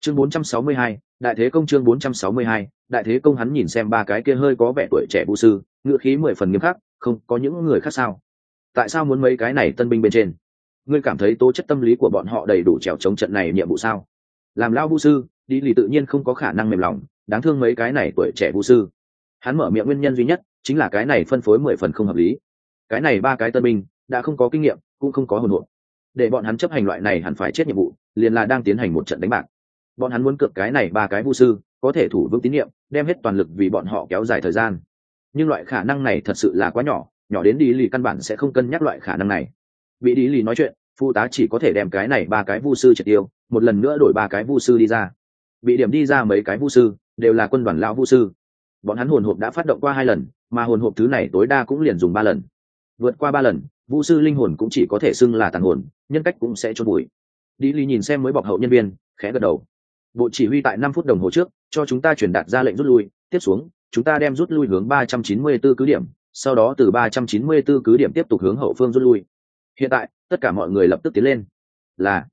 Chương 462, đại thế công. Chương 462, đại thế công. Hắn nhìn xem ba cái kia hơi có vẻ tuổi trẻ vũ sư, ngựa khí 10 phần nghiêm khắc. Không có những người khác sao? Tại sao muốn mấy cái này tân binh bên trên? Ngươi cảm thấy tố chất tâm lý của bọn họ đầy đủ trèo chống trận này nhiệm vụ sao? Làm lao vũ sư, đi lì tự nhiên không có khả năng mềm lòng, đáng thương mấy cái này tuổi trẻ vũ sư. Hắn mở miệng nguyên nhân duy nhất chính là cái này phân phối 10 phần không hợp lý. Cái này ba cái tân binh đã không có kinh nghiệm, cũng không có hồn hồn. Để bọn hắn chấp hành loại này hẳn phải chết nhiệm vụ, liền là đang tiến hành một trận đánh bạc. Bọn hắn muốn cược cái này ba cái vũ sư có thể thủ vững tín nhiệm, đem hết toàn lực vì bọn họ kéo dài thời gian. Nhưng loại khả năng này thật sự là quá nhỏ, nhỏ đến đi lì căn bản sẽ không cân nhắc loại khả năng này. Bị đi lì nói chuyện, phụ tá chỉ có thể đem cái này ba cái vu sư triệt tiêu, một lần nữa đổi ba cái vu sư đi ra. Bị điểm đi ra mấy cái vu sư đều là quân đoàn lão vu sư. Bọn hắn hồn hộp đã phát động qua 2 lần, mà hồn hộp thứ này tối đa cũng liền dùng 3 lần. Vượt qua 3 lần, vu sư linh hồn cũng chỉ có thể xưng là tàn hồn, nhân cách cũng sẽ chôn bụi. Đi lì nhìn xem mới bọc hậu nhân viên, khẽ gật đầu. Bộ chỉ huy tại 5 phút đồng hồ trước cho chúng ta truyền đạt ra lệnh rút lui, tiếp xuống chúng ta đem rút lui hướng 394 cứ điểm, sau đó từ 394 cứ điểm tiếp tục hướng hậu phương rút lui. Hiện tại tất cả mọi người lập tức tiến lên. Là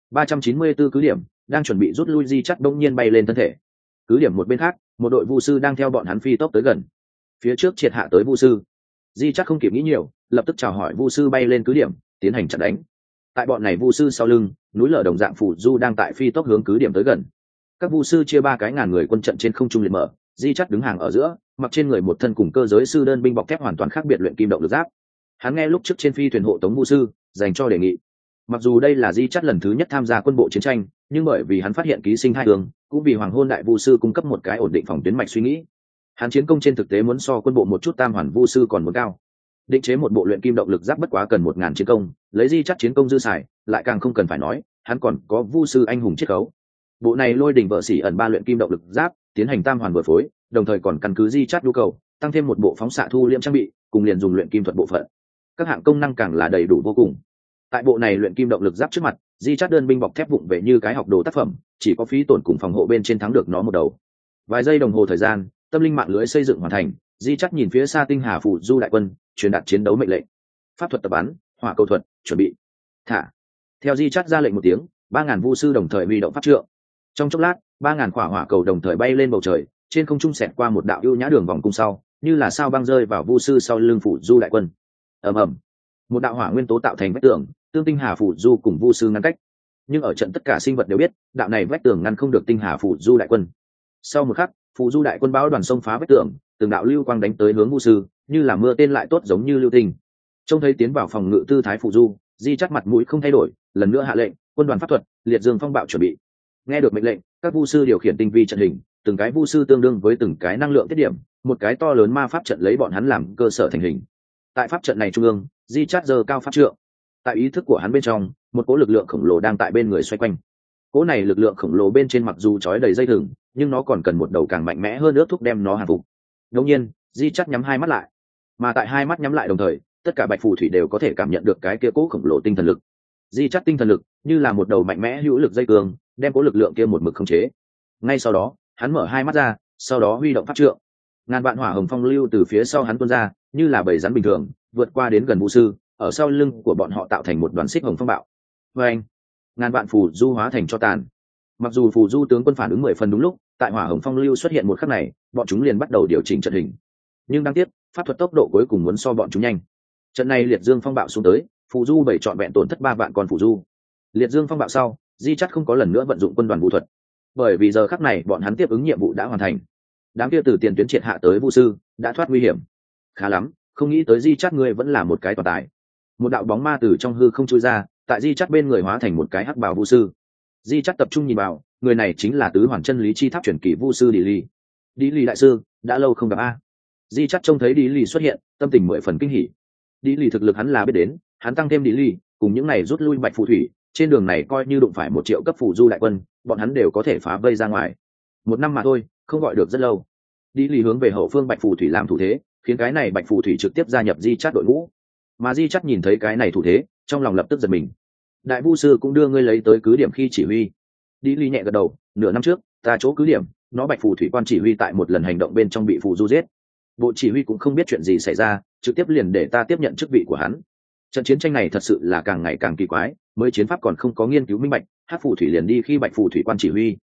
394 cứ điểm đang chuẩn bị rút lui. Di Chắt đông nhiên bay lên thân thể. Cứ điểm một bên khác, một đội vu sư đang theo bọn hắn phi tốc tới gần. Phía trước triệt hạ tới vu sư, Di Chắt không kịp nghĩ nhiều, lập tức chào hỏi vu sư bay lên cứ điểm, tiến hành chặn đánh. Tại bọn này vu sư sau lưng, núi lở đồng dạng phủ du đang tại phi tốc hướng cứ điểm tới gần. Các vu sư chia 3 cái ngàn người quân trận trên không trung liệt mở. Di Chắt đứng hàng ở giữa, mặc trên người một thân cùng cơ giới sư đơn binh bọc thép hoàn toàn khác biệt luyện kim động lực giáp. Hắn nghe lúc trước trên phi thuyền hộ tống vu sư dành cho đề nghị. Mặc dù đây là Di Chắt lần thứ nhất tham gia quân bộ chiến tranh, nhưng bởi vì hắn phát hiện ký sinh 2 hướng, cũng vì hoàng hôn đại vu sư cung cấp một cái ổn định phòng tuyến mạch suy nghĩ. Hắn chiến công trên thực tế muốn so quân bộ một chút tam hoàn vu sư còn muốn cao. Định chế một bộ luyện kim động lực giáp bất quá cần 1000 chiến công, lấy Di Chắt chiến công dư xài, lại càng không cần phải nói, hắn còn có vu sư anh hùng chiết khấu. Bộ này lôi đỉnh vợ xỉ ẩn 3 luyện kim động lực giáp, tiến hành tam hoàn vừa phối, đồng thời còn căn cứ Di Chắt nhu cầu, tăng thêm một bộ phóng xạ thu liễm trang bị, cùng liền dùng luyện kim thuật bộ phận. Các hạng công năng càng là đầy đủ vô cùng. Tại bộ này luyện kim động lực giáp trước mặt, Di Chắt đơn binh bọc thép vụng về như cái học đồ tác phẩm, chỉ có phí tổn cùng phòng hộ bên trên thắng được nó một đầu. Vài giây đồng hồ thời gian, tâm linh mạng lưới xây dựng hoàn thành. Di Chắt nhìn phía xa tinh hà phủ du đại quân, truyền đạt chiến đấu mệnh lệnh. Pháp thuật tập bắn, hỏa cầu thuật, chuẩn bị, thả. Theo Di Chắt ra lệnh một tiếng, 3000 vu sư đồng thời huy động pháp trượng. Trong chốc lát, 3000 quả hỏa cầu đồng thời bay lên bầu trời, trên không trung xẹt qua một đạo ưu nhã đường vòng cung sau, như là sao băng rơi vào vu sư sau lưng phủ du đại quân. Ầm ầm, một đạo hỏa nguyên tố tạo thành vách tường, tương tinh hà phủ du cùng vu sư ngăn cách. Nhưng ở trận tất cả sinh vật đều biết, đạo này vách tường ngăn không được tinh hà phủ du đại quân. Sau một khắc, phủ du đại quân bão đoàn xông phá vách tường, từng đạo lưu quang đánh tới hướng vu sư, như là mưa tên lại tốt giống như lưu tinh. Trông thấy tiến vào phòng ngự tư thái phủ du, Di Chắt mặt mũi không thay đổi, lần nữa hạ lệnh, quân đoàn pháp thuật, liệt dương phong bạo chuẩn bị. Nghe được mệnh lệnh, các vu sư điều khiển tinh vi trận hình, từng cái vu sư tương đương với từng cái năng lượng tiết điểm, một cái to lớn ma pháp trận lấy bọn hắn làm cơ sở thành hình. Tại pháp trận này trung ương, Di Chắt giơ cao pháp trượng. Tại ý thức của hắn bên trong, một cỗ lực lượng khổng lồ đang tại bên người xoay quanh. Cỗ này lực lượng khổng lồ bên trên mặc dù trói đầy dây thừng, nhưng nó còn cần một đầu càng mạnh mẽ hơn ước thúc đem nó hạ phục. Ngẫu nhiên, Di Chắt nhắm 2 mắt lại, mà tại 2 mắt nhắm lại đồng thời, tất cả bạch phù thủy đều có thể cảm nhận được cái kia cỗ khổng lồ tinh thần lực. Di Chắt tinh thần lực như là một đầu mạnh mẽ hữu lực dây cương, đem cỗ lực lượng kia một mực khống chế. Ngay sau đó, hắn mở 2 mắt ra, sau đó huy động pháp trượng. Ngàn vạn hỏa hồng phong lưu từ phía sau hắn tuôn ra, như là bầy rắn bình thường, vượt qua đến gần vũ sư, ở sau lưng của bọn họ tạo thành một đoàn xích hồng phong bạo. Vâng, ngàn vạn phù du hóa thành cho tàn. Mặc dù phù du tướng quân phản ứng 10 phần đúng lúc, tại hỏa hồng phong lưu xuất hiện một khắc này, bọn chúng liền bắt đầu điều chỉnh trận hình. Nhưng đáng tiếc, pháp thuật tốc độ cuối cùng muốn so bọn chúng nhanh. Trận này liệt dương phong bạo xuống tới, phù du bảy trọn vẹn tổn thất 3 vạn con phù du. Liệt dương phong bạo sau, Di Chắt không có lần nữa vận dụng quân đoàn vũ thuật, bởi vì giờ khắc này bọn hắn tiếp ứng nhiệm vụ đã hoàn thành. Đám kia từ tiền tuyến triệt hạ tới vu sư đã thoát nguy hiểm. Khá lắm, không nghĩ tới Di Chắt ngươi vẫn là một cái toàn tài. Một đạo bóng ma từ trong hư không chui ra, tại Di Chắt bên người hóa thành một cái hắc bào vu sư. Di Chắt tập trung nhìn vào, người này chính là tứ hoàn chân lý chi tháp truyền kỳ vu sư Đi Ly. Đi Ly đại sư, đã lâu không gặp a. Di Chắt trông thấy Đi Ly xuất hiện, tâm tình 10 phần kinh hỉ. Đi Ly thực lực hắn là biết đến, hắn tăng thêm Đi Ly, cùng những này rút lui bạch phù thủy, trên đường này coi như đụng phải 1 triệu cấp phù du đại quân, bọn hắn đều có thể phá vây ra ngoài. 1 năm mà thôi, không gọi được rất lâu. Đi Ly hướng về hậu phương bạch phù thủy làm thủ thế, khiến cái này bạch phù thủy trực tiếp gia nhập Di Chắt đội ngũ. Mà Di Chắt nhìn thấy cái này thủ thế, trong lòng lập tức giật mình. Đại vu sư cũng đưa ngươi lấy tới cứ điểm khi chỉ huy. Đi Ly nhẹ gật đầu, nửa năm trước, ta chỗ cứ điểm, nó bạch phù thủy quan chỉ huy tại một lần hành động bên trong bị phù du giết. Bộ chỉ huy cũng không biết chuyện gì xảy ra, trực tiếp liền để ta tiếp nhận chức vị của hắn. Trận chiến tranh này thật sự là càng ngày càng kỳ quái, mới chiến pháp còn không có nghiên cứu minh bạch, hắc phù thủy liền đi khi bạch phù thủy quan chỉ huy.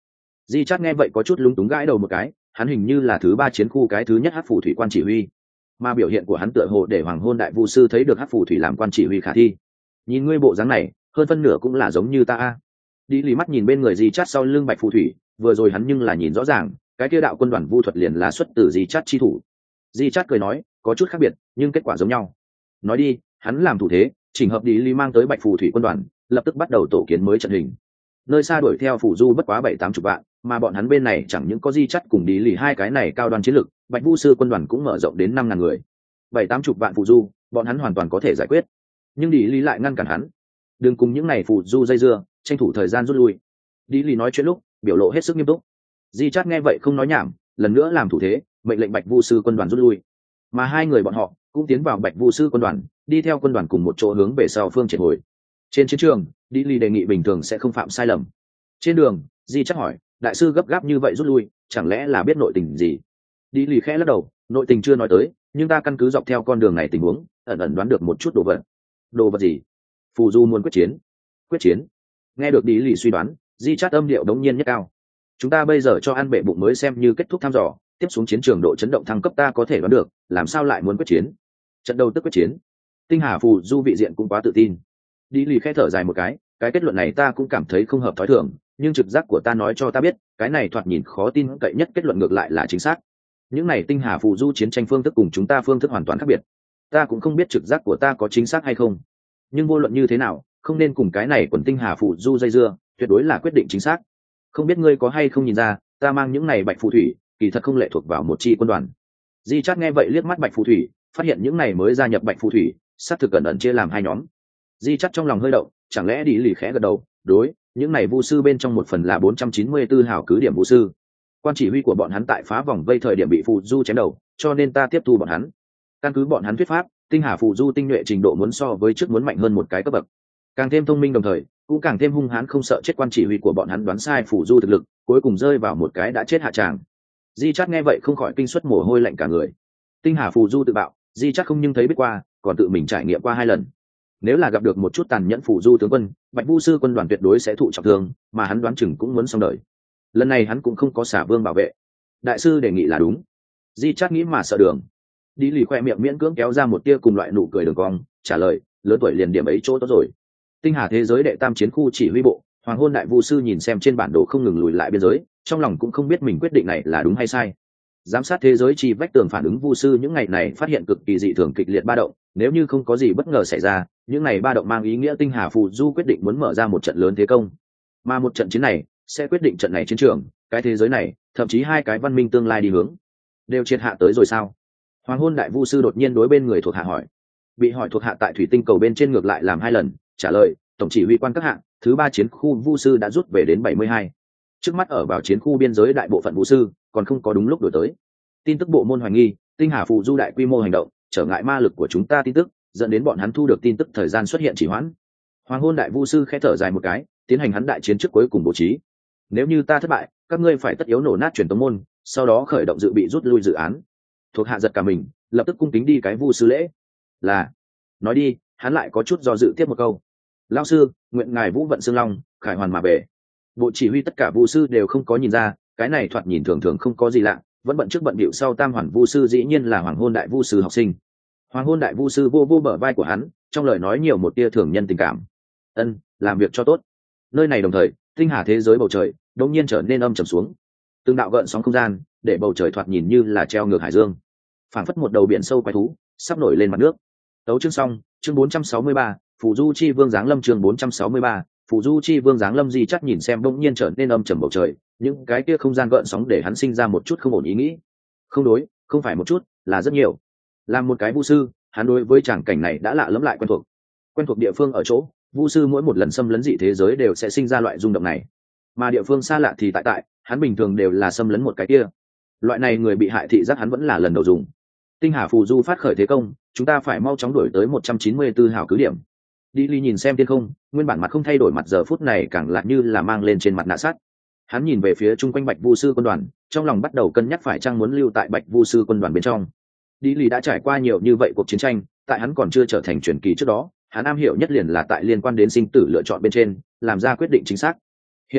Di Chát nghe vậy có chút lúng túng gãi đầu một cái, hắn hình như là thứ 3 chiến khu cái thứ nhất hắc phù thủy quan chỉ huy, mà biểu hiện của hắn tựa hồ để hoàng hôn đại vu sư thấy được hắc phù thủy làm quan chỉ huy khả thi. Nhìn ngươi bộ dáng này, hơn phân nửa cũng là giống như ta a. Đi lì mắt nhìn bên người Di Chát sau lưng bạch phù thủy, vừa rồi hắn nhưng là nhìn rõ ràng, cái kia đạo quân đoàn vu thuật liền là xuất từ Di Chát chi thủ. Di Chát cười nói, có chút khác biệt, nhưng kết quả giống nhau. Nói đi, hắn làm thủ thế, chỉnh hợp đi lì mang tới bạch phù thủy quân đoàn, lập tức bắt đầu tổ kiến mới trận hình. Nơi xa đuổi theo phủ du bất quá 7-80 vạn, mà bọn hắn bên này chẳng những có Di Chát cùng đi lì hai cái này cao đoàn chiến lực, bạch vu sư quân đoàn cũng mở rộng đến 5.000 người. 7-80 vạn phủ du, bọn hắn hoàn toàn có thể giải quyết. Nhưng đi lì lại ngăn cản hắn, đừng cùng những này phủ du dây dưa, tranh thủ thời gian rút lui. Đi lì nói chuyện lúc biểu lộ hết sức nghiêm túc. Di Chát nghe vậy không nói nhảm, lần nữa làm thủ thế, mệnh lệnh bạch vu sư quân đoàn rút lui. Mà hai người bọn họ cũng tiến vào bạch vu sư quân đoàn, đi theo quân đoàn cùng một chỗ hướng về sau phương triệt hồi. Trên chiến trường, đi lì đề nghị bình thường sẽ không phạm sai lầm. Trên đường, Di Chát hỏi, đại sư gấp gáp như vậy rút lui, chẳng lẽ là biết nội tình gì? Đi lì khẽ lắc đầu, nội tình chưa nói tới, nhưng ta căn cứ dọc theo con đường này tình huống, ẩn ẩn đoán được một chút đồ vật. Đồ vật gì? Phù du muốn quyết chiến. Quyết chiến? Nghe được đi lì suy đoán, Di Chát âm điệu đống nhiên nhất cao. Chúng ta bây giờ cho ăn bệ bụng mới xem như kết thúc thăm dò, tiếp xuống chiến trường độ chấn động thăng cấp ta có thể đoán được, làm sao lại muốn quyết chiến? Trận đầu tức quyết chiến. Tinh Hà phù du vị diện cũng quá tự tin. Đi lì khẽ thở dài một cái kết luận này ta cũng cảm thấy không hợp thói thường, nhưng trực giác của ta nói cho ta biết, cái này thoạt nhìn khó tin cậy nhất kết luận ngược lại là chính xác. Những này tinh hà phù du chiến tranh phương thức cùng chúng ta phương thức hoàn toàn khác biệt. Ta cũng không biết trực giác của ta có chính xác hay không, nhưng vô luận như thế nào, không nên cùng cái này quần tinh hà phù du dây dưa, tuyệt đối là quyết định chính xác. Không biết ngươi có hay không nhìn ra, ta mang những này bạch phù thủy, kỳ thật không lệ thuộc vào một chi quân đoàn. Di Chát nghe vậy liếc mắt bạch phù thủy, phát hiện những này mới gia nhập bạch phù thủy, xác thực cẩn ẩn chia làm hai nhóm. Di Chát trong lòng hơi động, chẳng lẽ đi lì khẽ gật đầu, đối, những này vu sư bên trong một phần là 494 hào cứ điểm vu sư. Quan chỉ huy của bọn hắn tại phá vòng vây thời điểm bị phù du chém đầu, cho nên ta tiếp thu bọn hắn. Căn cứ bọn hắn thuyết pháp, tinh hà phù du tinh nhuệ trình độ muốn so với trước muốn mạnh hơn một cái cấp bậc, càng thêm thông minh, đồng thời cũng càng thêm hung hãn không sợ chết. Quan chỉ huy của bọn hắn đoán sai phù du thực lực, cuối cùng rơi vào một cái đã chết hạ tràng. Di Chát nghe vậy không khỏi kinh suất mồ hôi lạnh cả người. Tinh hà phù du tự bạo, Di Chát không nhưng thấy biết qua, còn tự mình trải nghiệm qua 2 lần. Nếu là gặp được một chút tàn nhẫn phù du tướng quân, bạch vu sư quân đoàn tuyệt đối sẽ thụ trọng thương, mà hắn đoán chừng cũng muốn xong đời. Lần này hắn cũng không có xả vương bảo vệ. Đại sư đề nghị là đúng. Di Chát nghĩ mà sợ đường. Đi lì khoe miệng miễn cưỡng kéo ra một tia cùng loại nụ cười đường cong, trả lời, lớn tuổi liền điểm ấy chỗ tốt rồi. Tinh hà thế giới đệ tam chiến khu chỉ huy bộ, hoàng hôn đại vu sư nhìn xem trên bản đồ không ngừng lùi lại biên giới, trong lòng cũng không biết mình quyết định này là đúng hay sai. Giám sát thế giới chi vách tường phản ứng vu sư những ngày này phát hiện cực kỳ dị thường kịch liệt ba động, nếu như không có gì bất ngờ xảy ra, những ngày ba động mang ý nghĩa tinh hà phù du quyết định muốn mở ra một trận lớn thế công, mà một trận chiến này sẽ quyết định trận này chiến trường, cái thế giới này, thậm chí hai cái văn minh tương lai đi hướng đều triệt hạ tới rồi sao? Hoàng hôn đại vu sư đột nhiên đối bên người thuộc hạ hỏi. Bị hỏi thuộc hạ tại thủy tinh cầu bên trên ngược lại làm 2 lần, trả lời, tổng chỉ huy quan các hạng, thứ 3 chiến khu vu sư đã rút về đến 72. Trước mắt ở vào chiến khu biên giới đại bộ phận vu sư còn không có đúng lúc đổi tới. Tin tức bộ môn hoài nghi, tinh hà phù du đại quy mô hành động, trở ngại ma lực của chúng ta tin tức, dẫn đến bọn hắn thu được tin tức thời gian xuất hiện trì hoãn. Hoàng hôn đại vu sư khẽ thở dài một cái, tiến hành hắn đại chiến trước cuối cùng bố trí. Nếu như ta thất bại, các ngươi phải tất yếu nổ nát truyền tống môn, sau đó khởi động dự bị rút lui dự án. Thuộc hạ giật cả mình, lập tức cung kính đi cái vu sư lễ. Là, nói đi, hắn lại có chút do dự tiếp một câu. Lão sư, nguyện ngài vũ vận xương long, khải hoàn mà về. Bộ chỉ huy tất cả vu sư đều không có nhìn ra, cái này thoạt nhìn thường thường không có gì lạ, vẫn bận trước bận bịu sau tam hoàn vu sư dĩ nhiên là hoàng hôn đại vu sư học sinh. Hoàng hôn đại vu sư vô vô bờ vai của hắn, trong lời nói nhiều một tia thường nhân tình cảm. Ân, làm việc cho tốt. Nơi này đồng thời, tinh hà thế giới bầu trời đột nhiên trở nên âm trầm xuống. Từng đạo gợn sóng không gian, để bầu trời thoạt nhìn như là treo ngược hải dương, phảng phất một đầu biển sâu quái thú sắp nổi lên mặt nước. Tấu chương xong, chương 463, phù du chi vương giáng lâm. Chương 463, phù du chi vương giáng lâm. Di Chát nhìn xem đột nhiên trở nên âm trầm bầu trời, những cái kia không gian gợn sóng để hắn sinh ra một chút không ổn ý nghĩ. Không đối, không phải một chút, là rất nhiều. Làm một cái vu sư, hắn đối với tràng cảnh này đã lạ lẫm lại quen thuộc địa phương ở chỗ, vu sư mỗi một lần xâm lấn dị thế giới đều sẽ sinh ra loại rung động này, mà địa phương xa lạ thì tại hắn bình thường đều là xâm lấn một cái kia. Loại này người bị hại thị giác hắn vẫn là lần đầu dùng. Tinh hà phù du phát khởi thế công, chúng ta phải mau chóng đổi tới 194 hào cứ điểm. Đi ly nhìn xem thiên không, nguyên bản mặt không thay đổi, mặt giờ phút này càng lại như là mang lên trên mặt nạ sắt. Hắn nhìn về phía chung quanh bạch vu sư quân đoàn, trong lòng bắt đầu cân nhắc phải chăng muốn lưu tại bạch vu sư quân đoàn bên trong. Đi ly đã trải qua nhiều như vậy cuộc chiến tranh, tại hắn còn chưa trở thành truyền kỳ trước đó, hắn am hiểu nhất liền là tại liên quan đến sinh tử lựa chọn bên trên làm ra quyết định chính xác. Hiện tại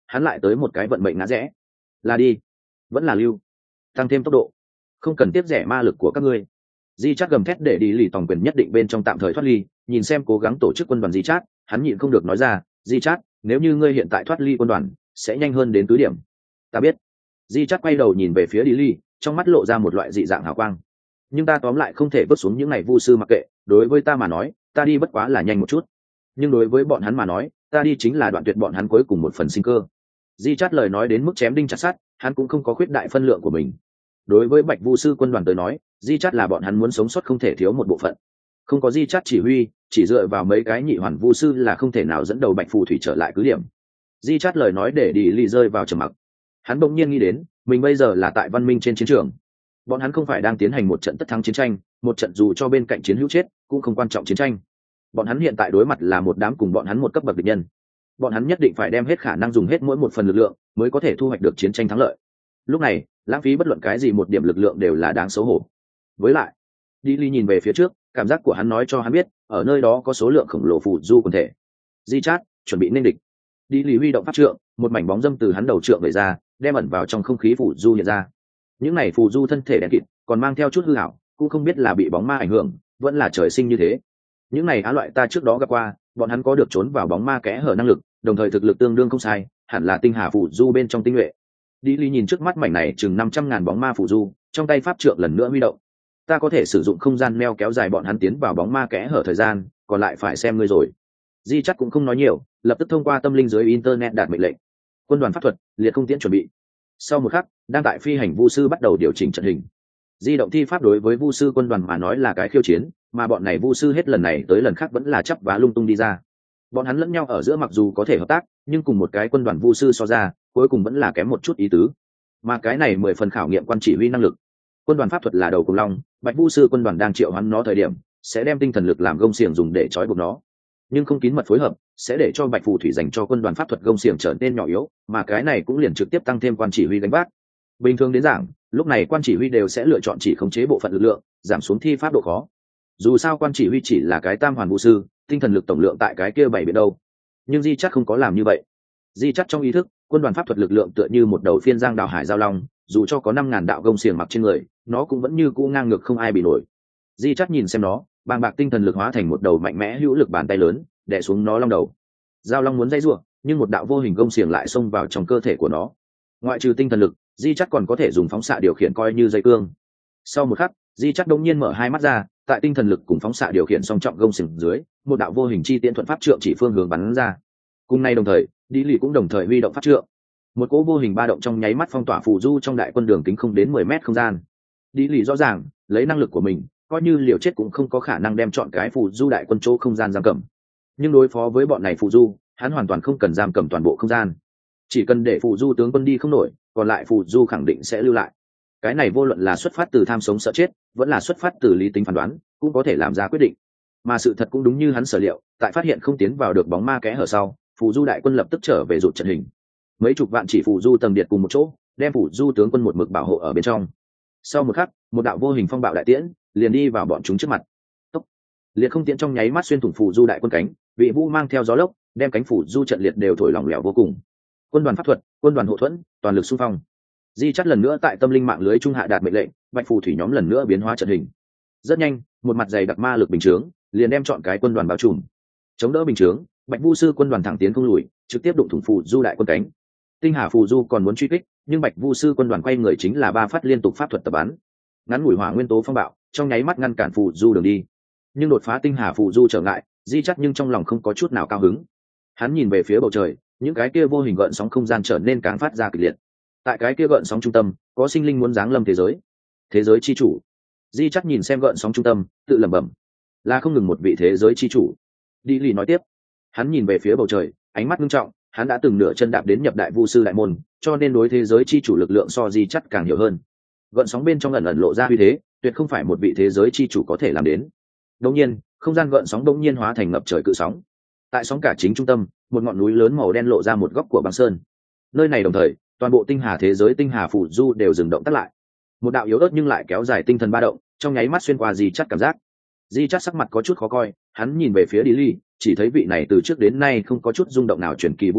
hắn lại tới một cái vận mệnh ngã rẽ. Là đi vẫn là lưu, tăng thêm tốc độ, không cần tiếp rẻ ma lực của các ngươi. Di Chát gầm thét để đi lì tòng quyền nhất định bên trong tạm thời thoát ly, nhìn xem cố gắng tổ chức quân đoàn Di Chát, hắn nhịn không được nói ra, Di Chát, nếu như ngươi hiện tại thoát ly quân đoàn sẽ nhanh hơn đến cứ điểm. Ta biết. Di Chát quay đầu nhìn về phía đi lì, trong mắt lộ ra một loại dị dạng hào quang. Nhưng ta tóm lại không thể vứt xuống những ngày vu sư mặc kệ, đối với ta mà nói ta đi bất quá là nhanh một chút, nhưng đối với bọn hắn mà nói ta đi chính là đoạn tuyệt bọn hắn cuối cùng một phần sinh cơ. Di Chát lời nói đến mức chém đinh chặt sắt, hắn cũng không có khuyết đại phân lượng của mình. Đối với Bạch Vu sư quân đoàn tới nói, Di Chát là bọn hắn muốn sống sót không thể thiếu một bộ phận. Không có Di Chát chỉ huy, chỉ dựa vào mấy cái nhị hoàn vu sư là không thể nào dẫn đầu Bạch phù thủy trở lại cứ điểm. Di Chát lời nói để đi lì rơi vào trầm mặc. Hắn bỗng nhiên nghĩ đến, mình bây giờ là tại văn minh trên chiến trường. Bọn hắn không phải đang tiến hành một trận tất thắng chiến tranh, một trận dù cho bên cạnh chiến hữu chết cũng không quan trọng chiến tranh. Bọn hắn hiện tại đối mặt là một đám cùng bọn hắn một cấp bậc địch nhân. Bọn hắn nhất định phải đem hết khả năng dùng hết mỗi một phần lực lượng mới có thể thu hoạch được chiến tranh thắng lợi. Lúc này lãng phí bất luận cái gì một điểm lực lượng đều là đáng xấu hổ. Với lại đi ly nhìn về phía trước, cảm giác của hắn nói cho hắn biết ở nơi đó có số lượng khổng lồ phù du quần thể. Di Chát chuẩn bị nên địch. Đi ly huy động pháp trượng, một mảnh bóng dâm từ hắn đầu trượng về ra, đem ẩn vào trong không khí phù du hiện ra. Những này phù du thân thể đen kịt, còn mang theo chút hư ảo, cũng không biết là bị bóng ma ảnh hưởng vẫn là trời sinh như thế. Những này á loại ta trước đó gặp qua, bọn hắn có được trốn vào bóng ma kẽ hở năng lực, đồng thời thực lực tương đương không sai, hẳn là tinh hà phù du bên trong tinh nhuệ. Đi ly nhìn trước mắt mảnh này chừng 500.000 bóng ma phù du, trong tay pháp trượng lần nữa huy động. Ta có thể sử dụng không gian neo kéo dài bọn hắn tiến vào bóng ma kẽ hở thời gian, còn lại phải xem ngươi rồi. Di Chát cũng không nói nhiều, lập tức thông qua tâm linh dưới internet đạt mệnh lệnh. Quân đoàn pháp thuật, liệt không tiễn chuẩn bị. Sau một khắc, đang tại phi hành vu sư bắt đầu điều chỉnh trận hình. Di động thi pháp đối với vu sư quân đoàn mà nói là cái khiêu chiến, mà bọn này vu sư hết lần này tới lần khác vẫn là chắp vá lung tung đi ra. Bọn hắn lẫn nhau ở giữa mặc dù có thể hợp tác, nhưng cùng một cái quân đoàn vu sư so ra, cuối cùng vẫn là kém một chút ý tứ. Mà cái này 10 phần khảo nghiệm quan chỉ huy năng lực. Quân đoàn pháp thuật là đầu cùng long, Bạch Vu sư quân đoàn đang triệu hoán nó thời điểm, sẽ đem tinh thần lực làm gông xiềng dùng để trói buộc nó. Nhưng không kín mật phối hợp, sẽ để cho Bạch phù thủy dành cho quân đoàn pháp thuật gông xiềng trở nên nhỏ yếu, mà cái này cũng liền trực tiếp tăng thêm quan chỉ huy gánh vác. Bình thường đến giảng, lúc này quan chỉ huy đều sẽ lựa chọn chỉ khống chế bộ phận lực lượng, giảm xuống thi pháp độ khó. Dù sao quan chỉ huy chỉ là cái tam hoàn vu sư, tinh thần lực tổng lượng tại cái kia bảy biển đâu. Nhưng Di Chát không có làm như vậy. Di Chát trong ý thức, quân đoàn pháp thuật lực lượng tựa như một đầu phiên giang đào hải giao long, dù cho có 5.000 đạo gông xiềng mặc trên người, nó cũng vẫn như cũ ngang ngược không ai bị nổi. Di Chát nhìn xem nó, bàng bạc tinh thần lực hóa thành một đầu mạnh mẽ hữu lực bàn tay lớn, đè xuống nó long đầu. Giao long muốn dây rủa, nhưng một đạo vô hình gông xiềng lại xông vào trong cơ thể của nó. Ngoại trừ tinh thần lực, Di Chát còn có thể dùng phóng xạ điều khiển coi như dây cương. Sau một khắc, Di Chát đột nhiên mở hai mắt ra, tại tinh thần lực cùng phóng xạ điều khiển song trọng gông xiềng dưới, một đạo vô hình chi tiễn thuận pháp trượng chỉ phương hướng bắn ra. Cùng nay đồng thời, Đi Lì cũng đồng thời huy động pháp trượng. Một cỗ vô hình ba động trong nháy mắt phong tỏa phù du trong đại quân đường kính không đến 10 mét không gian. Đi Lì rõ ràng, lấy năng lực của mình, coi như liều chết cũng không có khả năng đem chọn cái phù du đại quân chỗ không gian giam cầm. Nhưng đối phó với bọn này phù du, hắn hoàn toàn không cần giam cầm toàn bộ không gian. Chỉ cần để phù du tướng quân đi không nổi, còn lại phù du khẳng định sẽ lưu lại. Cái này vô luận là xuất phát từ tham sống sợ chết, vẫn là xuất phát từ lý tính phán đoán, cũng có thể làm ra quyết định. Mà sự thật cũng đúng như hắn sở liệu, tại phát hiện không tiến vào được bóng ma kẽ hở sau, phù du đại quân lập tức trở về rụt trận hình. Mấy chục vạn chỉ phù du tầng điệt cùng một chỗ, đem phù du tướng quân một mực bảo hộ ở bên trong. Sau một khắc, một đạo vô hình phong bạo đại tiễn liền đi vào bọn chúng trước mặt. Tốc liệt không tiễn trong nháy mắt xuyên thủng phù du đại quân cánh, vị vũ mang theo gió lốc, đem cánh phù du trận liệt đều thổi lỏng lẻo vô cùng. Quân đoàn pháp thuật, quân đoàn hộ thuẫn, toàn lực xung phong. Di Chát lần nữa tại tâm linh mạng lưới trung hạ đạt mệnh lệnh, Bạch phù thủy nhóm lần nữa biến hóa trận hình. Rất nhanh, một mặt dày đặc ma lực bình chướng liền đem chọn cái quân đoàn bao trùm. Chống đỡ bình chướng, Bạch Vu sư quân đoàn thẳng tiến không lùi, trực tiếp đụng thủng phù du đại quân cánh. Tinh hà phù du còn muốn truy kích, nhưng Bạch Vu sư quân đoàn quay người chính là ba phát liên tục pháp thuật tập bắn. Ngắn ngủi hỏa nguyên tố phong bạo, trong nháy mắt ngăn cản phù du đường đi. Nhưng đột phá tinh hà phù du trở ngại, Di Chát nhưng trong lòng không có chút nào cao hứng. Hắn nhìn về phía bầu trời, những cái kia vô hình gợn sóng không gian trở nên càng phát ra kịch liệt. Tại cái kia gợn sóng trung tâm, có sinh linh muốn giáng lâm thế giới. Thế giới chi chủ. Di Chát nhìn xem gợn sóng trung tâm, tự lẩm bẩm, là không ngừng một vị thế giới chi chủ. Đi lì nói tiếp. Hắn nhìn về phía bầu trời, ánh mắt nghiêm trọng, hắn đã từng nửa chân đạp đến nhập đại vu sư đại môn, cho nên đối thế giới chi chủ lực lượng so Di Chát càng hiểu hơn. Gợn sóng bên trong ẩn ẩn lộ ra uy thế, tuyệt không phải một vị thế giới chi chủ có thể làm đến. Đột nhiên, không gian gợn sóng đột nhiên hóa thành ngập trời cự sóng. Tại sóng cả chính trung tâm, một ngọn núi lớn màu đen lộ ra một góc của băng sơn. Nơi này đồng thời, toàn bộ tinh hà thế giới tinh hà phủ du đều dừng động tắt lại. Một đạo yếu ớt nhưng lại kéo dài tinh thần ba động, trong nháy mắt xuyên qua Di Chát cảm giác. Di Chát sắc mặt có chút khó coi, hắn nhìn về phía Đi Ly, chỉ thấy vị này từ trước đến nay không có chút rung động nào truyền kỳ vu sư,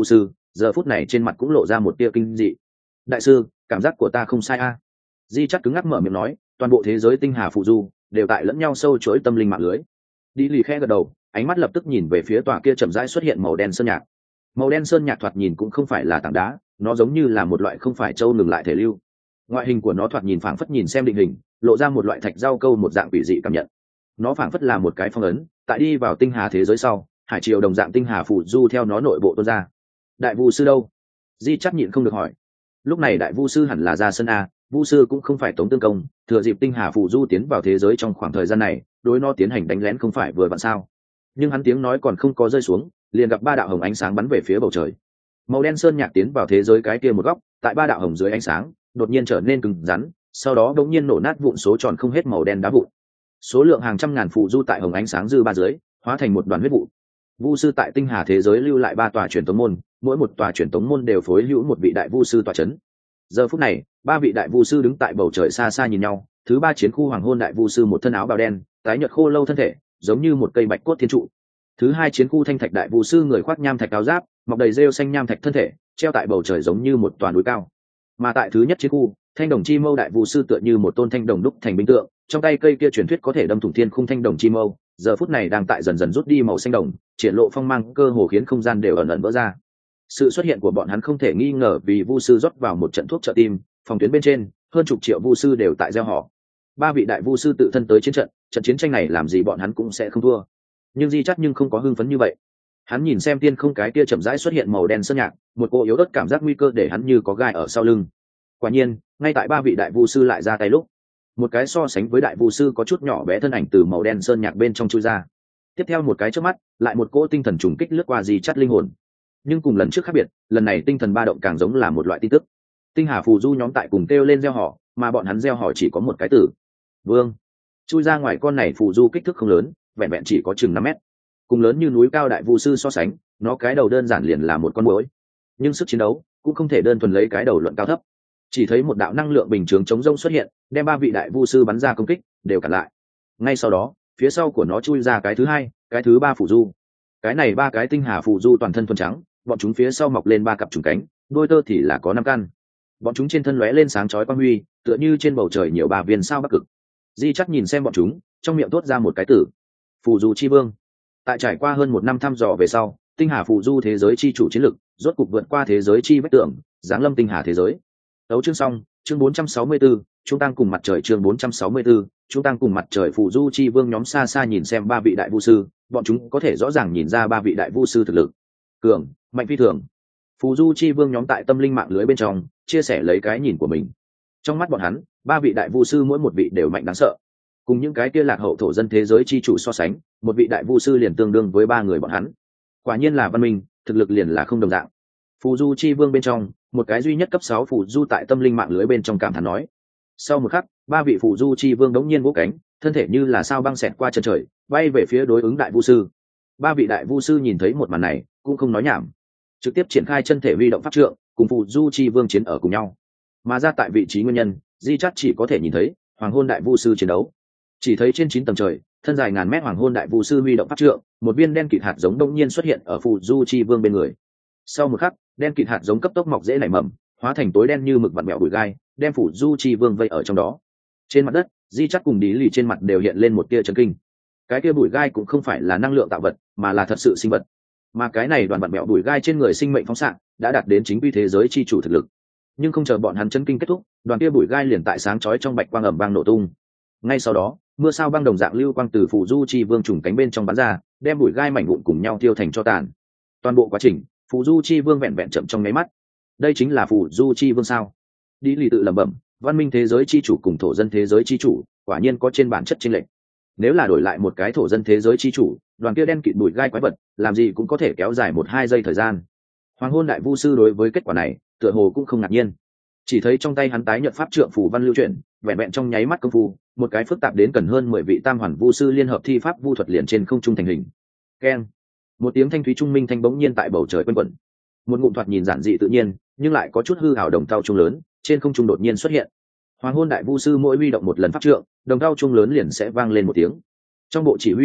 giờ phút này trên mặt cũng lộ ra một tia kinh dị. Đại sư, cảm giác của ta không sai a. Di chắc cứng ngắc mở miệng nói, toàn bộ thế giới tinh hà phụ du đều tại lẫn nhau sâu chuỗi tâm linh mạng lưới. Đi lì khẽ gật đầu, ánh mắt lập tức nhìn về phía tòa kia chậm rãi xuất hiện màu đen sơn nhạc. Màu đen sơn nhạc thoạt nhìn cũng không phải là tảng đá, nó giống như là một loại không phải châu ngừng lại thể lưu. Ngoại hình của nó thoạt nhìn phảng phất nhìn xem định hình, lộ ra một loại thạch rau câu một dạng quỷ dị cảm nhận. Nó phảng phất là một cái phong ấn, tại đi vào tinh hà thế giới sau, hải triều đồng dạng tinh hà phụ du theo nó nội bộ tuôn ra. Đại vu sư đâu? Di chắc nhịn không được hỏi. Lúc này đại vu sư hẳn là ra sân a, vu sư cũng không phải tống tương công, thừa dịp tinh hà phụ du tiến vào thế giới trong khoảng thời gian này, đối nó tiến hành đánh lén không phải vừa vặn sao? Nhưng hắn tiếng nói còn không có rơi xuống, liền gặp ba đạo hồng ánh sáng bắn về phía bầu trời. Màu đen sơn nhạc tiến vào thế giới cái kia một góc, tại ba đạo hồng dưới ánh sáng, đột nhiên trở nên cứng rắn, sau đó đột nhiên nổ nát vụn số tròn không hết màu đen đá vụn. Số lượng hàng trăm ngàn phụ du tại hồng ánh sáng dư ba dưới, hóa thành một đoàn huyết vụ. Vu sư tại tinh hà thế giới lưu lại ba tòa truyền tống môn, mỗi một tòa truyền tống môn đều phối hữu một vị đại vu sư tọa chấn. Giờ phút này, ba vị đại vu sư đứng tại bầu trời xa xa nhìn nhau, thứ ba chiến khu hoàng hôn đại vu sư một thân áo bào đen, tái nhợt khô lâu thân thể, giống như một cây bạch cốt thiên trụ. Thứ hai chiến khu thanh thạch đại vu sư người khoác nham thạch áo giáp, mọc đầy rêu xanh nham thạch thân thể, treo tại bầu trời giống như một tòa núi cao. Mà tại thứ nhất chiến khu, thanh đồng chi mâu đại vu sư tựa như một tôn thanh đồng đúc thành binh tượng, trong tay cây kia truyền thuyết có thể đâm thủng thiên khung thanh đồng chi mâu, giờ phút này đang tại dần dần rút đi màu xanh đồng, triển lộ phong mang cơ hồ khiến không gian đều ẩn ẩn vỡ ra. Sự xuất hiện của bọn hắn không thể nghi ngờ vì vu sư rót vào một trận thuốc trợ tim, phòng tuyến bên trên hơn chục triệu vu sư đều tại gieo họ. Ba vị đại vu sư tự thân tới chiến trận, trận chiến tranh này làm gì bọn hắn cũng sẽ không thua. Nhưng Di chắc nhưng không có hưng phấn như vậy. Hắn nhìn xem tiên không cái kia chậm rãi xuất hiện màu đen sơn nhạc, một cô yếu ớt cảm giác nguy cơ để hắn như có gai ở sau lưng. Quả nhiên, ngay tại ba vị đại vu sư lại ra tay lúc, một cái so sánh với đại vu sư có chút nhỏ bé thân ảnh từ màu đen sơn nhạc bên trong chui ra. Tiếp theo một cái chớp mắt, lại một cỗ tinh thần trùng kích lướt qua Di chắt linh hồn. Nhưng cùng lần trước khác biệt, lần này tinh thần ba động càng giống là một loại tin tức. Tinh hà phù du nhóm tại cùng kêu lên gieo họ, mà bọn hắn gieo họ chỉ có một cái từ: vương. Chui ra ngoài con này phù du kích thước không lớn, vẹn vẹn chỉ có chừng 5 mét. Cùng lớn như núi cao đại vu sư so sánh, nó cái đầu đơn giản liền là một con muỗi. Nhưng sức chiến đấu cũng không thể đơn thuần lấy cái đầu luận cao thấp. Chỉ thấy một đạo năng lượng bình chướng chống rông xuất hiện, đem ba vị đại vu sư bắn ra công kích đều cản lại. Ngay sau đó, phía sau của nó chui ra cái thứ hai, cái thứ ba phù du. Cái này ba cái tinh hà phù du toàn thân thuần trắng, bọn chúng phía sau mọc lên ba cặp trùng cánh, đôi tơ thì là có 5 căn. Bọn chúng trên thân lóe lên sáng chói quang huy, tựa như trên bầu trời nhiều ba viên sao bắc cực. Di chắc nhìn xem bọn chúng, trong miệng thốt ra một cái từ: phù du chi vương. Tại trải qua hơn 1 năm thăm dò về sau, tinh hà phù du thế giới chi chủ chiến lực rốt cục vượt qua thế giới chi vách tượng, giáng lâm tinh hà thế giới. Đấu chương xong, chương 464, chúng tăng cùng mặt trời chương 464, chúng tăng cùng mặt trời phù du chi vương nhóm xa xa nhìn xem ba vị đại vu sư, bọn chúng có thể rõ ràng nhìn ra ba vị đại vu sư thực lực cường, mạnh phi thường. Phù du chi vương nhóm tại tâm linh mạng lưới bên trong chia sẻ lấy cái nhìn của mình. Trong mắt bọn hắn, ba vị đại vu sư mỗi một vị đều mạnh đáng sợ. Cùng những cái kia lạc hậu thổ dân thế giới chi chủ so sánh, một vị đại vu sư liền tương đương với ba người bọn hắn. Quả nhiên là văn minh, thực lực liền là không đồng dạng. Phù du chi vương bên trong, một cái duy nhất cấp 6 phù du tại tâm linh mạng lưới bên trong cảm thán nói. Sau một khắc, ba vị phù du chi vương đống nhiên vỗ cánh, thân thể như là sao băng xẹt qua chân trời, bay về phía đối ứng đại vu sư. Ba vị đại vu sư nhìn thấy một màn này, cũng không nói nhảm, trực tiếp triển khai chân thể huy động pháp trượng, cùng phù du chi vương chiến ở cùng nhau. Mà ra tại vị trí nguyên nhân, Di Chát chỉ có thể nhìn thấy hoàng hôn đại vu sư chiến đấu. Chỉ thấy trên 9 tầng trời, thân dài ngàn mét hoàng hôn đại vu sư huy động pháp trượng, một viên đen kịt hạt giống đông nhiên xuất hiện ở phù du chi vương bên người. Sau một khắc, đen kịt hạt giống cấp tốc mọc dễ nảy mầm, hóa thành tối đen như mực vặn mèo bụi gai, đem phù du chi vương vây ở trong đó. Trên mặt đất, Di Chát cùng Đi Lì trên mặt đều hiện lên một tia chấn kinh. Cái kia bụi gai cũng không phải là năng lượng tạo vật, mà là thật sự sinh vật. Mà cái này đoàn vặn mèo bụi gai trên người sinh mệnh phóng xạ đã đạt đến chính quy thế giới chi chủ thực lực. Nhưng không chờ bọn hắn chấn kinh kết thúc, đoàn kia bụi gai liền tại sáng chói trong bạch quang ầm vang nổ tung. Ngay sau đó, mưa sao băng đồng dạng lưu quang từ phù du chi vương trùng cánh bên trong bắn ra, đem bụi gai mảnh vụn cùng nhau tiêu thành cho tàn. Toàn bộ quá trình, phù du chi vương vẹn vẹn chậm trong nháy mắt. Đây chính là phù du chi vương sao? Đi lì tự lẩm bẩm, văn minh thế giới chi chủ cùng thổ dân thế giới chi chủ, quả nhiên có trên bản chất chênh lệch. Nếu là đổi lại một cái thổ dân thế giới chi chủ, đoàn kia đen kịt bụi gai quái vật, làm gì cũng có thể kéo dài 1-2 giây thời gian. Hoàng hôn đại vu sư đối với kết quả này, tựa hồ cũng không ngạc nhiên. Chỉ thấy trong tay hắn tái nhợt pháp trượng phù văn lưu chuyển, vẹn vẹn trong nháy mắt công phu, một cái phức tạp đến cần hơn 10 vị tam hoàn vu sư liên hợp thi pháp vu thuật liền trên không trung thành hình. Keng! Một tiếng thanh thúy trung minh thanh bỗng nhiên tại bầu trời quanh quẩn. Một ngụm thoạt nhìn giản dị tự nhiên, nhưng lại có chút hư ảo đồng thau trung lớn, trên không trung đột nhiên xuất hiện. Hoàng hôn đại vu sư mỗi huy động một lần pháp trượng, đồng thau trung lớn liền sẽ vang lên một tiếng. Trong bộ chỉ huy,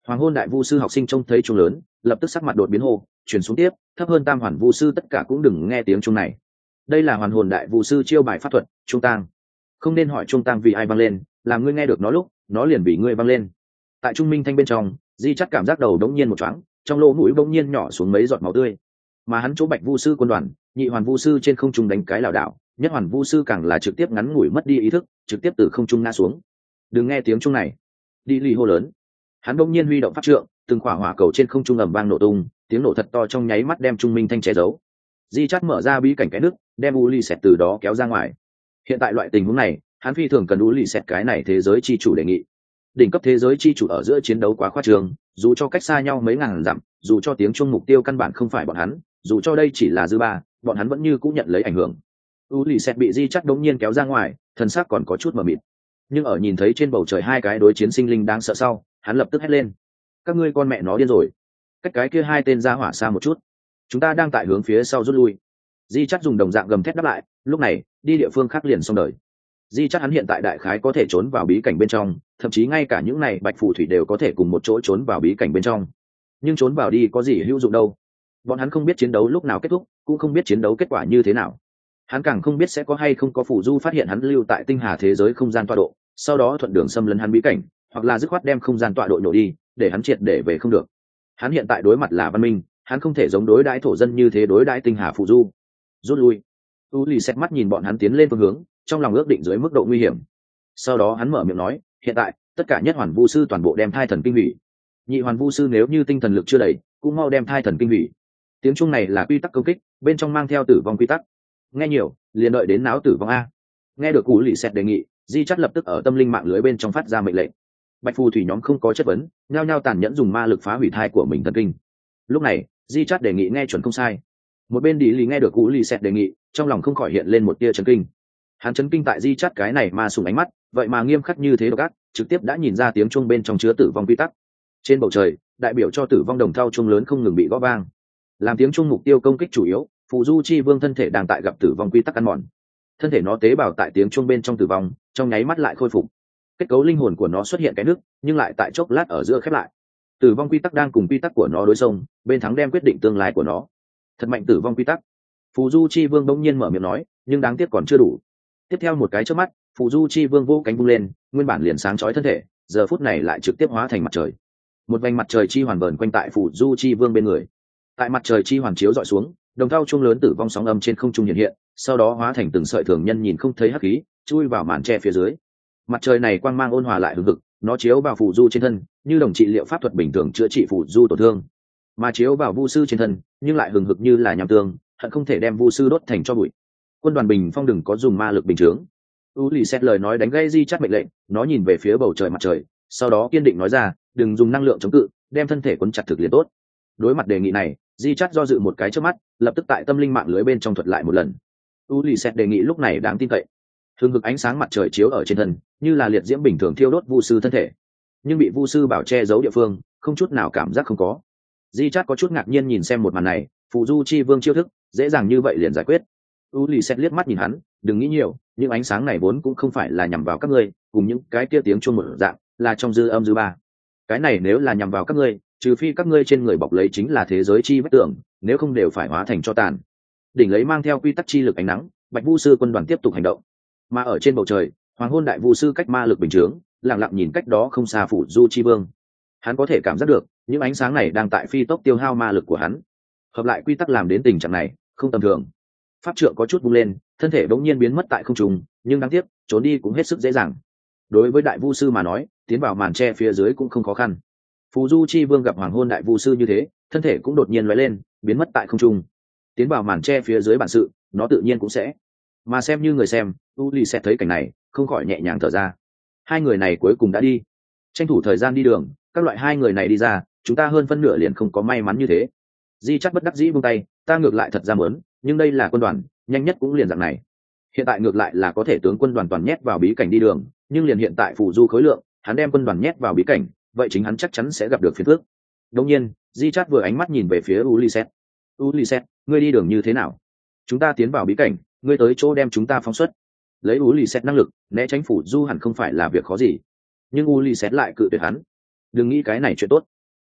Hoàng hôn đại vu sư học sinh trông thấy chuông lớn, lập tức sắc mặt đột biến hô, chuyển xuống tiếp, thấp hơn tam hoàn vu sư tất cả cũng đừng nghe tiếng chuông này. Đây là hoàn hồn đại vu sư chiêu bài pháp thuật, chuông tang. Không nên hỏi chuông tang vì ai vang lên, làm ngươi nghe được nó lúc, nó liền bị ngươi vang lên. Tại trung minh thanh bên trong, Di chắc cảm giác đầu đống nhiên một choáng, trong lỗ mũi bỗng nhiên nhỏ xuống mấy giọt máu tươi. Mà hắn chỗ bạch vu sư quân đoàn, nhị hoàn vu sư trên không trung đánh cái lảo đảo, nhất hoàn vu sư càng là trực tiếp ngắn ngủi mất đi ý thức, trực tiếp từ không trung ngã xuống. Đừng nghe tiếng chuông này. Đi lì hô lớn. Hắn bỗng nhiên huy động pháp trượng, từng quả hỏa cầu trên không trung ầm vang nổ tung, tiếng nổ thật to trong nháy mắt đem trung minh thanh che giấu. Di chắt mở ra bí cảnh cái nước, đem Ulysse từ đó kéo ra ngoài. Hiện tại loại tình huống này, hắn phi thường cần Ulysse cái này thế giới chi chủ đề nghị. Đỉnh cấp thế giới chi chủ ở giữa chiến đấu quá khoa trương, dù cho cách xa nhau mấy ngàn dặm, dù cho tiếng chuông mục tiêu căn bản không phải bọn hắn, dù cho đây chỉ là dư ba, bọn hắn vẫn như cũng nhận lấy ảnh hưởng. Ulysse bị Di chắt đống nhiên kéo ra ngoài, thân xác còn có chút mờ mịt. Nhưng ở nhìn thấy trên bầu trời hai cái đối chiến sinh linh đáng sợ sau, hắn lập tức hét lên: các ngươi con mẹ nó điên rồi, cách cái kia hai tên ra hỏa xa một chút, chúng ta đang tại hướng phía sau rút lui. Di chắc dùng đồng dạng gầm thét đáp lại, lúc này đi địa phương khác liền xong đời. Di chắc hắn hiện tại đại khái có thể trốn vào bí cảnh bên trong, thậm chí ngay cả những này bạch phù thủy đều có thể cùng một chỗ trốn vào bí cảnh bên trong, nhưng trốn vào đi có gì hữu dụng đâu. Bọn hắn không biết chiến đấu lúc nào kết thúc, cũng không biết chiến đấu kết quả như thế nào. Hắn càng không biết sẽ có hay không có phù du phát hiện hắn lưu tại tinh hà thế giới không gian tọa độ, sau đó thuận đường xâm lấn hắn bí cảnh, hoặc là dứt khoát đem không gian tọa độ nhổ đi, để hắn triệt để về không được. Hắn hiện tại đối mặt là văn minh, hắn không thể giống đối đãi thổ dân như thế đối đãi tinh hà phù du. Rút lui. Uli xét mắt nhìn bọn hắn tiến lên phương hướng, trong lòng ước định dưới mức độ nguy hiểm. Sau đó hắn mở miệng nói, hiện tại tất cả nhất hoàn vu sư toàn bộ đem thai thần kinh hủy. Nhị hoàn vu sư nếu như tinh thần lực chưa đầy, cũng mau đem thai thần kinh hủy. Tiếng chuông này là quy tắc công kích, bên trong mang theo tử vong quy tắc. Nghe nhiều, liền đợi đến náo tử vong a. Nghe được Uli xét đề nghị, Di chắt lập tức ở tâm linh mạng lưới bên trong phát ra mệnh lệnh. Bạch phù thủy nhóm không có chất vấn, nhao nhao tàn nhẫn dùng ma lực phá hủy thai của mình thần kinh. Lúc này Di chắt đề nghị nghe chuẩn không sai. Một bên đi lì nghe được Uli xét đề nghị, trong lòng không khỏi hiện lên một tia chấn kinh. Hắn chấn kinh tại Di chắt cái này ma sùng ánh mắt, vậy mà nghiêm khắc như thế độc ác, trực tiếp đã nhìn ra tiếng chuông bên trong chứa tử vong quy tắc. Trên bầu trời, đại biểu cho tử vong đồng thau chuông lớn không ngừng bị gõ vang. Làm tiếng chuông mục tiêu công kích chủ yếu, phù du chi vương thân thể đang tại gặp tử vong quy tắc ăn mòn. Thân thể nó tế bào tại tiếng chuông bên trong tử vong, trong nháy mắt lại khôi phục. Kết cấu linh hồn của nó xuất hiện cái nước, nhưng lại tại chốc lát ở giữa khép lại. Tử vong quy tắc đang cùng quy tắc của nó đối xông, bên thắng đem quyết định tương lai của nó. Thật mạnh tử vong quy tắc. Phù du chi vương bỗng nhiên mở miệng nói, nhưng đáng tiếc còn chưa đủ. Tiếp theo một cái chớp mắt, phù du chi vương vỗ cánh vung lên, nguyên bản liền sáng chói thân thể, giờ phút này lại trực tiếp hóa thành mặt trời. Một vành mặt trời chi hoàn vờn quanh tại phù du chi vương bên người. Tại mặt trời chi hoàn chiếu dọi xuống, đồng thau chuông lớn tử vong sóng âm trên không trung hiện hiện, sau đó hóa thành từng sợi thường nhân nhìn không thấy hắc khí, chui vào màn tre phía dưới. Mặt trời này quang mang ôn hòa lại hừng hực, nó chiếu vào phù du trên thân, như đồng trị liệu pháp thuật bình thường chữa trị phù du tổn thương, mà chiếu vào vu sư trên thân, nhưng lại hừng hực như là nham tương, hận không thể đem vu sư đốt thành tro bụi. Quân đoàn bình phong đừng có dùng ma lực bình chướng. Lì xét lời nói đánh gây Di chắt mệnh lệnh, nó nhìn về phía bầu trời mặt trời, sau đó kiên định nói ra, đừng dùng năng lượng chống cự, đem thân thể quấn chặt thực liền tốt. Đối mặt đề nghị này, Di chắt do dự một cái trước mắt, lập tức tại tâm linh mạng lưới bên trong thuật lại một lần. Lì xét đề nghị lúc này đáng tin cậy. Hừng hực ánh sáng mặt trời chiếu ở trên thân, như là liệt diễm bình thường thiêu đốt vu sư thân thể, nhưng bị vu sư bảo che giấu địa phương, không chút nào cảm giác không có. Di chắt có chút ngạc nhiên nhìn xem một màn này, phù du chi vương chiêu thức dễ dàng như vậy liền giải quyết. Uli xét liếc mắt nhìn hắn, đừng nghĩ nhiều, những ánh sáng này vốn cũng không phải là nhằm vào các ngươi, cùng những cái kia tiếng chuông một dạng, là trong dư âm dư ba. Cái này nếu là nhằm vào các ngươi, trừ phi các ngươi trên người bọc lấy chính là thế giới chi vách tường, nếu không đều phải hóa thành cho tàn. Đỉnh lấy mang theo quy tắc chi lực ánh nắng, bạch vu sư quân đoàn tiếp tục hành động. Mà ở trên bầu trời, hoàng hôn đại vu sư cách ma lực bình chướng, lặng lặng nhìn cách đó không xa phủ du chi vương. Hắn có thể cảm giác được những ánh sáng này đang tại phi tốc tiêu hao ma lực của hắn. Hợp lại quy tắc làm đến tình trạng này không tầm thường. Pháp trượng có chút bung lên, thân thể bỗng nhiên biến mất tại không trung, nhưng đáng tiếc trốn đi cũng hết sức dễ dàng. Đối với đại vu sư mà nói, tiến vào màn tre phía dưới cũng không khó khăn. Phù du chi vương gặp hoàng hôn đại vu sư như thế, thân thể cũng đột nhiên lóe lên, biến mất tại không trung. Tiến vào màn tre phía dưới bản sự, nó tự nhiên cũng sẽ. Mà xem như người xem, Uli sẽ thấy cảnh này, không khỏi nhẹ nhàng thở ra. Hai người này cuối cùng đã đi. Tranh thủ thời gian đi đường, các loại hai người này đi ra, chúng ta hơn phân nửa liền không có may mắn như thế. Di chắc bất đắc dĩ buông tay, ta ngược lại thật ra muốn, nhưng đây là quân đoàn, nhanh nhất cũng liền dạng này. Hiện tại ngược lại là có thể tướng quân đoàn toàn nhét vào bí cảnh đi đường, nhưng liền hiện tại phù du khối lượng, hắn đem quân đoàn nhét vào bí cảnh, vậy chính hắn chắc chắn sẽ gặp được phiền phức. Đương nhiên, Di chát vừa ánh mắt nhìn về phía Ulysses. Ulysses, ngươi đi đường như thế nào? Chúng ta tiến vào bí cảnh, ngươi tới chỗ đem chúng ta phóng xuất. Lấy Ulysses năng lực, né tránh phù du hẳn không phải là việc khó gì. Nhưng Ulysses lại cự tuyệt hắn. Đừng nghĩ cái này chuyện tốt.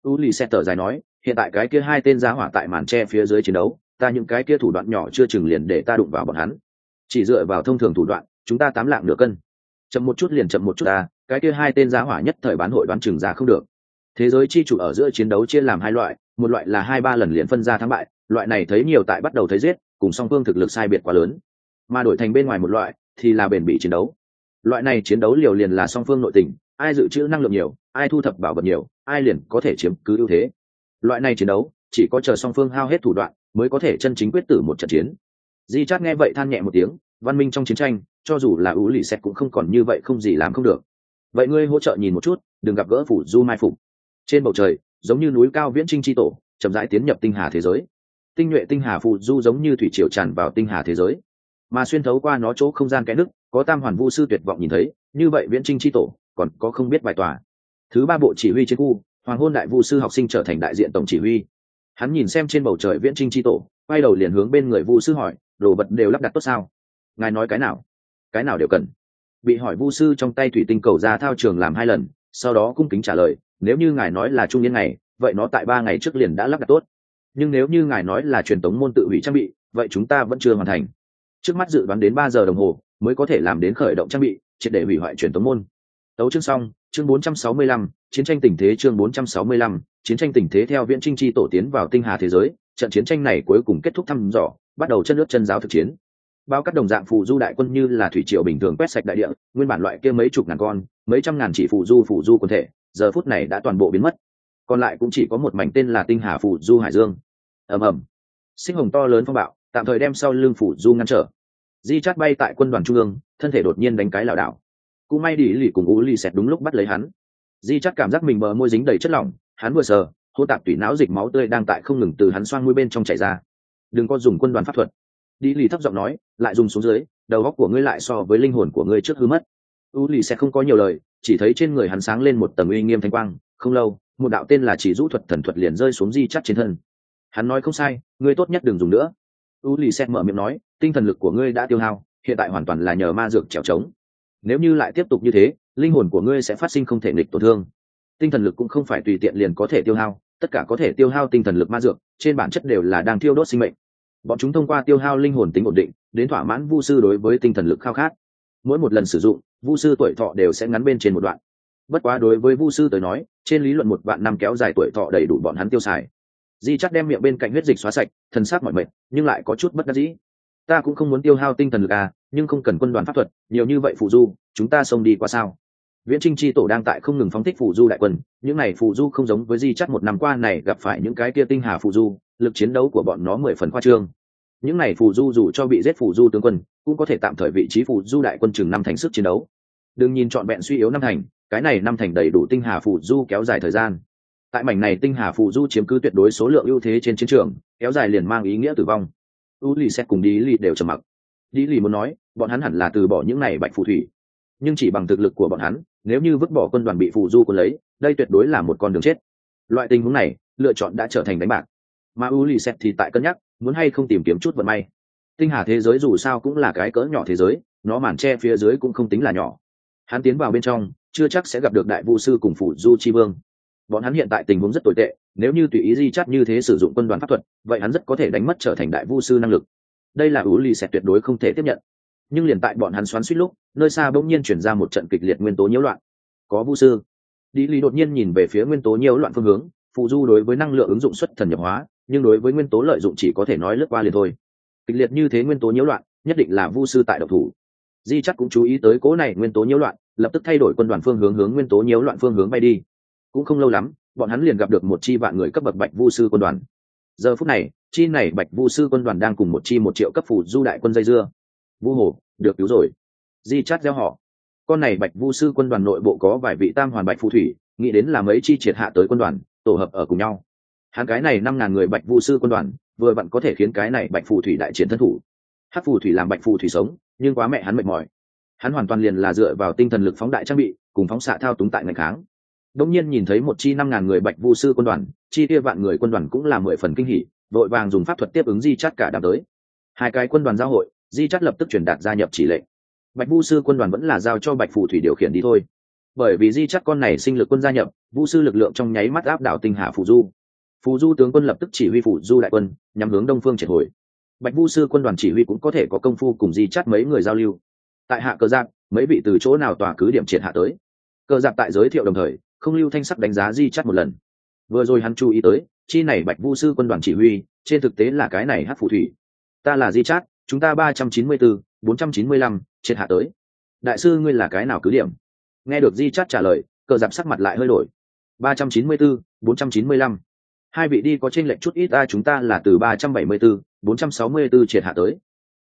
Ulysses thở dài nói, hiện tại cái kia hai tên giá hỏa tại màn tre phía dưới chiến đấu, ta những cái kia thủ đoạn nhỏ chưa chừng liền để ta đụng vào bọn hắn. Chỉ dựa vào thông thường thủ đoạn, chúng ta 8 lạng nửa cân. Chậm một chút liền chậm một chút ta, cái kia hai tên giá hỏa nhất thời bán hội đoán chừng ra không được. Thế giới chi chủ ở giữa chiến đấu chia làm hai loại, một loại là 2-3 lần liền phân ra thắng bại, loại này thấy nhiều tại bắt đầu thấy giết, cùng song phương thực lực sai biệt quá lớn. Mà đổi thành bên ngoài một loại thì là bền bỉ chiến đấu. Loại này chiến đấu liều liền là song phương nội tình, ai dự trữ năng lượng nhiều, ai thu thập bảo vật nhiều, ai liền có thể chiếm cứ ưu thế. Loại này chiến đấu chỉ có chờ song phương hao hết thủ đoạn mới có thể chân chính quyết tử một trận chiến. Di Chát nghe vậy than nhẹ một tiếng, văn minh trong chiến tranh cho dù là Ulysses cũng không còn như vậy, không gì làm không được. Vậy ngươi hỗ trợ nhìn một chút, đừng gặp gỡ phủ du mai phục. Trên bầu trời giống như núi cao viễn trinh chi tổ chậm rãi tiến nhập tinh hà thế giới. Tinh nhuệ tinh hà phù du giống như thủy triều tràn vào tinh hà thế giới, mà xuyên thấu qua nó chỗ không gian kẽ nứt có tam hoàn vu sư tuyệt vọng nhìn thấy, như vậy viễn trinh chi tổ còn có không biết vài tòa. Thứ 3 bộ chỉ huy chiến khu, hoàng hôn đại vu sư học sinh trở thành đại diện tổng chỉ huy. Hắn nhìn xem trên bầu trời viễn trinh chi tổ, quay đầu liền hướng bên người vu sư hỏi, đồ vật đều lắp đặt tốt sao? Ngài nói cái nào đều cần. Bị hỏi vu sư trong tay thủy tinh cầu ra thao trường làm 2 lần, sau đó cung kính trả lời, nếu như ngài nói là trung niên ngày, vậy nó tại 3 ngày trước liền đã lắp đặt tốt. Nhưng nếu như ngài nói là truyền tống môn tự hủy trang bị, vậy chúng ta vẫn chưa hoàn thành. Trước mắt dự đoán đến 3 giờ đồng hồ mới có thể làm đến khởi động trang bị, triệt để hủy hoại truyền tống môn. Tấu chương xong, chương 465, chiến tranh tình thế chương 465, chiến tranh tình thế. Theo viễn trinh chi tổ tiến vào tinh hà thế giới, trận chiến tranh này cuối cùng kết thúc thăm dò, bắt đầu chân nước chân giáo thực chiến. Bao các đồng dạng phù du đại quân như là thủy triều bình thường quét sạch đại địa, nguyên bản loại kia mấy chục ngàn con, mấy trăm ngàn chỉ phù du quân thể, giờ phút này đã toàn bộ biến mất. Còn lại cũng chỉ có một mảnh tên là tinh hà phù du hải dương. Ầm ầm, sinh hồng to lớn phong bạo tạm thời đem sau lưng phù du ngăn trở. Di Chát bay tại quân đoàn trung ương, thân thể đột nhiên đánh cái lảo đảo. Cũng may đi lì cùng Ulysses đúng lúc bắt lấy hắn. Di Chát cảm giác mình bờ môi dính đầy chất lỏng, hắn vừa sờ, hô tạp tủy não dịch máu tươi đang tại không ngừng từ hắn xoang mũi bên trong chảy ra. Đừng có dùng quân đoàn pháp thuật. Đi lì thấp giọng nói, lại dùng xuống dưới, đầu óc của ngươi lại so với linh hồn của ngươi trước hư mất. Ulysses không có nhiều lời, chỉ thấy trên người hắn sáng lên một tầng uy nghiêm thanh quang, không lâu, một đạo tên là chỉ rũ thuật thần thuật liền rơi xuống Di Chát trên thân. Hắn nói không sai, ngươi tốt nhất đừng dùng nữa. Ulysses mở miệng nói, tinh thần lực của ngươi đã tiêu hao, hiện tại hoàn toàn là nhờ ma dược trèo trống. Nếu như lại tiếp tục như thế, linh hồn của ngươi sẽ phát sinh không thể nghịch tổn thương. Tinh thần lực cũng không phải tùy tiện liền có thể tiêu hao, tất cả có thể tiêu hao tinh thần lực ma dược, trên bản chất đều là đang thiêu đốt sinh mệnh. Bọn chúng thông qua tiêu hao linh hồn tính ổn định, đến thỏa mãn vu sư đối với tinh thần lực khao khát. Mỗi một lần sử dụng, vu sư tuổi thọ đều sẽ ngắn bên trên một đoạn. Bất quá đối với vu sư tới nói, trên lý luận 1 vạn năm kéo dài tuổi thọ đầy đủ bọn hắn tiêu xài. Di Chát đem miệng bên cạnh huyết dịch xóa sạch, thần sắc mỏi mệt, nhưng lại có chút bất đắc dĩ. Ta cũng không muốn tiêu hao tinh thần lực à, nhưng không cần quân đoàn pháp thuật, nhiều như vậy phù du, chúng ta xông đi qua sao? Viễn Trinh chi tổ đang tại không ngừng phóng thích phù du đại quân, những này phù du không giống với Di Chát 1 năm qua này gặp phải những cái kia tinh hà phù du, lực chiến đấu của bọn nó 10 phần khoa trương. Những này phù du dù cho bị giết phù du tướng quân, cũng có thể tạm thời vị trí phù du đại quân chừng 5 thành sức chiến đấu. Đừng nhìn trọn vẹn suy yếu 5 thành, cái này 5 thành đầy đủ tinh hà phù du kéo dài thời gian. Tại mảnh này tinh hà phù du chiếm cứ tuyệt đối số lượng ưu thế trên chiến trường, kéo dài liền mang ý nghĩa tử vong. Ulysses cùng Đi Lì đều trầm mặc. Đi Lì muốn nói, bọn hắn hẳn là từ bỏ những này bạch phù thủy, nhưng chỉ bằng thực lực của bọn hắn, nếu như vứt bỏ quân đoàn bị phù du quân lấy, đây tuyệt đối là một con đường chết. Loại tình huống này, lựa chọn đã trở thành đánh bạc. Mà Ulysses thì tại cân nhắc, muốn hay không tìm kiếm chút vận may. Tinh hà thế giới dù sao cũng là cái cỡ nhỏ thế giới, nó màn che phía dưới cũng không tính là nhỏ. Hắn tiến vào bên trong, chưa chắc sẽ gặp được đại vu sư cùng phù du chi vương. Bọn hắn hiện tại tình huống rất tồi tệ, nếu như tùy ý Di Chát như thế sử dụng quân đoàn pháp thuật, vậy hắn rất có thể đánh mất trở thành đại vu sư năng lực. Đây là Ulysses tuyệt đối không thể tiếp nhận. Nhưng liền tại bọn hắn xoắn xuýt lúc, nơi xa bỗng nhiên chuyển ra một trận kịch liệt nguyên tố nhiễu loạn. Có vu sư. Đi Lý đột nhiên nhìn về phía nguyên tố nhiễu loạn phương hướng, phù du đối với năng lượng ứng dụng xuất thần nhập hóa, nhưng đối với nguyên tố lợi dụng chỉ có thể nói lướt qua liền thôi. Kịch liệt như thế nguyên tố nhiễu loạn, nhất định là vu sư tại độc thủ. Di Chát cũng chú ý tới cố này nguyên tố nhiễu loạn, lập tức thay đổi quân đoàn phương hướng hướng nguyên tố nhiễu loạn phương hướng bay đi. Cũng không lâu lắm, bọn hắn liền gặp được một chi vạn người cấp bậc bạch vu sư quân đoàn. Giờ phút này, chi này bạch vu sư quân đoàn đang cùng một chi 1 triệu cấp phù du đại quân dây dưa. Vu hồ, được cứu rồi. Di Chát gieo họ. Con này bạch vu sư quân đoàn nội bộ có vài vị tam hoàn bạch phù thủy, nghĩ đến là mấy chi triệt hạ tới quân đoàn, tổ hợp ở cùng nhau. Hắn cái này 5.000 người bạch vu sư quân đoàn, vừa vặn có thể khiến cái này bạch phù thủy đại chiến thân thủ. Hắc phù thủy làm bạch phù thủy sống, nhưng quá mẹ hắn mệt mỏi. Hắn hoàn toàn liền là dựa vào tinh thần lực phóng đại trang bị, cùng phóng xạ thao túng tại ngày kháng. Đống nhiên nhìn thấy một chi 5.000 người bạch vu sư quân đoàn, chi kia vạn người quân đoàn cũng là 10 phần kinh hỉ, vội vàng dùng pháp thuật tiếp ứng Di Chát cả đám tới. 2 cái quân đoàn giao hội, Di Chát lập tức truyền đạt gia nhập chỉ lệnh. Bạch vu sư quân đoàn vẫn là giao cho bạch phù thủy điều khiển đi thôi. bởi vì di chắt con này sinh lực quân gia nhập, vu sư lực lượng trong nháy mắt áp đảo tinh hà phù du. Phù du tướng quân lập tức chỉ huy phù du đại quân nhằm hướng đông phương triệt hồi. Bạch vu sư quân đoàn chỉ huy cũng có thể có công phu cùng di chắt mấy người giao lưu. Tại hạ cờ giáp, mấy vị từ chỗ nào tòa cứ điểm triệt hạ tới. Cờ giáp tại giới thiệu đồng thời không lưu thanh sắc đánh giá di chắt một lần. Vừa rồi hắn chú ý tới chi này bạch vu sư quân đoàn chỉ huy trên thực tế là cái này hát phù thủy. Ta là di chắt, chúng ta 394, 495, triệt hạ tới. Đại sư ngươi là cái nào cứ điểm? Nghe được di chắt trả lời, cờ giáp sắc mặt lại hơi đổi. 394, 495. Hai vị đi có chênh lệch chút ít, chúng ta là từ 374, 464 triệt hạ tới.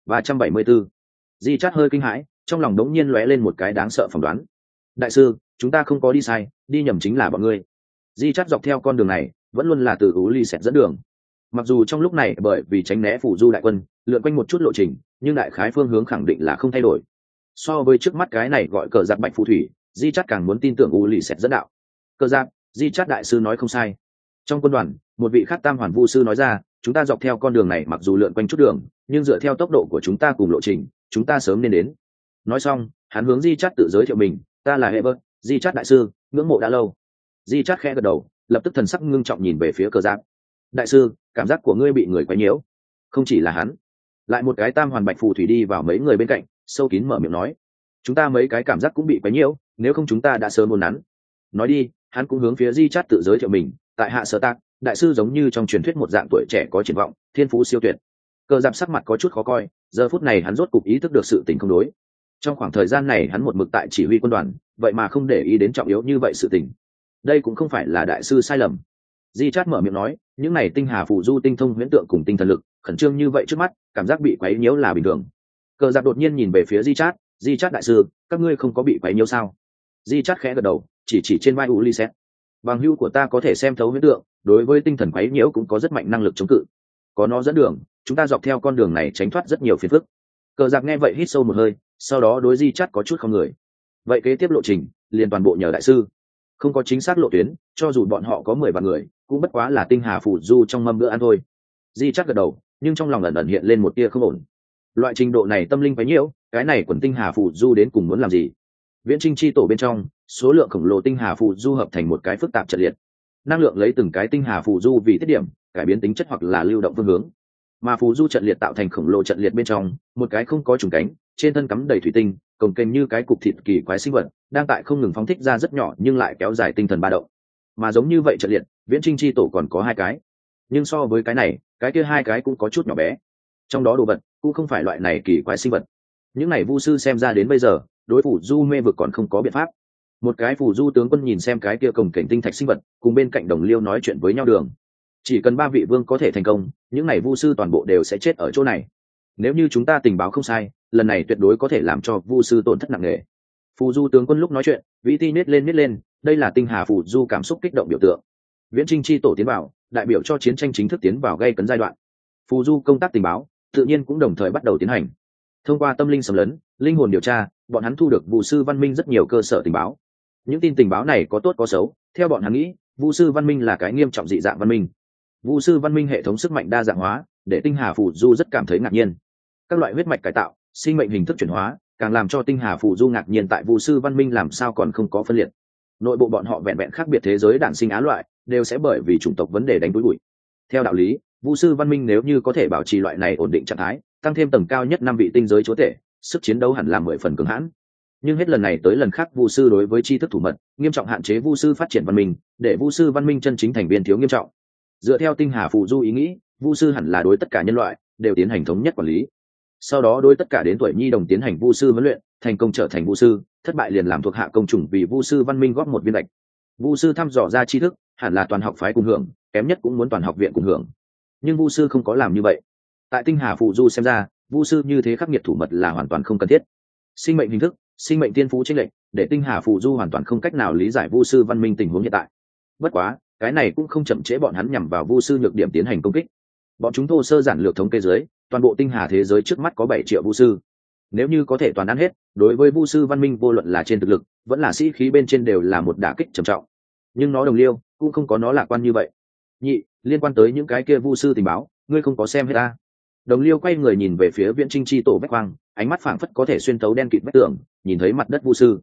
374. Di chắt hơi kinh hãi, trong lòng đống nhiên lóe lên một cái đáng sợ phỏng đoán. Đại sư, chúng ta không có đi sai, đi nhầm chính là bọn ngươi. Di chắt dọc theo con đường này vẫn luôn là từ Ulysses dẫn đường. Mặc dù trong lúc này bởi vì tránh né phủ du đại quân lượn quanh một chút lộ trình, nhưng đại khái phương hướng khẳng định là không thay đổi. So với trước mắt cái này gọi cờ giặc bạch phù thủy, di chắt càng muốn tin tưởng Ulysses dẫn đạo. Cờ giặc, di chắt đại sư nói không sai. Trong quân đoàn, một vị khác tam hoàn vu sư nói ra, chúng ta dọc theo con đường này mặc dù lượn quanh chút đường, nhưng dựa theo tốc độ của chúng ta cùng lộ trình, chúng ta sớm nên đến. Nói xong, hắn hướng di chắt tự giới thiệu mình, ta là Heber, di chắt đại sư, ngưỡng mộ đã lâu. Di chắt khẽ gật đầu, lập tức thần sắc ngưng trọng nhìn về phía cờ giáp. Đại sư, cảm giác của ngươi bị người quấy nhiễu. Không chỉ là hắn, lại một cái tam hoàn bạch phù thủy đi vào mấy người bên cạnh, sâu kín mở miệng nói, chúng ta mấy cái cảm giác cũng bị quấy nhiễu, nếu không chúng ta đã sớm buồn nắn. Nói đi, hắn cũng hướng phía di chắt tự giới thiệu mình, tại hạ sở tạc, đại sư giống như trong truyền thuyết một dạng tuổi trẻ có triển vọng, thiên phú siêu tuyệt. Cờ giáp sắc mặt có chút khó coi, giờ phút này hắn rốt cục ý thức được sự tình không đối. Trong khoảng thời gian này hắn một mực tại chỉ huy quân đoàn, vậy mà không để ý đến trọng yếu như vậy sự tình. Đây cũng không phải là đại sư sai lầm. Di chát mở miệng nói, những này tinh hà phù du tinh thông huyễn tượng cùng tinh thần lực khẩn trương như vậy trước mắt, cảm giác bị quấy nhiễu là bình thường. Cờ giáp đột nhiên nhìn về phía di chát đại sư, các ngươi không có bị quấy nhiễu sao? Di chát khẽ gật đầu, chỉ trên vai Ulysses. Bằng hữu của ta có thể xem thấu huyễn tượng, đối với tinh thần quấy nhiễu cũng có rất mạnh năng lực chống cự. Có nó dẫn đường, chúng ta dọc theo con đường này tránh thoát rất nhiều phiền phức. Cờ giặc nghe vậy hít sâu một hơi, sau đó đối di chắt có chút không người. Vậy kế tiếp lộ trình liền toàn bộ nhờ đại sư. Không có chính xác lộ tuyến, cho dù bọn họ có 10 vạn người cũng bất quá là tinh hà phù du trong mâm bữa ăn thôi. Di chắt gật đầu, nhưng trong lòng ẩn ẩn hiện lên một tia không ổn. Loại trình độ này tâm linh quấy nhiễu, cái này quần tinh hà phù du đến cùng muốn làm gì? Viễn Trinh chi tổ bên trong, số lượng khổng lồ tinh hà phù du hợp thành một cái phức tạp trận liệt. Năng lượng lấy từng cái tinh hà phù du vì tiết điểm, cải biến tính chất hoặc là lưu động phương hướng. Mà phù du trận liệt tạo thành khổng lồ trận liệt bên trong, một cái không có trùng cánh, trên thân cắm đầy thủy tinh, cồng kềnh như cái cục thịt kỳ quái sinh vật, đang tại không ngừng phóng thích ra rất nhỏ nhưng lại kéo dài tinh thần ba động. Mà giống như vậy trận liệt, Viễn Trinh chi tổ còn có 2 cái. Nhưng so với cái này, cái kia 2 cái cũng có chút nhỏ bé. Trong đó đồ vật cũng không phải loại này kỳ quái sinh vật. Những này vu sư xem ra đến bây giờ, đối phù du mê vực còn không có biện pháp. Một cái phù du tướng quân nhìn xem cái kia cồng kềnh tinh thạch sinh vật, cùng bên cạnh đồng liêu nói chuyện với nhau đường. Chỉ cần 3 vị vương có thể thành công, những này vu sư toàn bộ đều sẽ chết ở chỗ này. Nếu như chúng ta tình báo không sai, lần này tuyệt đối có thể làm cho vu sư tổn thất nặng nề. Phù du tướng quân lúc nói chuyện, vĩ ti nết lên, đây là tinh hà phù du cảm xúc kích động biểu tượng. Viễn Trinh chi tổ tiến vào, đại biểu cho chiến tranh chính thức tiến vào gây cấn giai đoạn. Phù du công tác tình báo tự nhiên cũng đồng thời bắt đầu tiến hành. Thông qua tâm linh xâm lấn, linh hồn điều tra, bọn hắn thu được vu sư văn minh rất nhiều cơ sở tình báo. Những tin tình báo này có tốt có xấu, theo bọn hắn nghĩ, vu sư văn minh là cái nghiêm trọng dị dạng văn minh. Vu sư văn minh hệ thống sức mạnh đa dạng hóa, để tinh hà phù du rất cảm thấy ngạc nhiên. Các loại huyết mạch cải tạo, sinh mệnh hình thức chuyển hóa, càng làm cho tinh hà phù du ngạc nhiên tại vu sư văn minh làm sao còn không có phân liệt. Nội bộ bọn họ vẹn vẹn khác biệt thế giới đản sinh á loại, đều sẽ bởi vì chủng tộc vấn đề đánh túi bụi. Theo đạo lý, vu sư văn minh nếu như có thể bảo trì loại này ổn định trạng thái, tăng thêm tầng cao nhất 5 vị tinh giới chúa tể, sức chiến đấu hẳn là 10 phần cường hãn. Nhưng hết lần này tới lần khác vu sư đối với tri thức thủ mật nghiêm trọng hạn chế vu sư phát triển văn minh, để vu sư văn minh chân chính thành viên thiếu nghiêm trọng. Dựa theo tinh hà phù du ý nghĩ, vu sư hẳn là đối tất cả nhân loại đều tiến hành thống nhất quản lý, sau đó đối tất cả đến tuổi nhi đồng tiến hành vu sư huấn luyện, thành công trở thành vu sư, thất bại liền làm thuộc hạ công chủng vì vu sư văn minh góp một viên lệch. Vu sư thăm dò ra tri thức hẳn là toàn học phái cùng hưởng, kém nhất cũng muốn toàn học viện cùng hưởng. Nhưng vu sư không có làm như vậy. Tại tinh hà phù du xem ra, vu sư như thế khắc nghiệt thủ mật là hoàn toàn không cần thiết. Sinh mệnh hình thức, sinh mệnh tiên phú chênh lệch, để tinh hà phù du hoàn toàn không cách nào lý giải vu sư văn minh tình huống hiện tại. Bất quá, cái này cũng không chậm trễ bọn hắn nhằm vào vu sư nhược điểm tiến hành công kích. Bọn chúng thô sơ giản lược thống kê dưới, toàn bộ tinh hà thế giới trước mắt có 7 triệu vu sư. Nếu như có thể toàn ăn hết, đối với vu sư văn minh vô luận là trên thực lực, vẫn là sĩ khí bên trên đều là một đả kích trầm trọng. Nhưng nó đồng liêu, cũng không có nó lạc quan như vậy. Nhị, liên quan tới những cái kia vu sư tình báo, ngươi không có xem hết ta. Đồng liêu quay người nhìn về phía Viễn Trinh chi tổ vách quang, ánh mắt phảng phất có thể xuyên thấu đen kịt vách tường, nhìn thấy mặt đất vu sư.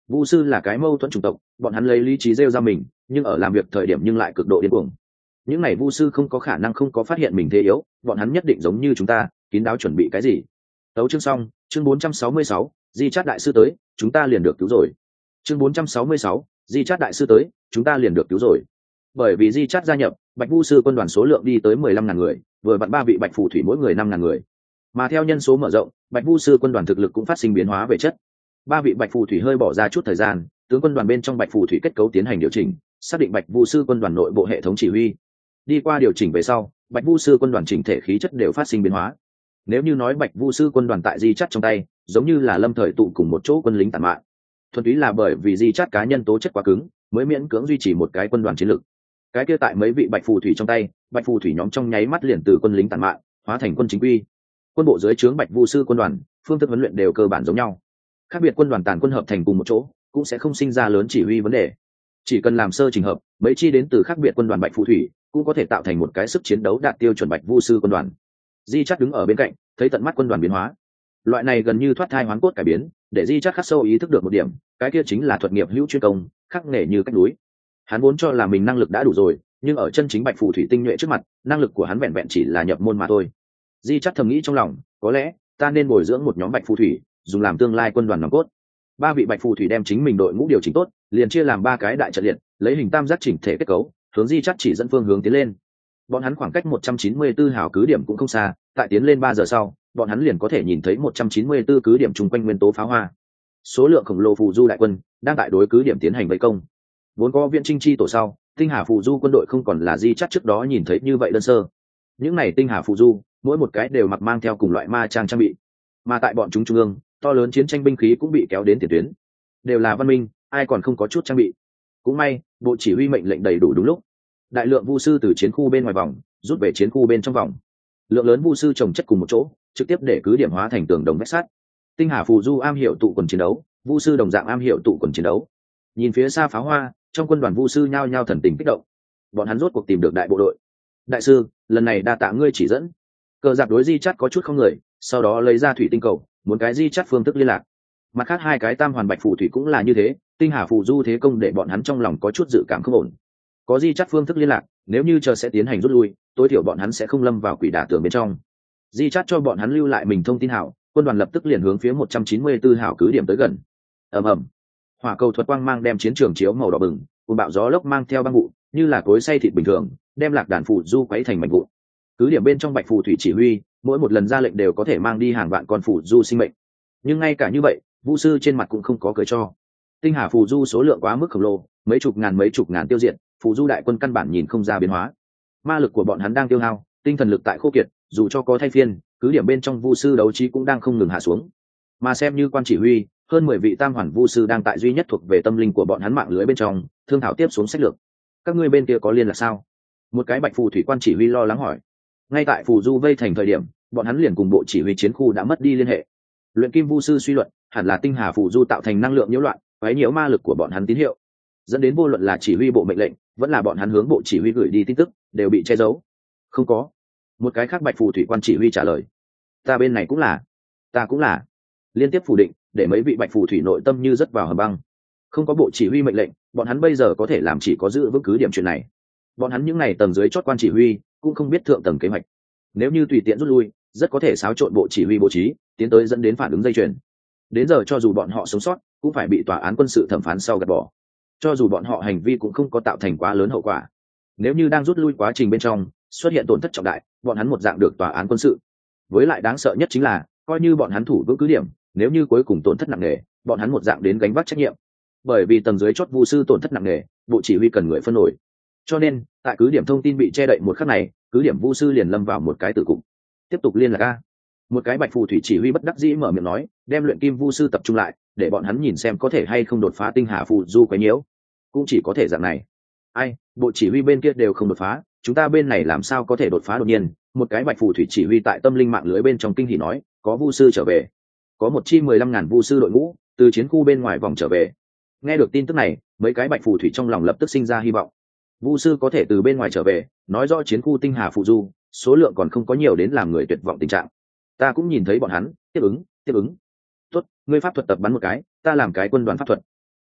Vu sư là cái mâu thuẫn chủng tộc, bọn hắn lấy lý trí rêu ra mình, nhưng ở làm việc thời điểm nhưng lại cực độ điên cuồng. Những này vu sư không có khả năng không có phát hiện mình thế yếu, bọn hắn nhất định giống như chúng ta, kín đáo chuẩn bị cái gì. Tấu chương xong, chương 466, Di Chát đại sư tới, chúng ta liền được cứu rồi. Chương 466, Di Chát đại sư tới, chúng ta liền được cứu rồi. Bởi vì Di Chát gia nhập, Bạch Vu sư quân đoàn số lượng đi tới 15.000 người, vừa vặn 3 vị Bạch phù thủy mỗi người 5.000 người. Mà theo nhân số mở rộng, Bạch Vu sư quân đoàn thực lực cũng phát sinh biến hóa về chất. 3 vị Bạch phù thủy hơi bỏ ra chút thời gian, tướng quân đoàn bên trong Bạch phù thủy kết cấu tiến hành điều chỉnh, xác định Bạch Vu sư quân đoàn nội bộ hệ thống chỉ huy. Đi qua điều chỉnh về sau, Bạch Vu sư quân đoàn chỉnh thể khí chất đều phát sinh biến hóa. Nếu như nói Bạch Vu sư quân đoàn tại Di Chát trong tay, giống như là lâm thời tụ cùng một chỗ quân lính tàn mạn. Thuần túy là bởi vì Di Chát cá nhân tố chất quá cứng, mới miễn cưỡng duy trì một cái quân đoàn chiến lược. Cái kia tại mấy vị Bạch phù thủy trong tay, Bạch phù thủy nhóm trong nháy mắt liền từ quân lính tàn mạn hóa thành quân chính quy. Quân bộ dưới trướng Bạch Vu sư quân đoàn, phương thức huấn luyện đều cơ bản giống nhau. Khác biệt quân đoàn tàn quân hợp thành cùng một chỗ, cũng sẽ không sinh ra lớn chỉ huy vấn đề. Chỉ cần làm sơ trình hợp, mấy chi đến từ khác biệt quân đoàn Bạch phù thủy, cũng có thể tạo thành một cái sức chiến đấu đạt tiêu chuẩn Bạch Vu sư quân đoàn. Di Chát đứng ở bên cạnh, thấy tận mắt quân đoàn biến hóa. Loại này gần như thoát thai hoán cốt cải biến, để Di Chát khắc sâu ý thức được một điểm, cái kia chính là thuật nghiệp hữu chuyên công, khắc nghề như cách núi. Hắn vốn cho là mình năng lực đã đủ rồi, nhưng ở chân chính Bạch phù thủy tinh nhuệ trước mặt, năng lực của hắn vẹn vẹn chỉ là nhập môn mà thôi. Di Chát thầm nghĩ trong lòng, có lẽ ta nên bồi dưỡng một nhóm Bạch phù thủy, dùng làm tương lai quân đoàn nòng cốt. 3 vị Bạch phù thủy đem chính mình đội ngũ điều chỉnh tốt, liền chia làm 3 cái đại trận liệt, lấy hình tam giác chỉnh thể kết cấu, hướng Di Chát chỉ dẫn phương hướng tiến lên. Bọn hắn khoảng cách 194 hào cứ điểm cũng không xa, tại tiến lên 3 giờ sau, bọn hắn liền có thể nhìn thấy 194 cứ điểm chung quanh nguyên tố pháo hoa. Số lượng khổng lồ phù du đại quân đang tại đối cứ điểm tiến hành vây công. Vốn có viện trinh chi tổ sau, tinh hà phù du quân đội không còn là Di Chát trước đó nhìn thấy như vậy đơn sơ. Những này tinh hà phù du, mỗi một cái đều mặc mang theo cùng loại ma trang trang bị, mà tại bọn chúng trung ương, to lớn chiến tranh binh khí cũng bị kéo đến tiền tuyến. Đều là văn minh, ai còn không có chút trang bị. Cũng may, bộ chỉ huy mệnh lệnh đầy đủ đúng lúc. Đại lượng vu sư từ chiến khu bên ngoài vòng rút về chiến khu bên trong vòng. Lượng lớn vu sư chồng chất cùng một chỗ, trực tiếp để cứ điểm hóa thành tường đồng vách sắt. Tinh hà phù du am hiểu tụ quần chiến đấu, vu sư đồng dạng am hiểu tụ quần chiến đấu. Nhìn phía xa pháo hoa, trong quân đoàn vu sư nhao nhao thần tình kích động. Bọn hắn rốt cuộc tìm được đại bộ đội. Đại sư, lần này đa tạ ngươi chỉ dẫn. Cờ giặc đối Di Chát có chút không người, sau đó lấy ra thủy tinh cầu, muốn cái Di Chát phương thức liên lạc. Mặt khác 2 cái tam hoàn Bạch phù thủy cũng là như thế, tinh hà phù du thế công để bọn hắn trong lòng có chút dự cảm không ổn. Có Di Chát phương thức liên lạc, nếu như chờ sẽ tiến hành rút lui, tối thiểu bọn hắn sẽ không lâm vào quỷ đả tường bên trong. Di Chát cho bọn hắn lưu lại mình thông tin hảo, quân đoàn lập tức liền hướng phía 194 hảo cứ điểm tới gần. Ầm ầm, hỏa cầu thuật quang mang đem chiến trường chiếu màu đỏ bừng, cùng bạo gió lốc mang theo băng vụ, như là cối xay thịt bình thường, đem lạc đàn phù du quấy thành mảnh vụn. Cứ điểm bên trong Bạch phù thủy chỉ huy, mỗi một lần ra lệnh đều có thể mang đi hàng vạn con phù du sinh mệnh. Nhưng ngay cả như vậy, vu sư trên mặt cũng không có cười cho. Tinh hà phù du số lượng quá mức khổng lồ, mấy chục ngàn tiêu diệt, phù du đại quân căn bản nhìn không ra biến hóa. Ma lực của bọn hắn đang tiêu hao, tinh thần lực tại khô kiệt, dù cho có thay phiên, cứ điểm bên trong vu sư đấu trí cũng đang không ngừng hạ xuống. Mà xem như quan chỉ huy, hơn 10 vị tam hoàn vu sư đang tại duy nhất thuộc về tâm linh của bọn hắn mạng lưới bên trong, thương thảo tiếp xuống sách lược. Các ngươi bên kia có liên lạc sao? Một cái Bạch phù thủy quan chỉ huy lo lắng hỏi. Ngay tại phù du vây thành thời điểm, bọn hắn liền cùng bộ chỉ huy chiến khu đã mất đi liên hệ. Luyện kim vu sư suy luận, hẳn là tinh hà phù du tạo thành năng lượng nhiễu loạn, quấy nhiễu ma lực của bọn hắn tín hiệu, dẫn đến vô luận là chỉ huy bộ mệnh lệnh, vẫn là bọn hắn hướng bộ chỉ huy gửi đi tin tức, đều bị che giấu. Không có. Một cái khác Bạch phù thủy quan chỉ huy trả lời. Ta bên này cũng là. Liên tiếp phủ định, để mấy vị Bạch phù thủy nội tâm như rất vào hầm băng. Không có bộ chỉ huy mệnh lệnh, bọn hắn bây giờ có thể làm chỉ có giữ vững cứ điểm chuyện này. Bọn hắn những này tầng dưới chót quan chỉ huy, cũng không biết thượng tầng kế hoạch. Nếu như tùy tiện rút lui, rất có thể xáo trộn bộ chỉ huy bố trí, tiến tới dẫn đến phản ứng dây chuyền. Đến giờ cho dù bọn họ sống sót, cũng phải bị tòa án quân sự thẩm phán sau gạt bỏ. Cho dù bọn họ hành vi cũng không có tạo thành quá lớn hậu quả. Nếu như đang rút lui quá trình bên trong xuất hiện tổn thất trọng đại, bọn hắn một dạng được tòa án quân sự. Với lại đáng sợ nhất chính là, coi như bọn hắn thủ vững cứ điểm, nếu như cuối cùng tổn thất nặng nề, bọn hắn một dạng đến gánh vác trách nhiệm. Bởi vì tầng dưới chót vu sư tổn thất nặng nề, bộ chỉ huy cần người phân nổi. Cho nên, tại cứ điểm thông tin bị che đậy một khắc này, cứ điểm vu sư liền lâm vào một cái tử cục. Tiếp tục liên lạc a. Một cái Bạch phù thủy chỉ huy bất đắc dĩ mở miệng nói, đem luyện kim vu sư tập trung lại, để bọn hắn nhìn xem có thể hay không đột phá tinh hà phù du quấy nhiễu. Cũng chỉ có thể dạng này. Ai, bộ chỉ huy bên kia đều không đột phá, chúng ta bên này làm sao có thể đột phá đột nhiên? Một cái Bạch phù thủy chỉ huy tại tâm linh mạng lưới bên trong kinh hỉ nói, có vu sư trở về. Có một chi 15.000 vu sư đội ngũ từ chiến khu bên ngoài vòng trở về. Nghe được tin tức này, mấy cái Bạch phù thủy trong lòng lập tức sinh ra hy vọng. Vu sư có thể từ bên ngoài trở về, nói rõ chiến khu tinh hà phù du số lượng còn không có nhiều đến làm người tuyệt vọng tình trạng. Ta cũng nhìn thấy bọn hắn tiếp ứng. Tốt, ngươi pháp thuật tập bắn một cái, ta làm cái quân đoàn pháp thuật.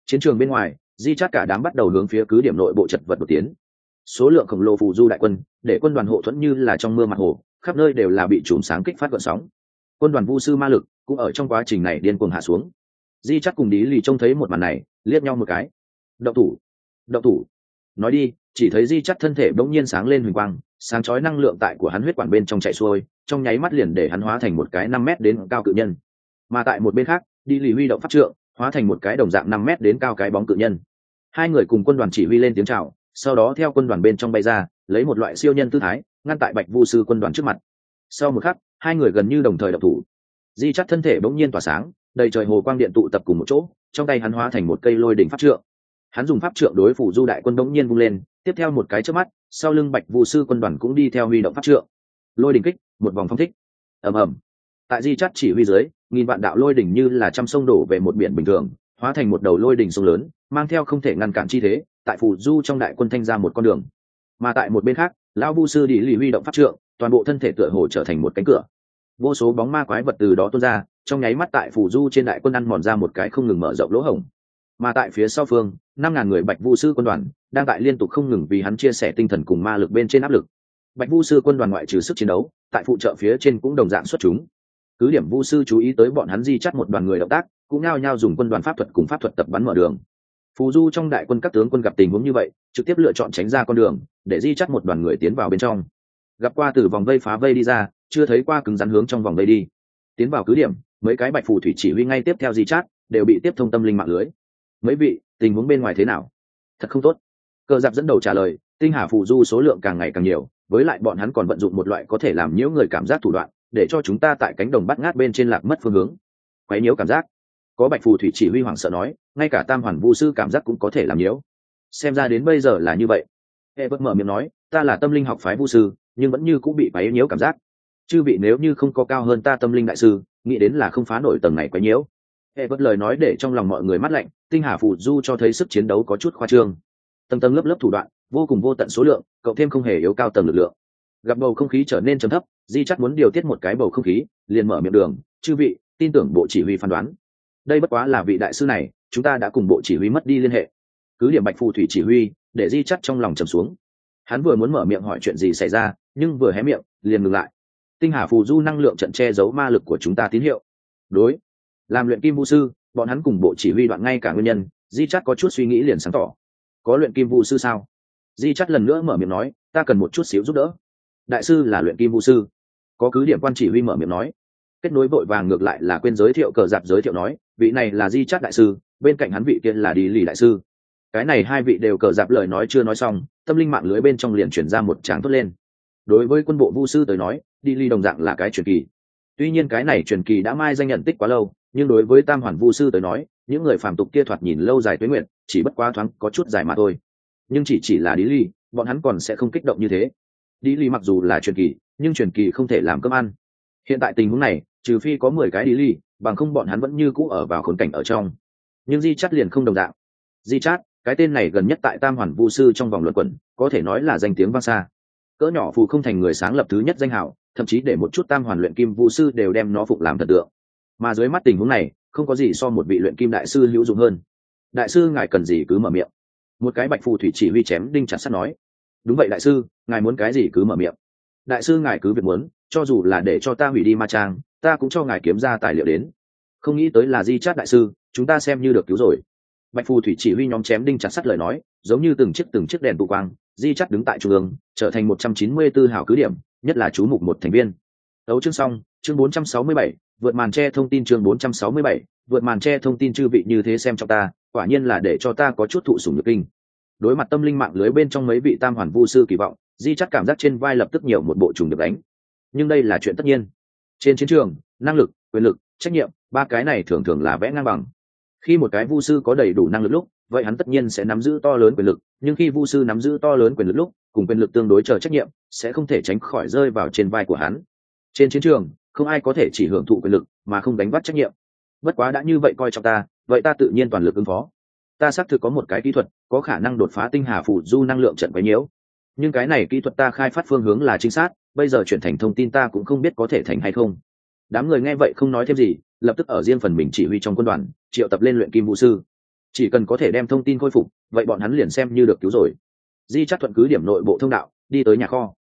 Chiến trường bên ngoài, di chát cả đám bắt đầu hướng phía cứ điểm nội bộ chật vật đột tiến. Số lượng khổng lồ phù du đại quân để quân đoàn hộ thuẫn như là trong mưa mặt hồ, khắp nơi đều là bị chùm sáng kích phát gợn sóng. Quân đoàn vu sư ma lực cũng ở trong quá trình này điên cuồng hạ xuống. Di chát cùng Lý Lì trông thấy một màn này, liếc nhau một cái. Động thủ, động thủ. Nói đi, chỉ thấy di chát thân thể bỗng nhiên sáng lên huỳnh quang, sáng chói năng lượng tại của hắn huyết quản bên trong chạy xuôi, trong nháy mắt liền để hắn hóa thành một cái 5 mét đến cao cự nhân. Mà tại một bên khác, Đi Lì huy động pháp trượng, hóa thành một cái đồng dạng 5 mét đến cao cái bóng cự nhân. Hai người cùng quân đoàn chỉ huy lên tiếng chào, sau đó theo quân đoàn bên trong bay ra, lấy một loại siêu nhân tư thái ngăn tại Bạch Vu sư quân đoàn trước mặt. Sau một khắc, hai người gần như đồng thời động thủ. Di Chát thân thể bỗng nhiên tỏa sáng, đầy trời hồ quang điện tụ tập cùng một chỗ, trong tay hắn hóa thành một cây lôi đỉnh pháp trượng. Hắn dùng pháp trượng đối phủ du đại quân bỗng nhiên vung lên, tiếp theo một cái chớp mắt, sau lưng Bạch Vu sư quân đoàn cũng đi theo huy động pháp trượng. Lôi đỉnh kích, một vòng phong thích. Ầm ầm. Tại Di Chát chỉ huy dưới, nghìn vạn đạo lôi đỉnh như là trăm sông đổ về một biển bình thường, hóa thành một đầu lôi đỉnh sông lớn, mang theo không thể ngăn cản chi thế, tại phủ du trong đại quân thanh ra một con đường. Mà tại một bên khác, lão vu sư Đi Lì huy động pháp trượng, toàn bộ thân thể tựa hồ trở thành một cánh cửa. Vô số bóng ma quái vật từ đó tuôn ra, trong nháy mắt tại phủ du trên đại quân ăn mòn ra một cái không ngừng mở rộng lỗ hổng. Mà tại phía sau phương, 5.000 người Bạch Vu sư quân đoàn đang tại liên tục không ngừng vì hắn chia sẻ tinh thần cùng ma lực bên trên áp lực. Bạch Vu sư quân đoàn ngoại trừ sức chiến đấu, tại phụ trợ phía trên cũng đồng dạng xuất chúng. Cứ điểm Vu sư chú ý tới bọn hắn di chắt một đoàn người động tác, cũng nhao nhao dùng quân đoàn pháp thuật cùng pháp thuật tập bắn mở đường. Phù du trong đại quân các tướng quân gặp tình huống như vậy, trực tiếp lựa chọn tránh ra con đường, để di chắt một đoàn người tiến vào bên trong. Gặp qua từ vòng vây phá vây đi ra, chưa thấy qua cứng rắn hướng trong vòng vây đi. Tiến vào cứ điểm, mấy cái bạch phù thủy chỉ huy ngay tiếp theo di chắt đều bị tiếp thông tâm linh mạng lưới. Mấy vị, tình huống bên ngoài thế nào? Thật không tốt. Cờ giáp dẫn đầu trả lời, tinh hà phù du số lượng càng ngày càng nhiều, với lại bọn hắn còn vận dụng một loại có thể làm nhiễu người cảm giác thủ đoạn, để cho chúng ta tại cánh đồng bắt ngát bên trên lạc mất phương hướng. Quấy nhiễu cảm giác. Có bạch phù thủy chỉ huy hoảng sợ nói, ngay cả tam hoàn vu sư cảm giác cũng có thể làm nhiễu. Xem ra đến bây giờ là như vậy. Evert mở miệng nói, ta là tâm linh học phái vu sư, nhưng vẫn như cũng bị quấy nhiễu cảm giác. Chư vị nếu như không có cao hơn ta tâm linh đại sư, nghĩ đến là không phá nổi tầng này quấy nhiễu. Evert lời nói để trong lòng mọi người mát lạnh, tinh hà phù du cho thấy sức chiến đấu có chút khoa trương. Tầng tầng lớp lớp thủ đoạn, vô cùng vô tận số lượng, cộng thêm không hề yếu cao tầng lực lượng. Gặp bầu không khí trở nên trầm thấp, Di chắc muốn điều tiết một cái bầu không khí, liền mở miệng đường, chư vị, tin tưởng bộ chỉ huy phán đoán. Đây bất quá là vị đại sư này, chúng ta đã cùng bộ chỉ huy mất đi liên hệ. Cứ điểm bạch phù thủy chỉ huy, để Di chắc trong lòng trầm xuống. Hắn vừa muốn mở miệng hỏi chuyện gì xảy ra, nhưng vừa hé miệng, liền ngừng lại. Tinh hà phù du năng lượng trận che giấu ma lực của chúng ta tín hiệu. Đối, làm luyện kim vu sư, bọn hắn cùng bộ chỉ huy đoạn ngay cả nguyên nhân, Di chắc có chút suy nghĩ liền sáng tỏ. Có luyện kim vu sư sao? Di chắc lần nữa mở miệng nói, ta cần một chút xíu giúp đỡ. Đại sư là luyện kim vu sư. Có cứ điểm quan chỉ huy mở miệng nói. Kết nối vội vàng ngược lại là quên giới thiệu, cờ giáp giới thiệu nói, vị này là Di chắc đại sư, bên cạnh hắn vị kia là Đi Lì đại sư. Cái này hai vị đều cờ giáp lời nói chưa nói xong, tâm linh mạng lưới bên trong liền chuyển ra một tràng thốt lên. Đối với quân bộ vu sư tới nói, Đi Lì đồng dạng là cái truyền kỳ. Tuy nhiên cái này truyền kỳ đã mai danh nhận tích quá lâu, nhưng đối với tam hoàn vu sư tới nói, những người phàm tục kia thoạt nhìn lâu dài tuế nguyện, chỉ bất quá thoáng có chút dài mà thôi. Nhưng chỉ là Đi Lì, bọn hắn còn sẽ không kích động như thế. Đi Lì mặc dù là truyền kỳ, nhưng truyền kỳ không thể làm cơm ăn. Hiện tại tình huống này, trừ phi có 10 cái Đi Lì, bằng không bọn hắn vẫn như cũ ở vào khốn cảnh ở trong. Nhưng Di Chát liền không đồng dạng. Di Chát, cái tên này gần nhất tại tam hoàn vu sư trong vòng luận quẩn, có thể nói là danh tiếng vang xa. Cỡ nhỏ phù không thành người sáng lập thứ nhất danh hào, thậm chí để một chút tam hoàn luyện kim vu sư đều đem nó phục làm thần tượng. Mà dưới mắt tình huống này, không có gì so một vị luyện kim đại sư hữu dụng hơn. Đại sư ngài cần gì cứ mở miệng. Một cái bạch phù thủy chỉ huy chém đinh chặt sắt nói. Đúng vậy đại sư, ngài muốn cái gì cứ mở miệng. Đại sư ngài cứ việc muốn, cho dù là để cho ta hủy đi ma trang, ta cũng cho ngài kiếm ra tài liệu đến. Không nghĩ tới là Di Chát đại sư, chúng ta xem như được cứu rồi. Bạch phù thủy chỉ huy nhóm chém đinh chặt sắt lời nói, giống như từng chiếc đèn tụ quang. Di Chát đứng tại trung ương, trở thành 194 hào cứ điểm, nhất là chú mục một thành viên. Đấu chương xong, chương 467, vượt màn che thông tin, chương 467, vượt màn che thông tin. Chư vị như thế xem cho ta, quả nhiên là để cho ta có chút thụ sủng nhược kinh. Đối mặt tâm linh mạng lưới bên trong mấy vị tam hoàn vu sư kỳ vọng, Di chắc cảm giác trên vai lập tức nhiều một bộ trùng được đánh. Nhưng đây là chuyện tất nhiên. Trên chiến trường, năng lực, quyền lực, trách nhiệm, ba cái này thường thường là vẽ ngang bằng. Khi một cái vu sư có đầy đủ năng lực lúc, vậy hắn tất nhiên sẽ nắm giữ to lớn quyền lực, nhưng khi vu sư nắm giữ to lớn quyền lực lúc, cùng quyền lực tương đối chờ trách nhiệm, sẽ không thể tránh khỏi rơi vào trên vai của hắn. Trên chiến trường, không ai có thể chỉ hưởng thụ quyền lực mà không đánh bắt trách nhiệm. Bất quá đã như vậy coi trọng ta, vậy ta tự nhiên toàn lực ứng phó. Ta xác thực có một cái kỹ thuật có khả năng đột phá tinh hà phù du năng lượng trận quấy nhiễu, nhưng cái này kỹ thuật ta khai phát phương hướng là chính xác, bây giờ chuyển thành thông tin ta cũng không biết có thể thành hay không. Đám người nghe vậy không nói thêm gì, lập tức ở riêng phần mình chỉ huy trong quân đoàn triệu tập lên luyện kim vũ sư. chỉ cần có thể đem thông tin khôi phục, vậy bọn hắn liền xem như được cứu rồi. Di Chát thuận cứ điểm nội bộ thông đạo đi tới nhà kho.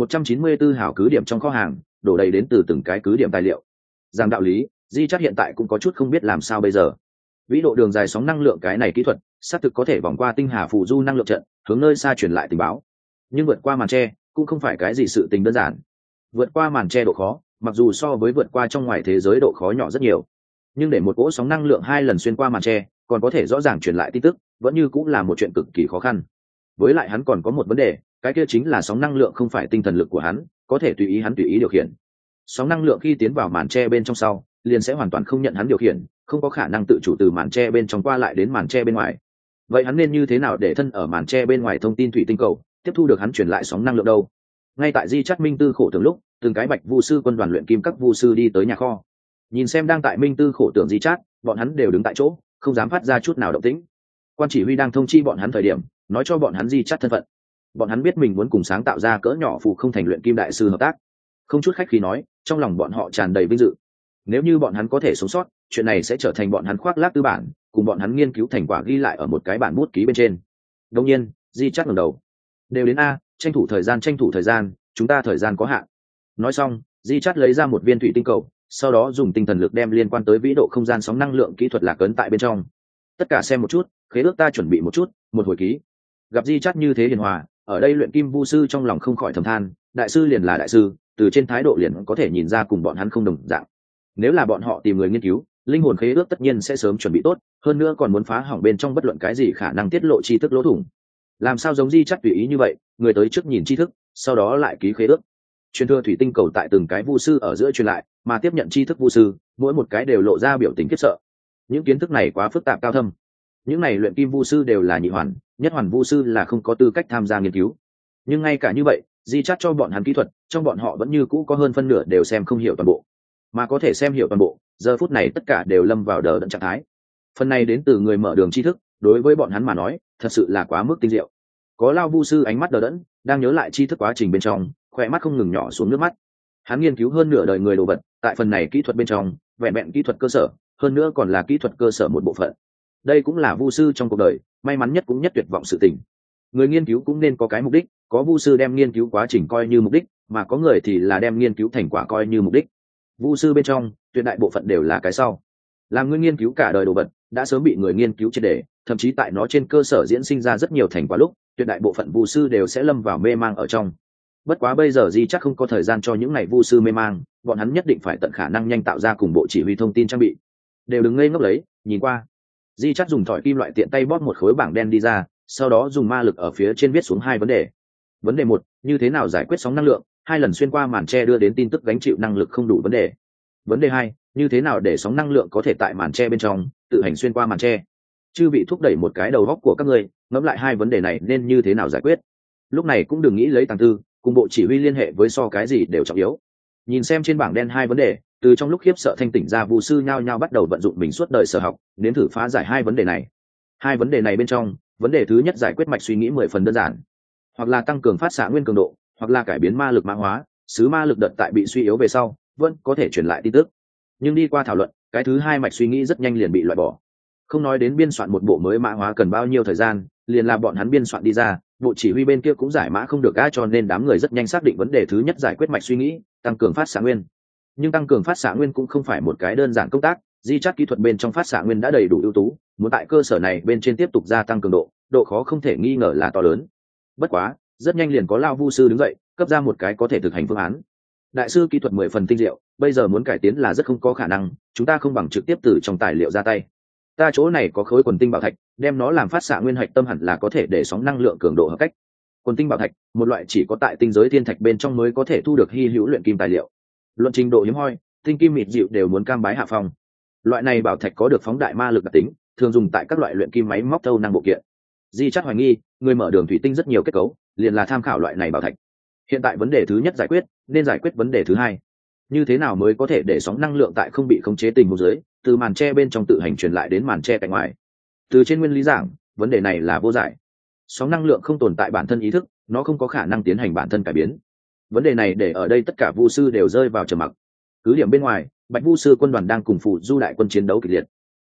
194 hào cứ điểm trong kho hàng đổ đầy đến từ từng cái cứ điểm tài liệu. Giang đạo lý, Di Chát hiện tại cũng có chút không biết làm sao bây giờ. Vĩ độ đường dài sóng năng lượng cái này kỹ thuật xác thực có thể vòng qua tinh hà phù du năng lượng trận, hướng nơi xa truyền lại tình báo, nhưng vượt qua màn tre cũng không phải cái gì sự tình đơn giản. Vượt qua màn tre độ khó mặc dù so với vượt qua trong ngoài thế giới độ khó nhỏ rất nhiều, nhưng để một cỗ sóng năng lượng 2 lần xuyên qua màn tre còn có thể rõ ràng truyền lại tin tức vẫn như cũng là một chuyện cực kỳ khó khăn. Với lại hắn còn có một vấn đề, cái kia chính là sóng năng lượng không phải tinh thần lực của hắn có thể tùy ý hắn tùy ý điều khiển. Sóng năng lượng khi tiến vào màn tre bên trong sau liền sẽ hoàn toàn không nhận hắn điều khiển, không có khả năng tự chủ từ màn tre bên trong qua lại đến màn tre bên ngoài. Vậy hắn nên như thế nào để thân ở màn tre bên ngoài thông tin thủy tinh cầu tiếp thu được hắn truyền lại sóng năng lượng đâu? Ngay tại Di Chát Minh Tư khổ tưởng lúc, từng cái Bạch Vu sư quân đoàn luyện kim các vu sư đi tới nhà kho. Nhìn xem đang tại Minh Tư khổ tưởng Di Chát, bọn hắn đều đứng tại chỗ, không dám phát ra chút nào động tĩnh. Quan chỉ huy đang thông chi bọn hắn thời điểm, nói cho bọn hắn Di Chát thân phận. Bọn hắn biết mình muốn cùng sáng tạo ra cỡ nhỏ phù không thành luyện kim đại sư hợp tác. Không chút khách khí nói, trong lòng bọn họ tràn đầy vinh dự. Nếu như bọn hắn có thể sống sót, chuyện này sẽ trở thành bọn hắn khoác lác tư bản, cùng bọn hắn nghiên cứu thành quả ghi lại ở một cái bản bút ký bên trên. Đương nhiên, Di Chát ngẩng đầu. Đều đến a, tranh thủ thời gian, chúng ta thời gian có hạn. Nói xong, Di Chát lấy ra một viên thủy tinh cầu, sau đó dùng tinh thần lực đem liên quan tới vĩ độ không gian sóng năng lượng kỹ thuật lạc ấn tại bên trong. Tất cả xem một chút, khế ước ta chuẩn bị một chút, một hồi ký. Gặp Di Chát như thế hiền hòa, ở đây luyện kim vu sư trong lòng không khỏi thầm than, đại sư liền là đại sư, từ trên thái độ liền có thể nhìn ra cùng bọn hắn không đồng dạng. Nếu là bọn họ tìm người nghiên cứu, linh hồn khế ước tất nhiên sẽ sớm chuẩn bị tốt, hơn nữa còn muốn phá hỏng bên trong bất luận cái gì khả năng tiết lộ tri thức lỗ thủng. Làm sao giống Di Chát tùy ý như vậy, người tới trước nhìn tri thức, sau đó lại ký khế ước. Truyền thừa thủy tinh cầu tại từng cái vu sư ở giữa truyền lại, mà tiếp nhận tri thức vu sư, mỗi một cái đều lộ ra biểu tình khiếp sợ. Những kiến thức này quá phức tạp cao thâm. Những này luyện kim vu sư đều là nhị hoàn, nhất hoàn vu sư là không có tư cách tham gia nghiên cứu. Nhưng ngay cả như vậy, Di Chát cho bọn hắn kỹ thuật, trong bọn họ vẫn như cũ có hơn phân nửa đều xem không hiểu toàn bộ. Mà có thể xem hiểu toàn bộ, giờ phút này tất cả đều lâm vào đờ đẫn trạng thái. Phần này đến từ người mở đường tri thức, đối với bọn hắn mà nói, thật sự là quá mức tinh diệu. Có lao vu sư ánh mắt đờ đẫn, đang nhớ lại tri thức quá trình bên trong, khỏe mắt không ngừng nhỏ xuống nước mắt. Hắn nghiên cứu hơn nửa đời người đồ vật, tại phần này kỹ thuật bên trong, vẹn vẹn kỹ thuật cơ sở, hơn nữa còn là kỹ thuật cơ sở một bộ phận. Đây cũng là vu sư trong cuộc đời may mắn nhất cũng nhất tuyệt vọng sự tình. Người nghiên cứu cũng nên có cái mục đích, có vu sư đem nghiên cứu quá trình coi như mục đích, mà có người thì là đem nghiên cứu thành quả coi như mục đích. Vu sư bên trong tuyệt đại bộ phận đều là cái sau. Làm người nghiên cứu cả đời đồ vật đã sớm bị người nghiên cứu triệt để, thậm chí tại nó trên cơ sở diễn sinh ra rất nhiều thành quả lúc, tuyệt đại bộ phận vu sư đều sẽ lâm vào mê mang ở trong. Bất quá bây giờ Di chắc không có thời gian cho những ngày vu sư mê mang, bọn hắn nhất định phải tận khả năng nhanh tạo ra cùng bộ chỉ huy thông tin trang bị. Đều đừng ngây ngốc lấy, nhìn qua. Di chắc dùng thỏi kim loại tiện tay bóp một khối bảng đen đi ra, sau đó dùng ma lực ở phía trên viết xuống 2 vấn đề. Vấn đề 1, như thế nào giải quyết sóng năng lượng 2 lần xuyên qua màn tre đưa đến tin tức gánh chịu năng lực không đủ vấn đề. Vấn đề 2, như thế nào để sóng năng lượng có thể tại màn tre bên trong tự hành xuyên qua màn tre. Chư bị thúc đẩy một cái đầu góc của các ngươi, ngẫm lại 2 vấn đề này nên như thế nào giải quyết. Lúc này cũng đừng nghĩ lấy tàng tư, cùng bộ chỉ huy liên hệ với so cái gì đều trọng yếu. Nhìn xem trên bảng đen 2 vấn đề, từ trong lúc khiếp sợ thanh tỉnh ra, vu sư nhao nhao bắt đầu vận dụng mình suốt đời sở học đến thử phá giải 2 vấn đề này. 2 vấn đề này bên trong, vấn đề thứ nhất giải quyết mạch suy nghĩ 10 phần đơn giản, hoặc là tăng cường phát xạ nguyên cường độ, hoặc là cải biến ma lực mã hóa, sứ ma lực đợt tại bị suy yếu về sau vẫn có thể truyền lại tin tức. Nhưng đi qua thảo luận, cái thứ 2 mạch suy nghĩ rất nhanh liền bị loại bỏ. Không nói đến biên soạn một bộ mới mã hóa cần bao nhiêu thời gian, liền là bọn hắn biên soạn đi ra, bộ chỉ huy bên kia cũng giải mã không được á, cho nên đám người rất nhanh xác định vấn đề thứ nhất giải quyết mạch suy nghĩ, tăng cường phát xạ nguyên. Nhưng tăng cường phát xạ nguyên cũng không phải một cái đơn giản công tác, di chắc kỹ thuật bên trong phát xạ nguyên đã đầy đủ ưu tú, muốn tại cơ sở này bên trên tiếp tục gia tăng cường độ, độ khó không thể nghi ngờ là to lớn. Bất quá, rất nhanh liền có lao vu sư đứng dậy, cấp ra một cái có thể thực hành phương án. Đại sư kỹ thuật 10 phần tinh diệu, bây giờ muốn cải tiến là rất không có khả năng, chúng ta không bằng trực tiếp từ trong tài liệu ra tay. Ta chỗ này có khối quần tinh bảo thạch, đem nó làm phát xạ nguyên hạch tâm hẳn là có thể để sóng năng lượng cường độ hợp cách. Quần tinh bảo thạch, một loại chỉ có tại tinh giới thiên thạch bên trong mới có thể thu được hy hữu luyện kim tài liệu. Luận trình độ hiếm hoi, tinh kim mịt dịu đều muốn cam bái hạ phong. Loại này bảo thạch có được phóng đại ma lực đặc tính, thường dùng tại các loại luyện kim máy móc thâu năng bộ kiện. Di chắc hoài nghi, người mở đường thủy tinh rất nhiều kết cấu, liền là tham khảo loại này bảo thạch. Hiện tại vấn đề thứ nhất giải quyết, nên giải quyết vấn đề thứ hai. Như thế nào mới có thể để sóng năng lượng tại không bị khống chế tình huống dưới, từ màn tre bên trong tự hành truyền lại đến màn tre cạnh ngoài. Từ trên nguyên lý giảng, vấn đề này là vô giải. Sóng năng lượng không tồn tại bản thân ý thức, nó không có khả năng tiến hành bản thân cải biến. Vấn đề này để ở đây tất cả vu sư đều rơi vào trầm mặc. Cứ điểm bên ngoài, Bạch Vu sư quân đoàn đang cùng phụ du đại quân chiến đấu kịch liệt.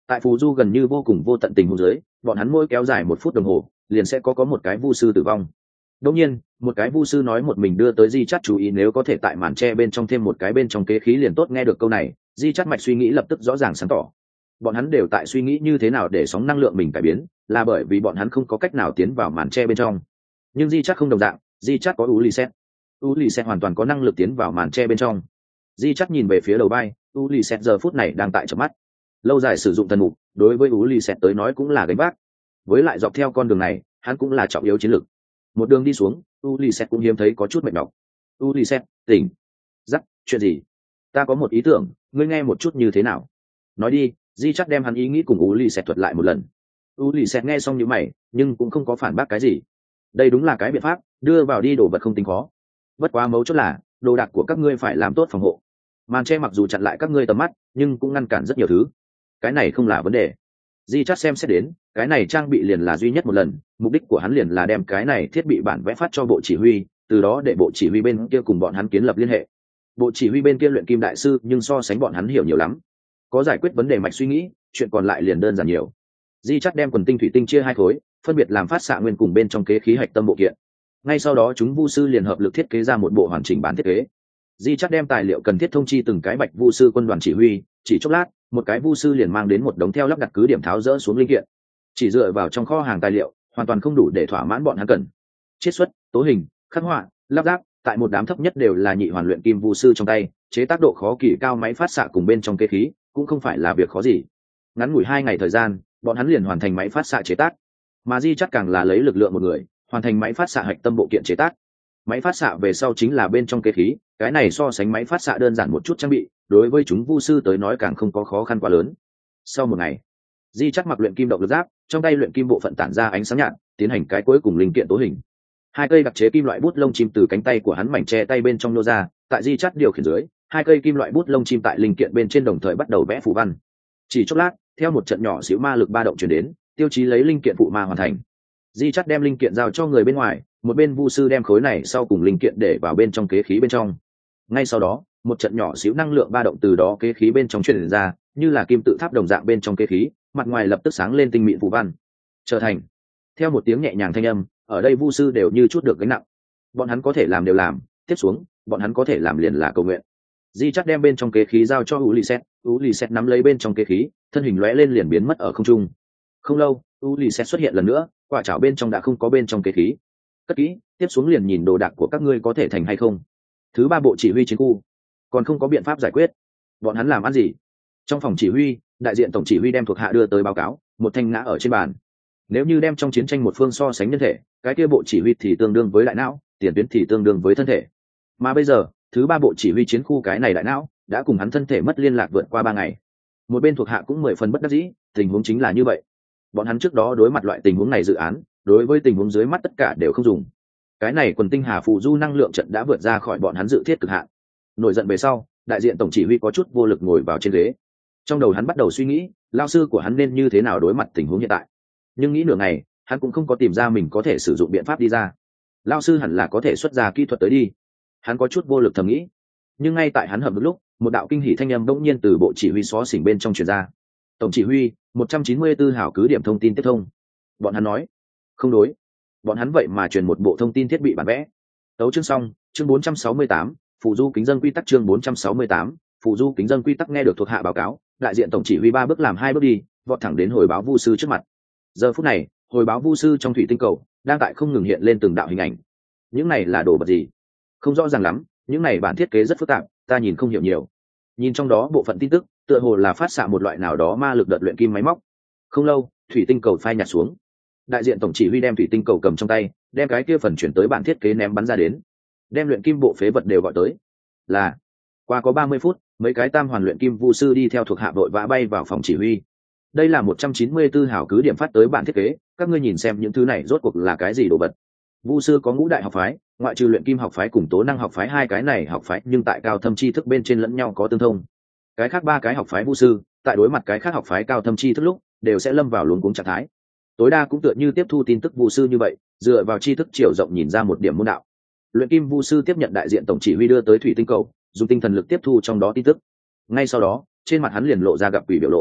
Tại phù du gần như vô cùng vô tận tình huống dưới, bọn hắn mỗi kéo dài 1 phút đồng hồ liền sẽ có một cái vu sư tử vong. Đương nhiên, một cái vu sư nói một mình đưa tới Di Chát chú ý, nếu có thể tại màn tre bên trong thêm một cái bên trong kế khí liền tốt. Nghe được câu này, Di Chát mạch suy nghĩ lập tức rõ ràng sáng tỏ. Bọn hắn đều tại suy nghĩ như thế nào để sóng năng lượng mình cải biến, là bởi vì bọn hắn không có cách nào tiến vào màn tre bên trong. Nhưng Di Chát không đồng dạng, Di Chát có Ulysses hoàn toàn có năng lực tiến vào màn tre bên trong. Di Chát nhìn về phía đầu bay, Ulysses giờ phút này đang tại chớp mắt. Lâu dài sử dụng thần mục, đối với Ulysses tới nói cũng là gánh vác. Với lại dọc theo con đường này, hắn cũng là trọng yếu chiến lược. Một đường đi xuống, Ulysses cũng hiếm thấy có chút mệt nhọc. Ulysses, tỉnh. Dắt, chuyện gì? Ta có một ý tưởng, ngươi nghe một chút như thế nào? Nói đi. Di Chát đem hắn ý nghĩ cùng Ulysses thuật lại một lần. Ulysses nghe xong như mày, nhưng cũng không có phản bác cái gì. Đây đúng là cái biện pháp, đưa vào đi đồ vật không tính khó. Bất quá mấu chốt là, đồ đạc của các ngươi phải làm tốt phòng hộ. Màn che mặc dù chặn lại các ngươi tầm mắt, nhưng cũng ngăn cản rất nhiều thứ. Cái này không là vấn đề. Di Chát xem xét đến, cái này trang bị liền là duy nhất một lần, mục đích của hắn liền là đem cái này thiết bị bản vẽ phát cho bộ chỉ huy, từ đó để bộ chỉ huy bên kia cùng bọn hắn kiến lập liên hệ. Bộ chỉ huy bên kia luyện kim đại sư, nhưng so sánh bọn hắn hiểu nhiều lắm, có giải quyết vấn đề mạch suy nghĩ, chuyện còn lại liền đơn giản nhiều. Di Chát đem quần tinh thủy tinh chia 2 khối, phân biệt làm phát xạ nguyên cùng bên trong kế khí hạch tâm bộ kiện. Ngay sau đó chúng vu sư liền hợp lực thiết kế ra một bộ hoàn chỉnh bản thiết kế. Di Chát đem tài liệu cần thiết thông chi từng cái bạch vu sư quân đoàn chỉ huy, chỉ chốc lát, một cái vu sư liền mang đến một đống theo lắp đặt cứ điểm tháo rỡ xuống linh kiện. Chỉ dựa vào trong kho hàng tài liệu, hoàn toàn không đủ để thỏa mãn bọn hắn cần. Chiết xuất, tố hình, khắc họa, lắp ráp, tại một đám thấp nhất đều là nhị hoàn luyện kim vu sư trong tay, chế tác độ khó kỳ cao máy phát xạ cùng bên trong kế khí, cũng không phải là việc khó gì. Ngắn ngủi 2 ngày thời gian, bọn hắn liền hoàn thành máy phát xạ chế tác. Mà Di Chát càng là lấy lực lượng một người, hoàn thành máy phát xạ hạch tâm bộ kiện chế tác. Máy phát xạ về sau chính là bên trong kế khí, cái này so sánh máy phát xạ đơn giản một chút trang bị, đối với chúng vu sư tới nói càng không có khó khăn quá lớn. Sau một ngày, Di Chát mặc luyện kim động lực giáp, trong tay luyện kim bộ phận tản ra ánh sáng nhạt, tiến hành cái cuối cùng linh kiện tố hình. 2 cây đặc chế kim loại bút lông chim từ cánh tay của hắn mảnh che tay bên trong nô ra, tại Di Chát điều khiển dưới, 2 cây kim loại bút lông chim tại linh kiện bên trên đồng thời bắt đầu vẽ phù văn. Chỉ chốc lát, theo một trận nhỏ xíu ma lực ba động truyền đến, tiêu chí lấy linh kiện phụ ma hoàn thành. Di Chát đem linh kiện giao cho người bên ngoài, một bên vu sư đem khối này sau cùng linh kiện để vào bên trong kế khí bên trong. Ngay sau đó, một trận nhỏ xíu năng lượng ba động từ đó kế khí bên trong truyền ra, như là kim tự tháp đồng dạng bên trong kế khí, mặt ngoài lập tức sáng lên tinh mịn phù văn. Trở thành. Theo một tiếng nhẹ nhàng thanh âm, ở đây vu sư đều như chút được gánh nặng. Bọn hắn có thể làm đều làm, tiếp xuống, bọn hắn có thể làm liền là cầu nguyện. Di Chát đem bên trong kế khí giao cho Ulysses nắm lấy bên trong kế khí, thân hình lóe lên liền biến mất ở không trung. Không lâu, Ulysses xuất hiện lần nữa, quả chảo bên trong đã không có bên trong kế khí. Cất kỹ, tiếp xuống liền nhìn đồ đạc của các ngươi có thể thành hay không. Thứ 3 bộ chỉ huy chiến khu, còn không có biện pháp giải quyết. Bọn hắn làm ăn gì? Trong phòng chỉ huy, đại diện tổng chỉ huy đem thuộc hạ đưa tới báo cáo, một thanh ngã ở trên bàn. Nếu như đem trong chiến tranh một phương so sánh nhân thể, cái kia bộ chỉ huy thì tương đương với đại não, tiền tuyến thì tương đương với thân thể. Mà bây giờ, thứ 3 bộ chỉ huy chiến khu cái này đại não đã cùng hắn thân thể mất liên lạc vượt qua 3 ngày. Một bên thuộc hạ cũng 10 phần bất đắc dĩ, tình huống chính là như vậy. Bọn hắn trước đó đối mặt loại tình huống này dự án, đối với tình huống dưới mắt tất cả đều không dùng. Cái này quần tinh hà phù du năng lượng trận đã vượt ra khỏi bọn hắn dự thiết cực hạn. Nổi giận về sau, đại diện tổng chỉ huy có chút vô lực ngồi vào trên ghế. Trong đầu hắn bắt đầu suy nghĩ, lao sư của hắn nên như thế nào đối mặt tình huống hiện tại. Nhưng nghĩ nửa ngày, hắn cũng không có tìm ra mình có thể sử dụng biện pháp đi ra. Lao sư hẳn là có thể xuất ra kỹ thuật tới đi. Hắn có chút vô lực thầm nghĩ. Nhưng ngay tại hắn hầm lúc, một đạo kinh hỉ thanh âm bỗng nhiên từ bộ chỉ huy xó xỉnh bên trong truyền ra. Tổng chỉ huy, 194 hảo cứ điểm thông tin tiếp thông. Bọn hắn nói, không đối. Bọn hắn vậy mà truyền một bộ thông tin thiết bị bản vẽ. Tấu chương xong, chương 468, phụ du kính dân quy tắc chương 468, phụ du kính dân quy tắc. Nghe được thuộc hạ báo cáo, đại diện tổng chỉ huy 3 bước làm 2 bước đi, vọt thẳng đến hồi báo vu sư trước mặt. Giờ phút này, hồi báo vu sư trong thủy tinh cầu đang tại không ngừng hiện lên từng đạo hình ảnh. Những này là đồ vật gì? Không rõ ràng lắm, những này bản thiết kế rất phức tạp, ta nhìn không hiểu nhiều. Nhìn trong đó bộ phận tin tức, tựa hồ là phát xạ một loại nào đó ma lực đợt luyện kim máy móc. Không lâu, thủy tinh cầu phai nhạt xuống. Đại diện tổng chỉ huy đem thủy tinh cầu cầm trong tay, đem cái kia phần chuyển tới bản thiết kế ném bắn ra đến. Đem luyện kim bộ phế vật đều gọi tới. Là. Qua có 30 phút, mấy cái tam hoàn luyện kim vu sư đi theo thuộc hạ đội vã bay vào phòng chỉ huy. Đây là 194 hảo cứ điểm phát tới bản thiết kế, các ngươi nhìn xem những thứ này rốt cuộc là cái gì đồ vật. Vu sư có ngũ đại học phái, ngoại trừ luyện kim học phái cùng tố năng học phái 2 cái này học phái, nhưng tại cao thâm tri thức bên trên lẫn nhau có tương thông. Cái khác 3 cái học phái vu sư, tại đối mặt cái khác học phái cao thâm tri thức lúc, đều sẽ lâm vào luống cuống trạng thái. Tối đa cũng tựa như tiếp thu tin tức vu sư như vậy, dựa vào tri thức chiều rộng nhìn ra một điểm môn đạo. Luyện kim vu sư tiếp nhận đại diện tổng chỉ huy đưa tới thủy tinh cầu, dùng tinh thần lực tiếp thu trong đó tin tức. Ngay sau đó, trên mặt hắn liền lộ ra gặp quỷ biểu lộ.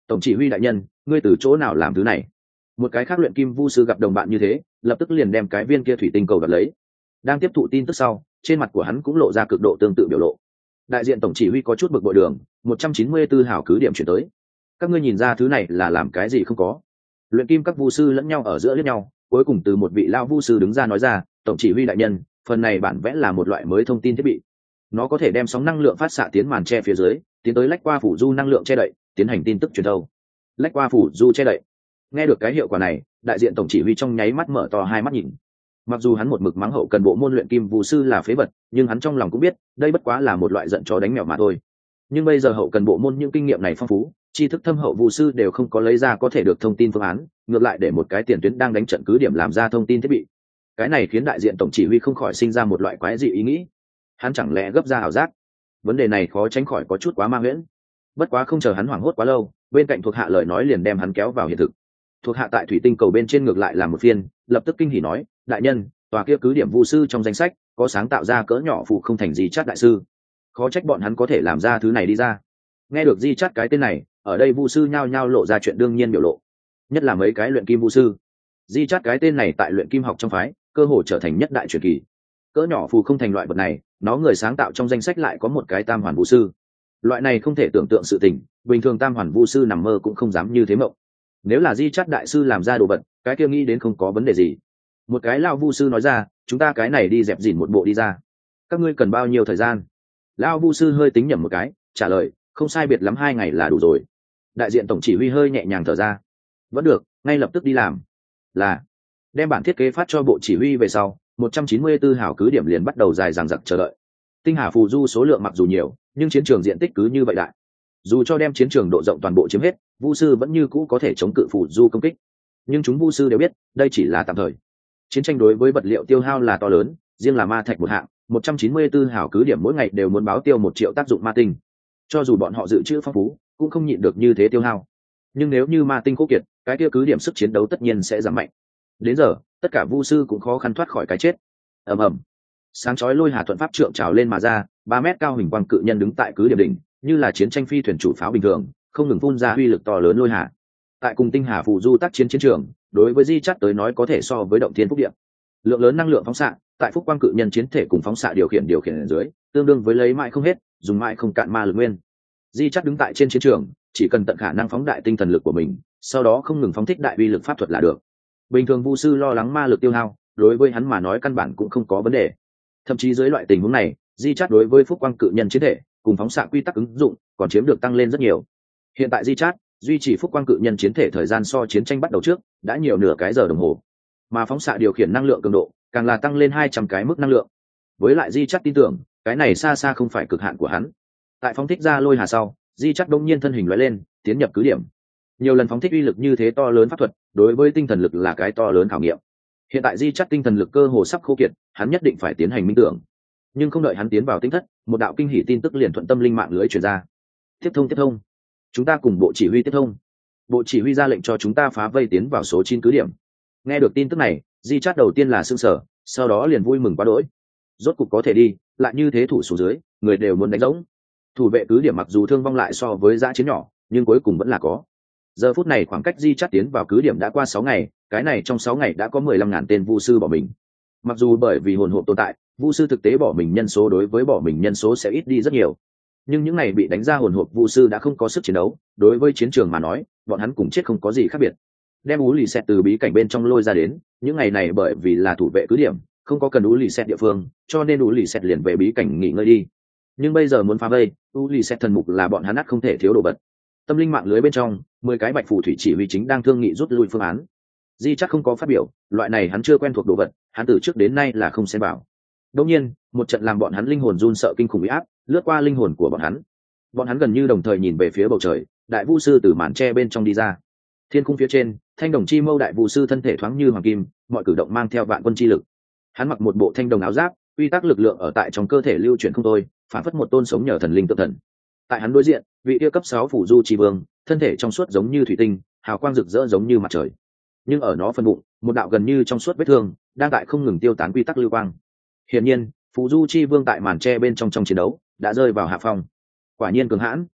tổng chỉ huy đại nhân, ngươi từ chỗ nào làm thứ này? Một cái khác luyện kim vu sư gặp đồng bạn như thế, lập tức liền đem cái viên kia thủy tinh cầu đoạt lấy. Đang tiếp thụ tin tức sau, trên mặt của hắn cũng lộ ra cực độ tương tự biểu lộ. Đại diện tổng chỉ huy có chút bực bội đường, 194 hảo cứ điểm chuyển tới. Các ngươi nhìn ra thứ này là làm cái gì không có? Luyện kim các vu sư lẫn nhau ở giữa liếc nhau, cuối cùng từ một vị lao vu sư đứng ra nói ra, tổng chỉ huy đại nhân, phần này bản vẽ là một loại mới thông tin thiết bị. Nó có thể đem sóng năng lượng phát xạ tiến màn che phía dưới, tiến tới lách qua phủ du năng lượng che đậy, tiến hành tin tức truyền thâu. Lách qua phủ du che đậy. Nghe được cái hiệu quả này, đại diện tổng chỉ huy trong nháy mắt mở to hai mắt nhìn. Mặc dù hắn một mực mắng hậu cần bộ môn luyện kim vu sư là phế vật, nhưng hắn trong lòng cũng biết đây bất quá là một loại giận chó đánh mèo mà thôi. Nhưng bây giờ hậu cần bộ môn những kinh nghiệm này phong phú, tri thức thâm hậu vu sư đều không có lấy ra có thể được thông tin phương án, ngược lại để một cái tiền tuyến đang đánh trận cứ điểm làm ra thông tin thiết bị. Cái này khiến đại diện tổng chỉ huy không khỏi sinh ra một loại quái dị ý nghĩ. Hắn chẳng lẽ gấp ra ảo giác? Vấn đề này khó tránh khỏi có chút quá ma huyễn. Bất quá không chờ hắn hoảng hốt quá lâu, bên cạnh thuộc hạ lời nói liền đem hắn kéo vào hiện thực. Thuộc hạ tại thủy tinh cầu bên trên ngược lại làm một phiên, lập tức kinh hỉ nói, đại nhân, tòa kia cứ điểm vu sư trong danh sách có sáng tạo ra cỡ nhỏ phụ không thành di chát đại sư. Khó trách bọn hắn có thể làm ra thứ này đi ra. Nghe được di chát cái tên này, ở đây vu sư nhao nhao lộ ra chuyện đương nhiên biểu lộ, nhất là mấy cái luyện kim vu sư. Di chát cái tên này tại luyện kim học trong phái cơ hồ trở thành nhất đại truyền kỳ. Cỡ nhỏ phù không thành loại vật này, nó người sáng tạo trong danh sách lại có một cái tam hoàn vu sư. Loại này không thể tưởng tượng sự tình, bình thường tam hoàn vu sư nằm mơ cũng không dám như thế mộng. Nếu là di chát đại sư làm ra đồ vật, cái kia nghĩ đến không có vấn đề gì. Một cái lao vu sư nói ra, chúng ta cái này đi dẹp dỉn một bộ đi ra. Các ngươi cần bao nhiêu thời gian? Lao vu sư hơi tính nhẩm một cái, trả lời, không sai biệt lắm 2 ngày là đủ rồi. Đại diện tổng chỉ huy hơi nhẹ nhàng thở ra, vẫn được, ngay lập tức đi làm. Là đem bản thiết kế phát cho bộ chỉ huy về sau, 194 hảo cứ điểm liền bắt đầu dài dằng dặc chờ đợi. Tinh hà phù du số lượng mặc dù nhiều, nhưng chiến trường diện tích cứ như vậy đại. Dù cho đem chiến trường độ rộng toàn bộ chiếm hết, vu sư vẫn như cũ có thể chống cự phù du công kích. Nhưng chúng vu sư đều biết, đây chỉ là tạm thời. Chiến tranh đối với vật liệu tiêu hao là to lớn, riêng là ma thạch một hạng, 194 hảo cứ điểm mỗi ngày đều muốn báo tiêu 1 triệu tác dụng ma tinh. Cho dù bọn họ dự trữ phong phú, cũng không nhịn được như thế tiêu hao. Nhưng nếu như ma tinh khô kiệt, cái kia cứ điểm sức chiến đấu tất nhiên sẽ giảm mạnh. Đến giờ, tất cả vu sư cũng khó khăn thoát khỏi cái chết. Ầm ầm. Sáng chói lôi hà thuận pháp trượng trào lên mà ra, 3 mét cao hình quang cự nhân đứng tại cứ điểm đỉnh, như là chiến tranh phi thuyền chủ pháo bình thường, không ngừng phun ra uy lực to lớn lôi hà. Tại cùng tinh hà phù du tác chiến chiến trường, đối với di chắt tới nói có thể so với động thiên phúc địa. Lượng lớn năng lượng phóng xạ, tại phúc quang cự nhân chiến thể cùng phóng xạ điều khiển ở dưới, tương đương với lấy mãi không hết, dùng mãi không cạn ma lực nguyên. Di chắt đứng tại trên chiến trường, chỉ cần tận khả năng phóng đại tinh thần lực của mình, sau đó không ngừng phóng thích đại uy lực pháp thuật là được. Bình thường vu sư lo lắng ma lực tiêu hao, đối với hắn mà nói căn bản cũng không có vấn đề. Thậm chí dưới loại tình huống này, di chắt đối với phúc quang cự nhân chiến thể cùng phóng xạ quy tắc ứng dụng còn chiếm được tăng lên rất nhiều. Hiện tại di chắt duy trì phúc quang cự nhân chiến thể thời gian so chiến tranh bắt đầu trước đã nhiều nửa cái giờ đồng hồ, mà phóng xạ điều khiển năng lượng cường độ càng là tăng lên 200 cái mức năng lượng. Với lại di chắt tin tưởng cái này xa xa không phải cực hạn của hắn. Tại phóng thích ra lôi hà sau, di chắt đông nhiên thân hình lóe lên, tiến nhập cứ điểm. Nhiều lần phóng thích uy lực như thế to lớn pháp thuật, đối với tinh thần lực là cái to lớn khảo nghiệm. Hiện tại di chắt tinh thần lực cơ hồ sắp khô kiệt, hắn nhất định phải tiến hành minh tưởng. Nhưng không đợi hắn tiến vào tinh thất, một đạo kinh hỉ tin tức liền thuận tâm linh mạng lưới truyền ra. Tiếp thông, chúng ta cùng bộ chỉ huy tiếp thông. Bộ chỉ huy ra lệnh cho chúng ta phá vây tiến vào số 9 cứ điểm. Nghe được tin tức này, di chắt đầu tiên là sững sờ, sau đó liền vui mừng quá đỗi. Rốt cục có thể đi, lại như thế thủ xuống dưới, người đều muốn đánh rỗng. Thủ vệ cứ điểm mặc dù thương vong lại so với dã chiến nhỏ, nhưng cuối cùng vẫn là có. Giờ phút này khoảng cách di chắt tiến vào cứ điểm đã qua 6 ngày, cái này trong 6 ngày đã có 15.000 tên vu sư bỏ mình. Mặc dù bởi vì hồn hộp tồn tại, vu sư thực tế bỏ mình nhân số đối với bỏ mình nhân số sẽ ít đi rất nhiều. Nhưng những ngày bị đánh ra hồn hộp vu sư đã không có sức chiến đấu, đối với chiến trường mà nói, bọn hắn cùng chết không có gì khác biệt. Đem Ú Lì Xẹt từ bí cảnh bên trong lôi ra đến, những ngày này bởi vì là thủ vệ cứ điểm, không có cần Ú Lì Xẹt địa phương, cho nên Ú Lì Xẹt liền về bí cảnh nghỉ ngơi đi. Nhưng bây giờ muốn phá vây, Ú Lì Xẹt thần mục là bọn hắn ắt không thể thiếu đồ vật. Tâm linh mạng lưới bên trong, 10 cái bạch phù thủy chỉ huy chính đang thương nghị rút lui phương án. Di chắc không có phát biểu, loại này hắn chưa quen thuộc đồ vật, hắn từ trước đến nay là không xen vào. Đương nhiên, một trận làm bọn hắn linh hồn run sợ kinh khủng uy áp, lướt qua linh hồn của bọn hắn. Bọn hắn gần như đồng thời nhìn về phía bầu trời, đại vu sư từ màn tre bên trong đi ra. Thiên cung phía trên, thanh đồng chi mâu đại vu sư thân thể thoáng như hoàng kim, mọi cử động mang theo vạn quân chi lực. Hắn mặc một bộ thanh đồng áo giáp, quy tắc lực lượng ở tại trong cơ thể lưu chuyển không thôi, phản phất một tôn sống nhờ thần linh tự thần. Tại hắn đối diện, vị kia cấp 6 phủ du chi vương, thân thể trong suốt giống như thủy tinh, hào quang rực rỡ giống như mặt trời. Nhưng ở nó phần bụng, một đạo gần như trong suốt vết thương, đang tại không ngừng tiêu tán quy tắc lưu quang. Hiển nhiên, phủ du chi vương tại màn tre bên trong chiến đấu đã rơi vào hạ phong. Quả nhiên cường hãn.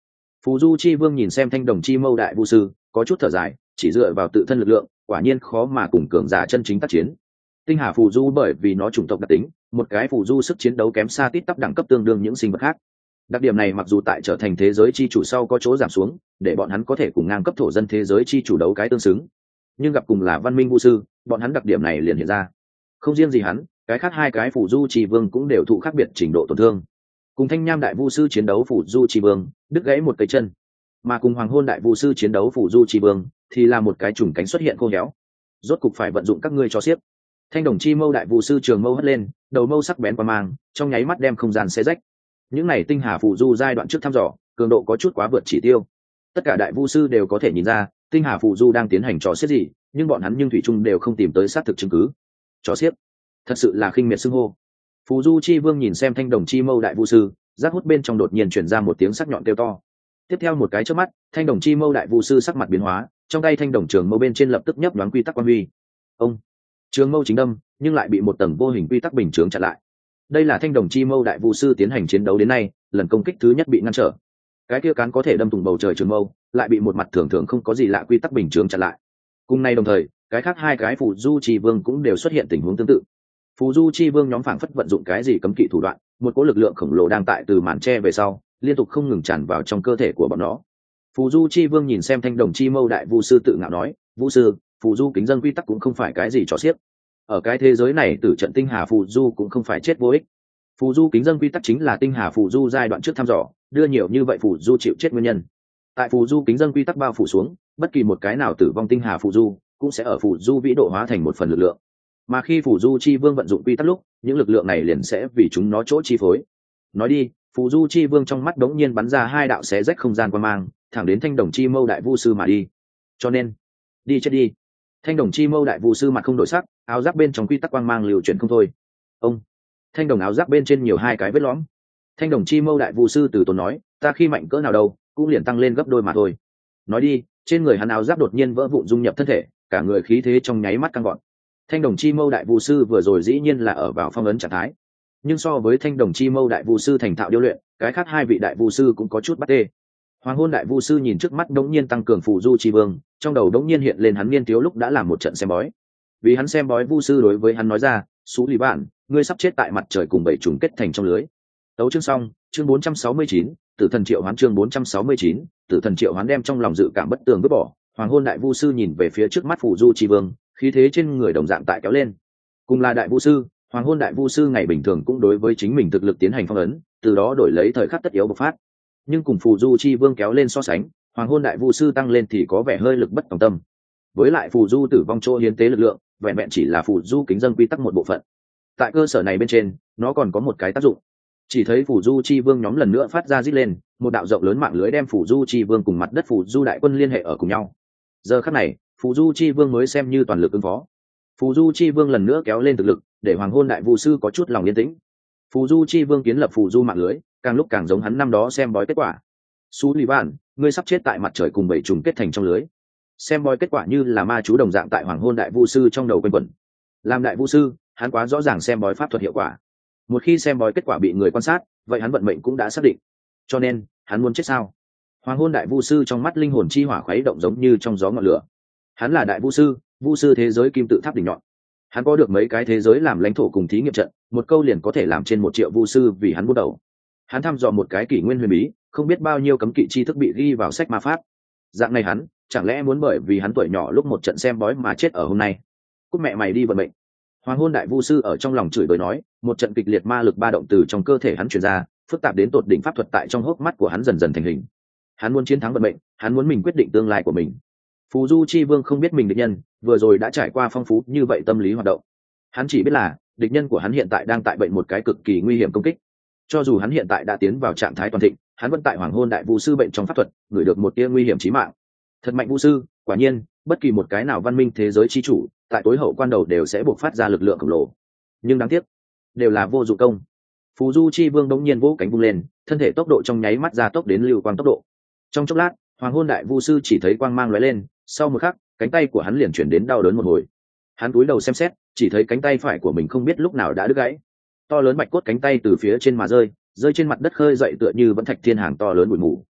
Phù Du Chi Vương nhìn xem Thanh Đồng Chi Mâu đại vu sư, có chút thở dài, chỉ dựa vào tự thân lực lượng, quả nhiên khó mà cùng cường giả chân chính tác chiến. Tinh Hà Phù Du bởi vì nó chủng tộc đặc tính, một cái phù du sức chiến đấu kém xa tít tắp đẳng cấp tương đương những sinh vật khác. Đặc điểm này mặc dù tại trở thành thế giới chi chủ sau có chỗ giảm xuống, để bọn hắn có thể cùng ngang cấp thổ dân thế giới chi chủ đấu cái tương xứng, nhưng gặp cùng là văn minh vu sư, bọn hắn đặc điểm này liền hiện ra. Không riêng gì hắn, cái khác hai cái Phù Du Chi Vương cũng đều thụ khác biệt trình độ tổn thương. Cùng Thanh Nham đại vu sư chiến đấu Phù Du Chi Vương, đứt gãy một cây chân, mà cùng Hoàng Hôn đại vu sư chiến đấu Phù Du Chi Vương thì là một cái trùng cánh xuất hiện khô héo. Rốt cục phải vận dụng các ngươi cho xiếc. Thanh Đồng Chi Mâu đại vu sư trường mâu hất lên, đầu mâu sắc bén qua mang, trong nháy mắt đem không gian xé rách. Những này Tinh Hà Phù Du giai đoạn trước thăm dò, cường độ có chút quá vượt chỉ tiêu. Tất cả đại vu sư đều có thể nhìn ra, Tinh Hà Phù Du đang tiến hành trò xiết gì, nhưng bọn hắn thủy chung đều không tìm tới xác thực chứng cứ. Trò xiết, thật sự là khinh miệt xưng hô. Phù Du Chi Vương nhìn xem Thanh Đồng Chi Mâu đại vu sư, giác hút bên trong đột nhiên truyền ra một tiếng sắc nhọn kêu to. Tiếp theo một cái chớp mắt, Thanh Đồng Chi Mâu đại vu sư sắc mặt biến hóa, trong tay thanh đồng trường mâu bên trên lập tức nhấp nhoáng quy tắc quan huy. Ông trường mâu chính đâm, nhưng lại bị một tầng vô hình quy tắc bình chướng chặn lại. Đây là Thanh Đồng Chi Mâu đại vu sư tiến hành chiến đấu đến nay lần công kích thứ nhất bị ngăn trở. Cái kia cán có thể đâm thủng bầu trời trường mâu, lại bị một mặt thường thường không có gì lạ quy tắc bình chướng chặn lại. Cùng nay đồng thời, cái khác hai cái Phù Du Chi Vương cũng đều xuất hiện tình huống tương tự. Phù Du Chi Vương nhóm phảng phất vận dụng cái gì cấm kỵ thủ đoạn, một cỗ lực lượng khổng lồ đang tại từ màn tre về sau, liên tục không ngừng tràn vào trong cơ thể của bọn nó. Phù Du Chi Vương nhìn xem Thanh Đồng Chi Mâu đại vu sư tự ngạo nói, "Vu sư, Phù Du kính dân quy tắc cũng không phải cái gì trò xiếc. Ở cái thế giới này tử trận Tinh Hà Phù Du cũng không phải chết vô ích. Phù Du kính dân quy tắc chính là Tinh Hà Phù Du giai đoạn trước thăm dò, đưa nhiều như vậy Phù Du chịu chết nguyên nhân. Tại Phù Du kính dân quy tắc bao phủ xuống, bất kỳ một cái nào tử vong Tinh Hà Phù Du cũng sẽ ở Phù Du vĩ độ hóa thành một phần lực lượng. Mà khi Phù Du Chi Vương vận dụng quy tắc lúc, những lực lượng này liền sẽ vì chúng nó chỗ chi phối." Nói đi, Phù Du Chi Vương trong mắt đống nhiên bắn ra hai đạo xé rách không gian quang mang, thẳng đến Thanh Đồng Chi Mâu đại vu sư mà đi. Cho nên, đi chết đi. Thanh Đồng Chi Mâu đại vu sư mặt không đổi sắc, áo giáp bên trong quy tắc quang mang lưu chuyển không thôi. Ông, thanh đồng áo giáp bên trên nhiều hai cái vết lõm. Thanh Đồng Chi Mâu đại vu sư từ tốn nói, ta khi mạnh cỡ nào đâu, cũng liền tăng lên gấp đôi mà thôi. Nói đi, trên người hắn áo giáp đột nhiên vỡ vụn dung nhập thân thể, cả người khí thế trong nháy mắt căng gọn. Thanh Đồng Chi Mâu đại vu sư vừa rồi dĩ nhiên là ở vào phong ấn trạng thái, nhưng so với Thanh Đồng Chi Mâu đại vu sư thành thạo điêu luyện, cái khác hai vị đại vu sư cũng có chút bắt tê. Hoàng Hôn đại vu sư nhìn trước mắt đống nhiên tăng cường Phù Du Chi Vương, trong đầu đống nhiên hiện lên hắn niên thiếu lúc đã làm một trận xem bói. Vì hắn xem bói vu sư đối với hắn nói ra, "Sú Lì Vạn, ngươi sắp chết tại mặt trời cùng bảy trùng kết thành trong lưới." Tấu chương xong, chương 469, Tử thần triệu hoán chương 469, Tử thần triệu hoán đem trong lòng dự cảm bất tường vứt bỏ. Hoàng Hôn đại vu sư nhìn về phía trước mắt Phù Du Chi Vương, khí thế trên người đồng dạng tại kéo lên. Cùng là đại vu sư, Hoàng Hôn đại vu sư ngày bình thường cũng đối với chính mình thực lực tiến hành phong ấn, từ đó đổi lấy thời khắc tất yếu bộc phát. Nhưng cùng Phù Du Chi Vương kéo lên so sánh, Hoàng Hôn đại vu sư tăng lên thì có vẻ hơi lực bất tòng tâm. Với lại Phù Du tử vong chỗ hiến tế lực lượng, vẹn vẹn chỉ là Phù Du kính dân quy tắc một bộ phận. Tại cơ sở này bên trên, nó còn có một cái tác dụng. Chỉ thấy Phù Du Chi Vương nhóm lần nữa phát ra rít lên, một đạo rộng lớn mạng lưới đem Phù Du Chi Vương cùng mặt đất Phù Du đại quân liên hệ ở cùng nhau. Giờ khắc này, Phù Du Chi Vương mới xem như toàn lực ứng phó. Phù Du Chi Vương lần nữa kéo lên thực lực, để Hoàng Hôn đại vu sư có chút lòng yên tĩnh. Phù Du Chi Vương kiến lập Phù Du mạng lưới, càng lúc càng giống hắn năm đó xem bói kết quả. "Sú Lì Vạn, ngươi sắp chết tại mặt trời cùng bảy trùng kết thành trong lưới." Xem bói kết quả như là ma chú đồng dạng tại Hoàng Hôn đại vu sư trong đầu quanh quẩn. Làm đại vu sư, hắn quá rõ ràng xem bói pháp thuật hiệu quả. Một khi xem bói kết quả bị người quan sát, vậy hắn vận mệnh cũng đã xác định. Cho nên, hắn muốn chết sao? Hoàng Hôn đại vu sư trong mắt linh hồn chi hỏa khuấy động giống như trong gió ngọn lửa. Hắn là đại vu sư thế giới kim tự tháp đỉnh nhọn. Hắn có được mấy cái thế giới làm lãnh thổ cùng thí nghiệm trận, một câu liền có thể làm trên 1 triệu vu sư vì hắn bút đầu. Hắn thăm dò một cái kỷ nguyên huyền bí, không biết bao nhiêu cấm kỵ tri thức bị ghi vào sách ma pháp. Dạng này hắn, chẳng lẽ muốn bởi vì hắn tuổi nhỏ lúc một trận xem bói mà chết ở hôm nay? Cút mẹ mày đi vận mệnh. Hoàng Hôn đại vu sư ở trong lòng chửi bới nói, một trận kịch liệt ma lực ba động từ trong cơ thể hắn truyền ra, phức tạp đến tột đỉnh pháp thuật tại trong hốc mắt của hắn dần dần thành hình. Hắn muốn chiến thắng vận mệnh, hắn muốn mình quyết định tương lai của mình. Phù Du Chi Vương không biết mình địch nhân vừa rồi đã trải qua phong phú như vậy tâm lý hoạt động. Hắn chỉ biết là địch nhân của hắn hiện tại đang tại bệnh một cái cực kỳ nguy hiểm công kích. Cho dù hắn hiện tại đã tiến vào trạng thái toàn thịnh, hắn vẫn tại Hoàng Hôn đại vu sư bệnh trong pháp thuật, ngửi được một tia nguy hiểm chí mạng. Thật mạnh vu sư, quả nhiên, bất kỳ một cái nào văn minh thế giới chi chủ, tại tối hậu quan đầu đều sẽ buộc phát ra lực lượng khổng lồ. Nhưng đáng tiếc, đều là vô dụng công. Phù Du Chi Vương đống nhiên vỗ cánh vung lên, thân thể tốc độ trong nháy mắt gia tốc đến lưu quang tốc độ. Trong chốc lát, Hoàng Hôn đại vu sư chỉ thấy quang mang lóe lên, sau một khắc, cánh tay của hắn liền chuyển đến đau đớn một hồi. Hắn cúi đầu xem xét, chỉ thấy cánh tay phải của mình không biết lúc nào đã đứt gãy. To lớn bạch cốt cánh tay từ phía trên mà rơi trên mặt đất khơi dậy tựa như vẫn thạch thiên hàng to lớn bụi mù.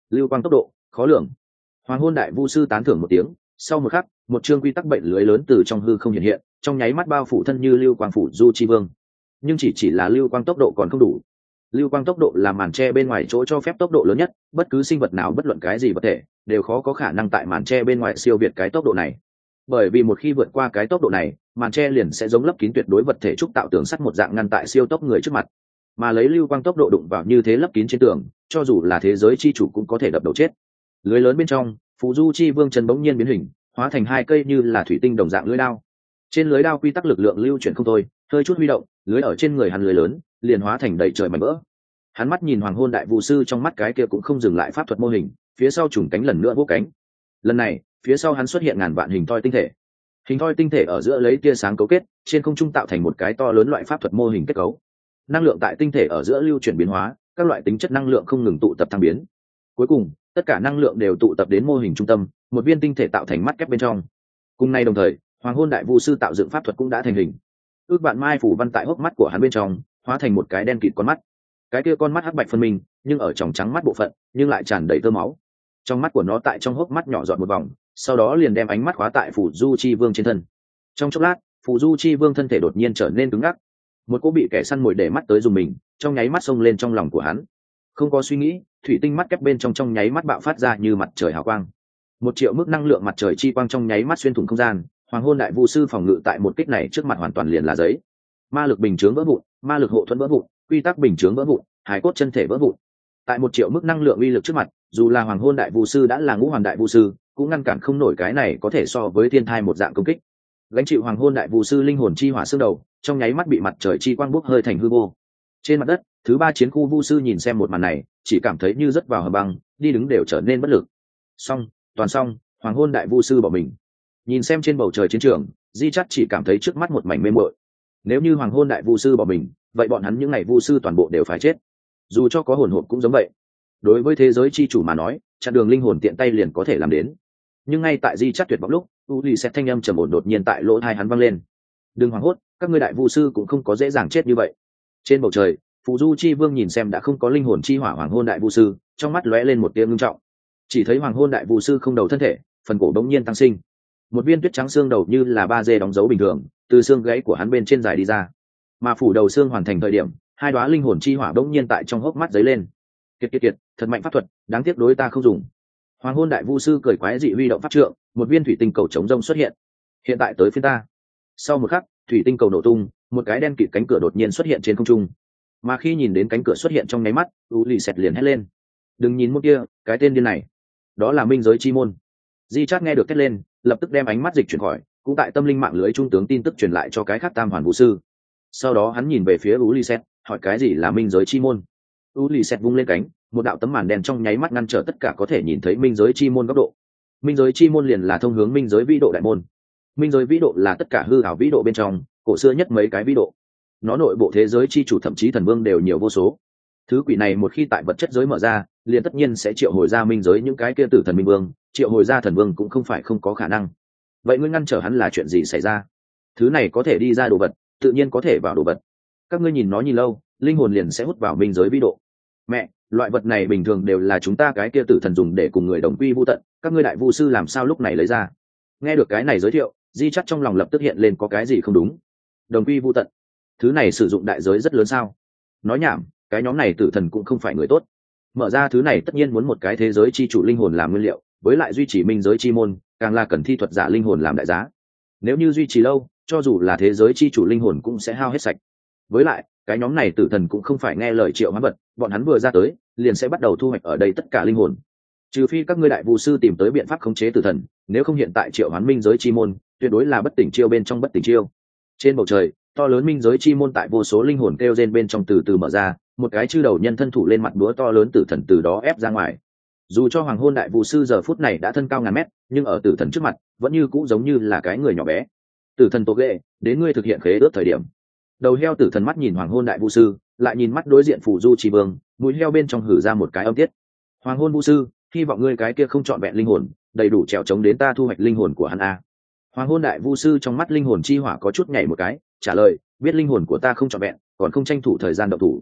lưu quang tốc độ khó lường. Hoàng hôn đại vu sư tán thưởng một tiếng, sau một khắc một chương quy tắc bệnh lưới lớn từ trong hư không hiện hiện, trong nháy mắt bao phủ thân như lưu quang phủ du chi vương. Nhưng chỉ là lưu quang tốc độ còn không đủ. Lưu quang tốc độ là màn tre bên ngoài chỗ cho phép tốc độ lớn nhất, bất cứ sinh vật nào bất luận cái gì vật thể đều khó có khả năng tại màn tre bên ngoài siêu việt cái tốc độ này. Bởi vì một khi vượt qua cái tốc độ này, màn tre liền sẽ giống lấp kín tuyệt đối vật thể trúc tạo tường sắt một dạng ngăn tại siêu tốc người trước mặt. Mà lấy lưu quang tốc độ đụng vào như thế lấp kín trên tường, cho dù là thế giới chi chủ cũng có thể đập đầu chết. Lưới lớn bên trong, phù du chi vương chân bỗng nhiên biến hình, hóa thành hai cây như là thủy tinh đồng dạng lưới đao. Trên lưới đao quy tắc lực lượng lưu chuyển không thôi, hơi chút huy động, lưới ở trên người hắn lưới lớn liền hóa thành đầy trời mảnh vỡ. Hắn mắt nhìn hoàng hôn đại vu sư trong mắt cái kia cũng không dừng lại pháp thuật mô hình, phía sau trùng cánh lần nữa vỗ cánh. Lần này phía sau hắn xuất hiện ngàn vạn hình thoi tinh thể. Hình thoi tinh thể ở giữa lấy tia sáng cấu kết, trên không trung tạo thành một cái to lớn loại pháp thuật mô hình kết cấu. Năng lượng tại tinh thể ở giữa lưu chuyển biến hóa, các loại tính chất năng lượng không ngừng tụ tập thăng biến. Cuối cùng tất cả năng lượng đều tụ tập đến mô hình trung tâm, một viên tinh thể tạo thành mắt kép bên trong. Cùng nay đồng thời, hoàng hôn đại vu sư tạo dựng pháp thuật cũng đã thành hình. Ước vạn mai phủ văn tại hốc mắt của hắn bên trong hóa thành một cái đen kịt con mắt. Cái kia con mắt hắc bạch phân minh, nhưng ở tròng trắng mắt bộ phận nhưng lại tràn đầy tơ máu. Trong mắt của nó tại trong hốc mắt nhỏ giọt một vòng, sau đó liền đem ánh mắt khóa tại phù du chi vương trên thân. Trong chốc lát, phù du chi vương thân thể đột nhiên trở nên cứng ngắc. Một cô bị kẻ săn mồi để mắt tới dùng mình, trong nháy mắt xông lên trong lòng của hắn. Không có suy nghĩ, thủy tinh mắt kép bên trong nháy mắt bạo phát ra như mặt trời hào quang. 1.000.000 mức năng lượng mặt trời chi quang trong nháy mắt xuyên thủng không gian. Hoàng hôn đại vu sư phòng ngự tại một kích này trước mặt hoàn toàn liền là giấy. Ma lực bình chướng vỡ vụn, ma lực hộ thuẫn vỡ vụn, quy tắc bình chướng vỡ vụn, hải cốt chân thể vỡ vụn. Tại 1.000.000 mức năng lượng uy lực trước mặt, dù là hoàng hôn đại vu sư đã là ngũ hoàng đại vu sư, cũng ngăn cản không nổi cái này có thể so với thiên thai một dạng công kích. Gánh chịu hoàng hôn đại vu sư linh hồn chi hỏa xương đầu, trong nháy mắt bị mặt trời chi quang bốc hơi thành hư vô. Trên mặt đất, thứ ba chiến khu vu sư nhìn xem một màn này, chỉ cảm thấy như rớt vào hầm băng, đi đứng đều trở nên bất lực. Toàn xong, hoàng hôn đại vu sư bỏ mình. Nhìn xem trên bầu trời chiến trường, Di Chát chỉ cảm thấy trước mắt một mảnh mê muội. Nếu như hoàng hôn đại vu sư bỏ mình, vậy bọn hắn những ngày vu sư toàn bộ đều phải chết. Dù cho có hồn hồn cũng giống vậy. Đối với thế giới chi chủ mà nói, chặn đường linh hồn tiện tay liền có thể làm đến. Nhưng ngay tại Di Chát tuyệt vọng lúc, Ulysse thanh âm trầm ổn đột nhiên tại lỗ tai hắn vang lên. Đừng hoảng hốt, các ngươi đại vu sư cũng không có dễ dàng chết như vậy. Trên bầu trời, phù du chi vương nhìn xem đã không có linh hồn chi hỏa hoàng hôn đại vu sư, trong mắt lóe lên một tia ngưng trọng. Chỉ thấy hoàng hôn đại vu sư không đầu thân thể, phần cổ đống nhiên tăng sinh. Một viên tuyết trắng xương đầu như là 3D đóng dấu bình thường, từ xương gãy của hắn bên trên dài đi ra. Mà phủ đầu xương hoàn thành thời điểm, hai đóa linh hồn chi hỏa đống nhiên tại trong hốc mắt giấy lên. Kiệt, thật mạnh pháp thuật, đáng tiếc đối ta không dùng. Hoàng hôn đại vu sư cười quái dị huy động pháp trượng, một viên thủy tinh cầu chống rông xuất hiện. Hiện tại tới phiên ta. Sau một khắc, thủy tinh cầu nổ tung, một cái đen kịt cánh cửa đột nhiên xuất hiện trên không trung. Mà khi nhìn đến cánh cửa xuất hiện trong nháy mắt, Ulysse liền hét lên. Đừng nhìn môn kia, cái tên điên này. Đó là minh giới chi môn. Di Chát nghe được thét lên, lập tức đem ánh mắt dịch chuyển khỏi, cũng tại tâm linh mạng lưới trung tướng tin tức truyền lại cho cái khác tam hoàn vũ sư. Sau đó hắn nhìn về phía Ulysse, hỏi cái gì là minh giới chi môn. Ulysse vung lên cánh, một đạo tấm màn đen trong nháy mắt ngăn trở tất cả có thể nhìn thấy minh giới chi môn góc độ. Minh giới chi môn liền là thông hướng minh giới vĩ độ đại môn. Minh giới vĩ độ là tất cả hư ảo vĩ độ bên trong cổ xưa nhất mấy cái vĩ độ. Nó nội bộ thế giới chi chủ thậm chí thần vương đều nhiều vô số. Thứ quỷ này một khi tại vật chất giới mở ra, liền tất nhiên sẽ triệu hồi ra minh giới những cái kia tử thần minh vương, triệu hồi ra thần vương cũng không phải không có khả năng. Vậy ngươi ngăn trở hắn là chuyện gì xảy ra? Thứ này có thể đi ra đồ vật, tự nhiên có thể vào đồ vật. Các ngươi nhìn nó nhìn lâu, linh hồn liền sẽ hút vào minh giới vĩ độ. Mẹ, loại vật này bình thường đều là chúng ta cái kia tử thần dùng để cùng người đồng quy vu tận, các ngươi đại vu sư làm sao lúc này lấy ra? Nghe được cái này giới thiệu, Di Chát trong lòng lập tức hiện lên có cái gì không đúng. Đồng quy vu tận, thứ này sử dụng đại giới rất lớn sao? Nói nhảm, cái nhóm này tử thần cũng không phải người tốt. Mở ra thứ này tất nhiên muốn một cái thế giới chi chủ linh hồn làm nguyên liệu, với lại duy trì minh giới chi môn, càng là cần thi thuật giả linh hồn làm đại giá. Nếu như duy trì lâu, cho dù là thế giới chi chủ linh hồn cũng sẽ hao hết sạch. Với lại, cái nhóm này tử thần cũng không phải nghe lời triệu hoán vật, bọn hắn vừa ra tới, liền sẽ bắt đầu thu hoạch ở đây tất cả linh hồn. Trừ phi các ngươi đại vu sư tìm tới biện pháp khống chế tử thần, nếu không hiện tại triệu hoán minh giới chi môn, tuyệt đối là bất tỉnh chiêu bên trong bất tỉnh chiêu. Trên bầu trời, to lớn minh giới chi môn tại vô số linh hồn kêu rên bên trong từ từ mở ra, một cái chư đầu nhân thân thủ lên mặt búa to lớn tử thần từ đó ép ra ngoài. Dù cho hoàng hôn đại vu sư giờ phút này đã thân cao ngàn mét, nhưng ở tử thần trước mặt vẫn như cũ giống như là cái người nhỏ bé. Tử thần Tô Ghê, đến ngươi thực hiện khế ước thời điểm. Đầu heo tử thần mắt nhìn hoàng hôn đại vu sư, lại nhìn mắt đối diện phù du chi vương, mũi heo bên trong hử ra một cái âm tiết. Hoàng hôn vu sư, hy vọng ngươi cái kia không trọn vẹn linh hồn, đầy đủ trèo chống đến ta thu hoạch linh hồn của hắn a. Hoàng hôn đại vu sư trong mắt linh hồn chi hỏa có chút nhảy một cái, trả lời, biết linh hồn của ta không trọn vẹn, còn không tranh thủ thời gian động thủ.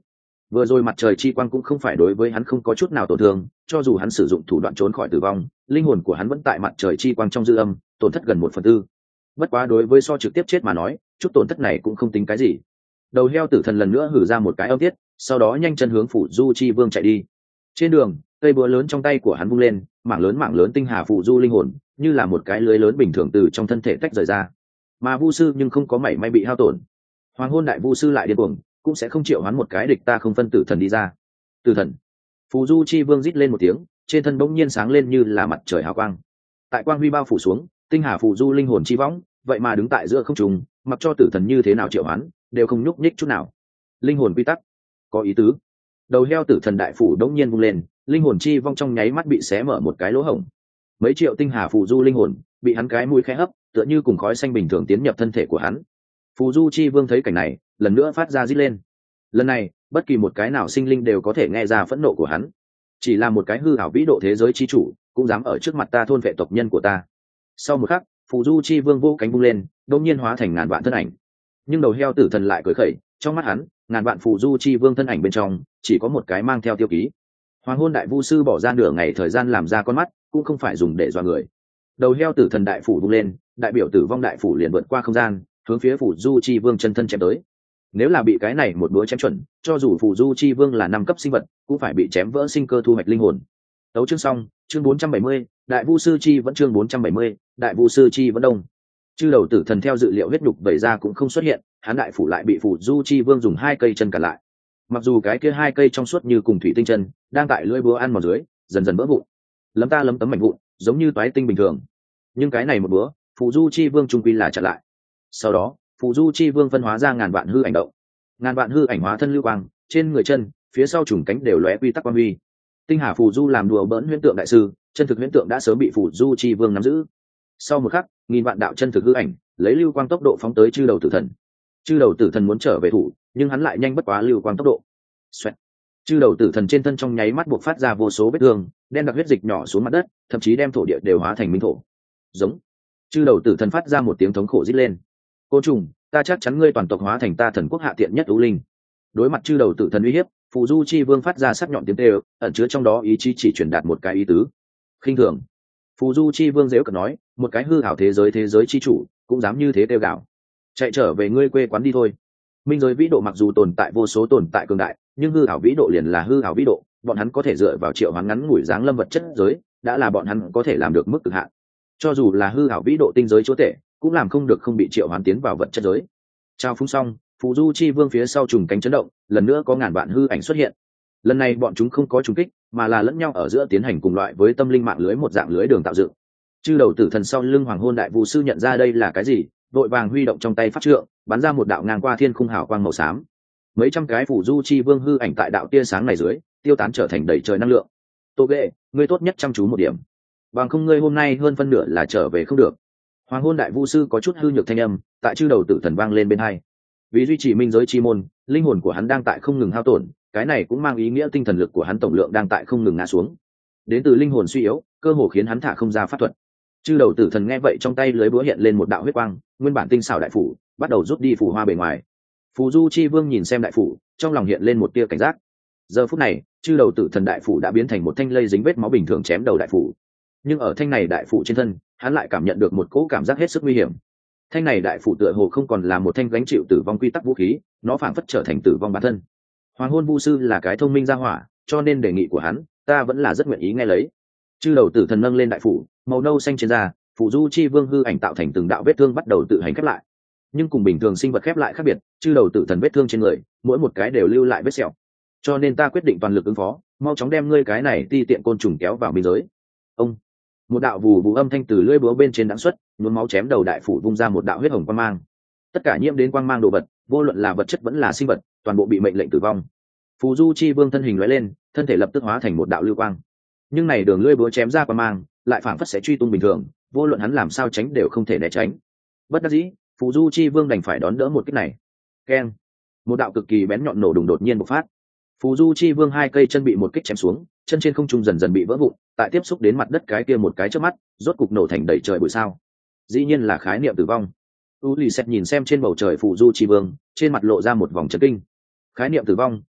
vừa rồi mặt trời chi quang cũng không phải đối với hắn không có chút nào tổn thương, cho dù hắn sử dụng thủ đoạn trốn khỏi tử vong, linh hồn của hắn vẫn tại mặt trời chi quang trong dư âm, tổn thất gần 1/4. Bất quá đối với so trực tiếp chết mà nói, chút tổn thất này cũng không tính cái gì. Đầu heo tử thần lần nữa hử ra một cái âm tiết, sau đó nhanh chân hướng phủ du chi vương chạy đi. Trên đường, cây búa lớn trong tay của hắn vung lên, mảng lớn tinh hà phụ du linh hồn, như là một cái lưới lớn bình thường từ trong thân thể tách rời ra. Mà vu sư nhưng không có mảy may bị hao tổn. Hoàng hôn đại vu sư lại điên cuồng, cũng sẽ không triệu hoán một cái địch ta không phân tử thần đi ra. Tử thần. Phù du chi vương rít lên một tiếng, trên thân bỗng nhiên sáng lên như là mặt trời hào quang. Tại quang huy bao phủ xuống, tinh hà phù du linh hồn chi võng, vậy mà đứng tại giữa không trung, mặc cho tử thần như thế nào triệu hoán, đều không nhúc nhích chút nào. Linh hồn quy tắc, có ý tứ. Đầu heo tử thần đại phủ đống nhiên vung lên, linh hồn chi vong trong nháy mắt bị xé mở một cái lỗ hổng. Mấy triệu tinh hà phù du linh hồn bị hắn cái mũi khẽ hấp, tựa như cùng khói xanh bình thường tiến nhập thân thể của hắn. Phù du chi vương thấy cảnh này, lần nữa phát ra rít lên. Lần này, bất kỳ một cái nào sinh linh đều có thể nghe ra phẫn nộ của hắn. Chỉ là một cái hư ảo vĩ độ thế giới chi chủ, cũng dám ở trước mặt ta thôn vệ tộc nhân của ta. Sau một khắc, phù du chi vương vô cánh bung lên, đột nhiên hóa thành ngàn vạn thân ảnh. Nhưng đầu heo tử thần lại cười khẩy, trong mắt hắn, ngàn vạn phù du chi vương thân ảnh bên trong, chỉ có một cái mang theo tiêu ký. Hoàng hôn đại vu sư bỏ ra nửa ngày thời gian làm ra con mắt, cũng không phải dùng để dọa người. Đầu heo tử thần đại phủ bung lên, đại biểu tử vong đại phủ liền vượt qua không gian, hướng phía phù du chi vương chân thân chém tới. Nếu là bị cái này một búa chém chuẩn, cho dù phù du chi vương là 5 cấp sinh vật, cũng phải bị chém vỡ sinh cơ thu hoạch linh hồn. Tấu chương xong, chương 470, đại vu sư chi vẫn chương 470, đại vu sư chi vẫn đông. Chư đầu tử thần theo dự liệu huyết nhục vẩy ra cũng không xuất hiện, hắn đại phủ lại bị phù du chi vương dùng 2 cây chân cản lại. Mặc dù cái kia 2 cây trong suốt như cùng thủy tinh chân, đang tại lưỡi búa ăn mòn dưới, dần dần vỡ vụn. Lấm ta lấm tấm mảnh vụn, giống như toái tinh bình thường. Nhưng cái này một búa, phù du chi vương trung quy là chặn lại. Sau đó, phù du chi vương phân hóa ra ngàn vạn hư ảnh động. Ngàn vạn hư ảnh hóa thân lưu quang, trên người chân, phía sau trùng cánh đều lóe quy tắc quang huy. Tinh hà phù du làm đùa bỡn huyễn tượng đại sư, chân thực huyễn tượng đã sớm bị phù du chi vương nắm giữ. Sau một khắc, nghìn vạn đạo chân thực hư ảnh, lấy lưu quang tốc độ phóng tới chư đầu tử thần. Chư đầu tử thần muốn trở về thủ, nhưng hắn lại nhanh bất quá lưu quang tốc độ. Xoẹt. Chư đầu tử thần trên thân trong nháy mắt buộc phát ra vô số vết thương, đen đặc huyết dịch nhỏ xuống mặt đất, thậm chí đem thổ địa đều hóa thành minh thổ. Giống. Chư đầu tử thần phát ra một tiếng thống khổ rít lên. Côn trùng, ta chắc chắn ngươi toàn tộc hóa thành ta thần quốc hạ tiện nhất ưu linh. Đối mặt chư đầu tử thần uy hiếp, phù du chi vương phát ra sắc nhọn tiếng kêu, ẩn chứa trong đó ý chí chỉ truyền đạt một cái ý tứ. Khinh thường. Phù du chi vương dễu cợt nói, một cái hư ảo thế giới chi chủ cũng dám như thế kêu gào. Chạy trở về ngươi quê quán đi thôi. Minh giới vĩ độ mặc dù tồn tại vô số tồn tại cường đại, nhưng hư ảo vĩ độ liền là hư ảo vĩ độ, bọn hắn có thể dựa vào triệu hoán ngắn ngủi dáng lâm vật chất giới, đã là bọn hắn có thể làm được mức cực hạn. Cho dù là hư ảo vĩ độ tinh giới chúa tể, cũng làm không được không bị triệu hoán tiến vào vật chất giới. Trao phúng xong, phù du chi vương phía sau trùng cánh chấn động, lần nữa có ngàn vạn hư ảnh xuất hiện. Lần này bọn chúng không có trùng kích, mà là lẫn nhau ở giữa tiến hành cùng loại với tâm linh mạng lưới một dạng lưới đường tạo dựng. Chư đầu tử thần sau lưng hoàng hôn đại vu sư nhận ra đây là cái gì, vội vàng huy động trong tay pháp trượng, bắn ra một đạo ngang qua thiên khung hào quang màu xám. Mấy trăm cái phù du chi vương hư ảnh tại đạo tia sáng này dưới, tiêu tán trở thành đầy trời năng lượng. Tô ghệ, ngươi tốt nhất chăm chú một điểm, bằng không ngươi hôm nay hơn phân nửa là trở về không được. Hoàng hôn đại vu sư có chút hư nhược thanh âm tại chư đầu tử thần vang lên bên hai. Vì duy trì minh giới chi môn, linh hồn của hắn đang tại không ngừng hao tổn, cái này cũng mang ý nghĩa tinh thần lực của hắn tổng lượng đang tại không ngừng ngã xuống. Đến từ linh hồn suy yếu, cơ hồ khiến hắn thả không ra pháp thuật. Chư đầu tử thần nghe vậy trong tay lưới búa hiện lên một đạo huyết quang, nguyên bản tinh xảo đại phủ bắt đầu rút đi phù hoa bề ngoài. Phù du chi vương nhìn xem đại phủ, trong lòng hiện lên một tia cảnh giác. Giờ phút này, chư đầu tử thần đại phủ đã biến thành một thanh lây dính vết máu bình thường chém đầu đại phủ. Nhưng ở thanh này đại phủ trên thân, hắn lại cảm nhận được một cỗ cảm giác hết sức nguy hiểm. Thanh này đại phủ tựa hồ không còn là một thanh gánh chịu tử vong quy tắc vũ khí, nó phảng phất trở thành tử vong bản thân. Hoàng hôn vu sư là cái thông minh gia hỏa, cho nên đề nghị của hắn, ta vẫn là rất nguyện ý nghe lấy. Chư đầu tử thần nâng lên đại phủ, màu nâu xanh trên da, phù du chi vương hư ảnh tạo thành từng đạo vết thương bắt đầu tự hành khép lại. Nhưng cùng bình thường sinh vật khép lại khác biệt, chư đầu tử thần vết thương trên người, mỗi một cái đều lưu lại vết sẹo. Cho nên ta quyết định toàn lực ứng phó, mau chóng đem ngươi cái này ti tiện côn trùng kéo vào biên giới. Ông, một đạo vù vù âm thanh từ lưỡi búa bên trên đãng xuất, nhuốm máu chém đầu đại phủ vung ra một đạo huyết hồng quang mang. Tất cả nhiễm đến quang mang đồ vật, vô luận là vật chất vẫn là sinh vật, toàn bộ bị mệnh lệnh tử vong. Phù du chi vương thân hình lóe lên, thân thể lập tức hóa thành một đạo lưu quang. Nhưng này đường lưỡi búa chém ra quang mang, lại phảng phất sẽ truy tung bình thường, vô luận hắn làm sao tránh đều không thể né tránh. Bất đắc dĩ, phù du chi vương đành phải đón đỡ một kích này. Keng, một đạo cực kỳ bén nhọn nổ đùng đột nhiên bộc phát. Phù du chi vương 2 cây chân bị một kích chém xuống, chân trên không trung dần dần bị vỡ vụn, tại tiếp xúc đến mặt đất cái kia một cái chớp mắt, rốt cục nổ thành đầy trời bụi sao. Dĩ nhiên là khái niệm tử vong. U lì xẹt nhìn xem trên bầu trời phù du chi vương, trên mặt lộ ra một vòng chấn kinh. Khái niệm tử vong,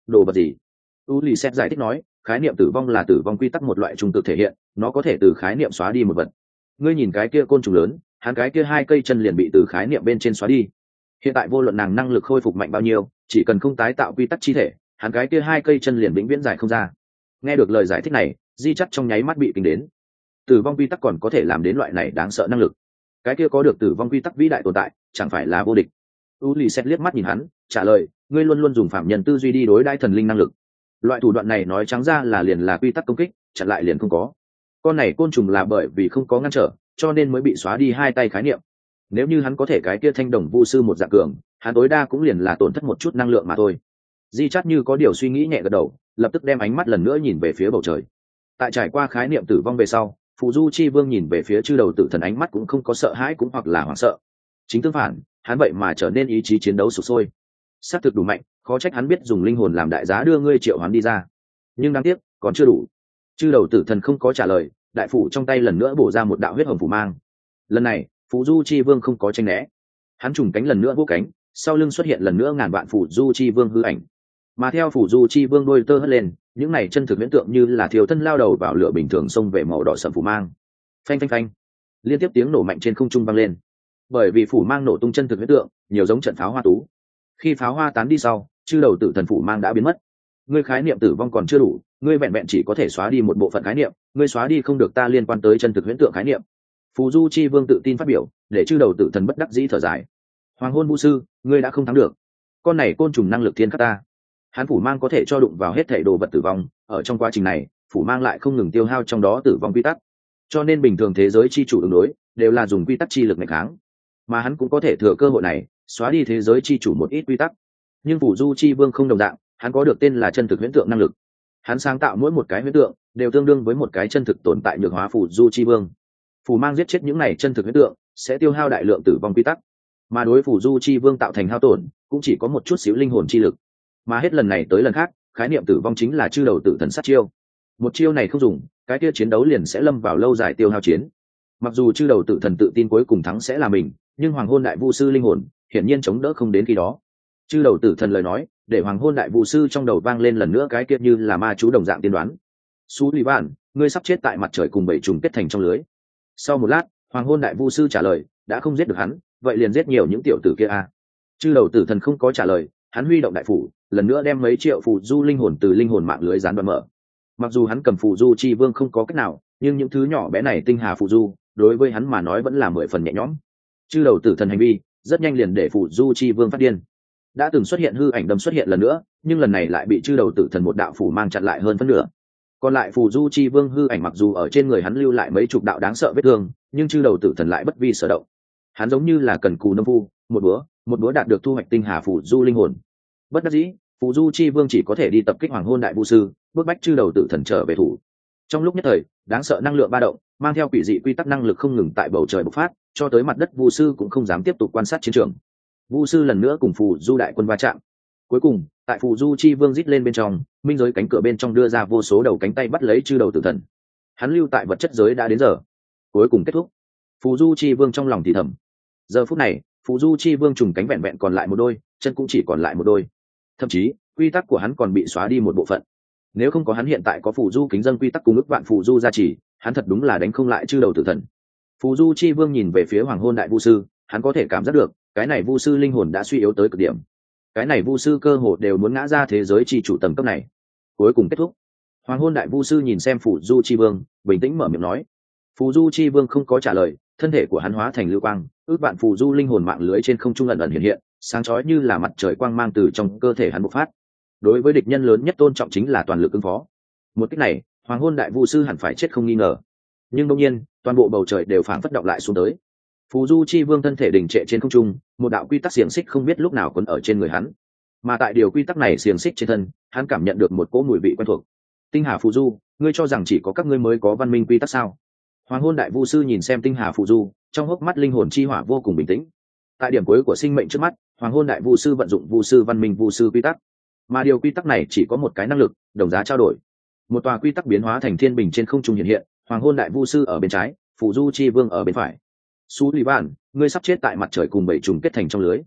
đồ vật gì? Ulysses giải thích nói, khái niệm tử vong là tử vong quy tắc một loại trung cực thể hiện, nó có thể từ khái niệm xóa đi một vật. Ngươi nhìn cái kia côn trùng lớn, hắn cái kia hai cây chân liền bị từ khái niệm bên trên xóa đi. Hiện tại vô luận nàng năng lực khôi phục mạnh bao nhiêu, chỉ cần không tái tạo quy tắc chi thể, hắn cái kia hai cây chân liền vĩnh viễn giải không ra. Nghe được lời giải thích này, Di Chắt trong nháy mắt bị kinh đến. Tử vong quy tắc còn có thể làm đến loại này đáng sợ năng lực. Cái kia có được tử vong quy tắc vĩ đại tồn tại, chẳng phải là vô địch. Ulysses liếc mắt nhìn hắn, trả lời, ngươi luôn luôn dùng phạm nhân tư duy đi đối đãi thần linh năng lực. Loại thủ đoạn này nói trắng ra là liền là quy tắc công kích, chặn lại liền không có. Con này côn trùng là bởi vì không có ngăn trở, cho nên mới bị xóa đi hai tay khái niệm. Nếu như hắn có thể cái kia thanh đồng vu sư một dạng cường, hắn tối đa cũng liền là tổn thất một chút năng lượng mà thôi. Di Chát như có điều suy nghĩ nhẹ gật đầu, lập tức đem ánh mắt lần nữa nhìn về phía bầu trời. Tại trải qua khái niệm tử vong về sau, Phù Du Chi Vương nhìn về phía chư đầu tử thần, ánh mắt cũng không có sợ hãi cũng hoặc là hoảng sợ. Chính tương phản, hắn vậy mà trở nên ý chí chiến đấu sục sôi. Sát thực đủ mạnh, khó trách hắn biết dùng linh hồn làm đại giá đưa ngươi triệu hoán đi ra. Nhưng đáng tiếc, còn chưa đủ. Chư đầu tử thần không có trả lời, đại phủ trong tay lần nữa bổ ra một đạo huyết hồng phủ mang. Lần này, Phù Du Chi Vương không có tranh né. Hắn trùng cánh lần nữa vỗ cánh, sau lưng xuất hiện lần nữa ngàn vạn Phù Du Chi Vương hư ảnh. Mà theo Phù Du Chi Vương đôi tơ hất lên, những này chân thực huyễn tượng như là thiêu thân lao đầu vào lửa bình thường xông về màu đỏ sẫm phủ mang. Phanh phanh phanh, liên tiếp tiếng nổ mạnh trên không trung vang lên. Bởi vì phủ mang nổ tung chân thực huyễn tượng, nhiều giống trận pháo hoa tú. Khi pháo hoa tán đi sau, chư đầu tử thần phủ mang đã biến mất. Ngươi khái niệm tử vong còn chưa đủ, ngươi vẹn vẹn chỉ có thể xóa đi một bộ phận khái niệm, ngươi xóa đi không được ta liên quan tới chân thực huyễn tượng khái niệm. Phù Du Chi Vương tự tin phát biểu, để chư đầu tử thần bất đắc dĩ thở dài. Hoàng hôn vu sư, ngươi đã không thắng được. Con này côn trùng năng lực thiên khắc ta. Hắn phủ mang có thể cho đụng vào hết thảy đồ vật tử vong, ở trong quá trình này, phủ mang lại không ngừng tiêu hao trong đó tử vong quy tắc. Cho nên bình thường thế giới chi chủ ứng đối đều là dùng quy tắc chi lực nghịch kháng, mà hắn cũng có thể thừa cơ hội này xóa đi thế giới chi chủ một ít quy tắc. Nhưng Phù Du Chi Vương không đồng dạng, hắn có được tên là chân thực huyễn tượng năng lực. Hắn sáng tạo mỗi một cái huyễn tượng đều tương đương với một cái chân thực tồn tại nhược hóa Phù Du Chi Vương. Phủ mang giết chết những này chân thực huyễn tượng sẽ tiêu hao đại lượng tử vong quy tắc, mà đối Phù Du Chi Vương tạo thành hao tổn cũng chỉ có một chút xíu linh hồn chi lực. Mà hết lần này tới lần khác, khái niệm tử vong chính là chư đầu tử thần sát chiêu. Một chiêu này không dùng, cái kia chiến đấu liền sẽ lâm vào lâu dài tiêu hao chiến. Mặc dù chư đầu tử thần tự tin cuối cùng thắng sẽ là mình, nhưng hoàng hôn đại vu sư linh hồn hiển nhiên chống đỡ không đến khi đó. Chư đầu tử thần lời nói để hoàng hôn đại vu sư trong đầu vang lên lần nữa cái kia như là ma chú đồng dạng tiên đoán. Sullivan, ngươi sắp chết tại mặt trời cùng bảy trùng kết thành trong lưới. Sau một lát, hoàng hôn đại vu sư trả lời, đã không giết được hắn, vậy liền giết nhiều những tiểu tử kia a. Chư đầu tử thần không có trả lời, hắn huy động đại phủ, lần nữa đem mấy triệu phù du linh hồn từ linh hồn mạng lưới gián đoạn mở. Mặc dù hắn cầm phù du chi vương không có cách nào, nhưng những thứ nhỏ bé này tinh hà phù du, đối với hắn mà nói vẫn là 10 phần nhẹ nhõm. Chư đầu tử thần hành vi rất nhanh liền để phù du chi vương phát điên. Đã từng xuất hiện hư ảnh đâm xuất hiện lần nữa, nhưng lần này lại bị chư đầu tử thần một đạo phủ mang chặn lại hơn phân nửa. Còn lại phù du chi vương hư ảnh mặc dù ở trên người hắn lưu lại mấy chục đạo đáng sợ vết thương, nhưng chư đầu tử thần lại bất vi sở động. Hắn giống như là cần cù nông phu, một búa đạt được thu hoạch tinh hà phù du linh hồn. Bất đắc dĩ, phù du chi vương chỉ có thể đi tập kích hoàng hôn đại vu sư, bước bách chư đầu tử thần trở về thủ. Trong lúc nhất thời, đáng sợ năng lượng ba động mang theo quỷ dị quy tắc năng lực không ngừng tại bầu trời bộc phát, cho tới mặt đất vu sư cũng không dám tiếp tục quan sát chiến trường. Vu sư lần nữa cùng phù du đại quân va chạm. Cuối cùng, tại phù du chi vương rít lên bên trong, minh giới cánh cửa bên trong đưa ra vô số đầu cánh tay bắt lấy chư đầu tử thần. Hắn lưu tại vật chất giới đã đến giờ cuối cùng kết thúc. Phù du chi vương trong lòng thì thầm. Giờ phút này, phù du chi vương trùng cánh vẹn vẹn còn lại một đôi, chân cũng chỉ còn lại một đôi. Thậm chí, quy tắc của hắn còn bị xóa đi một bộ phận. Nếu không có hắn hiện tại có phù du kính dân quy tắc cùng ức vạn phù du gia trì, hắn thật đúng là đánh không lại chư đầu tử thần. Phù du chi vương nhìn về phía hoàng hôn đại vu sư, hắn có thể cảm giác được cái này vu sư linh hồn đã suy yếu tới cực điểm. Cái này vu sư cơ hồ đều muốn ngã ra thế giới chi chủ tầng cấp này. Cuối cùng kết thúc. Hoàng hôn đại vu sư nhìn xem phù du chi vương, bình tĩnh mở miệng nói. Phù du chi vương không có trả lời, thân thể của hắn hóa thành lưu quang, ước bạn phù du linh hồn mạng lưới trên không trung ẩn ẩn hiện hiện, sáng chói như là mặt trời quang mang từ trong cơ thể hắn bộc phát. Đối với địch nhân lớn nhất tôn trọng chính là toàn lực ứng phó. Một cách này, hoàng hôn đại vu sư hẳn phải chết không nghi ngờ. Nhưng đương nhiên, toàn bộ bầu trời đều phảng phất động lại xuống tới. Phù du chi vương thân thể đình trệ trên không trung, một đạo quy tắc xiềng xích không biết lúc nào quấn ở trên người hắn. Mà tại điều quy tắc này xiềng xích trên thân, hắn cảm nhận được một cỗ mùi vị quen thuộc. Tinh hà phù du, ngươi cho rằng chỉ có các ngươi mới có văn minh quy tắc sao? Hoàng hôn đại vu sư nhìn xem tinh hà phù du, trong hốc mắt linh hồn chi hỏa vô cùng bình tĩnh. Tại điểm cuối của sinh mệnh trước mắt, hoàng hôn đại vu sư vận dụng vu sư văn minh vu sư quy tắc. Mà điều quy tắc này chỉ có một cái năng lực, đồng giá trao đổi. Một tòa quy tắc biến hóa thành thiên bình trên không trung hiện hiện, hoàng hôn đại vu sư ở bên trái, phù du chi vương ở bên phải. Sullivan, ngươi sắp chết tại mặt trời cùng bảy trùng kết thành trong lưới.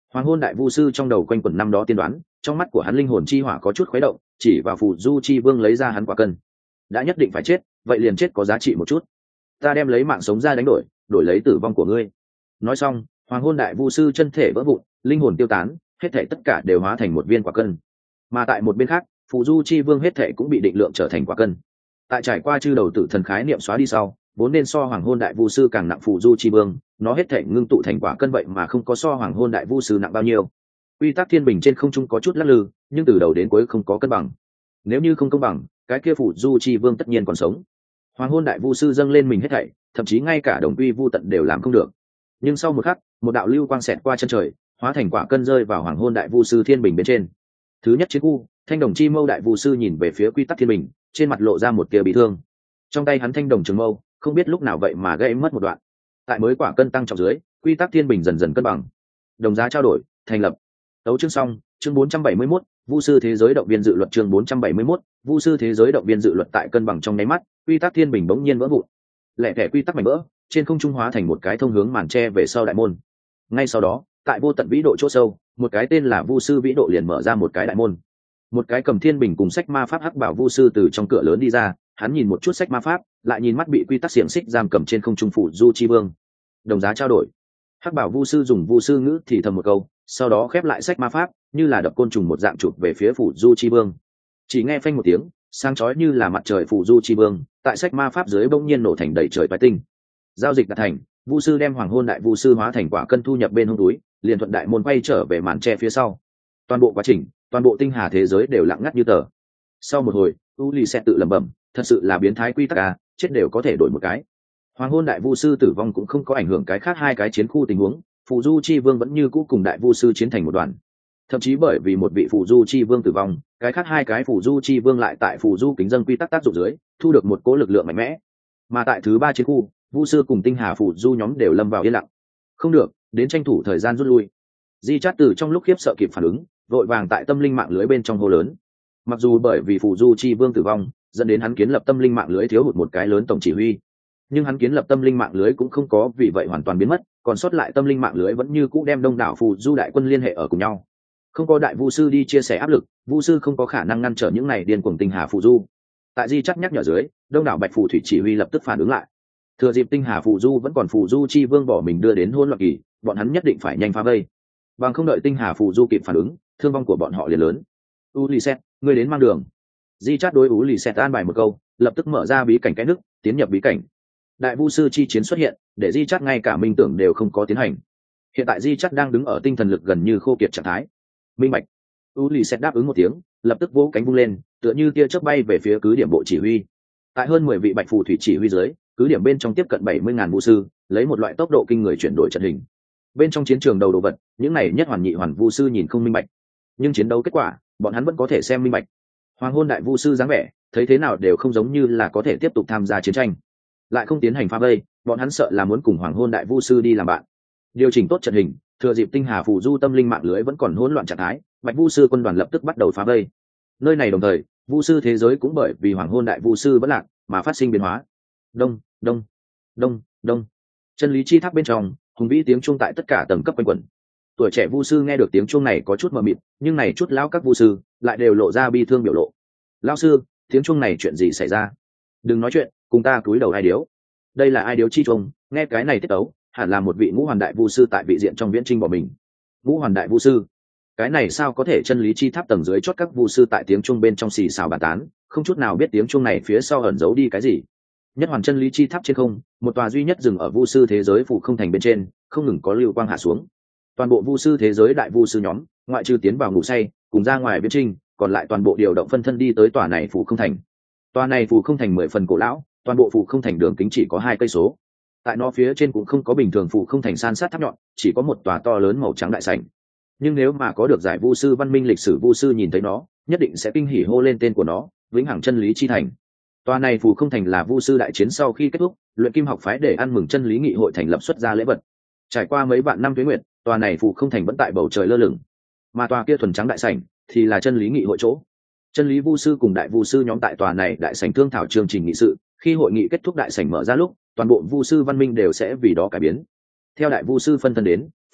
Hoàng hôn đại vu sư trong đầu quanh quẩn năm đó tiên đoán, trong mắt của hắn linh hồn chi hỏa có chút khuấy động, chỉ vào phù du chi vương lấy ra hắn quả cân. Đã nhất định phải chết, vậy liền chết có giá trị một chút. Ta đem lấy mạng sống ra đánh đổi, đổi lấy tử vong của ngươi. Nói xong, hoàng hôn đại vu sư chân thể vỡ vụn, linh hồn tiêu tán, hết thể tất cả đều hóa thành một viên quả cân. Mà tại một bên khác, phù du chi vương hết thể cũng bị định lượng trở thành quả cân. Tại trải qua chư đầu tử thần khái niệm xóa đi sau, vốn nên so hoàng hôn đại vu sư càng nặng phù du chi vương, nó hết thể ngưng tụ thành quả cân vậy mà không có so hoàng hôn đại vu sư nặng bao nhiêu. Quy tắc thiên bình trên không trung có chút lắc lư, nhưng từ đầu đến cuối không có cân bằng. Nếu như không công bằng, cái kia phù du chi vương tất nhiên còn sống. Hoàng hôn đại vu sư dâng lên mình hết thảy, thậm chí ngay cả đồng quy vu tận đều làm không được. Nhưng sau một khắc, một đạo lưu quang xẹt qua chân trời, hóa thành quả cân rơi vào hoàng hôn đại vu sư thiên bình bên trên. Thứ nhất chiến khu, thanh đồng chi mâu đại vu sư nhìn về phía quy tắc thiên bình, trên mặt lộ ra một tia bị thương. Trong tay hắn thanh đồng trường mâu, không biết lúc nào vậy mà gãy mất một đoạn. Tại mới quả cân tăng trọng dưới, quy tắc thiên bình dần dần cân bằng. Đồng giá trao đổi, thành lập. Tấu chương xong, chương 471, Vu sư thế giới động viên dự luật chương 471, Vu sư thế giới động viên dự luật tại cân bằng trong nháy mắt, quy tắc thiên bình bỗng nhiên vỡ vụn. Lẻ thẻ quy tắc mảnh vỡ, trên không trung hóa thành một cái thông hướng màn tre về sau đại môn. Ngay sau đó, tại vô tận vĩ độ chỗ sâu, một cái tên là Vu sư vĩ độ liền mở ra một cái đại môn. Một cái cầm thiên bình cùng sách ma pháp hắc bảo vu sư từ trong cửa lớn đi ra, hắn nhìn một chút sách ma pháp, lại nhìn mắt bị quy tắc xiềng xích giam cầm trên không trung phủ du chi vương. Đồng giá trao đổi. Hắc bảo vu sư dùng vu sư ngữ thì thầm một câu, sau đó khép lại sách ma pháp, như là đập côn trùng một dạng chụp về phía phủ du chi vương. Chỉ nghe phanh một tiếng, sáng chói như là mặt trời phủ du chi vương, tại sách ma pháp dưới bỗng nhiên nổ thành đầy trời toái tinh. Giao dịch đạt thành, vu sư đem hoàng hôn đại vu sư hóa thành quả cân thu nhập bên hông túi, liền thuận đại môn quay trở về màn tre phía sau. Toàn bộ quá trình, toàn bộ tinh hà thế giới đều lặng ngắt như tờ. Sau một hồi, u lì sẽ tự lẩm bẩm, thật sự là biến thái quy tắc à, chết đều có thể đổi một cái. Hoàng hôn đại vu sư tử vong cũng không có ảnh hưởng cái khác hai cái chiến khu tình huống, phù du chi vương vẫn như cũ cùng đại vu sư chiến thành một đoàn. Thậm chí bởi vì một vị phù du chi vương tử vong, cái khác hai cái phù du chi vương lại tại phù du kính dân quy tắc tác dụng dưới thu được một cỗ lực lượng mạnh mẽ. Mà tại thứ ba chiến khu, vu sư cùng tinh hà phù du nhóm đều lâm vào yên lặng. Không được, đến tranh thủ thời gian rút lui. Di Chát từ trong lúc khiếp sợ kịp phản ứng, vội vàng tại tâm linh mạng lưới bên trong hô lớn. Mặc dù bởi vì phù du chi vương tử vong dẫn đến hắn kiến lập tâm linh mạng lưới thiếu hụt một cái lớn tổng chỉ huy, nhưng hắn kiến lập tâm linh mạng lưới cũng không có vì vậy hoàn toàn biến mất, còn sót lại tâm linh mạng lưới vẫn như cũ đem đông đảo phù du đại quân liên hệ ở cùng nhau. Không có đại vu sư đi chia sẻ áp lực, vu sư không có khả năng ngăn trở những này điên cuồng tinh hà phù du. Tại Di Chát nhắc nhở dưới, đông đảo bạch phù thủy chỉ huy lập tức phản ứng lại. Thừa dịp tinh hà phù du vẫn còn phù du chi vương bỏ mình đưa đến hỗn loạn kỳ, bọn hắn nhất định phải nhanh phá vây, bằng không đợi tinh hà phù du kịp phản ứng, thương vong của bọn họ liền lớn. Ulysses, ngươi đến mang đường. Di Chát đối Ulysses an bài một câu, lập tức mở ra bí cảnh cái nước, tiến nhập bí cảnh. Đại vu sư chi chiến xuất hiện, để Di Chát ngay cả minh tưởng đều không có tiến hành. Hiện tại Di Chát đang đứng ở tinh thần lực gần như khô kiệt trạng thái. Minh bạch. Ulysses đáp ứng một tiếng, lập tức vỗ cánh vung lên, tựa như tia chớp bay về phía cứ điểm bộ chỉ huy. Tại hơn 10 vị bạch phù thủy chỉ huy dưới, cứ điểm bên trong tiếp cận 70.000 vu sư, lấy một loại tốc độ kinh người chuyển đổi trận hình. Bên trong chiến trường đầu đồ vật, những này nhất hoàn nhị hoàn vu sư nhìn không minh bạch, nhưng chiến đấu kết quả, bọn hắn vẫn có thể xem minh bạch. Hoàng hôn đại vu sư dáng vẻ, thấy thế nào đều không giống như là có thể tiếp tục tham gia chiến tranh, lại không tiến hành phá vây, bọn hắn sợ là muốn cùng hoàng hôn đại vu sư đi làm bạn. Điều chỉnh tốt trận hình, thừa dịp tinh hà phù du tâm linh mạng lưới vẫn còn hỗn loạn trạng thái, bạch vu sư quân đoàn lập tức bắt đầu phá vây. Nơi này đồng thời, vu sư thế giới cũng bởi vì hoàng hôn đại vu sư vẫn lạc mà phát sinh biến hóa. Đông đông đông đông, chân lý chi tháp bên trong, hùng vĩ tiếng chuông tại tất cả tầng cấp quanh quẩn. Tuổi trẻ vu sư nghe được tiếng chuông này có chút mờ mịt, nhưng này chút lão các vu sư lại đều lộ ra bi thương biểu lộ. Lão sư, tiếng chuông này chuyện gì xảy ra? Đừng nói chuyện, cùng ta cúi đầu ai điếu. Đây là ai điếu chi chuông, nghe cái này tiết tấu, hẳn là một vị ngũ hoàn đại vu sư tại vị diện trong viễn trinh bỏ mình. Ngũ hoàn đại vu sư, cái này sao có thể? Chân lý chi tháp tầng dưới chót các vu sư tại tiếng chuông bên trong xì xào bàn tán, không chút nào biết tiếng chuông này phía sau ẩn giấu đi cái gì. Nhất hoàn chân lý chi tháp trên không, một tòa duy nhất dừng ở vu sư thế giới phủ không thành bên trên, không ngừng có lưu quang hạ xuống. Toàn bộ vu sư thế giới đại vu sư nhóm, ngoại trừ tiến vào ngủ say cùng ra ngoài viễn trinh, còn lại toàn bộ điều động phân thân đi tới tòa này phủ không thành. Tòa này phủ không thành 10 phần cổ lão, toàn bộ phủ không thành đường kính chỉ có 2 cây số. Tại nó phía trên cũng không có bình thường phủ không thành san sát tháp nhọn, chỉ có một tòa to lớn màu trắng đại sảnh. Nhưng nếu mà có được giải vu sư văn minh lịch sử vu sư nhìn thấy nó, nhất định sẽ kinh hỉ hô lên tên của nó, vĩnh hằng chân lý chi thành. Tòa này phủ không thành là vu sư đại chiến sau khi kết thúc, luyện kim học phái để ăn mừng chân lý nghị hội thành lập xuất ra lễ vật. Trải qua mấy vạn năm tuế nguyệt, tòa này phủ không thành vẫn tại bầu trời lơ lửng, mà tòa kia thuần trắng đại sảnh thì là chân lý nghị hội chỗ. Chân lý vu sư cùng đại vu sư nhóm tại tòa này đại sảnh thương thảo chương trình nghị sự, khi hội nghị kết thúc đại sảnh mở ra lúc, toàn bộ vu sư văn minh đều sẽ vì đó cải biến. Theo đại vu sư phân thân đến,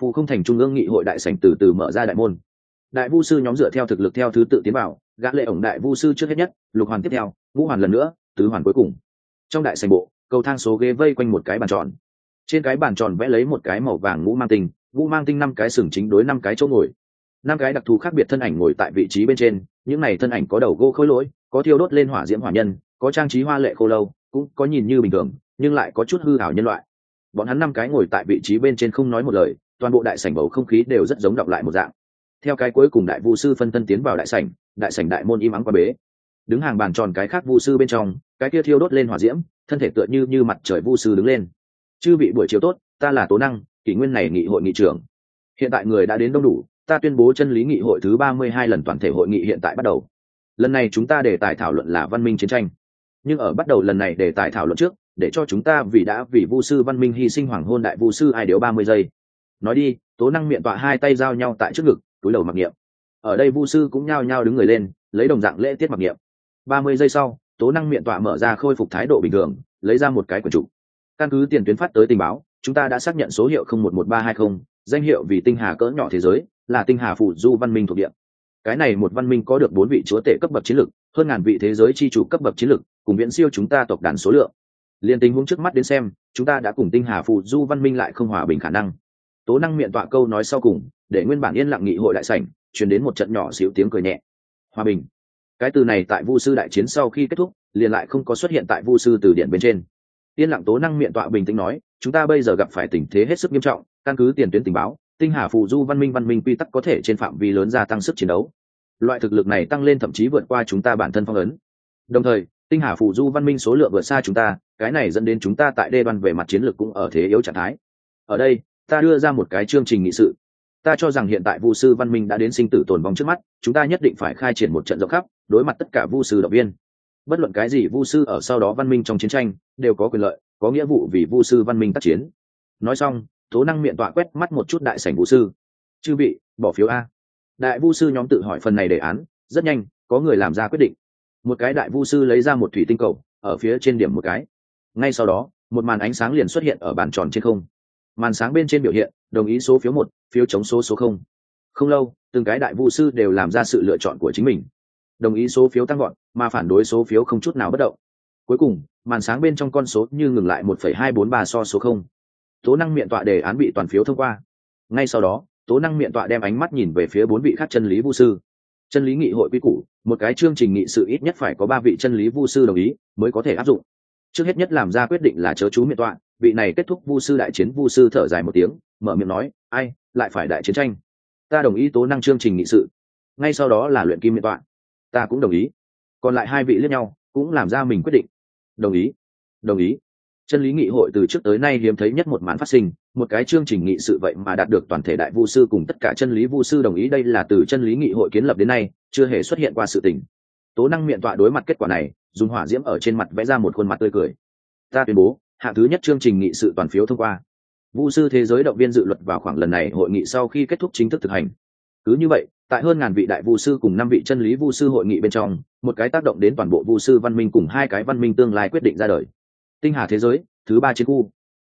Phù Không Thành trung ương nghị hội đại sảnh từ từ mở ra đại môn. Đại vu sư nhóm dựa theo thực lực theo thứ tự tiến vào, gã lệ ổng đại vu sư trước hết nhất, lục hoàn tiếp theo, ngũ hoàn lần nữa, tứ hoàn cuối cùng. Trong đại sảnh bộ, cầu thang số ghế vây quanh một cái bàn tròn. Trên cái bàn tròn vẽ lấy một cái màu vàng ngũ mang tinh 5 cái sừng chính đối 5 cái chỗ ngồi. 5 cái đặc thù khác biệt thân ảnh ngồi tại vị trí bên trên, những này thân ảnh có đầu gỗ khối lỗi, có thiêu đốt lên hỏa diễm hỏa nhân, có trang trí hoa lệ khô lâu, cũng có nhìn như bình thường, nhưng lại có chút hư ảo nhân loại. Bọn hắn 5 cái ngồi tại vị trí bên trên không nói một lời, toàn bộ đại sảnh bầu không khí đều rất giống đọc lại một dạng. Theo cái cuối cùng đại vu sư phân thân tiến vào đại sảnh đại môn im ắng qua bế. Đứng hàng bàn tròn cái khác vu sư bên trong, cái kia thiêu đốt lên hỏa diễm, thân thể tựa như mặt trời vu sư đứng lên. Chư vị buổi chiều tốt, ta là Tố Năng, kỷ nguyên này nghị hội nghị trưởng. Hiện tại người đã đến đông đủ, ta tuyên bố chân lý nghị hội thứ 32 lần toàn thể hội nghị hiện tại bắt đầu. Lần này chúng ta đề tài thảo luận là văn minh chiến tranh, nhưng ở bắt đầu lần này đề tài thảo luận trước, để cho chúng ta vì vu sư văn minh hy sinh hoàng hôn đại vu sư ai điếu 30 giây. Nói đi. Tố Năng miệng tọa hai tay giao nhau tại trước ngực, túi đầu mặc niệm. Ở đây vu sư cũng nhao nhao đứng người lên, lấy đồng dạng lễ tiết mặc niệm. 30 giây sau, Tố Năng miệng tọa mở ra khôi phục thái độ bình thường, lấy ra một cái quyển trục. Căn cứ tiền tuyến phát tới tình báo, chúng ta đã xác nhận số hiệu 011320, danh hiệu vì tinh hà cỡ nhỏ thế giới, là tinh hà phù du văn minh thuộc địa. Cái này một văn minh có được 4 vị chúa tể cấp bậc chiến lực, hơn ngàn vị thế giới chi chủ cấp bậc chiến lực, cùng viễn siêu chúng ta tộc đàn số lượng. Liên tình huống trước mắt đến xem, chúng ta đã cùng tinh hà phù du văn minh lại không hòa bình khả năng. Tố Năng miệng tọa câu nói sau cùng, để nguyên bản yên lặng nghị hội đại sảnh truyền đến một trận nhỏ xíu tiếng cười nhẹ. Hòa bình. Cái từ này tại vu sư đại chiến sau khi kết thúc, liền lại không có xuất hiện tại vu sư từ điển bên trên. Yên lặng Tố Năng miệng tọa bình tĩnh nói, chúng ta bây giờ gặp phải tình thế hết sức nghiêm trọng, căn cứ tiền tuyến tình báo, tinh hà phù du văn minh quy tắc có thể trên phạm vi lớn gia tăng sức chiến đấu. Loại thực lực này tăng lên thậm chí vượt qua chúng ta bản thân phong ấn. Đồng thời, tinh hà phù du văn minh số lượng vượt xa chúng ta, cái này dẫn đến chúng ta tại đê đoan về mặt chiến lược cũng ở thế yếu trạng thái. Ở đây, ta đưa ra một cái chương trình nghị sự. Ta cho rằng hiện tại vu sư văn minh đã đến sinh tử tồn vong trước mắt, chúng ta nhất định phải khai triển một trận rộng khắp, đối mặt tất cả vu sư động viên. Bất luận cái gì vu sư ở sau đó văn minh trong chiến tranh đều có quyền lợi, có nghĩa vụ vì vu sư văn minh tác chiến. Nói xong, Tố Năng miệng tọa quét mắt một chút đại sảnh vu sư. Chư vị, bỏ phiếu a. Đại vu sư nhóm tự hỏi phần này đề án, rất nhanh, có người làm ra quyết định. Một cái đại vu sư lấy ra một thủy tinh cầu, ở phía trên điểm một cái. Ngay sau đó, một màn ánh sáng liền xuất hiện ở bàn tròn trên không. Màn sáng bên trên biểu hiện, đồng ý số phiếu 1, phiếu chống số 0. Không lâu, từng cái đại vu sư đều làm ra sự lựa chọn của chính mình. Đồng ý số phiếu tăng gọn, mà phản đối số phiếu không chút nào bất động. Cuối cùng, màn sáng bên trong con số như ngừng lại 1,243 so số 0. Tố Năng miệng tọa đề án bị toàn phiếu thông qua. Ngay sau đó, Tố Năng miệng tọa đem ánh mắt nhìn về phía 4 vị khác chân lý vu sư. Chân lý nghị hội quy củ, một cái chương trình nghị sự ít nhất phải có 3 vị chân lý vu sư đồng ý mới có thể áp dụng. Trước hết nhất làm ra quyết định là chớ chú miệng tọa, vị này kết thúc vu sư đại chiến vu sư thở dài một tiếng, mở miệng nói, ai lại phải đại chiến tranh. Ta đồng ý Tố Năng chương trình nghị sự. Ngay sau đó là Luyện Kim miệng tọa. Ta cũng đồng ý. Còn lại 2 vị liếc nhau, cũng làm ra mình quyết định. Đồng ý. Đồng ý. Chân lý nghị hội từ trước tới nay hiếm thấy nhất một màn phát sinh, một cái chương trình nghị sự vậy mà đạt được toàn thể đại vu sư cùng tất cả chân lý vu sư đồng ý, đây là từ chân lý nghị hội kiến lập đến nay chưa hề xuất hiện qua sự tình. Tố Năng miệng tọa đối mặt kết quả này, dùng hỏa diễm ở trên mặt vẽ ra một khuôn mặt tươi cười. Ta tuyên bố, hạng thứ nhất chương trình nghị sự toàn phiếu thông qua. Vu sư thế giới động viên dự luật vào khoảng lần này hội nghị sau khi kết thúc chính thức thực hành. Cứ như vậy, tại hơn ngàn vị đại vu sư cùng 5 vị chân lý vu sư hội nghị bên trong, một cái tác động đến toàn bộ vu sư văn minh cùng 2 cái văn minh tương lai quyết định ra đời. Tinh hà thế giới thứ 3 chiến khu,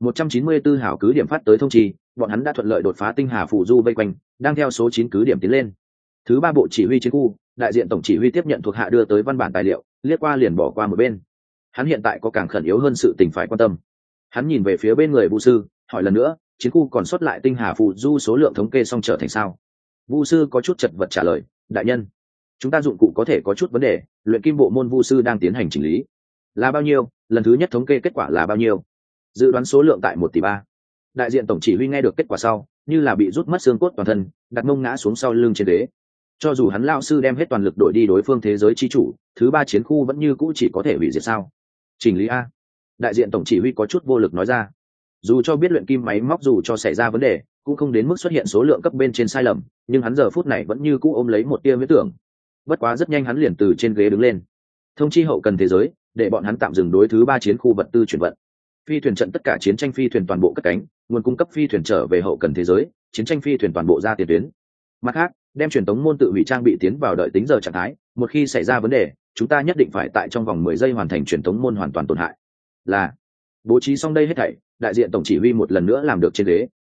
194 hảo cứ điểm phát tới thông trì, bọn hắn đã thuận lợi đột phá tinh hà phù du vây quanh, đang theo số 9 cứ điểm tiến lên. Thứ 3 bộ chỉ huy chiến khu, đại diện tổng chỉ huy tiếp nhận thuộc hạ đưa tới văn bản tài liệu, liếc qua liền bỏ qua một bên. Hắn hiện tại có càng khẩn yếu hơn sự tình phải quan tâm. Hắn nhìn về phía bên người vu sư, hỏi lần nữa, chiến khu còn sót lại tinh hà phù du số lượng thống kê xong trở thành sao? Vu sư có chút chật vật trả lời, đại nhân, chúng ta dụng cụ có thể có chút vấn đề, luyện kim bộ môn vu sư đang tiến hành chỉnh lý. Là bao nhiêu? Lần thứ nhất thống kê kết quả là bao nhiêu? Dự đoán số lượng tại 1 tỷ 3. Đại diện tổng chỉ huy nghe được kết quả sau, như là bị rút mất xương cốt toàn thân, đặt mông ngã xuống sau lưng trên ghế. Cho dù hắn lão sư đem hết toàn lực đổi đi đối phương thế giới chi chủ, thứ 3 chiến khu vẫn như cũ chỉ có thể hủy diệt sao? Chỉnh lý a. Đại diện tổng chỉ huy có chút vô lực nói ra. Dù cho biết luyện kim máy móc dù cho xảy ra vấn đề, cũng không đến mức xuất hiện số lượng cấp bên trên sai lầm, nhưng hắn giờ phút này vẫn như cũ ôm lấy một tia huyễn tưởng. Bất quá rất nhanh hắn liền từ trên ghế đứng lên. Thông chi hậu cần thế giới, để bọn hắn tạm dừng đối thứ 3 chiến khu vật tư chuyển vận. Phi thuyền trận tất cả chiến tranh phi thuyền toàn bộ cất cánh, nguồn cung cấp phi thuyền trở về hậu cần thế giới, chiến tranh phi thuyền toàn bộ ra tiền tuyến. Mặt khác, đem truyền tống môn tự hủy trang bị tiến vào đợi tính giờ trạng thái, một khi xảy ra vấn đề, chúng ta nhất định phải tại trong vòng 10 giây hoàn thành truyền tống môn hoàn toàn tổn hại. Là bố trí xong đây hết thảy, đại diện tổng chỉ huy một lần nữa làm được trên ghế.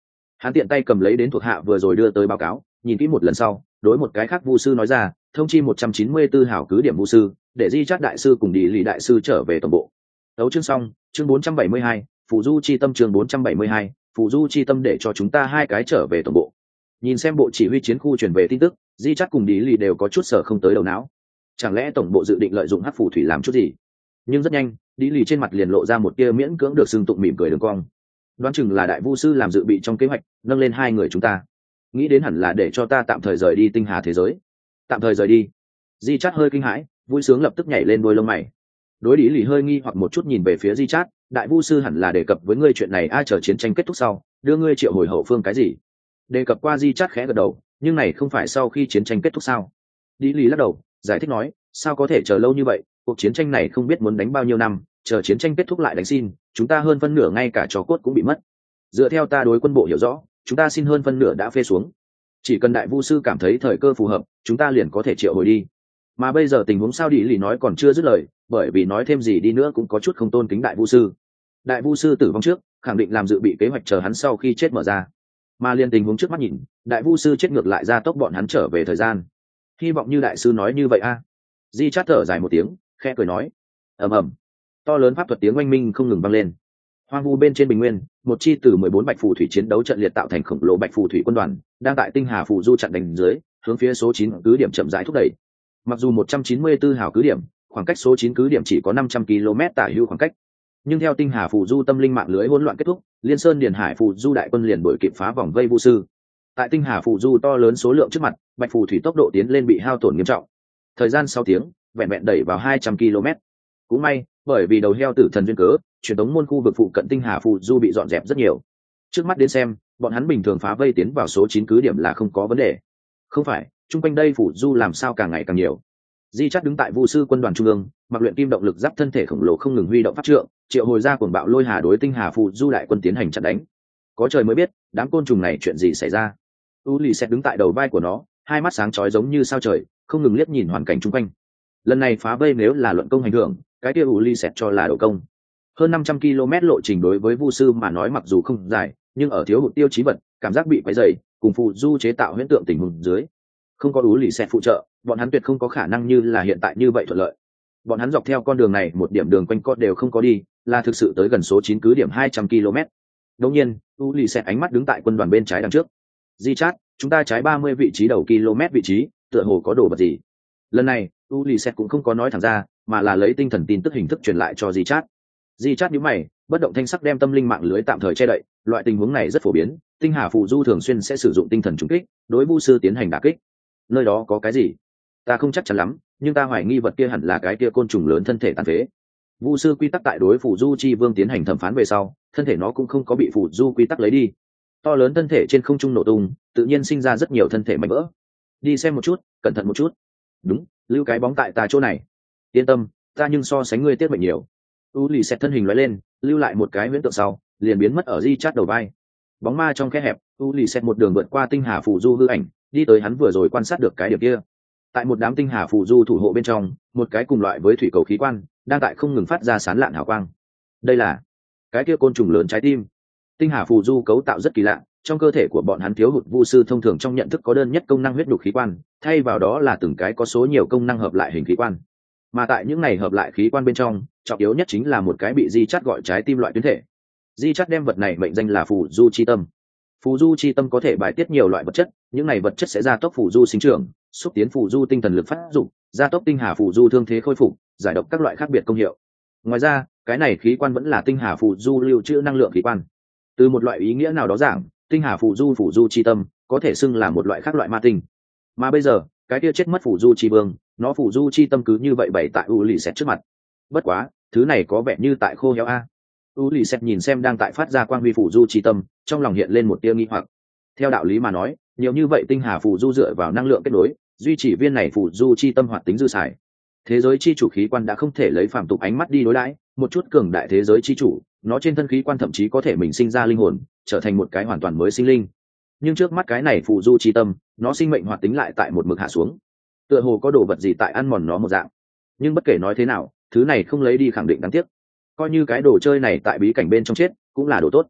Hắn tiện tay cầm lấy đến thuộc hạ vừa rồi đưa tới báo cáo, nhìn kỹ một lần sau, đối một cái khác vu sư nói ra, thông chi 194 hảo cứ điểm vu sư, để Di Chát đại sư cùng đi lý đại sư trở về tổng bộ. Đấu chương xong, chương 472, phù du chi tâm chương 472, phù du chi tâm để cho chúng ta hai cái trở về tổng bộ. Nhìn xem bộ chỉ huy chiến khu truyền về tin tức, Di Chát cùng đi lý đều có chút sở không tới đầu não. Chẳng lẽ tổng bộ dự định lợi dụng hắc phù thủy làm chút gì? Nhưng rất nhanh, đi lý trên mặt liền lộ ra một tia miễn cưỡng được xưng tụng mỉm cười đường cong. Đoán chừng là đại vu sư làm dự bị trong kế hoạch, nâng lên hai người chúng ta. Nghĩ đến hẳn là để cho ta tạm thời rời đi tinh hà thế giới. Tạm thời rời đi. Di Chát hơi kinh hãi, vui sướng lập tức nhảy lên đuôi lông mày. Đối lý lì hơi nghi hoặc một chút nhìn về phía Di Chát, đại vu sư hẳn là đề cập với ngươi chuyện này chờ chiến tranh kết thúc sau, đưa ngươi triệu hồi hậu phương cái gì? Đề cập qua Di Chát khẽ gật đầu, nhưng này không phải sau khi chiến tranh kết thúc sao? Lý lì lắc đầu, giải thích nói, sao có thể chờ lâu như vậy, cuộc chiến tranh này không biết muốn đánh bao nhiêu năm, chờ chiến tranh kết thúc lại đánh xin, chúng ta hơn phân nửa ngay cả trò cốt cũng bị mất. Dựa theo ta đối quân bộ hiểu rõ, chúng ta xin hơn phân nửa đã phê xuống, chỉ cần đại vu sư cảm thấy thời cơ phù hợp, chúng ta liền có thể triệu hồi đi. Mà bây giờ tình huống sao đi lì nói còn chưa dứt lời, bởi vì nói thêm gì đi nữa cũng có chút không tôn kính đại vu sư. Đại vu sư tử vong trước, khẳng định làm dự bị kế hoạch chờ hắn sau khi chết mở ra, mà liền tình huống trước mắt nhìn, đại vu sư chết ngược lại ra tốc bọn hắn trở về thời gian. Hy vọng như đại sư nói như vậy a. Di Chát thở dài một tiếng, khẽ cười nói. Ầm ầm, to lớn pháp thuật tiếng oanh minh không ngừng vang lên. Hoang vu bên trên bình nguyên, một chi từ 14 bạch phù thủy chiến đấu trận liệt tạo thành khổng lồ bạch phù thủy quân đoàn, đang tại tinh hà phù du chặn đánh dưới, hướng phía số 9 cứ điểm chậm rãi thúc đẩy. Mặc dù 194 hào cứ điểm, khoảng cách số 9 cứ điểm chỉ có 500 km tả hữu khoảng cách, nhưng theo tinh hà phù du tâm linh mạng lưới hỗn loạn kết thúc, Liên Sơn Điền Hải phù du đại quân liền đuổi kịp phá vòng vây vu sư. Tại tinh hà phù du to lớn số lượng trước mặt, bạch phù thủy tốc độ tiến lên bị hao tổn nghiêm trọng. Thời gian 6 tiếng, vẹn vẹn đẩy vào 200 km. Cũng may, bởi vì đầu heo tử thần duyên cớ, truyền tống môn khu vực phụ cận tinh hà phù du bị dọn dẹp rất nhiều. Trước mắt đến xem, bọn hắn bình thường phá vây tiến vào số 9 cứ điểm là không có vấn đề. Không phải, chung quanh đây phù du làm sao càng ngày càng nhiều. Di Chát đứng tại vu sư quân đoàn trung ương, mặc luyện kim động lực giáp thân thể khổng lồ không ngừng huy động pháp trượng, triệu hồi ra cuồng bạo lôi hà đối tinh hà phù du đại quân tiến hành chặn đánh. Có trời mới biết, đám côn trùng này chuyện gì xảy ra. U lì sẽ đứng tại đầu vai của nó, hai mắt sáng chói giống như sao trời, không ngừng liếc nhìn hoàn cảnh chung quanh. Lần này phá vây nếu là luận công hành hưởng, cái kia U lì sẽ cho là đổ công. Hơn 500 km lộ trình đối với vu sư mà nói mặc dù không dài, nhưng ở thiếu hụt tiêu chí vật, cảm giác bị quấy rầy, cùng phù du chế tạo huyễn tượng tình huống dưới, không có U lì sẽ phụ trợ, bọn hắn tuyệt không có khả năng như là hiện tại như vậy thuận lợi. Bọn hắn dọc theo con đường này một điểm đường quanh co đều không có đi, là thực sự tới gần số 9 cứ điểm 200 km. Đương nhiên, U lì sẽ ánh mắt đứng tại quân đoàn bên trái đằng trước. Di Chát, chúng ta trái 30 vị trí đầu km vị trí, tựa hồ có đồ vật gì. Lần này, U lì sẽ cũng không có nói thẳng ra, mà là lấy tinh thần tin tức hình thức truyền lại cho Di Chát. Di Chát nhíu mày, bất động thanh sắc đem tâm linh mạng lưới tạm thời che đậy, loại tình huống này rất phổ biến, tinh hà phù du thường xuyên sẽ sử dụng tinh thần trùng kích, đối vu sư tiến hành đả kích. Nơi đó có cái gì? Ta không chắc chắn lắm, nhưng ta hoài nghi vật kia hẳn là cái kia côn trùng lớn thân thể tàn phế. Vu sư quy tắc tại đối phù du chi vương tiến hành thẩm phán về sau, thân thể nó cũng không có bị phù du quy tắc lấy đi. To lớn thân thể trên không trung nổ tung, tự nhiên sinh ra rất nhiều thân thể mảnh vỡ. Đi xem một chút, cẩn thận một chút. Đúng, lưu cái bóng tại ta chỗ này. Yên tâm, ta nhưng so sánh ngươi tiết mệnh nhiều. U lì xẹt thân hình lóe lên, lưu lại một cái huyễn tượng sau, liền biến mất ở Di Chát đầu vai. Bóng ma trong khe hẹp, U lì xẹt một đường vượt qua tinh hà phù du hư ảnh, đi tới hắn vừa rồi quan sát được cái điểm kia. Tại một đám tinh hà phù du thủ hộ bên trong, một cái cùng loại với thủy cầu khí quan đang tại không ngừng phát ra sáng lạn hào quang. Đây là cái kia côn trùng lớn trái tim. Tinh hà phù du cấu tạo rất kỳ lạ, trong cơ thể của bọn hắn thiếu hụt vu sư thông thường trong nhận thức có đơn nhất công năng huyết đục khí quan, thay vào đó là từng cái có số nhiều công năng hợp lại hình khí quan. Mà tại những này hợp lại khí quan bên trong, trọng yếu nhất chính là một cái bị Di Chát gọi trái tim loại tuyến thể. Di Chát đem vật này mệnh danh là phù du chi tâm. Phù du chi tâm có thể bài tiết nhiều loại vật chất, những này vật chất sẽ gia tốc phù du sinh trưởng, xúc tiến phù du tinh thần lực phát dụng, gia tốc tinh hà phù du thương thế khôi phục, giải độc các loại khác biệt công hiệu. Ngoài ra, cái này khí quan vẫn là tinh hà phù du lưu trữ năng lượng khí quan. Từ một loại ý nghĩa nào đó giảng, tinh hà phù du chi tâm có thể xưng là một loại khác loại ma tinh. Mà bây giờ, cái kia chết mất phù du chi vương, nó phù du chi tâm cứ như vậy bày tại U lì xẹt trước mặt. Bất quá, thứ này có vẻ như tại khô héo a. U lì xẹt nhìn xem đang tại phát ra quang huy phù du chi tâm, trong lòng hiện lên một tia nghi hoặc. Theo đạo lý mà nói, nhiều như vậy tinh hà phù du dựa vào năng lượng kết nối, duy trì viên này phù du chi tâm hoạt tính dư xài. Thế giới chi chủ khí quan đã không thể lấy phàm tục ánh mắt đi đối đãi, một chút cường đại thế giới chi chủ, nó trên thân khí quan thậm chí có thể mình sinh ra linh hồn, trở thành một cái hoàn toàn mới sinh linh. Nhưng trước mắt cái này phù du chi tâm, nó sinh mệnh hoạt tính lại tại một mực hạ xuống. Tựa hồ có đồ vật gì tại ăn mòn nó một dạng. Nhưng bất kể nói thế nào, thứ này không lấy đi khẳng định đáng tiếc. Coi như cái đồ chơi này tại bí cảnh bên trong chết, cũng là đồ tốt.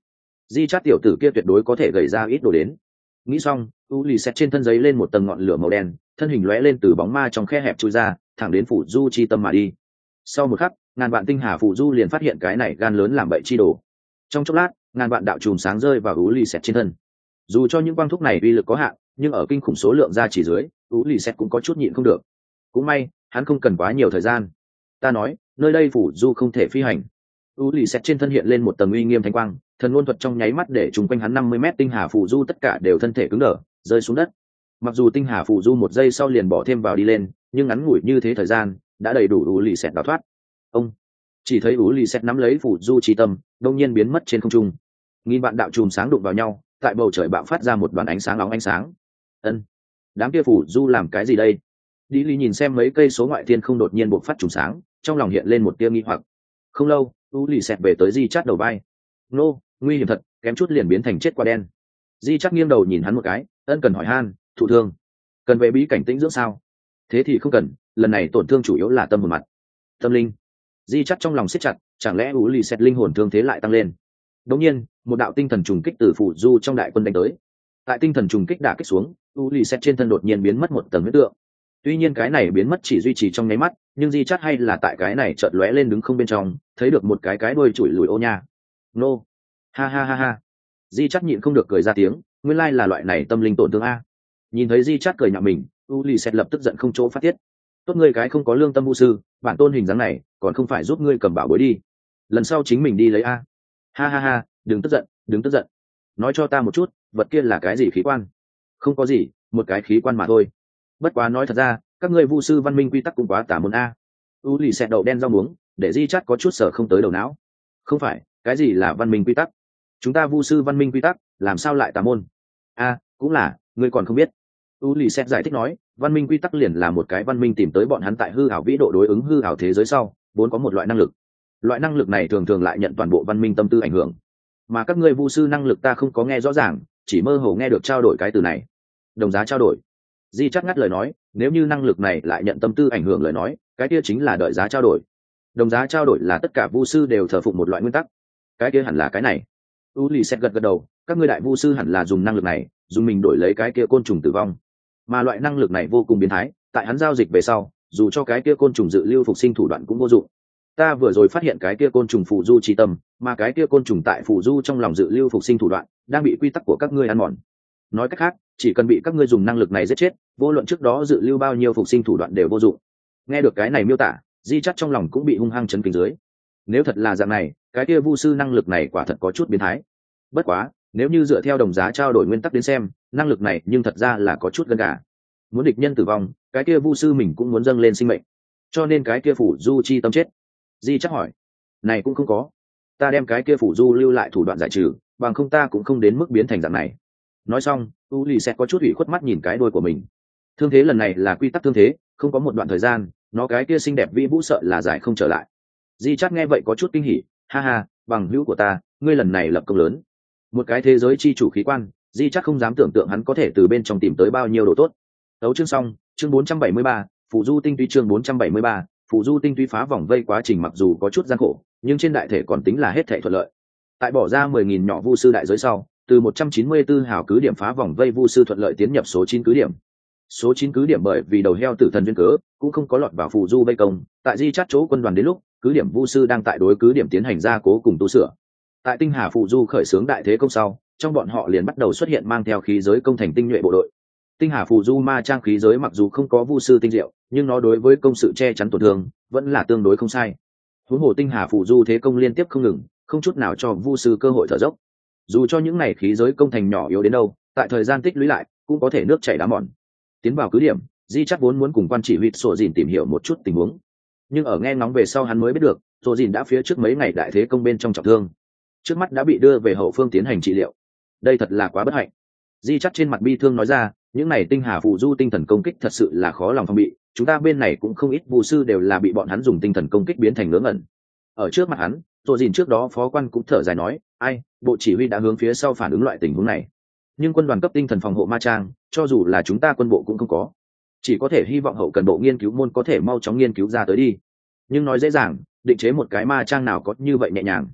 Di chát tiểu tử kia tuyệt đối có thể gầy ra ít đồ đến. Nghĩ xong, u lì xẹt trên thân giấy lên một tầng ngọn lửa màu đen, thân hình lóe lên từ bóng ma trong khe hẹp chui ra, thẳng đến phủ du chi tâm mà đi. Sau một khắc, ngàn vạn tinh hà phủ du liền phát hiện cái này gan lớn làm bậy chi đồ. Trong chốc lát, ngàn vạn đạo chùm sáng rơi vào u lì xẹt trên thân. Dù cho những quang thúc này uy lực có hạn, nhưng ở kinh khủng số lượng ra chỉ dưới, u lì xẹt cũng có chút nhịn không được. Cũng may, hắn không cần quá nhiều thời gian. Ta nói, nơi đây phủ du không thể phi hành. U lì xẹt trên thân hiện lên một tầng uy nghiêm thánh quang, thần ngôn thuật trong nháy mắt để chung quanh hắn 50 mét tinh hà phù du tất cả đều thân thể cứng đờ, rơi xuống đất. Mặc dù tinh hà phù du một giây sau liền bỏ thêm vào đi lên, nhưng ngắn ngủi như thế thời gian đã đầy đủ U lì xẹt đào thoát. Ông chỉ thấy U lì xẹt nắm lấy phù du chi tâm, đột nhiên biến mất trên không trung. Nghìn vạn đạo chùm sáng đụng vào nhau, tại bầu trời bạo phát ra một đoàn ánh sáng nóng ánh sáng. Ân, đám kia phù du làm cái gì đây? Đi Lý nhìn xem mấy cây số ngoại thiên không đột nhiên bộc phát chùm sáng, trong lòng hiện lên một tia nghi hoặc. Không lâu, U lì xẹt về tới Di Chát đầu vai. Nô, nguy hiểm thật, kém chút liền biến thành chết quả đen. Di Chát nghiêng đầu nhìn hắn một cái, ân cần hỏi han, thụ thương, cần về bí cảnh tĩnh dưỡng sao? Thế thì không cần, lần này tổn thương chủ yếu là tâm hồn mặt. Tâm linh. Di Chát trong lòng siết chặt, chẳng lẽ U lì xẹt linh hồn thương thế lại tăng lên? Đống nhiên, một đạo tinh thần trùng kích từ phủ du trong đại quân đánh tới. Tại tinh thần trùng kích đả kích xuống, U lì xẹt trên thân đột nhiên biến mất một tầng huyết tượng. Tuy nhiên cái này biến mất chỉ duy trì trong nháy mắt, nhưng Di Chát hay là tại cái này chợt lóe lên đứng không bên trong, thấy được một cái đuôi chùi lùi ô nha. Nô, ha ha ha ha. Di Chát nhịn không được cười ra tiếng, nguyên lai là loại này tâm linh tổn thương a. Nhìn thấy Di Chát cười nhạo mình, U lì xẹt lập tức giận không chỗ phát tiết. Tốt ngươi cái không có lương tâm vu sư, bản tôn hình dáng này còn không phải giúp ngươi cầm bảo bối đi, lần sau chính mình đi lấy a. Ha ha ha, đừng tức giận, đừng tức giận. Nói cho ta một chút, vật kia là cái gì khí quan? Không có gì, một cái khí quan mà thôi. Bất quá nói thật ra, các ngươi vu sư văn minh quy tắc cũng quá tả môn a. U lì xẹt đậu đen rau muống, để Di Chát có chút sở không tới đầu não. Không phải, cái gì là văn minh quy tắc? Chúng ta vu sư văn minh quy tắc làm sao lại tà môn? A, cũng là, ngươi còn không biết. U lì xẹt giải thích nói, văn minh quy tắc liền là một cái văn minh tìm tới bọn hắn tại hư ảo vĩ độ đối ứng hư ảo thế giới sau, vốn có một loại năng lực. Loại năng lực này thường thường lại nhận toàn bộ văn minh tâm tư ảnh hưởng. Mà các ngươi vu sư năng lực ta không có nghe rõ ràng, chỉ mơ hồ nghe được trao đổi cái từ này. Đồng giá trao đổi. Di chắc ngắt lời nói, nếu như năng lực này lại nhận tâm tư ảnh hưởng lời nói, cái kia chính là đợi giá trao đổi. Đồng giá trao đổi là tất cả vu sư đều thờ phụng một loại nguyên tắc. Cái kia hẳn là cái này. U lì xẹt gật gật đầu, các ngươi đại vu sư hẳn là dùng năng lực này, dùng mình đổi lấy cái kia côn trùng tử vong. Mà loại năng lực này vô cùng biến thái, tại hắn giao dịch về sau, dù cho cái kia côn trùng dự lưu phục sinh thủ đoạn cũng vô dụng. Ta vừa rồi phát hiện cái kia côn trùng phù du chi tâm, mà cái kia côn trùng tại phù du trong lòng dự lưu phục sinh thủ đoạn đang bị quy tắc của các ngươi ăn mòn. Nói cách khác, chỉ cần bị các ngươi dùng năng lực này giết chết, vô luận trước đó dự lưu bao nhiêu phục sinh thủ đoạn đều vô dụng. Nghe được cái này miêu tả, Di chắc trong lòng cũng bị hung hăng chấn kinh dưới. Nếu thật là dạng này, cái kia vu sư năng lực này quả thật có chút biến thái. Bất quá, nếu như dựa theo đồng giá trao đổi nguyên tắc đến xem, năng lực này nhưng thật ra là có chút gân gà. Muốn địch nhân tử vong, cái kia vu sư mình cũng muốn dâng lên sinh mệnh, cho nên cái kia phủ du chi tâm chết. Di chắc hỏi, này cũng không có, ta đem cái kia phủ du lưu lại thủ đoạn giải trừ, bằng không ta cũng không đến mức biến thành dạng này. Nói xong, u lì sẽ có chút ủy khuất mắt nhìn cái đôi của mình. Thương thế lần này là quy tắc thương thế, không có một đoạn thời gian, nó cái kia xinh đẹp vĩ vũ sợ là giải không trở lại. Di chắc nghe vậy có chút kinh hỉ, ha ha, bằng hữu của ta, ngươi lần này lập công lớn. Một cái thế giới chi chủ khí quan, Di chắc không dám tưởng tượng hắn có thể từ bên trong tìm tới bao nhiêu đồ tốt. Đấu chương xong, chương 473, phụ du tinh túy chương 473, phụ du tinh túy phá vòng vây quá trình mặc dù có chút gian khổ, nhưng trên đại thể còn tính là hết thể thuận lợi. Tại bỏ ra 10.000 nhỏ vu sư đại giới sau, từ 194 hào cứ điểm phá vòng vây vu sư thuận lợi tiến nhập số 9 cứ điểm. Số 9 cứ điểm bởi vì đầu heo tử thần duyên cớ, cũng không có lọt vào phù du vây công. Tại Di chát chỗ quân đoàn đến lúc, cứ điểm vu sư đang tại đối cứ điểm tiến hành gia cố cùng tu sửa. Tại tinh hà phù du khởi xướng đại thế công sau, trong bọn họ liền bắt đầu xuất hiện mang theo khí giới công thành tinh nhuệ bộ đội. Tinh hà phù du ma trang khí giới mặc dù không có vu sư tinh diệu, nhưng nó đối với công sự che chắn tổn thương vẫn là tương đối không sai. Huống hồ tinh hà phù du thế công liên tiếp không ngừng, không chút nào cho vu sư cơ hội thở dốc. Dù cho những này khí giới công thành nhỏ yếu đến đâu, tại thời gian tích lũy lại cũng có thể nước chảy đá mòn. Tiến vào cứ điểm, Di chắc vốn muốn cùng quan chỉ huy Sổ Dìn tìm hiểu một chút tình huống, nhưng ở nghe ngóng về sau hắn mới biết được, Sổ Dìn đã phía trước mấy ngày đại thế công bên trong trọng thương, trước mắt đã bị đưa về hậu phương tiến hành trị liệu. Đây thật là quá bất hạnh. Di chắc trên mặt bi thương nói ra, những này tinh hà phù du tinh thần công kích thật sự là khó lòng phòng bị, chúng ta bên này cũng không ít vu sư đều là bị bọn hắn dùng tinh thần công kích biến thành ngớ ngẩn. Ở trước mặt hắn, Sổ Dìn trước đó phó quan cũng thở dài nói, ai, bộ chỉ huy đã hướng phía sau phản ứng loại tình huống này, nhưng quân đoàn cấp tinh thần phòng hộ ma trang, cho dù là chúng ta quân bộ cũng không có, chỉ có thể hy vọng hậu cần bộ nghiên cứu môn có thể mau chóng nghiên cứu ra tới đi. Nhưng nói dễ dàng, định chế một cái ma trang nào có như vậy nhẹ nhàng.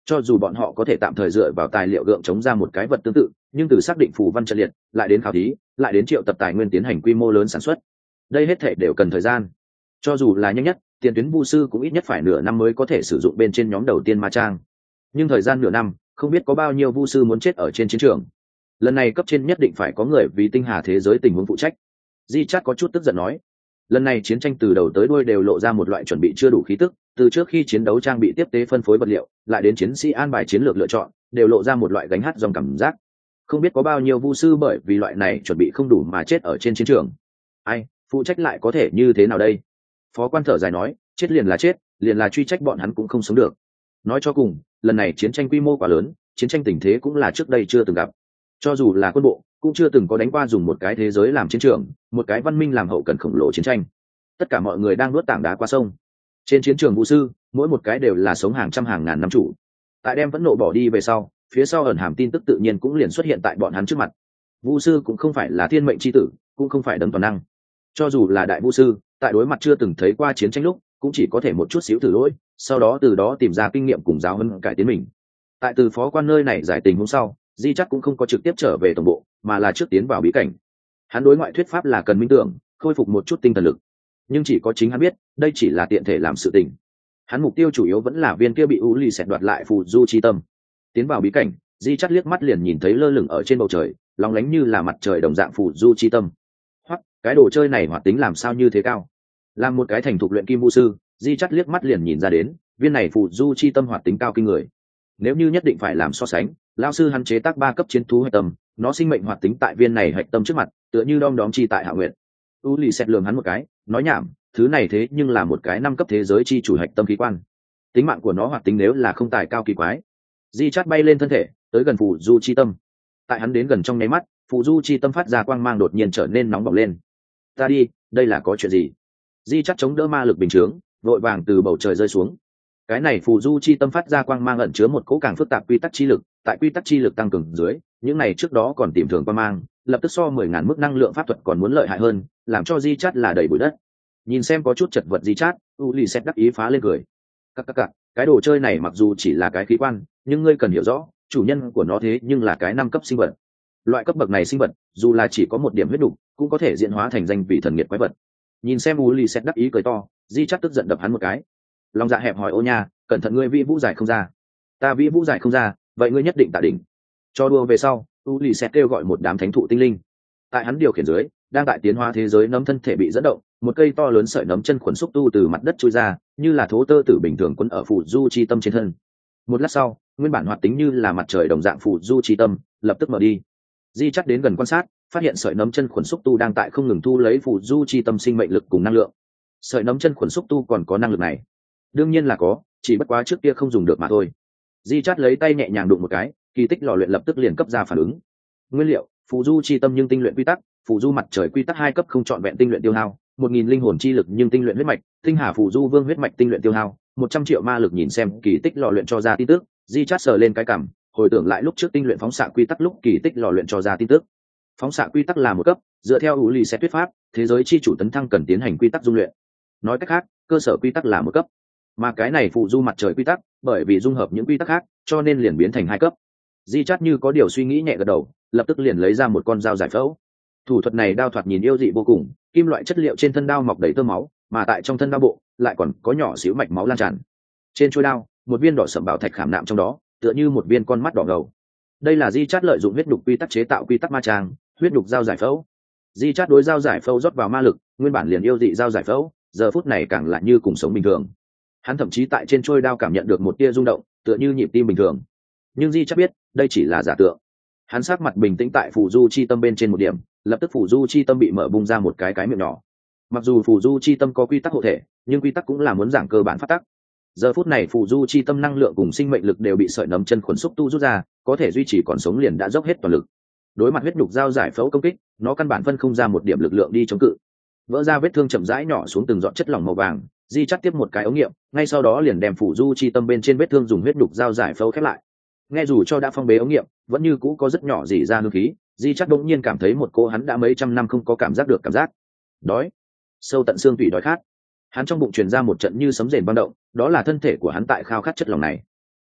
Cho dù bọn họ có thể tạm thời dựa vào tài liệu gượng chống ra một cái vật tương tự, nhưng từ xác định phù văn trận liệt lại đến khảo thí lại đến triệu tập tài nguyên tiến hành quy mô lớn sản xuất, đây hết thể đều cần thời gian. Cho dù là nhanh nhất, tiền tuyến vu sư cũng ít nhất phải nửa năm mới có thể sử dụng bên trên nhóm đầu tiên ma trang. Nhưng thời gian nửa năm, không biết có bao nhiêu vu sư muốn chết ở trên chiến trường. Lần này cấp trên nhất định phải có người vì tinh hà thế giới tình huống phụ trách. Di Chát có chút tức giận nói, lần này chiến tranh từ đầu tới đuôi đều lộ ra một loại chuẩn bị chưa đủ khí tức, từ trước khi chiến đấu trang bị tiếp tế phân phối vật liệu lại đến chiến sĩ an bài chiến lược lựa chọn đều lộ ra một loại gánh hát dòng cảm giác. Không biết có bao nhiêu vu sư bởi vì loại này chuẩn bị không đủ mà chết ở trên chiến trường. Ai phụ trách lại có thể như thế nào đây? Phó quan thở dài nói, chết liền là chết, liền là truy trách bọn hắn cũng không sống được. Nói cho cùng, lần này chiến tranh quy mô quá lớn, chiến tranh tình thế cũng là trước đây chưa từng gặp. Cho dù là quân bộ cũng chưa từng có đánh qua dùng một cái thế giới làm chiến trường, một cái văn minh làm hậu cần khổng lồ chiến tranh. Tất cả mọi người đang nuốt tảng đá qua sông. Trên chiến trường vũ sư, mỗi một cái đều là sống hàng trăm hàng ngàn năm chủ. Tại đem vẫn nộ bỏ đi về sau, phía sau ẩn hàm tin tức tự nhiên cũng liền xuất hiện tại bọn hắn trước mặt. Vũ sư cũng không phải là thiên mệnh chi tử, cũng không phải đấng toàn năng. Cho dù là đại vũ sư, tại đối mặt chưa từng thấy qua chiến tranh lúc, cũng chỉ có thể một chút xíu thử lỗi, sau đó từ đó tìm ra kinh nghiệm cùng giáo huấn cải tiến mình. Tại từ phó quan nơi này giải tình hôm sau, Di chắc cũng không có trực tiếp trở về tổng bộ, mà là trước tiến vào bí cảnh. Hắn đối ngoại thuyết pháp là cần minh tưởng, khôi phục một chút tinh thần lực, nhưng chỉ có chính hắn biết, đây chỉ là tiện thể làm sự tình. Hắn mục tiêu chủ yếu vẫn là viên kia bị U Lì xẹt đoạt lại phù du chi tâm. Tiến vào bí cảnh, Di chắc liếc mắt liền nhìn thấy lơ lửng ở trên bầu trời, lóng lánh như là mặt trời đồng dạng phù du chi tâm. Hoặc cái đồ chơi này hoạt tính làm sao như thế cao? Làm một cái thành thục luyện kim vũ sư, Di chắc liếc mắt liền nhìn ra đến, viên này phù du chi tâm hoạt tính cao kinh người. Nếu như nhất định phải làm so sánh, lão sư hắn chế tác 3 cấp chiến thú hạch tâm, nó sinh mệnh hoạt tính tại viên này hạch tâm trước mặt, tựa như đom đóm chi tại Hạ Nguyệt. U Lì xét lườm hắn một cái, nói nhảm, thứ này thế nhưng là một cái 5 cấp thế giới chi chủ hạch tâm khí quan. Tính mạng của nó hoạt tính nếu là không tài cao kỳ quái. Di chát bay lên thân thể, tới gần phù du chi tâm. Tại hắn đến gần trong nháy mắt, phù du chi tâm phát ra quang mang đột nhiên trở nên nóng bỏng lên. Ta đi, đây là có chuyện gì? Di chát chống đỡ ma lực bình chướng, vội vàng từ bầu trời rơi xuống. Cái này phù du chi tâm phát ra quang mang ẩn chứa một cỗ càng phức tạp quy tắc chi lực, tại quy tắc chi lực tăng cường dưới, những này trước đó còn tìm thường quang mang, lập tức so 10.000 mức năng lượng pháp thuật còn muốn lợi hại hơn, làm cho Di chát là đầy bụi đất. Nhìn xem có chút chật vật Di chát, U Lì xét đắc ý phá lên cười. Các, cái đồ chơi này mặc dù chỉ là cái khí quan, nhưng ngươi cần hiểu rõ, chủ nhân của nó thế nhưng là cái 5 cấp sinh vật. Loại cấp bậc này sinh vật, dù là chỉ có một điểm huyết đủ, cũng có thể diễn hóa thành danh vị thần nghiệt quái vật. Nhìn xem U Lì xét đắc ý cười to, Di chát tức giận đập hắn một cái. Lòng dạ hẹp hỏi ô nha, cẩn thận ngươi vĩ vũ giải không ra. Ta vĩ vũ giải không ra, vậy ngươi nhất định tạ đỉnh. Cho đùa về sau, U Lì sẽ kêu gọi một đám thánh thụ tinh linh. Tại hắn điều khiển dưới, đang tại tiến hóa thế giới nấm thân thể bị dẫn động, một cây to lớn sợi nấm chân khuẩn xúc tu từ mặt đất chui ra, như là thố tơ tử bình thường quấn ở phù du chi tâm trên thân. Một lát sau, nguyên bản hoạt tính như là mặt trời đồng dạng phù du chi tâm, lập tức mở đi. Di chắc đến gần quan sát, phát hiện sợi nấm chân khuẩn xúc tu đang tại không ngừng thu lấy phù du chi tâm sinh mệnh lực cùng năng lượng. Sợi nấm chân khuẩn xúc tu còn có năng lực này? Đương nhiên là có, chỉ bất quá trước kia không dùng được mà thôi. Di chát lấy tay nhẹ nhàng đụng một cái, kỳ tích lò luyện lập tức liền cấp ra phản ứng. Nguyên liệu: phù du chi tâm nhưng tinh luyện quy tắc, phù du mặt trời quy tắc 2 cấp không trọn vẹn tinh luyện tiêu hao, 1.000 linh hồn chi lực nhưng tinh luyện huyết mạch, tinh hà phù du vương huyết mạch tinh luyện tiêu hao, 100 triệu ma lực. Nhìn xem kỳ tích lò luyện cho ra tin tức, Di chát sờ lên cái cằm, hồi tưởng lại lúc trước tinh luyện phóng xạ quy tắc lúc kỳ tích lò luyện cho ra tin tức. Phóng xạ quy tắc là một cấp, dựa theo U Lì sẽ thuyết pháp, thế giới chi chủ tấn thăng cần tiến hành quy tắc dung luyện. Nói cách khác, cơ sở quy tắc là một cấp, mà cái này phù du mặt trời quy tắc bởi vì dung hợp những quy tắc khác cho nên liền biến thành 2 cấp. Di chát như có điều suy nghĩ nhẹ gật đầu, lập tức liền lấy ra một con dao giải phẫu. Thủ thuật này đao thoạt nhìn yêu dị vô cùng, kim loại chất liệu trên thân đao mọc đầy tơ máu, mà tại trong thân đao bộ lại còn có nhỏ xíu mạch máu lan tràn. Trên chuôi đao, một viên đỏ sẫm bảo thạch khảm nạm trong đó, tựa như một viên con mắt đỏ ngầu. Đây là Di chát lợi dụng huyết nhục quy tắc chế tạo quy tắc ma trang, huyết nhục dao giải phẫu. Di chát đối dao giải phẫu rót vào ma lực, nguyên bản liền yêu dị dao giải phẫu, giờ phút này càng lại như cùng sống bình thường. Hắn thậm chí tại trên trôi đao cảm nhận được một tia rung động, tựa như nhịp tim bình thường. Nhưng Di chắc biết, đây chỉ là giả tượng. Hắn sắc mặt bình tĩnh tại phù du chi tâm bên trên một điểm, lập tức phù du chi tâm bị mở bung ra một cái miệng nhỏ. Mặc dù phù du chi tâm có quy tắc hộ thể, nhưng quy tắc cũng là muốn giảng cơ bản phát tắc. Giờ phút này phù du chi tâm năng lượng cùng sinh mệnh lực đều bị sợi nấm chân khuẩn xúc tu rút ra, có thể duy trì còn sống liền đã dốc hết toàn lực. Đối mặt huyết nhục dao giải phẫu công kích, nó căn bản phân không ra một điểm lực lượng đi chống cự. Vỡ ra vết thương chậm rãi nhỏ xuống từng giọt chất lỏng màu vàng. Di chắc tiếp một cái ống nghiệm, ngay sau đó liền đem phù du chi tâm bên trên vết thương dùng huyết nhục dao giải phẫu khép lại. Nghe dù cho đã phong bế ống nghiệm, vẫn như cũ có rất nhỏ dỉ ra hương khí. Di chắc đột nhiên cảm thấy một cô hắn đã mấy trăm năm không có cảm giác được cảm giác đói, sâu tận xương tủy đói khát. Hắn trong bụng truyền ra một trận như sấm rền vang động, đó là thân thể của hắn tại khao khát chất lỏng này.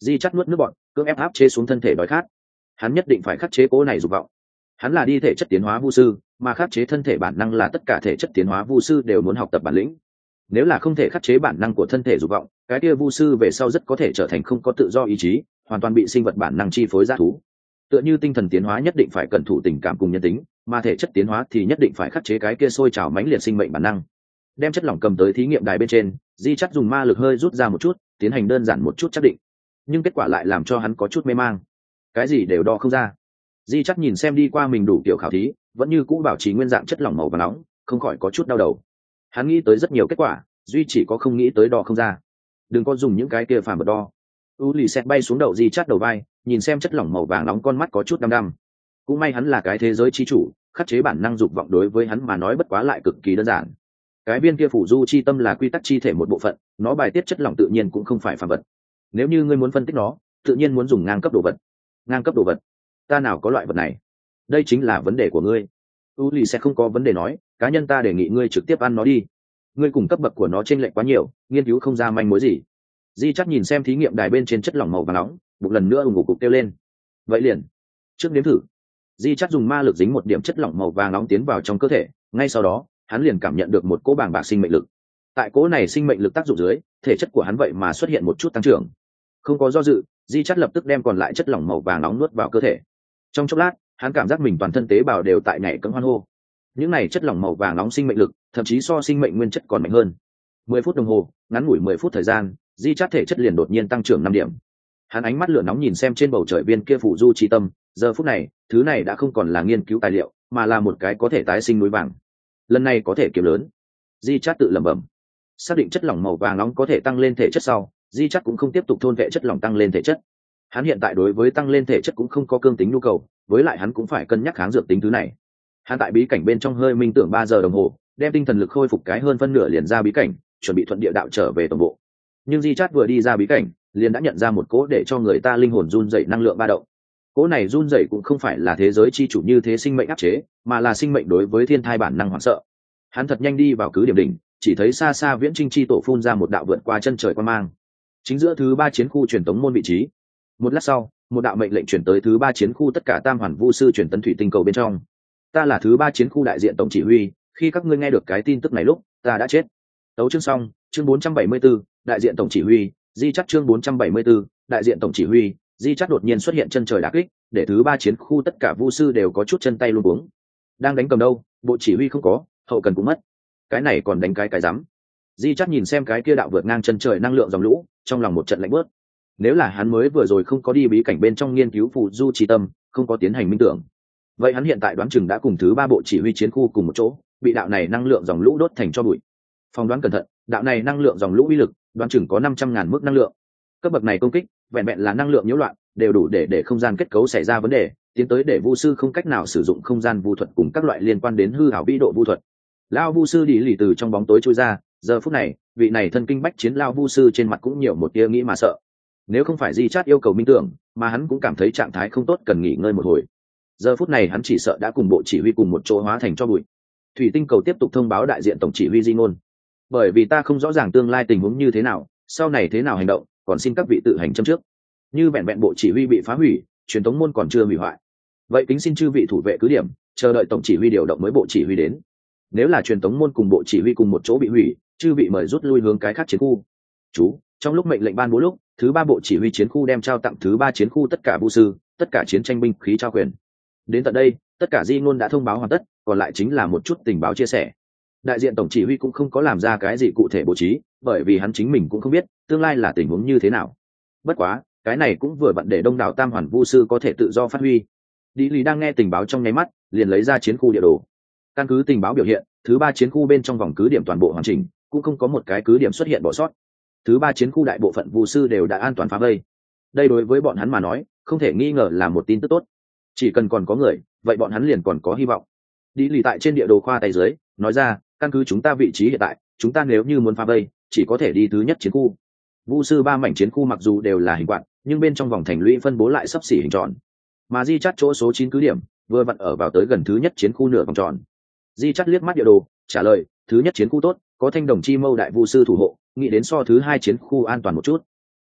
Di Chắt nuốt nước bọt, cưỡng ép áp chế xuống thân thể đói khát. Hắn nhất định phải khắc chế cố này dục vọng. Hắn là đi thể chất tiến hóa vu sư, mà khắc chế thân thể bản năng là tất cả thể chất tiến hóa vu sư đều muốn học tập bản lĩnh. Nếu là không thể khắc chế bản năng của thân thể dục vọng, cái kia vu sư về sau rất có thể trở thành không có tự do ý chí, hoàn toàn bị sinh vật bản năng chi phối dã thú. Tựa như tinh thần tiến hóa nhất định phải cẩn thủ tình cảm cùng nhân tính, mà thể chất tiến hóa thì nhất định phải khắc chế cái kia sôi trào mãnh liệt sinh mệnh bản năng. Đem chất lỏng cầm tới thí nghiệm đài bên trên, Di Chắt dùng ma lực hơi rút ra một chút, tiến hành đơn giản một chút xác định, nhưng kết quả lại làm cho hắn có chút mê mang. Cái gì đều đo không ra. Di Chắt nhìn xem đi qua mình đủ kiểu khảo thí, vẫn như cũ bảo trì nguyên dạng chất lỏng màu vàng nóng, không khỏi có chút đau đầu. Hắn nghĩ tới rất nhiều kết quả, duy chỉ có không nghĩ tới đo không ra. Đừng có dùng những cái kia phàm vật đo. U lì xẹt bay xuống đầu Di Chắt đầu vai, nhìn xem chất lỏng màu vàng nóng, con mắt có chút đăm đăm. Cũng may hắn là cái thế giới chi chủ, khắc chế bản năng dục vọng đối với hắn mà nói bất quá lại cực kỳ đơn giản. Cái viên kia phủ du chi tâm là quy tắc chi thể một bộ phận, nó bài tiết chất lỏng tự nhiên cũng không phải phàm vật. Nếu như ngươi muốn phân tích nó, tự nhiên muốn dùng ngang cấp đồ vật. Ngang cấp đồ vật? Ta nào có loại vật này? Đây chính là vấn đề của ngươi. U lì sẽ không có vấn đề nói, cá nhân ta đề nghị ngươi trực tiếp ăn nó đi. Ngươi cùng cấp bậc của nó chênh lệch quá nhiều, nghiên cứu không ra manh mối gì. Di Chắt nhìn xem thí nghiệm đài bên trên chất lỏng màu vàng nóng, một lần nữa ủng cục kêu lên. Vậy liền, trước nếm thử. Di Chắt dùng ma lực dính một điểm chất lỏng màu vàng nóng tiến vào trong cơ thể, ngay sau đó, hắn liền cảm nhận được một cỗ bàng bạc sinh mệnh lực. Tại cỗ này sinh mệnh lực tác dụng dưới, thể chất của hắn vậy mà xuất hiện một chút tăng trưởng. Không có do dự, Di Chắt lập tức đem còn lại chất lỏng màu vàng nóng nuốt vào cơ thể. Trong chốc lát, hắn cảm giác mình toàn thân tế bào đều tại nhảy cẫng hoan hô. Những này chất lỏng màu vàng nóng sinh mệnh lực, thậm chí so sinh mệnh nguyên chất còn mạnh hơn. 10 phút đồng hồ, ngắn ngủi 10 phút thời gian, Di Chắt thể chất liền đột nhiên tăng trưởng 5 điểm. Hắn ánh mắt lửa nóng nhìn xem trên bầu trời viên kia phủ du chi tâm, giờ phút này, thứ này đã không còn là nghiên cứu tài liệu, mà là một cái có thể tái sinh núi vàng. Lần này có thể kiếm lớn. Di Chắt tự lẩm bẩm. Xác định chất lỏng màu vàng nóng có thể tăng lên thể chất sau, Di Chắt cũng không tiếp tục thôn vệ chất lỏng tăng lên thể chất. Hắn hiện tại đối với tăng lên thể chất cũng không có cương tính nhu cầu, với lại hắn cũng phải cân nhắc kháng dược tính thứ này. Hắn tại bí cảnh bên trong hơi minh tưởng 3 giờ đồng hồ, đem tinh thần lực khôi phục cái hơn phân nửa liền ra bí cảnh, chuẩn bị thuận địa đạo trở về tổng bộ. Nhưng Di Chát vừa đi ra bí cảnh, liền đã nhận ra một cỗ để cho người ta linh hồn run rẩy năng lượng ba động. Cỗ này run rẩy cũng không phải là thế giới chi chủ như thế sinh mệnh áp chế, mà là sinh mệnh đối với thiên thai bản năng hoảng sợ. Hắn thật nhanh đi vào cứ điểm đỉnh, chỉ thấy xa xa Viễn Trinh chi tổ phun ra một đạo vượt qua chân trời quan mang. Chính giữa thứ 3 chiến khu truyền tống môn vị trí. Một lát sau, một đạo mệnh lệnh chuyển tới thứ 3 chiến khu tất cả tam hoàn vu sư truyền tấn thủy tinh cầu bên trong. Ta là thứ 3 chiến khu đại diện tổng chỉ huy, khi các ngươi nghe được cái tin tức này lúc, ta đã chết. Tấu chương xong, chương 474, đại diện tổng chỉ huy, Di Chắt chương 474, đại diện tổng chỉ huy, Di Chắt đột nhiên xuất hiện chân trời đả kích, để thứ 3 chiến khu tất cả vu sư đều có chút chân tay luống cuống. Đang đánh cầm đâu, bộ chỉ huy không có, hậu cần cũng mất. Cái này còn đánh cái rắm. Di Chắt nhìn xem cái kia đạo vượt ngang chân trời năng lượng dòng lũ, trong lòng một trận lạnh bớt. Nếu là hắn mới vừa rồi không có đi bí cảnh bên trong nghiên cứu phù du chi tâm, không có tiến hành minh tưởng, vậy hắn hiện tại đoán chừng đã cùng thứ 3 bộ chỉ huy chiến khu cùng một chỗ, bị đạo này năng lượng dòng lũ đốt thành cho bụi. Phỏng đoán cẩn thận, đạo này năng lượng dòng lũ uy lực, đoán chừng có 500.000 mức năng lượng. Cấp bậc này công kích, vẹn vẹn là năng lượng nhiễu loạn, đều đủ để không gian kết cấu xảy ra vấn đề, tiến tới để vu sư không cách nào sử dụng không gian vu thuật cùng các loại liên quan đến hư ảo vĩ độ vu thuật. Lão vu sư đi lì từ trong bóng tối trôi ra, giờ phút này, vị này thân kinh bách chiến lão vu sư trên mặt cũng nhiều một tia nghĩ mà sợ. Nếu không phải Di Chát yêu cầu minh tưởng, mà hắn cũng cảm thấy trạng thái không tốt cần nghỉ ngơi một hồi. Giờ phút này hắn chỉ sợ đã cùng bộ chỉ huy cùng một chỗ hóa thành cho bụi. Thủy tinh cầu tiếp tục thông báo đại diện tổng chỉ huy Di Ngôn. Bởi vì ta không rõ ràng tương lai tình huống như thế nào, sau này thế nào hành động, còn xin các vị tự hành châm trước. Như vẹn vẹn bộ chỉ huy bị phá hủy, truyền thống môn còn chưa hủy hoại. Vậy kính xin chư vị thủ vệ cứ điểm, chờ đợi tổng chỉ huy điều động mới bộ chỉ huy đến. Nếu là truyền thống môn cùng bộ chỉ huy cùng một chỗ bị hủy, chư vị mời rút lui hướng cái khác chiến khu. Chú, trong lúc mệnh lệnh ban bố lúc, thứ 3 bộ chỉ huy chiến khu đem trao tặng thứ 3 chiến khu tất cả vũ sư, tất cả chiến tranh binh khí trao quyền. Đến tận đây, tất cả Di Ngôn đã thông báo hoàn tất, còn lại chính là một chút tình báo chia sẻ. Đại diện tổng chỉ huy cũng không có làm ra cái gì cụ thể bố trí, bởi vì hắn chính mình cũng không biết tương lai là tình huống như thế nào. Bất quá, cái này cũng vừa vặn để đông đảo tam hoàn vu sư có thể tự do phát huy. Đi Lý đang nghe tình báo trong nháy mắt, liền lấy ra chiến khu địa đồ. Căn cứ tình báo biểu hiện, thứ 3 chiến khu bên trong vòng cứ điểm toàn bộ hoàn chỉnh, cũng không có một cái cứ điểm xuất hiện bỏ sót. Thứ 3 chiến khu đại bộ phận vu sư đều đã an toàn phá vây. Đây đối với bọn hắn mà nói, không thể nghi ngờ là một tin tức tốt. Chỉ cần còn có người, vậy bọn hắn liền còn có hy vọng. Đi Lý tại trên địa đồ khoa tay dưới, nói ra, căn cứ chúng ta vị trí hiện tại, chúng ta nếu như muốn phá vây, chỉ có thể đi thứ nhất chiến khu. Vu sư 3 mảnh chiến khu mặc dù đều là hình quạt, nhưng bên trong vòng thành lũy phân bố lại sắp xỉ hình tròn. Mà Di Chắt chỗ số 9 cứ điểm, vừa vặn ở vào tới gần thứ nhất chiến khu nửa vòng tròn. Di Chắt liếc mắt địa đồ, trả lời, thứ nhất chiến khu tốt, có thanh đồng chi mâu đại vu sư thủ hộ, nghĩ đến so thứ 2 chiến khu an toàn một chút.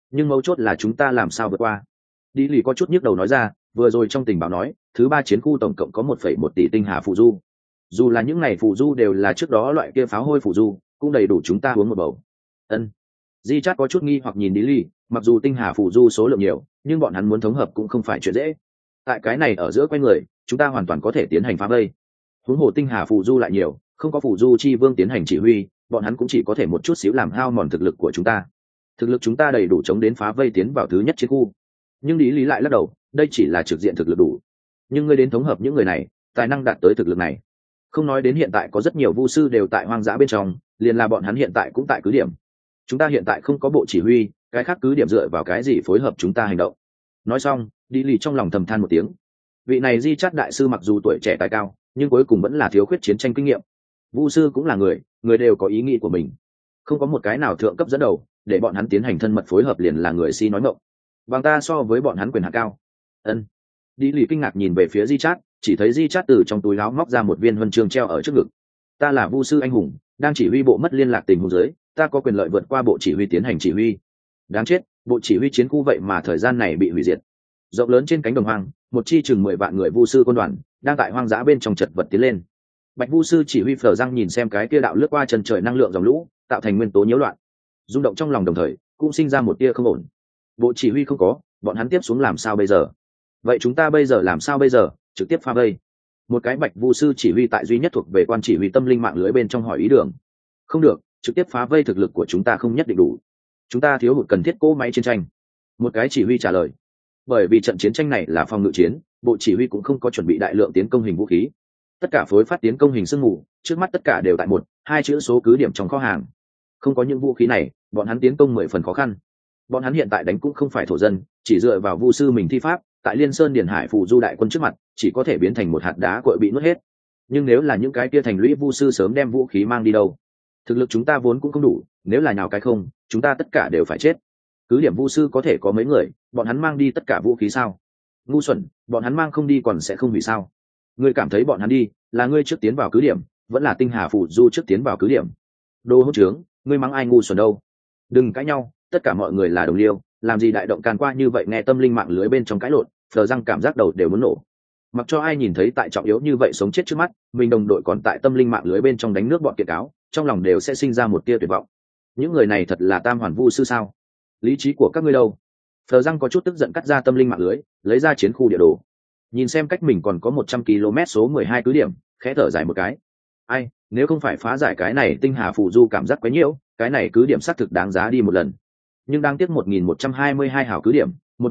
nhưng mấu chốt là chúng ta làm sao vượt qua. Đi lì có chút nhức đầu nói ra, vừa rồi trong tình báo nói thứ ba chiến khu tổng cộng có 1,1 tỷ tinh hà phù du, dù là những ngày phù du đều là trước đó loại kia pháo hôi phù du, cũng đầy đủ chúng ta uống một bầu. Ân. Di Chát có chút nghi hoặc nhìn Đi lì, mặc dù tinh hà phù du số lượng nhiều nhưng bọn hắn muốn thống hợp cũng không phải chuyện dễ. Tại cái này ở giữa quanh người chúng ta hoàn toàn có thể tiến hành phá vây, huống hồ tinh hà phù du lại nhiều, không có phù du chi vương tiến hành chỉ huy, bọn hắn cũng chỉ có thể một chút xíu làm hao mòn thực lực của chúng ta. Thực lực chúng ta đầy đủ chống đến phá vây tiến vào thứ nhất chiến khu. Nhưng Lý Lý lại lắc đầu, đây chỉ là trực diện thực lực đủ, nhưng ngươi đến thống hợp những người này, tài năng đạt tới thực lực này. Không nói đến hiện tại có rất nhiều vu sư đều tại hoang dã bên trong, liền là bọn hắn hiện tại cũng tại cứ điểm. Chúng ta hiện tại không có bộ chỉ huy, cái khác cứ điểm dựa vào cái gì phối hợp chúng ta hành động. Nói xong, Đi lì trong lòng thầm than một tiếng. Vị này Di Chát đại sư mặc dù tuổi trẻ tài cao, nhưng cuối cùng vẫn là thiếu khuyết chiến tranh kinh nghiệm. Vu sư cũng là người đều có ý nghĩ của mình, không có một cái nào thượng cấp dẫn đầu để bọn hắn tiến hành thân mật phối hợp liền là người si nói ngọng. Bằng ta so với bọn hắn quyền hạn cao. Ân. Đi lì kinh ngạc nhìn về phía Di Chát, chỉ thấy Di Chát từ trong túi áo móc ra một viên huân chương treo ở trước ngực. Ta là vu sư anh hùng, đang chỉ huy bộ mất liên lạc tình huống dưới, ta có quyền lợi vượt qua bộ chỉ huy tiến hành chỉ huy. Đáng chết, bộ chỉ huy chiến khu vậy mà thời gian này bị hủy diệt. Rộng lớn trên cánh đồng hoang, một chi chừng 10 vạn người vu sư quân đoàn đang tại hoang dã bên trong chật vật tiến lên. Bạch vu sư chỉ huy Phở Răng nhìn xem cái kia đạo lướt qua chân trời năng lượng dòng lũ, tạo thành nguyên tố nhiễu loạn, rung động trong lòng, đồng thời cũng sinh ra một tia không ổn. Bộ chỉ huy không có, bọn hắn tiếp xuống làm sao bây giờ? Vậy chúng ta bây giờ làm sao bây giờ? Trực tiếp phá vây. Một cái bạch vu sư chỉ huy tại duy nhất thuộc về quan chỉ huy tâm linh mạng lưới bên trong hỏi ý đường. Không được, trực tiếp phá vây thực lực của chúng ta không nhất định đủ, chúng ta thiếu hụt cần thiết cỗ máy chiến tranh. Một cái chỉ huy trả lời. Bởi vì trận chiến tranh này là phòng ngự chiến, bộ chỉ huy cũng không có chuẩn bị đại lượng tiến công hình vũ khí, tất cả phối phát tiến công hình sương mù, trước mắt tất cả đều tại 1-2 chữ số cứ điểm trong kho hàng. Không có những vũ khí này, bọn hắn tiến công 10 phần khó khăn. Bọn hắn hiện tại đánh cũng không phải thổ dân, chỉ dựa vào vu sư mình thi pháp, tại Liên Sơn Điền Hải phù du đại quân trước mặt, chỉ có thể biến thành một hạt đá cội bị nuốt hết. Nhưng nếu là những cái kia thành lũy vu sư sớm đem vũ khí mang đi đâu? Thực lực chúng ta vốn cũng không đủ, nếu là nhào cái không, chúng ta tất cả đều phải chết. Cứ điểm vu sư có thể có mấy người, bọn hắn mang đi tất cả vũ khí sao? Ngu xuẩn, bọn hắn mang không đi còn sẽ không hủy sao? Ngươi cảm thấy bọn hắn đi, là ngươi trước tiến vào cứ điểm, vẫn là tinh hà phù du trước tiến vào cứ điểm? Đồ hỗn trướng, ngươi mắng ai ngu xuẩn đâu? Đừng cãi nhau, tất cả mọi người là đồng liêu, làm gì đại động can qua như vậy. Nghe tâm linh mạng lưới bên trong cãi lộn, Phờ Răng cảm giác đầu đều muốn nổ. Mặc cho ai nhìn thấy tại trọng yếu như vậy sống chết trước mắt, mình đồng đội còn tại tâm linh mạng lưới bên trong đánh nước bọn kiện cáo, trong lòng đều sẽ sinh ra một tia tuyệt vọng. Những người này thật là tam hoàn vu sư sao? Lý trí của các ngươi đâu? Phờ Răng có chút tức giận cắt ra tâm linh mạng lưới, lấy ra chiến khu địa đồ, nhìn xem cách mình còn có 100 km số 12 cứ điểm, khẽ thở dài một cái. Ai, nếu không phải phá giải cái này tinh hà phù du cảm giác quấy nhiễu, cái này cứ điểm xác thực đáng giá đi một lần. Nhưng đang tiếc 1122 hảo cứ điểm,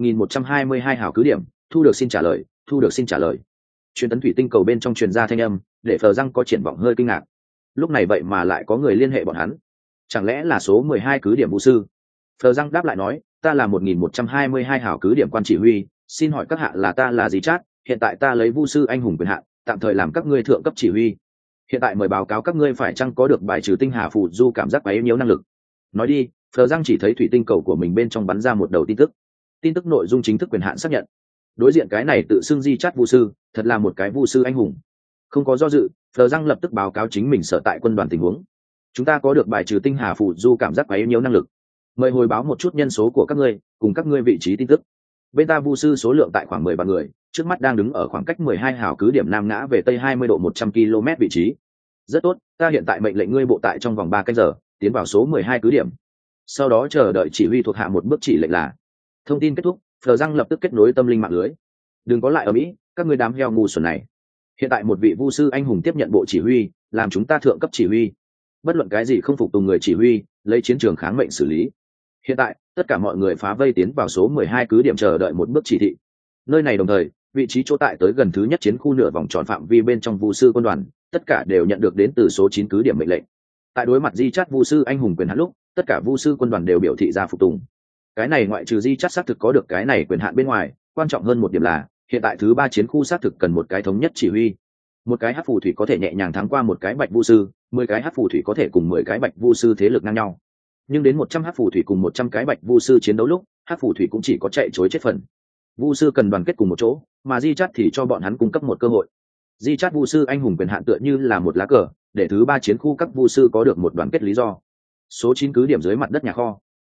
1122 hảo cứ điểm, thu được xin trả lời, thu được xin trả lời. Truyền tấn thủy tinh cầu bên trong truyền ra thanh âm, để Phờ Răng có triển vọng hơi kinh ngạc. Lúc này vậy mà lại có người liên hệ bọn hắn, chẳng lẽ là số 12 cứ điểm vũ sư? Phờ Răng đáp lại nói, ta là 1122 hảo cứ điểm quan chỉ huy, xin hỏi các hạ là ta là gì chát, hiện tại ta lấy vu sư anh hùng quyền hạn, tạm thời làm các ngươi thượng cấp chỉ huy. Hiện tại mời báo cáo các ngươi phải chăng có được bài trừ tinh hà phù du cảm giác quá yếu nhiều năng lực. Nói đi. Phờ Răng chỉ thấy thủy tinh cầu của mình bên trong bắn ra một đầu tin tức nội dung chính thức quyền hạn xác nhận. Đối diện cái này tự xưng di chát vu sư, thật là một cái vu sư anh hùng. Không có do dự, Phờ Răng lập tức báo cáo chính mình sở tại quân đoàn tình huống. Chúng ta có được bài trừ tinh hà phù du cảm giác quá yếu nhiều năng lực. Mời hồi báo một chút nhân số của các ngươi cùng các ngươi vị trí tin tức. Bên ta vu sư số lượng tại khoảng 10 vạn người, trước mắt đang đứng ở khoảng cách 12 hào cứ điểm nam ngã về tây 20 độ 100 km vị trí. Rất tốt, ta hiện tại mệnh lệnh ngươi bộ tại trong vòng 3 canh giờ tiến vào số 12 cứ điểm, sau đó chờ đợi chỉ huy thuộc hạ một bước chỉ lệnh là. Thông tin kết thúc, Phờ Răng lập tức kết nối tâm linh mạng lưới. Đừng có lại ở mỹ, các ngươi đám heo ngu xuẩn này. Hiện tại một vị vu sư anh hùng tiếp nhận bộ chỉ huy, làm chúng ta thượng cấp chỉ huy. Bất luận cái gì không phục tùng người chỉ huy, lấy chiến trường kháng mệnh xử lý. Hiện tại tất cả mọi người phá vây tiến vào số 12 cứ điểm chờ đợi một bước chỉ thị. Nơi này đồng thời, vị trí chỗ tại tới gần thứ nhất chiến khu nửa vòng tròn phạm vi bên trong vu sư quân đoàn, tất cả đều nhận được đến từ số 9 cứ điểm mệnh lệnh. Tại đối mặt di chát vu sư anh hùng quyền hạn lúc, tất cả vu sư quân đoàn đều biểu thị ra phục tùng. Cái này ngoại trừ di chát xác thực có được cái này quyền hạn bên ngoài, quan trọng hơn một điểm là hiện tại thứ 3 chiến khu xác thực cần một cái thống nhất chỉ huy. Một cái hắc phù thủy có thể nhẹ nhàng thắng qua một cái bạch vu sư, 10 cái hắc phù thủy có thể cùng 10 cái bạch vu sư thế lực ngang nhau. Nhưng đến 100 hắc phù thủy cùng 100 cái bạch vu sư chiến đấu lúc, hắc phù thủy cũng chỉ có chạy chối chết phần. Vu sư cần đoàn kết cùng một chỗ, mà di chát thì cho bọn hắn cung cấp một cơ hội. Di chát vu sư anh hùng quyền hạn tựa như là một lá cờ, để thứ 3 chiến khu các vu sư có được một đoàn kết lý do. Số 9 cứ điểm dưới mặt đất nhà kho. Hoặc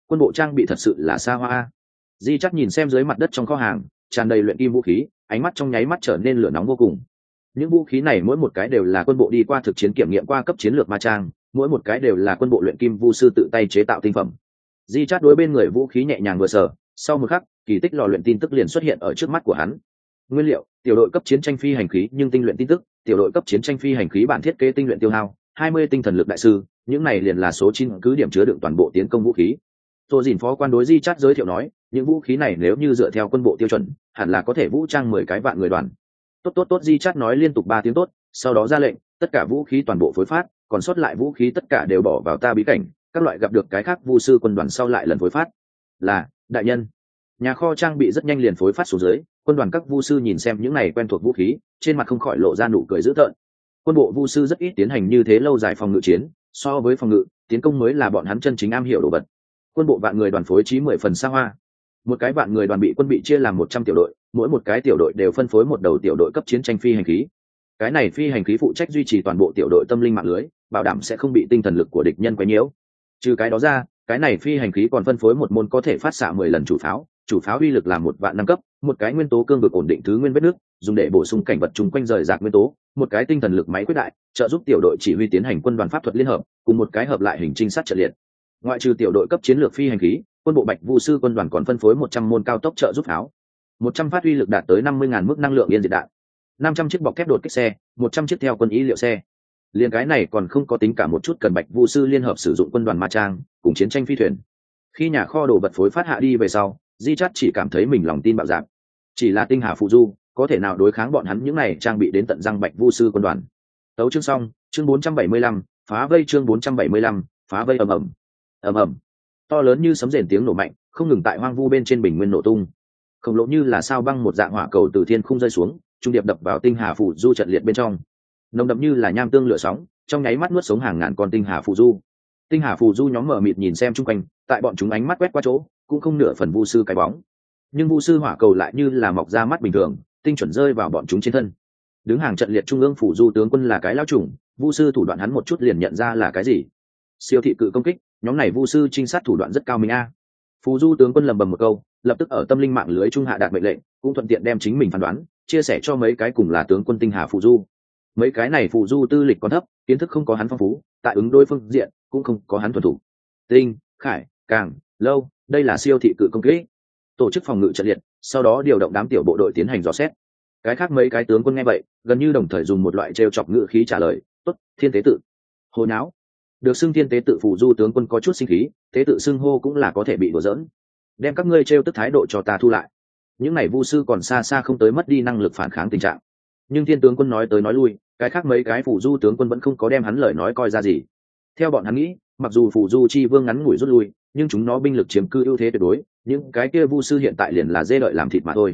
quân bộ trang bị thật sự là xa hoa. Di chắc nhìn xem dưới mặt đất trong kho hàng tràn đầy luyện kim vũ khí, ánh mắt trong nháy mắt trở nên lửa nóng vô cùng. Những vũ khí này mỗi một cái đều là quân bộ đi qua thực chiến kiểm nghiệm qua cấp chiến lược ma trang, mỗi một cái đều là quân bộ luyện kim vu sư tự tay chế tạo tinh phẩm. Di chát đối bên người vũ khí nhẹ nhàng vừa sờ, sau một khắc kỳ tích lò luyện tin tức liền xuất hiện ở trước mắt của hắn. Nguyên liệu: tiểu đội cấp chiến tranh phi hành khí nhưng tinh luyện tin tức, tiểu đội cấp chiến tranh phi hành khí bản thiết kế tinh luyện tiêu hao 20 tinh thần lực đại sư. Những này liền là số 9 cứ điểm chứa đựng toàn bộ tiến công vũ khí. Tô Dìn phó quan đối Di chát giới thiệu nói, những vũ khí này nếu như dựa theo quân bộ tiêu chuẩn hẳn là có thể vũ trang 10 cái vạn người đoàn. Tốt, Di chát nói liên tục 3 tiếng tốt, sau đó ra lệnh tất cả vũ khí toàn bộ phối phát, còn sót lại vũ khí tất cả đều bỏ vào ta bí cảnh, các loại gặp được cái khác vu sư quân đoàn sau lại lần phối phát. Là đại nhân. Nhà kho trang bị rất nhanh liền phối phát xuống dưới, quân đoàn các vu sư nhìn xem những này quen thuộc vũ khí, trên mặt không khỏi lộ ra nụ cười dữ tợn. Quân bộ vu sư rất ít tiến hành như thế lâu dài phòng ngự chiến, so với phòng ngự, tiến công mới là bọn hắn chân chính am hiểu đồ vật. Quân bộ vạn người đoàn phối trí 10 phần xa hoa. Một cái vạn người đoàn bị chia làm 100 tiểu đội, mỗi một cái tiểu đội đều phân phối một đầu tiểu đội cấp chiến tranh phi hành khí. Cái này phi hành khí phụ trách duy trì toàn bộ tiểu đội tâm linh mạng lưới, bảo đảm sẽ không bị tinh thần lực của địch nhân quấy nhiễu. Trừ cái đó ra, cái này phi hành khí còn phân phối một môn có thể phát xạ 10 lần chủ pháo uy lực là 1/5 cấp, một cái nguyên tố cương vực ổn định thứ nguyên vết nước, dùng để bổ sung cảnh vật chung quanh rời rạc nguyên tố, một cái tinh thần lực máy quyết đại, trợ giúp tiểu đội chỉ huy tiến hành quân đoàn pháp thuật liên hợp, cùng một cái hợp lại hình trinh sát trận liệt. Ngoại trừ tiểu đội cấp chiến lược phi hành khí, quân bộ Bạch Vu sư quân đoàn còn phân phối 100 môn cao tốc trợ giúp pháo, 100 phát uy lực đạt tới 50.000 mức năng lượng yên diệt đạn, 500 chiếc bọc thép đột kích xe, 100 chiếc theo quân ý liệu xe. Liên cái này còn không có tính cả một chút cần Bạch Vu sư liên hợp sử dụng quân đoàn ma trang cùng chiến tranh phi thuyền. Khi nhà kho đồ vật phối phát hạ đi về sau, Di Chát chỉ cảm thấy mình lòng tin bạo dạn. Chỉ là tinh hà phụ du có thể nào đối kháng bọn hắn những này trang bị đến tận răng Bạch Vu sư quân đoàn. Tấu chương xong, chương 475, phá vây, chương 475, phá vây. Ầm ầm. To lớn như sấm rền tiếng nổ mạnh, không ngừng tại hoang vu bên trên bình nguyên nổ tung. Khổng lồ như là sao băng một dạng hỏa cầu từ thiên không rơi xuống, trung điệp đập vào tinh hà phụ du trận liệt bên trong. Nồng đậm như là nham tương lửa sóng, trong nháy mắt nuốt sống hàng ngàn con tinh hà phụ du. Tinh hà phù du nhóm mở mịt nhìn xem chung quanh, tại bọn chúng ánh mắt quét qua chỗ cũng không nửa phần vu sư cái bóng, nhưng vu sư hỏa cầu lại như là mọc ra mắt bình thường, tinh chuẩn rơi vào bọn chúng trên thân. Đứng hàng trận liệt trung ương phù du tướng quân là cái lão trùng, vu sư thủ đoạn hắn một chút liền nhận ra là cái gì. Siêu thị cự công kích, nhóm này vu sư trinh sát thủ đoạn rất cao minh a. Phù du tướng quân lầm bầm một câu, lập tức ở tâm linh mạng lưới trung hạ đạt mệnh lệnh, cũng thuận tiện đem chính mình phán đoán chia sẻ cho mấy cái cùng là tướng quân tinh hà phù du. Mấy cái này phù du tư lịch còn thấp, kiến thức không có hắn phong phú, tại ứng đối phương diện cũng không có hắn thuần thủ. Tinh khải càng lâu, đây là siêu thị cự công kích, tổ chức phòng ngự trận liệt, sau đó điều động đám tiểu bộ đội tiến hành dò xét. Cái khác mấy cái tướng quân nghe vậy gần như đồng thời dùng một loại trêu chọc ngữ khí trả lời, tốt, thiên tế tự. Hồi não. Được xưng thiên tế tự phù du tướng quân có chút sinh khí, tế tự xưng hô cũng là có thể bị đùa giỡn. Đem các ngươi trêu tức thái độ cho ta thu lại. Những này vu sư còn xa xa không tới mất đi năng lực phản kháng tình trạng. Nhưng thiên tướng quân nói tới nói lui, cái khác mấy cái phù du tướng quân vẫn không có đem hắn lời nói coi ra gì. Theo bọn hắn nghĩ, mặc dù phù du chi vương ngắn ngủi rút lui, nhưng chúng nó binh lực chiếm cư ưu thế tuyệt đối, những cái kia vu sư hiện tại liền là dê đợi làm thịt mà thôi.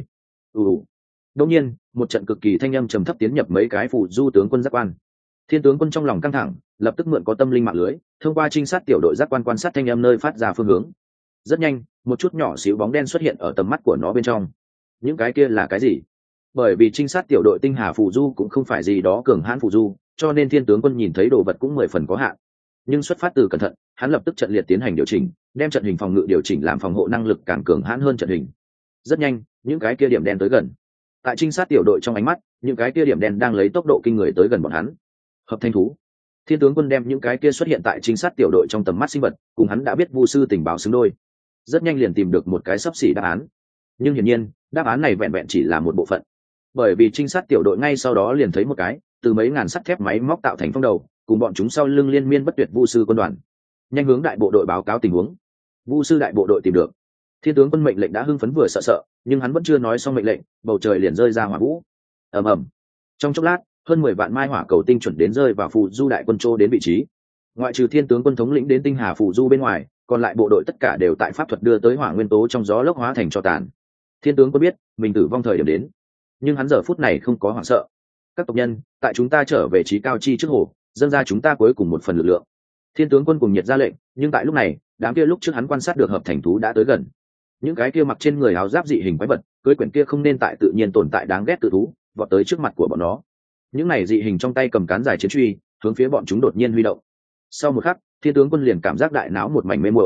Đương nhiên, một trận cực kỳ thanh âm trầm thấp tiến nhập mấy cái phù du tướng quân giác quan. Thiên tướng quân trong lòng căng thẳng, lập tức mượn có tâm linh mạng lưới, thông qua trinh sát tiểu đội giác quan quan sát thanh âm nơi phát ra phương hướng. Rất nhanh, một chút nhỏ xíu bóng đen xuất hiện ở tầm mắt của nó bên trong. Những cái kia là cái gì? Bởi vì trinh sát tiểu đội tinh hà phù du cũng không phải gì đó cường hãn phù du, cho nên thiên tướng quân nhìn thấy đồ vật cũng 10 phần có hạn. Nhưng xuất phát từ cẩn thận, hắn lập tức trận liệt tiến hành điều chỉnh, đem trận hình phòng ngự điều chỉnh làm phòng hộ năng lực càng cường hãn hơn trận hình. Rất nhanh, những cái kia điểm đen tới gần. Tại trinh sát tiểu đội trong ánh mắt, những cái kia điểm đen đang lấy tốc độ kinh người tới gần bọn hắn. Hợp thanh thú. Thiên tướng quân đem những cái kia xuất hiện tại trinh sát tiểu đội trong tầm mắt sinh vật, cùng hắn đã biết vu sư tình báo xứng đôi. Rất nhanh liền tìm được một cái xấp xỉ đáp án. Nhưng hiển nhiên, đáp án này vẹn vẹn chỉ là một bộ phận. Bởi vì trinh sát tiểu đội ngay sau đó liền thấy một cái từ mấy ngàn sắt thép máy móc tạo thành phong đầu, cùng bọn chúng sau lưng liên miên bất tuyệt vu sư quân đoàn. Nhanh hướng đại bộ đội báo cáo tình huống. Vu sư đại bộ đội tìm được. Thiên tướng quân mệnh lệnh đã hưng phấn vừa sợ sợ, nhưng hắn vẫn chưa nói xong mệnh lệnh, bầu trời liền rơi ra hỏa vũ. Ầm ầm. Trong chốc lát, hơn 10 vạn mai hỏa cầu tinh chuẩn đến rơi vào phù du đại quân trô đến vị trí. Ngoại trừ thiên tướng quân thống lĩnh đến tinh hà phù du bên ngoài, còn lại bộ đội tất cả đều tại pháp thuật đưa tới hỏa nguyên tố trong gió lốc hóa thành tro tàn. Thiên tướng quân biết mình tử vong thời điểm đến, nhưng hắn giờ phút này không có hoảng sợ. Các tộc nhân, tại chúng ta trở về trí cao chi trước hồ, dâng ra chúng ta cuối cùng một phần lực lượng. Thiên tướng quân cùng nhiệt ra lệnh, nhưng tại lúc này, đám kia lúc trước hắn quan sát được hợp thành thú đã tới gần. Những cái kia mặc trên người áo giáp dị hình quái vật, cưỡi quyển kia không nên tại tự nhiên tồn tại đáng ghét tự thú, vọt tới trước mặt của bọn nó. Những này dị hình trong tay cầm cán dài chiến truy, hướng phía bọn chúng đột nhiên huy động. Sau một khắc, thiên tướng quân liền cảm giác đại não một mảnh mê muội.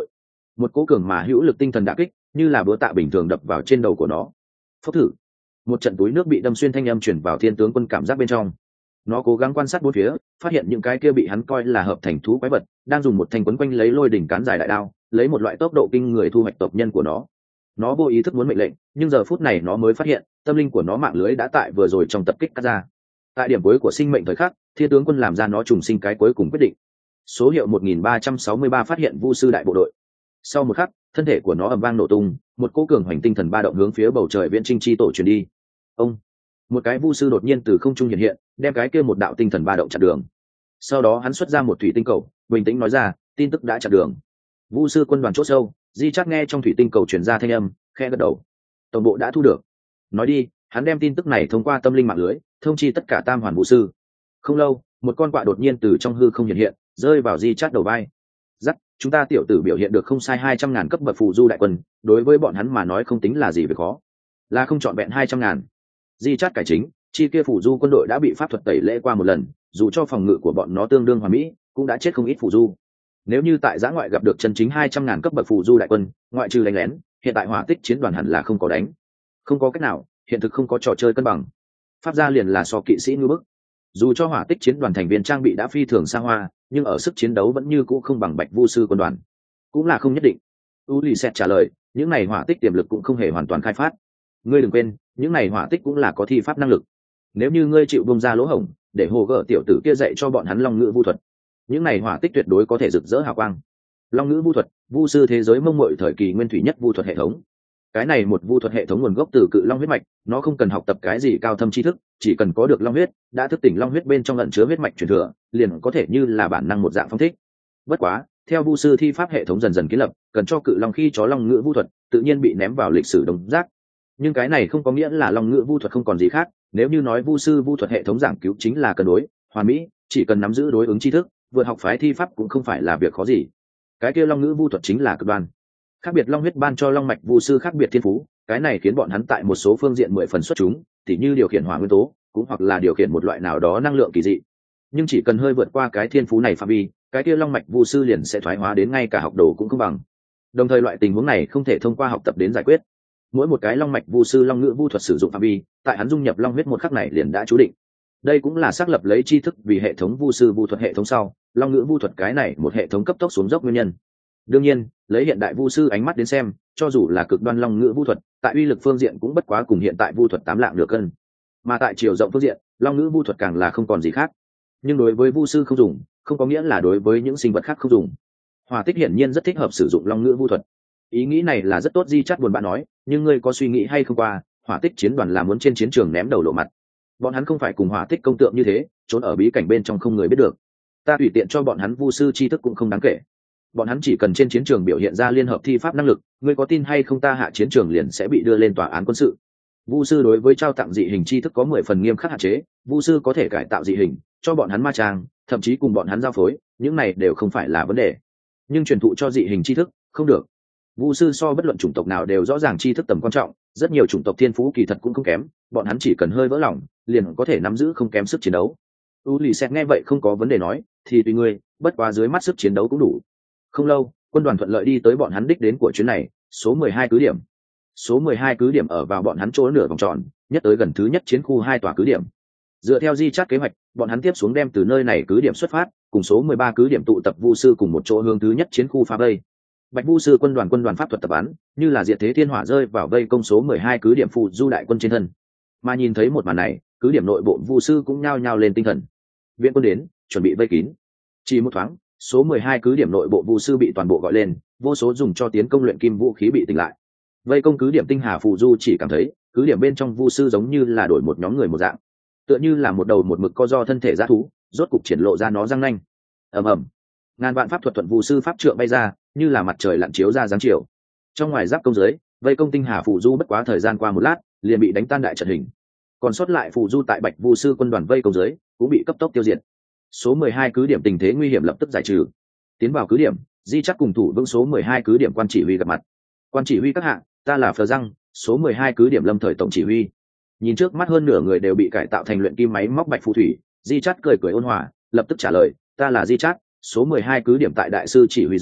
Một cỗ cường mà hữu lực tinh thần đả kích như là búa tạ bình thường đập vào trên đầu của nó. Phốc thử, một trận túi nước bị đâm xuyên thanh âm chuyển vào thiên tướng quân cảm giác bên trong. Nó cố gắng quan sát bốn phía, phát hiện những cái kia bị hắn coi là hợp thành thú quái vật đang dùng một thanh quấn quanh lấy lôi đỉnh cán dài đại đao, lấy một loại tốc độ kinh người thu hoạch tộc nhân của nó. Nó vô ý thức muốn mệnh lệnh, nhưng giờ phút này nó mới phát hiện tâm linh của nó mạng lưới đã tại vừa rồi trong tập kích cắt ra. Tại điểm cuối của sinh mệnh thời khắc, thiên tướng quân làm ra nó trùng sinh cái cuối cùng quyết định. Số hiệu 1363 phát hiện vu sư đại bộ đội. Sau một khắc, thân thể của nó ầm vang nổ tung, một cỗ cường hoành tinh thần ba động hướng phía bầu trời viễn trinh chi tổ truyền đi. Ông, một cái vu sư đột nhiên từ không trung hiện hiện, đem cái kia một đạo tinh thần ba động chặn đường. Sau đó hắn xuất ra một thủy tinh cầu, bình tĩnh nói ra, tin tức đã chặn đường. Vu sư quân đoàn chốt sâu, Di Chát nghe trong thủy tinh cầu truyền ra thanh âm, khẽ gật đầu. Tổng bộ đã thu được. Nói đi, hắn đem tin tức này thông qua tâm linh mạng lưới, thông chi tất cả tam hoàn vu sư. Không lâu, một con quạ đột nhiên từ trong hư không hiện hiện, rơi vào Di Chát đầu vai. Dắt, chúng ta tiểu tử biểu hiện được không sai 200.000 cấp bậc phù du đại quân, đối với bọn hắn mà nói không tính là gì về khó. Là không chọn vẹn 200.000. Di Chát cải chính, chi kia phù du quân đội đã bị pháp thuật tẩy lễ qua một lần, dù cho phòng ngự của bọn nó tương đương hoàn mỹ, cũng đã chết không ít phù du. Nếu như tại giã ngoại gặp được chân chính 200.000 cấp bậc phù du đại quân, ngoại trừ đánh lén, hiện tại hỏa tích chiến đoàn hẳn là không có đánh. Không có cách nào, hiện thực không có trò chơi cân bằng. Pháp gia liền là so kỵ sĩ ngư bức. Dù cho hỏa tích chiến đoàn thành viên trang bị đã phi thường xa hoa, nhưng ở sức chiến đấu vẫn như cũ không bằng bạch vu sư quân đoàn. Cũng là không nhất định. Ulysse trả lời, những này hỏa tích tiềm lực cũng không hề hoàn toàn khai phát. Ngươi đừng quên, những này hỏa tích cũng là có thi pháp năng lực. Nếu như ngươi chịu bông ra lỗ hổng, để hồ gở tiểu tử kia dạy cho bọn hắn long ngữ vu thuật, những này hỏa tích tuyệt đối có thể rực rỡ hào quang. Long ngữ vu thuật, vu sư thế giới mông muội thời kỳ nguyên thủy nhất vu thuật hệ thống. Cái này một vu thuật hệ thống nguồn gốc từ cự long huyết mạch, nó không cần học tập cái gì cao thâm tri thức, chỉ cần có được long huyết, đã thức tỉnh long huyết bên trong ẩn chứa huyết mạch truyền thừa, liền có thể như là bản năng một dạng phong thích. Bất quá, theo vu sư thi pháp hệ thống dần dần kiến lập, cần cho cự long khi chó long ngữ vu thuật, tự nhiên bị ném vào lịch sử đống rác. Nhưng cái này không có nghĩa là long ngữ vu thuật không còn gì khác, nếu như nói vu sư vu thuật hệ thống giảng cứu chính là cân đối, hoàn mỹ, chỉ cần nắm giữ đối ứng tri thức, vượt học phái thi pháp cũng không phải là việc khó gì. Cái kia long ngữ vu thuật chính là cực đoan. Khác biệt long huyết ban cho long mạch vu sư khác biệt thiên phú, cái này khiến bọn hắn tại một số phương diện 10 phần xuất chúng, tỉ như điều khiển hỏa nguyên tố, cũng hoặc là điều khiển một loại nào đó năng lượng kỳ dị. Nhưng chỉ cần hơi vượt qua cái thiên phú này phạm vi, cái kia long mạch vu sư liền sẽ thoái hóa đến ngay cả học đồ cũng không bằng. Đồng thời loại tình huống này không thể thông qua học tập đến giải quyết. Mỗi một cái long mạch vu sư long ngữ vu thuật sử dụng phạm vi, tại hắn dung nhập long huyết một khắc này liền đã chú định. Đây cũng là xác lập lấy tri thức vì hệ thống vu sư vu thuật hệ thống sau, long ngữ vu thuật cái này một hệ thống cấp tốc xuống dốc nguyên nhân. Đương nhiên, lấy hiện đại vu sư ánh mắt đến xem, cho dù là cực đoan long ngữ vu thuật, tại uy lực phương diện cũng bất quá cùng hiện tại vu thuật 8 lạng nửa cân. Mà tại chiều rộng phương diện, long ngữ vu thuật càng là không còn gì khác. Nhưng đối với vu sư không dùng, không có nghĩa là đối với những sinh vật khác không dùng. Hỏa tích hiển nhiên rất thích hợp sử dụng long ngữ vu thuật. Ý nghĩ này là rất tốt, Di Chát buồn bã nói, nhưng ngươi có suy nghĩ hay không qua, hỏa tích chiến đoàn là muốn trên chiến trường ném đầu lộ mặt. Bọn hắn không phải cùng hỏa tích công tượng như thế, trốn ở bí cảnh bên trong không người biết được. Ta tùy tiện cho bọn hắn vu sư tri thức cũng không đáng kể. Bọn hắn chỉ cần trên chiến trường biểu hiện ra liên hợp thi pháp năng lực, ngươi có tin hay không ta hạ chiến trường liền sẽ bị đưa lên tòa án quân sự. Vu sư đối với trao tặng dị hình tri thức có 10 phần nghiêm khắc hạn chế, vu sư có thể cải tạo dị hình, cho bọn hắn ma trang, thậm chí cùng bọn hắn giao phối, những này đều không phải là vấn đề. Nhưng truyền thụ cho dị hình tri thức, không được. Vu sư so bất luận chủng tộc nào đều rõ ràng tri thức tầm quan trọng, rất nhiều chủng tộc thiên phú kỳ thật cũng không kém, bọn hắn chỉ cần hơi vỡ lòng, liền có thể nắm giữ không kém sức chiến đấu. Ulysse nghe vậy không có vấn đề nói, thì tùy ngươi, bất quá dưới mắt sức chiến đấu cũng đủ. Không lâu, quân đoàn thuận lợi đi tới bọn hắn đích đến của chuyến này, số 12 cứ điểm. Số 12 cứ điểm ở vào bọn hắn chỗ nửa vòng tròn, nhất tới gần thứ nhất chiến khu 2 tòa cứ điểm. Dựa theo Di Chát kế hoạch, bọn hắn tiếp xuống đem từ nơi này cứ điểm xuất phát, cùng số 13 cứ điểm tụ tập vu sư cùng một chỗ hướng thứ nhất chiến khu phá vây. Bạch vu sư quân đoàn pháp thuật tập bắn, như là diệt thế thiên hỏa rơi vào vây công số 12 cứ điểm phù du đại quân trên thân. Mà nhìn thấy một màn này, cứ điểm nội bộ vu sư cũng nhao nhao lên tinh thần. Viện quân đến, chuẩn bị vây kín. Chỉ một thoáng, số 12 cứ điểm nội bộ vu sư bị toàn bộ gọi lên, vô số dùng cho tiến công luyện kim vũ khí bị tỉnh lại. Vây công cứ điểm tinh hà phù du chỉ cảm thấy, cứ điểm bên trong vu sư giống như là đổi một nhóm người một dạng, tựa như là một đầu một mực co do thân thể dã thú, rốt cục triển lộ ra nó răng nanh. Ầm ầm, ngàn vạn pháp thuật thuận vu sư pháp trượng bay ra, như là mặt trời lặn chiếu ra dáng chiều. Trong ngoài giáp công dưới, vây công tinh hà phù du bất quá thời gian qua một lát, liền bị đánh tan đại trận hình. Còn sót lại phù du tại Bạch vu sư quân đoàn vây công dưới, cũng bị cấp tốc tiêu diệt. Số 12 cứ điểm tình thế nguy hiểm lập tức giải trừ. Tiến vào cứ điểm, Di Chát cùng thủ vững số 12 cứ điểm quan chỉ huy gặp mặt. Quan chỉ huy các hạ, ta là Phờ Răng, số 12 cứ điểm lâm thời tổng chỉ huy. Nhìn trước mắt hơn nửa người đều bị cải tạo thành luyện kim máy móc bạch phù thủy, Di Chát cười ôn hòa, lập tức trả lời, ta là Di Chát, số 12 cứ điểm tại đại sư chỉ huy dưới,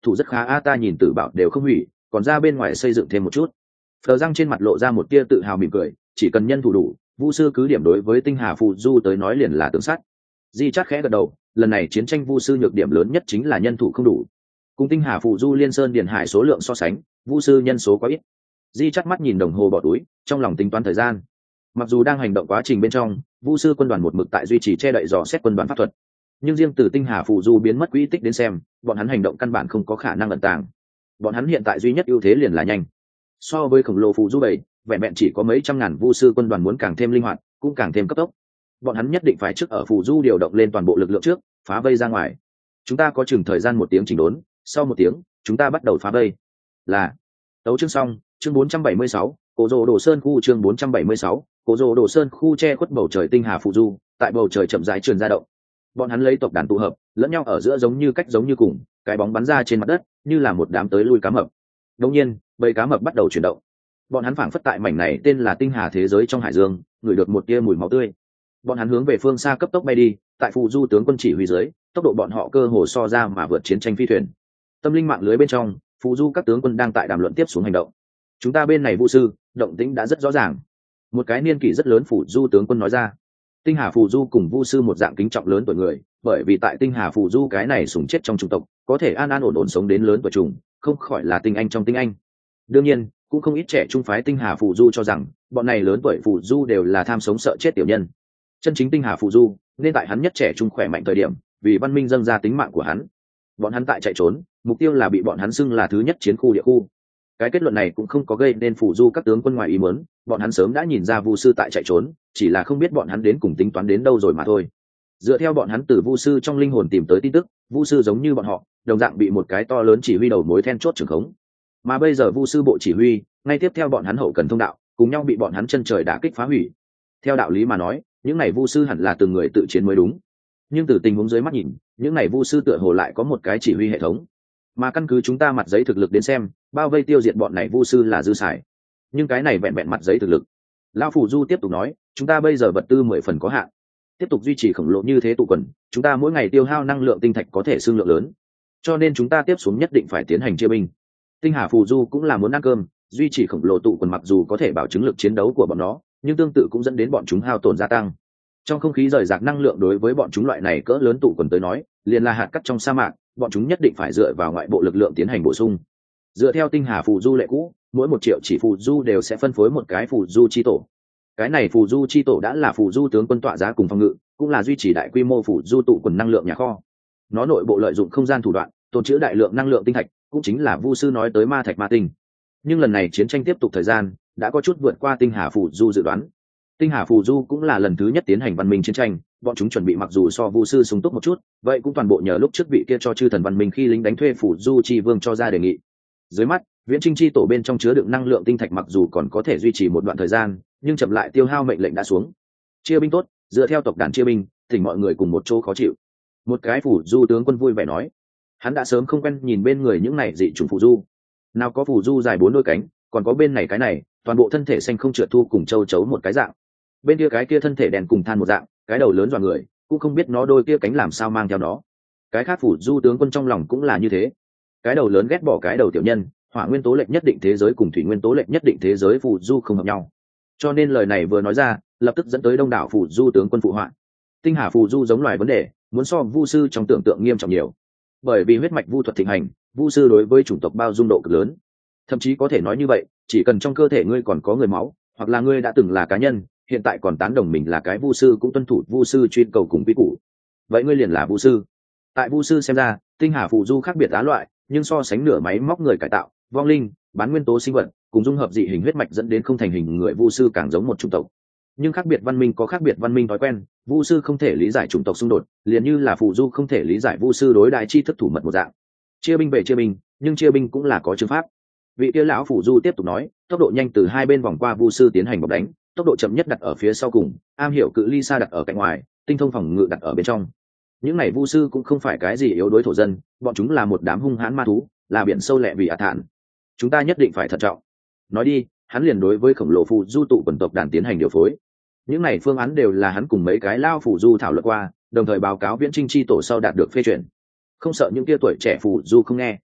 thủ rất khá a, ta nhìn tử bảo đều không hủy, còn ra bên ngoài xây dựng thêm một chút. Phờ răng trên mặt lộ ra một tia tự hào mỉm cười, chỉ cần nhân thủ đủ, vu sư cứ điểm đối với tinh hà phù du tới nói liền là tướng sắt. Di chát khẽ gật đầu, lần này chiến tranh vu sư nhược điểm lớn nhất chính là nhân thủ không đủ. Cùng tinh hà phù du liên sơn điền hải số lượng so sánh, vu sư nhân số quá ít. Di chát mắt nhìn đồng hồ bỏ túi, trong lòng tính toán thời gian. Mặc dù đang hành động quá trình bên trong, vu sư quân đoàn một mực tại duy trì che đậy dò xét quân đoàn pháp thuật, nhưng riêng từ tinh hà phù du biến mất quỹ tích đến xem, bọn hắn hành động căn bản không có khả năng ẩn tàng. Bọn hắn hiện tại duy nhất ưu thế liền là nhanh. So với khổng lồ phù du bảy, vẹn vẹn chỉ có mấy trăm ngàn vu sư quân đoàn muốn càng thêm linh hoạt, cũng càng thêm cấp tốc. Bọn hắn nhất định phải trước ở phù du điều động lên toàn bộ lực lượng trước, phá vây ra ngoài. Chúng ta có chừng thời gian 1 tiếng chỉnh đốn, sau 1 tiếng, chúng ta bắt đầu phá vây. Là tấu chương xong, chương 476, Cổ Rồ Đồ Sơn khu, chương 476, Cổ Rồ Đồ Sơn khu che khuất bầu trời tinh hà phù du, tại bầu trời chậm rãi truyền ra động. Bọn hắn lấy tộc đàn tụ hợp, lẫn nhau ở giữa giống như cách giống như cùng, cái bóng bắn ra trên mặt đất, như là một đám tới lui cá mập. Đột nhiên, bầy cá mập bắt đầu chuyển động. Bọn hắn phảng phất tại mảnh này tên là tinh hà thế giới trong hải dương, ngửi được một tia mùi máu tươi. Bọn hắn hướng về phương xa cấp tốc bay đi, tại phù du tướng quân chỉ huy dưới, tốc độ bọn họ cơ hồ so ra mà vượt chiến tranh phi thuyền. Tâm linh mạng lưới bên trong, phù du các tướng quân đang tại đàm luận tiếp xuống hành động. Chúng ta bên này vu sư, động tĩnh đã rất rõ ràng. Một cái niên kỷ rất lớn phù du tướng quân nói ra. Tinh hà phù du cùng vu sư một dạng kính trọng lớn tuổi người, bởi vì tại tinh hà phù du cái này sủng chết trong chủng tộc, có thể an an ổn ổn sống đến lớn tuổi trùng, không khỏi là tinh anh trong tinh anh. Đương nhiên, cũng không ít trẻ trung phái tinh hà phù du cho rằng bọn này lớn tuổi phù du đều là tham sống sợ chết tiểu nhân. Chân chính tinh hà phù du nên tại hắn nhất trẻ trung khỏe mạnh thời điểm, vì văn minh dâng ra tính mạng của hắn. Bọn hắn tại chạy trốn, mục tiêu là bị bọn hắn xưng là thứ nhất chiến khu địa khu. Cái kết luận này cũng không có gây nên phù du các tướng quân ngoài ý muốn, bọn hắn sớm đã nhìn ra vu sư tại chạy trốn, chỉ là không biết bọn hắn đến cùng tính toán đến đâu rồi mà thôi. Dựa theo bọn hắn từ vu sư trong linh hồn tìm tới tin tức, vu sư giống như bọn họ, đồng dạng bị một cái to lớn chỉ huy đầu mối then chốt trưởng khống. Mà bây giờ vu sư bộ chỉ huy, ngay tiếp theo bọn hắn hậu cần thông đạo, cùng nhau bị bọn hắn chân trời đả kích phá hủy. Theo đạo lý mà nói, những này vu sư hẳn là từng người tự chiến mới đúng. Nhưng từ tình huống dưới mắt nhìn, những này vu sư tựa hồ lại có một cái chỉ huy hệ thống. Mà căn cứ chúng ta mặt giấy thực lực đến xem, bao vây tiêu diệt bọn này vu sư là dư xài. Nhưng cái này vẹn vẹn mặt giấy thực lực. Lão Phù Du tiếp tục nói, chúng ta bây giờ vật tư 10 phần có hạn. Tiếp tục duy trì khổng lồ như thế tụ quần, chúng ta mỗi ngày tiêu hao năng lượng tinh thạch có thể xương lượng lớn. Cho nên chúng ta tiếp xuống nhất định phải tiến hành chia binh. Tinh Hà Phù Du cũng là muốn ăn cơm, duy trì khổng lồ tụ quần mặc dù có thể bảo chứng lực chiến đấu của bọn nó, nhưng tương tự cũng dẫn đến bọn chúng hao tổn gia tăng. Trong không khí rời rạc năng lượng đối với bọn chúng loại này cỡ lớn tụ quần tới nói, liền là hạt cát trong sa mạc, bọn chúng nhất định phải dựa vào ngoại bộ lực lượng tiến hành bổ sung. Dựa theo Tinh Hà Phù Du lệ cũ, mỗi 1 triệu chỉ phù du đều sẽ phân phối một cái phù du chi tổ. Cái này phù du chi tổ đã là phù du tướng quân tọa giá cùng phòng ngự, cũng là duy trì đại quy mô phù du tụ quần năng lượng nhà kho. Nó nội bộ lợi dụng không gian thủ đoạn, tồn trữ đại lượng năng lượng tinh thạch, cũng chính là vu sư nói tới ma thạch ma tinh. Nhưng lần này chiến tranh tiếp tục thời gian, đã có chút vượt qua Tinh Hà Phù Du dự đoán. Tinh Hà Phù Du cũng là lần thứ nhất tiến hành văn minh chiến tranh, bọn chúng chuẩn bị mặc dù so vu sư sung túc một chút, vậy cũng toàn bộ nhờ lúc trước vị kia cho chư thần văn minh khi lính đánh thuê phù du chi vương cho ra đề nghị. Dưới mắt, viễn trinh chi tổ bên trong chứa đựng năng lượng tinh thạch mặc dù còn có thể duy trì một đoạn thời gian, nhưng chậm lại tiêu hao mệnh lệnh đã xuống. Chia binh tốt, dựa theo tộc đàn chia binh, thỉnh mọi người cùng một chỗ khó chịu. Một cái phù du tướng quân vui vẻ nói, hắn đã sớm không quen nhìn bên người những này dị chủng phù du. Nào có phù du dài 4 đôi cánh, còn có bên này cái này, toàn bộ thân thể xanh không trượt thu cùng châu chấu một cái dạng. Bên kia cái kia thân thể đèn cùng than một dạng, cái đầu lớn dọa người, cũng không biết nó đôi kia cánh làm sao mang theo nó. Cái khác phù du tướng quân trong lòng cũng là như thế. Cái đầu lớn ghét bỏ cái đầu tiểu nhân, hỏa nguyên tố lệnh nhất định thế giới cùng thủy nguyên tố lệnh nhất định thế giới phù du không hợp nhau. Cho nên lời này vừa nói ra, lập tức dẫn tới đông đảo phù du tướng quân phụ họa. Tinh Hà phù du giống loài vấn đề, muốn so vu sư trong tưởng tượng nghiêm trọng nhiều. Bởi vì huyết mạch vu thuật thịnh hành, vu sư đối với chủng tộc bao dung độ cực lớn. Thậm chí có thể nói như vậy, chỉ cần trong cơ thể ngươi còn có người máu, hoặc là ngươi đã từng là cá nhân, hiện tại còn tán đồng mình là cái vu sư cũng tuân thủ vu sư chuyên cầu cùng quy củ. Vậy ngươi liền là vu sư. Tại vu sư xem ra, Tinh Hà phù du khác biệt á loại, nhưng so sánh nửa máy móc người cải tạo, vong linh, bán nguyên tố sinh vật, cùng dung hợp dị hình huyết mạch dẫn đến không thành hình người vu sư càng giống một chủng tộc. Nhưng khác biệt văn minh có khác biệt văn minh thói quen, vu sư không thể lý giải chủng tộc xung đột, liền như là phù du không thể lý giải vu sư đối đại chi thức thủ mật một dạng. Chia binh về chia binh, nhưng chia binh cũng là có chương pháp. Vị kia lão phù du tiếp tục nói, tốc độ nhanh từ hai bên vòng qua vu sư tiến hành bọc đánh, tốc độ chậm nhất đặt ở phía sau cùng, am hiểu cự ly xa đặt ở cạnh ngoài, tinh thông phòng ngự đặt ở bên trong. Những này vu sư cũng không phải cái gì yếu đuối thổ dân, bọn chúng là một đám hung hãn ma thú, là biển sâu lẹ vì ả thản. Chúng ta nhất định phải thận trọng. Nói đi, hắn liền đối với khổng lồ phù du tụ quần tộc đàn tiến hành điều phối. Những này phương án đều là hắn cùng mấy cái lao phù du thảo luận qua, đồng thời báo cáo viễn trinh chi tổ sau đạt được phê chuẩn. Không sợ những kia tuổi trẻ phù du không nghe.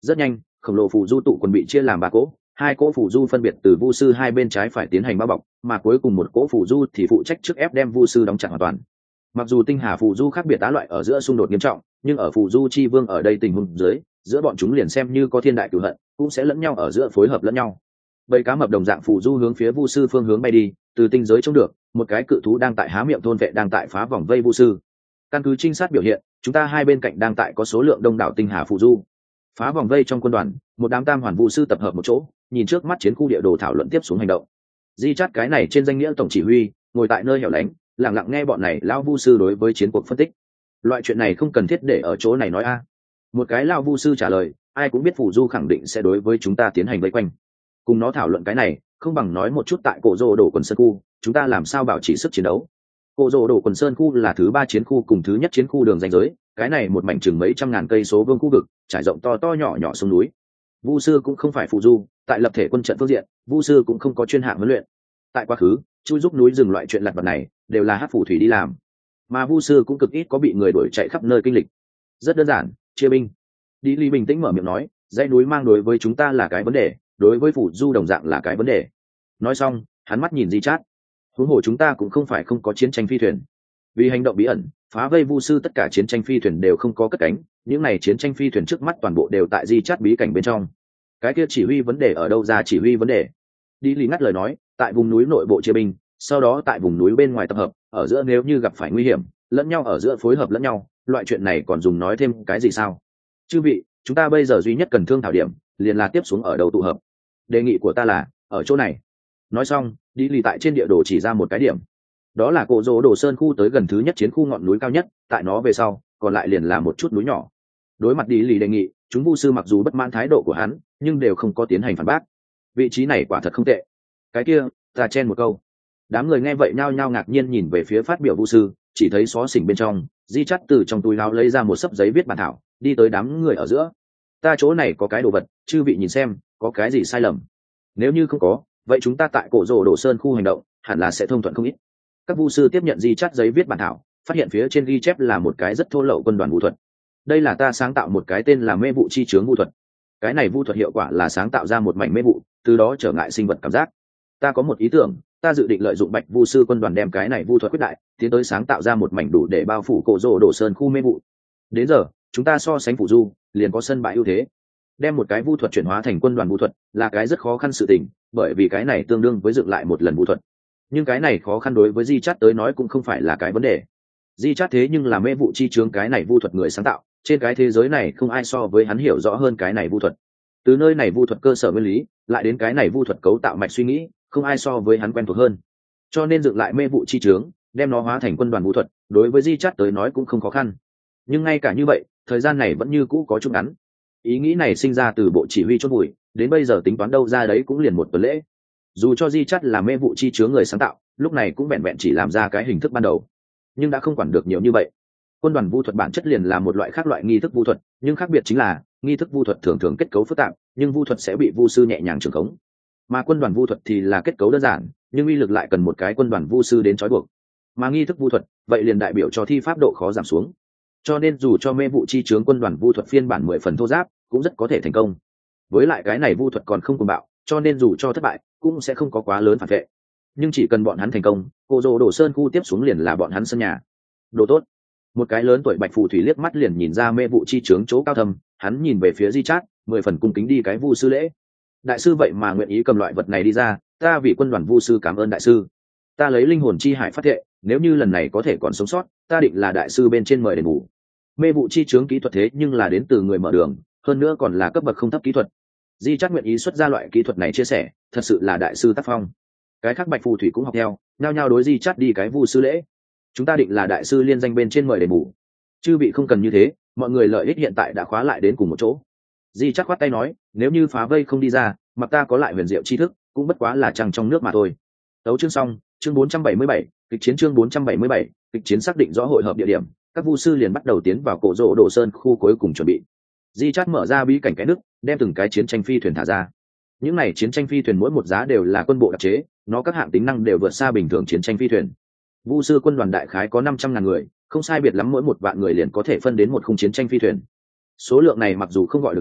Rất nhanh, khổng lồ phù du tụ quần bị chia làm ba cỗ, hai cỗ phù du phân biệt từ vu sư hai bên trái phải tiến hành bao bọc, mà cuối cùng một cỗ phù du thì phụ trách trước ép đem vu sư đóng chặt hoàn toàn. Mặc dù tinh hà phù du khác biệt tá loại ở giữa xung đột nghiêm trọng, nhưng ở phù du chi vương ở đây tình huống dưới, giữa bọn chúng liền xem như có thiên đại cửu hận, cũng sẽ lẫn nhau ở giữa phối hợp lẫn nhau. Bầy cá mập đồng dạng phù du hướng phía vu sư phương hướng bay đi, từ tinh giới trông được, một cái cự thú đang tại há miệng thôn vệ đang tại phá vòng vây vu sư. Căn cứ trinh sát biểu hiện, chúng ta hai bên cạnh đang tại có số lượng đông đảo tinh hà phù du. Phá vòng vây trong quân đoàn, một đám tam hoàn vu sư tập hợp một chỗ, nhìn trước mắt chiến khu địa đồ thảo luận tiếp xuống hành động. Di Chát cái này trên danh nghĩa tổng chỉ huy, ngồi tại nơi hẻo lánh, lặng lặng nghe bọn này lão vu sư đối với chiến cuộc phân tích. Loại chuyện này không cần thiết để ở chỗ này nói a. Một cái lão vu sư trả lời, ai cũng biết phù du khẳng định sẽ đối với chúng ta tiến hành vây quanh. Cùng nó thảo luận cái này, không bằng nói một chút tại cổ rồ đổ quần sơn khu, chúng ta làm sao bảo trì sức chiến đấu. Cổ rồ đổ quần sơn khu là thứ 3 chiến khu cùng thứ nhất chiến khu đường ranh giới, cái này một mảnh chừng mấy trăm ngàn cây số vuông khu vực, trải rộng to to nhỏ nhỏ sông núi. Vu sư cũng không phải phù du, tại lập thể quân trận phương diện, vu sư cũng không có chuyên hạng huấn luyện. Tại quá khứ, chui giúp núi rừng loại chuyện lặt vặt này đều là hắc phù thủy đi làm, mà vu sư cũng cực ít có bị người đuổi chạy khắp nơi kinh lịch. Rất đơn giản, chia binh. Đi Lý bình tĩnh mở miệng nói, dãy núi mang đối với chúng ta là cái vấn đề, đối với phù du đồng dạng là cái vấn đề. Nói xong, hắn mắt nhìn Di Chát. Huống hồ chúng ta cũng không phải không có chiến tranh phi thuyền. Vì hành động bí ẩn, phá vây vu sư tất cả chiến tranh phi thuyền đều không có cất cánh, những này chiến tranh phi thuyền trước mắt toàn bộ đều tại Di Chát bí cảnh bên trong. Cái kia chỉ huy vấn đề ở đâu ra chỉ huy vấn đề? Đi Lý ngắt lời nói, tại vùng núi nội bộ chia binh, sau đó tại vùng núi bên ngoài tập hợp, ở giữa nếu như gặp phải nguy hiểm, lẫn nhau ở giữa phối hợp lẫn nhau, loại chuyện này còn dùng nói thêm cái gì sao? Chư vị, chúng ta bây giờ duy nhất cần thương thảo điểm, liền là tiếp xuống ở đầu tụ hợp. Đề nghị của ta là ở chỗ này. Nói xong, đi Lý tại trên địa đồ chỉ ra một cái điểm. Đó là cổ rỗ đồ sơn khu tới gần thứ nhất chiến khu ngọn núi cao nhất, tại nó về sau, còn lại liền là một chút núi nhỏ. Đối mặt đi Lý đề nghị, chúng vu sư mặc dù bất mãn thái độ của hắn, nhưng đều không có tiến hành phản bác. Vị trí này quả thật không tệ. Cái kia, ta chen một câu. Đám người nghe vậy nhao nhao ngạc nhiên nhìn về phía phát biểu vu sư, chỉ thấy xó xỉnh bên trong, Di Chát từ trong túi áo lấy ra một xấp giấy viết bản thảo, đi tới đám người ở giữa. Ta chỗ này có cái đồ vật, chư vị nhìn xem, có cái gì sai lầm. Nếu như không có, vậy chúng ta tại cổ rỗ đồ sơn khu hành động, hẳn là sẽ thông thuận không ít. Các vu sư tiếp nhận Di Chát giấy viết bản thảo, phát hiện phía trên ghi chép là một cái rất thô lậu quân đoàn vũ thuật. Đây là ta sáng tạo một cái tên là mê vụ chi chướng vu thuật. Cái này vu thuật hiệu quả là sáng tạo ra một mảnh mê vụ, từ đó trở ngại sinh vật cảm giác. Ta có một ý tưởng, ta dự định lợi dụng bạch vu sư quân đoàn đem cái này vu thuật quyết đại, tiến tới sáng tạo ra một mảnh đủ để bao phủ cổ rỗ đổ sơn khu mê vụ. Đến giờ, chúng ta so sánh phủ du, liền có sân bãi ưu thế. Đem một cái vu thuật chuyển hóa thành quân đoàn vu thuật là cái rất khó khăn sự tình, bởi vì cái này tương đương với dựng lại một lần vu thuật. Nhưng cái này khó khăn đối với Di Chát tới nói cũng không phải là cái vấn đề. Di Chát thế nhưng là mê vụ chi chướng cái này vu thuật người sáng tạo, trên cái thế giới này không ai so với hắn hiểu rõ hơn cái này vu thuật. Từ nơi này vu thuật cơ sở nguyên lý, lại đến cái này vu thuật cấu tạo mạch suy nghĩ, không ai so với hắn quen thuộc hơn. Cho nên dựng lại mê vụ chi chướng, đem nó hóa thành quân đoàn vu thuật, đối với Di Chát tới nói cũng không khó khăn. Nhưng ngay cả như vậy, thời gian này vẫn như cũ có chút ngắn. Ý nghĩ này sinh ra từ bộ chỉ huy chốt bụi, đến bây giờ tính toán đâu ra đấy cũng liền một tuần lễ. Dù cho Di Chát là mê vụ chi chướng người sáng tạo, lúc này cũng vẹn vẹn chỉ làm ra cái hình thức ban đầu, nhưng đã không quản được nhiều như vậy. Quân đoàn vu thuật bản chất liền là một loại khác loại nghi thức vu thuật, nhưng khác biệt chính là nghi thức vu thuật thường thường kết cấu phức tạp, nhưng vu thuật sẽ bị vu sư nhẹ nhàng trưởng khống, mà quân đoàn vu thuật thì là kết cấu đơn giản, nhưng uy lực lại cần một cái quân đoàn vu sư đến trói buộc. Mà nghi thức vu thuật vậy liền đại biểu cho thi pháp độ khó giảm xuống, cho nên dù cho mê vụ chi chướng quân đoàn vu thuật phiên bản 10 phần thô giáp cũng rất có thể thành công. Với lại cái này vu thuật còn không cuồng bạo, cho nên dù cho thất bại cũng sẽ không có quá lớn phản vệ. Nhưng chỉ cần bọn hắn thành công, cổ rỗ đổ sơn khu tiếp xuống liền là bọn hắn sân nhà. Đồ tốt. Một cái lớn tuổi bạch phù thủy liếc mắt liền nhìn ra mê vụ chi chướng chỗ cao thâm, hắn nhìn về phía Di Chát, 10 phần cung kính đi cái vu sư lễ. Đại sư vậy mà nguyện ý cầm loại vật này đi ra, ta vì quân đoàn vu sư cảm ơn đại sư. Ta lấy linh hồn chi hải phát thệ, nếu như lần này có thể còn sống sót, ta định là đại sư bên trên mời đền bù. Mê vụ chi chướng kỹ thuật thế nhưng là đến từ người mở đường, hơn nữa còn là cấp bậc không thấp kỹ thuật. Di Chát nguyện ý xuất ra loại kỹ thuật này chia sẻ, thật sự là đại sư tác phong. Cái khác bạch phù thủy cũng học theo, nhao nhao đối Di Chát đi cái vu sư lễ. Chúng ta định là đại sư liên danh bên trên mời đền bù. Chư vị không cần như thế, mọi người lợi ích hiện tại đã khóa lại đến cùng một chỗ. Di Chát khoát tay nói, nếu như phá vây không đi ra, mặc ta có lại huyền diệu tri thức, cũng bất quá là trăng trong nước mà thôi. Tấu chương xong, chương 477, kịch chiến chương 477, kịch chiến xác định rõ hội hợp địa điểm, các vu sư liền bắt đầu tiến vào cổ rỗ đồ sơn khu cuối cùng chuẩn bị. Di Chát mở ra bí cảnh cái nước, đem từng cái chiến tranh phi thuyền thả ra. Những này chiến tranh phi thuyền mỗi một giá đều là quân bộ đặc chế, nó các hạng tính năng đều vượt xa bình thường chiến tranh phi thuyền. Vu sư quân đoàn đại khái có 500.000 người, không sai biệt lắm mỗi một vạn người liền có thể phân đến một khung chiến tranh phi thuyền. Số lượng này mặc dù không gọi được nhiều,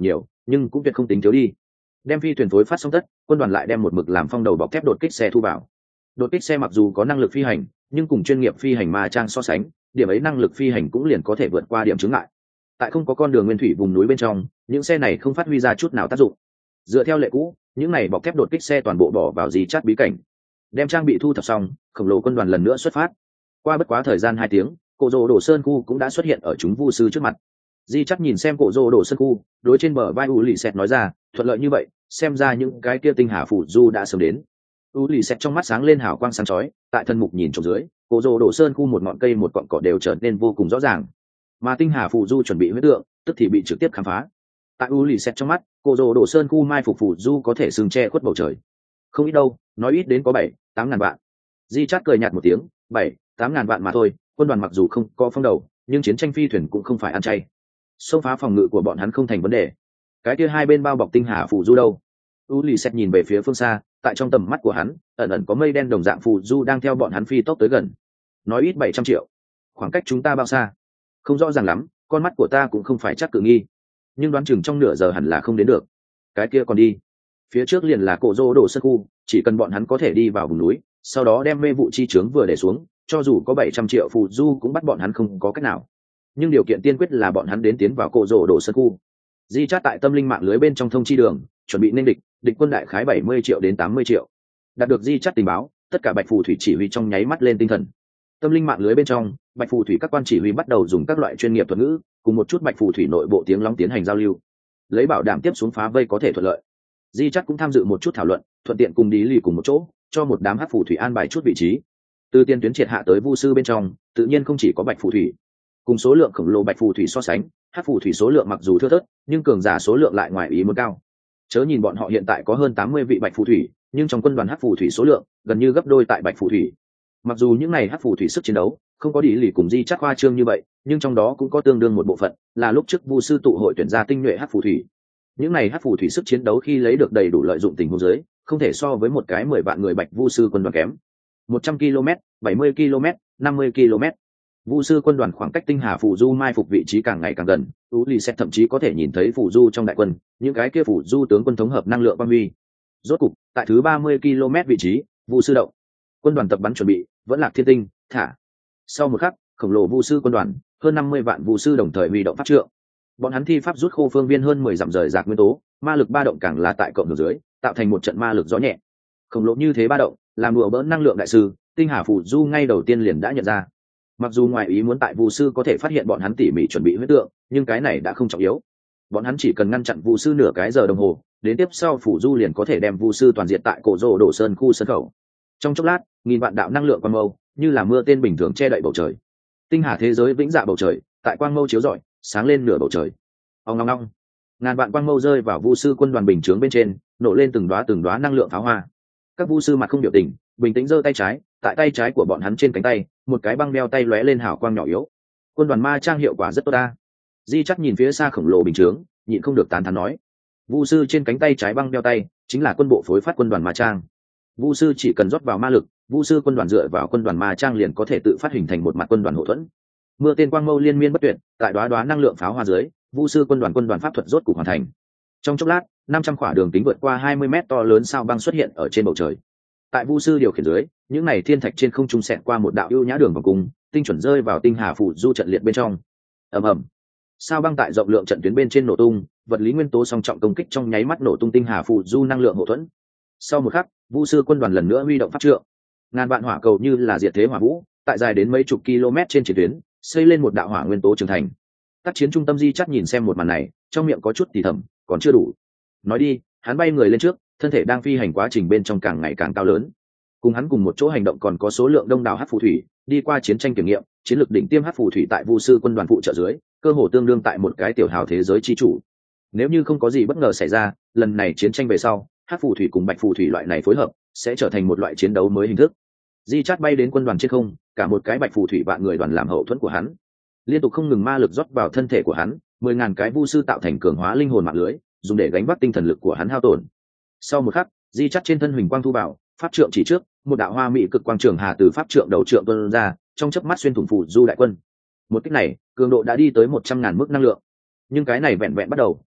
nhưng cũng tuyệt không tính thiếu đi. Đem phi thuyền phối phát xong tất, quân đoàn lại đem một mực làm phong đầu bọc thép đột kích xe thu vào. Đột kích xe mặc dù có năng lực phi hành, nhưng cùng chuyên nghiệp phi hành ma trang so sánh, điểm ấy năng lực phi hành cũng liền có thể vượt qua điểm chướng ngại. Tại không có con đường nguyên thủy vùng núi bên trong, những xe này không phát huy ra chút nào tác dụng. Dựa theo lệ cũ, những này bọc thép đột kích xe toàn bộ bỏ vào di chát bí cảnh. Đem trang bị thu thập xong, khổng lồ quân đoàn lần nữa xuất phát. Qua bất quá thời gian 2 tiếng, cổ rồ đổ sơn khu cũng đã xuất hiện ở chúng vu sư trước mặt. Di chắt nhìn xem cổ rồ đổ sơn khu, đối trên bờ vai u lì xẹt nói ra, thuận lợi như vậy, xem ra những cái kia tinh hà phủ du đã sớm đến. U lì xẹt trong mắt sáng lên hào quang sáng chói, tại thân mục nhìn trộm dưới, cổ rồ đổ sơn khu một ngọn cây một cọn cỏ đều trở nên vô cùng rõ ràng. Mà tinh hà phủ du chuẩn bị huyết tượng, tức thì bị trực tiếp khám phá. Tại u lì xẹt trong mắt, cổ rồ đổ sơn khu mai phục phủ du có thể sừng che khuất bầu trời. Không ít đâu, nói ít đến có 7-8 ngàn vạn. Di chát cười nhạt một tiếng, 7-8 ngàn vạn mà thôi, quân đoàn mặc dù không có phong đầu, nhưng chiến tranh phi thuyền cũng không phải ăn chay. Xông phá phòng ngự của bọn hắn không thành vấn đề. Cái kia hai bên bao bọc tinh hà phù du đâu? U lì xét nhìn về phía phương xa, tại trong tầm mắt của hắn, ẩn ẩn có mây đen đồng dạng phù du đang theo bọn hắn phi tốc tới gần. Nói ít 700 triệu. Khoảng cách chúng ta bao xa? Không rõ ràng lắm, con mắt của ta cũng không phải chắc cự nghi, nhưng đoán chừng trong nửa giờ hẳn là không đến được. Cái kia còn đi. Phía trước liền là cổ rô đổ sơn khu, chỉ cần bọn hắn có thể đi vào vùng núi, sau đó đem mê vụ chi chướng vừa để xuống, cho dù có 700 triệu phù du cũng bắt bọn hắn không có cách nào. Nhưng điều kiện tiên quyết là bọn hắn đến tiến vào cổ rô đổ sơn khu. Di chát tại tâm linh mạng lưới bên trong thông chi đường, chuẩn bị nên địch quân đại khái 70 triệu đến 80 triệu. Đạt được di chát tình báo, tất cả bạch phù thủy chỉ huy trong nháy mắt lên tinh thần. Tâm linh mạng lưới bên trong, bạch phù thủy các quan chỉ huy bắt đầu dùng các loại chuyên nghiệp thuật ngữ, cùng một chút bạch phù thủy nội bộ tiếng long tiến hành giao lưu, lấy bảo đảm tiếp xuống phá vây có thể thuận lợi. Di chát cũng tham dự một chút thảo luận, thuận tiện cùng đi lì cùng một chỗ, cho một đám hắc phù thủy an bài chút vị trí. Từ tiên tuyến triệt hạ tới vu sư bên trong, tự nhiên không chỉ có bạch phù thủy. Cùng số lượng khổng lồ bạch phù thủy so sánh, hắc phù thủy số lượng mặc dù thưa thớt, nhưng cường giả số lượng lại ngoài ý muốn cao. Chớ nhìn bọn họ hiện tại có hơn 80 vị bạch phù thủy, nhưng trong quân đoàn hắc phù thủy số lượng gần như gấp đôi tại bạch phù thủy. Mặc dù những này hắc phù thủy sức chiến đấu không có đi lì cùng di chát khoa trương như vậy, nhưng trong đó cũng có tương đương một bộ phận là lúc trước vu sư tụ hội tuyển ra tinh nhuệ hắc phù thủy. Những này hắc phù thủy sức chiến đấu khi lấy được đầy đủ lợi dụng tình huống dưới, không thể so với một cái 10 vạn người bạch vu sư quân đoàn kém. 100 km, 70 km, 50 km. Vu sư quân đoàn khoảng cách tinh hà phù du mai phục vị trí càng ngày càng gần, Tú Lì Xét thậm chí có thể nhìn thấy phù du trong đại quân, những cái kia phù du tướng quân thống hợp năng lượng quang huy. Rốt cục, tại thứ 30 km vị trí, Vu sư động. Quân đoàn tập bắn chuẩn bị, vẫn lạc thiên tinh, thả. Sau một khắc, khổng lồ Vu sư quân đoàn, hơn 50 vạn Vu sư đồng thời huy động pháp trượng. Bọn hắn thi pháp rút khô phương viên hơn 10 dặm rời rạc nguyên tố, ma lực ba động càng là tại cộng hưởng dưới, tạo thành một trận ma lực gió nhẹ. Khổng lồ như thế ba động, làm đùa bỡn năng lượng đại sư, tinh hà phù du ngay đầu tiên liền đã nhận ra. Mặc dù ngoài ý muốn tại vu sư có thể phát hiện bọn hắn tỉ mỉ chuẩn bị huyết tượng, nhưng cái này đã không trọng yếu. Bọn hắn chỉ cần ngăn chặn vu sư nửa cái giờ đồng hồ, đến tiếp sau phủ du liền có thể đem vu sư toàn diện tại cổ rồ đổ sơn khu sân khẩu. Trong chốc lát, nghìn vạn đạo năng lượng quang mâu như là mưa tên bình thường che đậy bầu trời. Tinh hà thế giới vĩnh dạ bầu trời, tại quang mâu chiếu rọi, sáng lên nửa bầu trời. Ong ong ong, ngàn vạn quang mâu rơi vào vu sư quân đoàn bình chướng bên trên, nổ lên từng đóa năng lượng pháo hoa. Các vu sư mặt không biểu tình, bình tĩnh giơ tay trái, tại tay trái của bọn hắn trên cánh tay, một cái băng đeo tay lóe lên hào quang nhỏ yếu. Quân đoàn ma trang hiệu quả rất tốt ta. Di chắc nhìn phía xa khổng lồ bình chướng, nhịn không được tán thán nói. Vu sư trên cánh tay trái băng đeo tay, chính là quân bộ phối phát quân đoàn ma trang. Vu sư chỉ cần rót vào ma lực, vu sư quân đoàn dựa vào quân đoàn ma trang liền có thể tự phát hình thành một mặt quân đoàn hậu thuẫn. Mưa tên quang mâu liên miên bất tuyệt, tại đóa năng lượng pháo hoa dưới, vu sư quân đoàn pháp thuật rốt cục hoàn thành. Trong chốc lát, 500 khỏa đường kính vượt qua 20 mét to lớn sao băng xuất hiện ở trên bầu trời. Tại vu sư điều khiển dưới, những này thiên thạch trên không trung xẹt qua một đạo ưu nhã đường vòng cung, tinh chuẩn rơi vào tinh hà phủ du trận liệt bên trong. Ầm ầm, sao băng tại rộng lượng trận tuyến bên trên nổ tung, vật lý nguyên tố song trọng công kích trong nháy mắt nổ tung tinh hà phủ du năng lượng hậu thuẫn. Sau một khắc, vu sư quân đoàn lần nữa huy động pháp trượng, ngàn vạn hỏa cầu như là diệt thế hỏa vũ, tại dài đến mấy chục km trên chiến tuyến, xây lên một đạo hỏa nguyên tố trưởng thành. Tác chiến trung tâm Di chắc nhìn xem một màn này, trong miệng có chút thì thầm, còn chưa đủ. Nói đi, hắn bay người lên trước, thân thể đang phi hành quá trình bên trong càng ngày càng cao lớn. Cùng hắn cùng một chỗ hành động còn có số lượng đông đảo hắc phù thủy, đi qua chiến tranh kiểm nghiệm, chiến lược đỉnh tiêm hắc phù thủy tại vu sư quân đoàn phụ trợ dưới, cơ hồ tương đương tại một cái tiểu hào thế giới chi chủ. Nếu như không có gì bất ngờ xảy ra, lần này chiến tranh về sau, hắc phù thủy cùng bạch phù thủy loại này phối hợp, sẽ trở thành một loại chiến đấu mới hình thức. Di chát bay đến quân đoàn trên không, cả một cái bạch phù thủy vạn người đoàn làm hậu thuẫn của hắn, liên tục không ngừng ma lực rót vào thân thể của hắn, 10.000 cái vu sư tạo thành cường hóa linh hồn mạng lưới, dùng để gánh vác tinh thần lực của hắn hao tổn. Sau một khắc, Di chát trên thân huỳnh quang thu bảo, pháp trượng chỉ trước, một đạo hoa mỹ cực quang trường hà từ pháp trượng đầu trượng tuôn ra, trong chớp mắt xuyên thủng phủ du đại quân. Một kích này, cường độ đã đi tới 100.000 mức năng lượng. Nhưng cái này vẹn vẹn bắt đầu,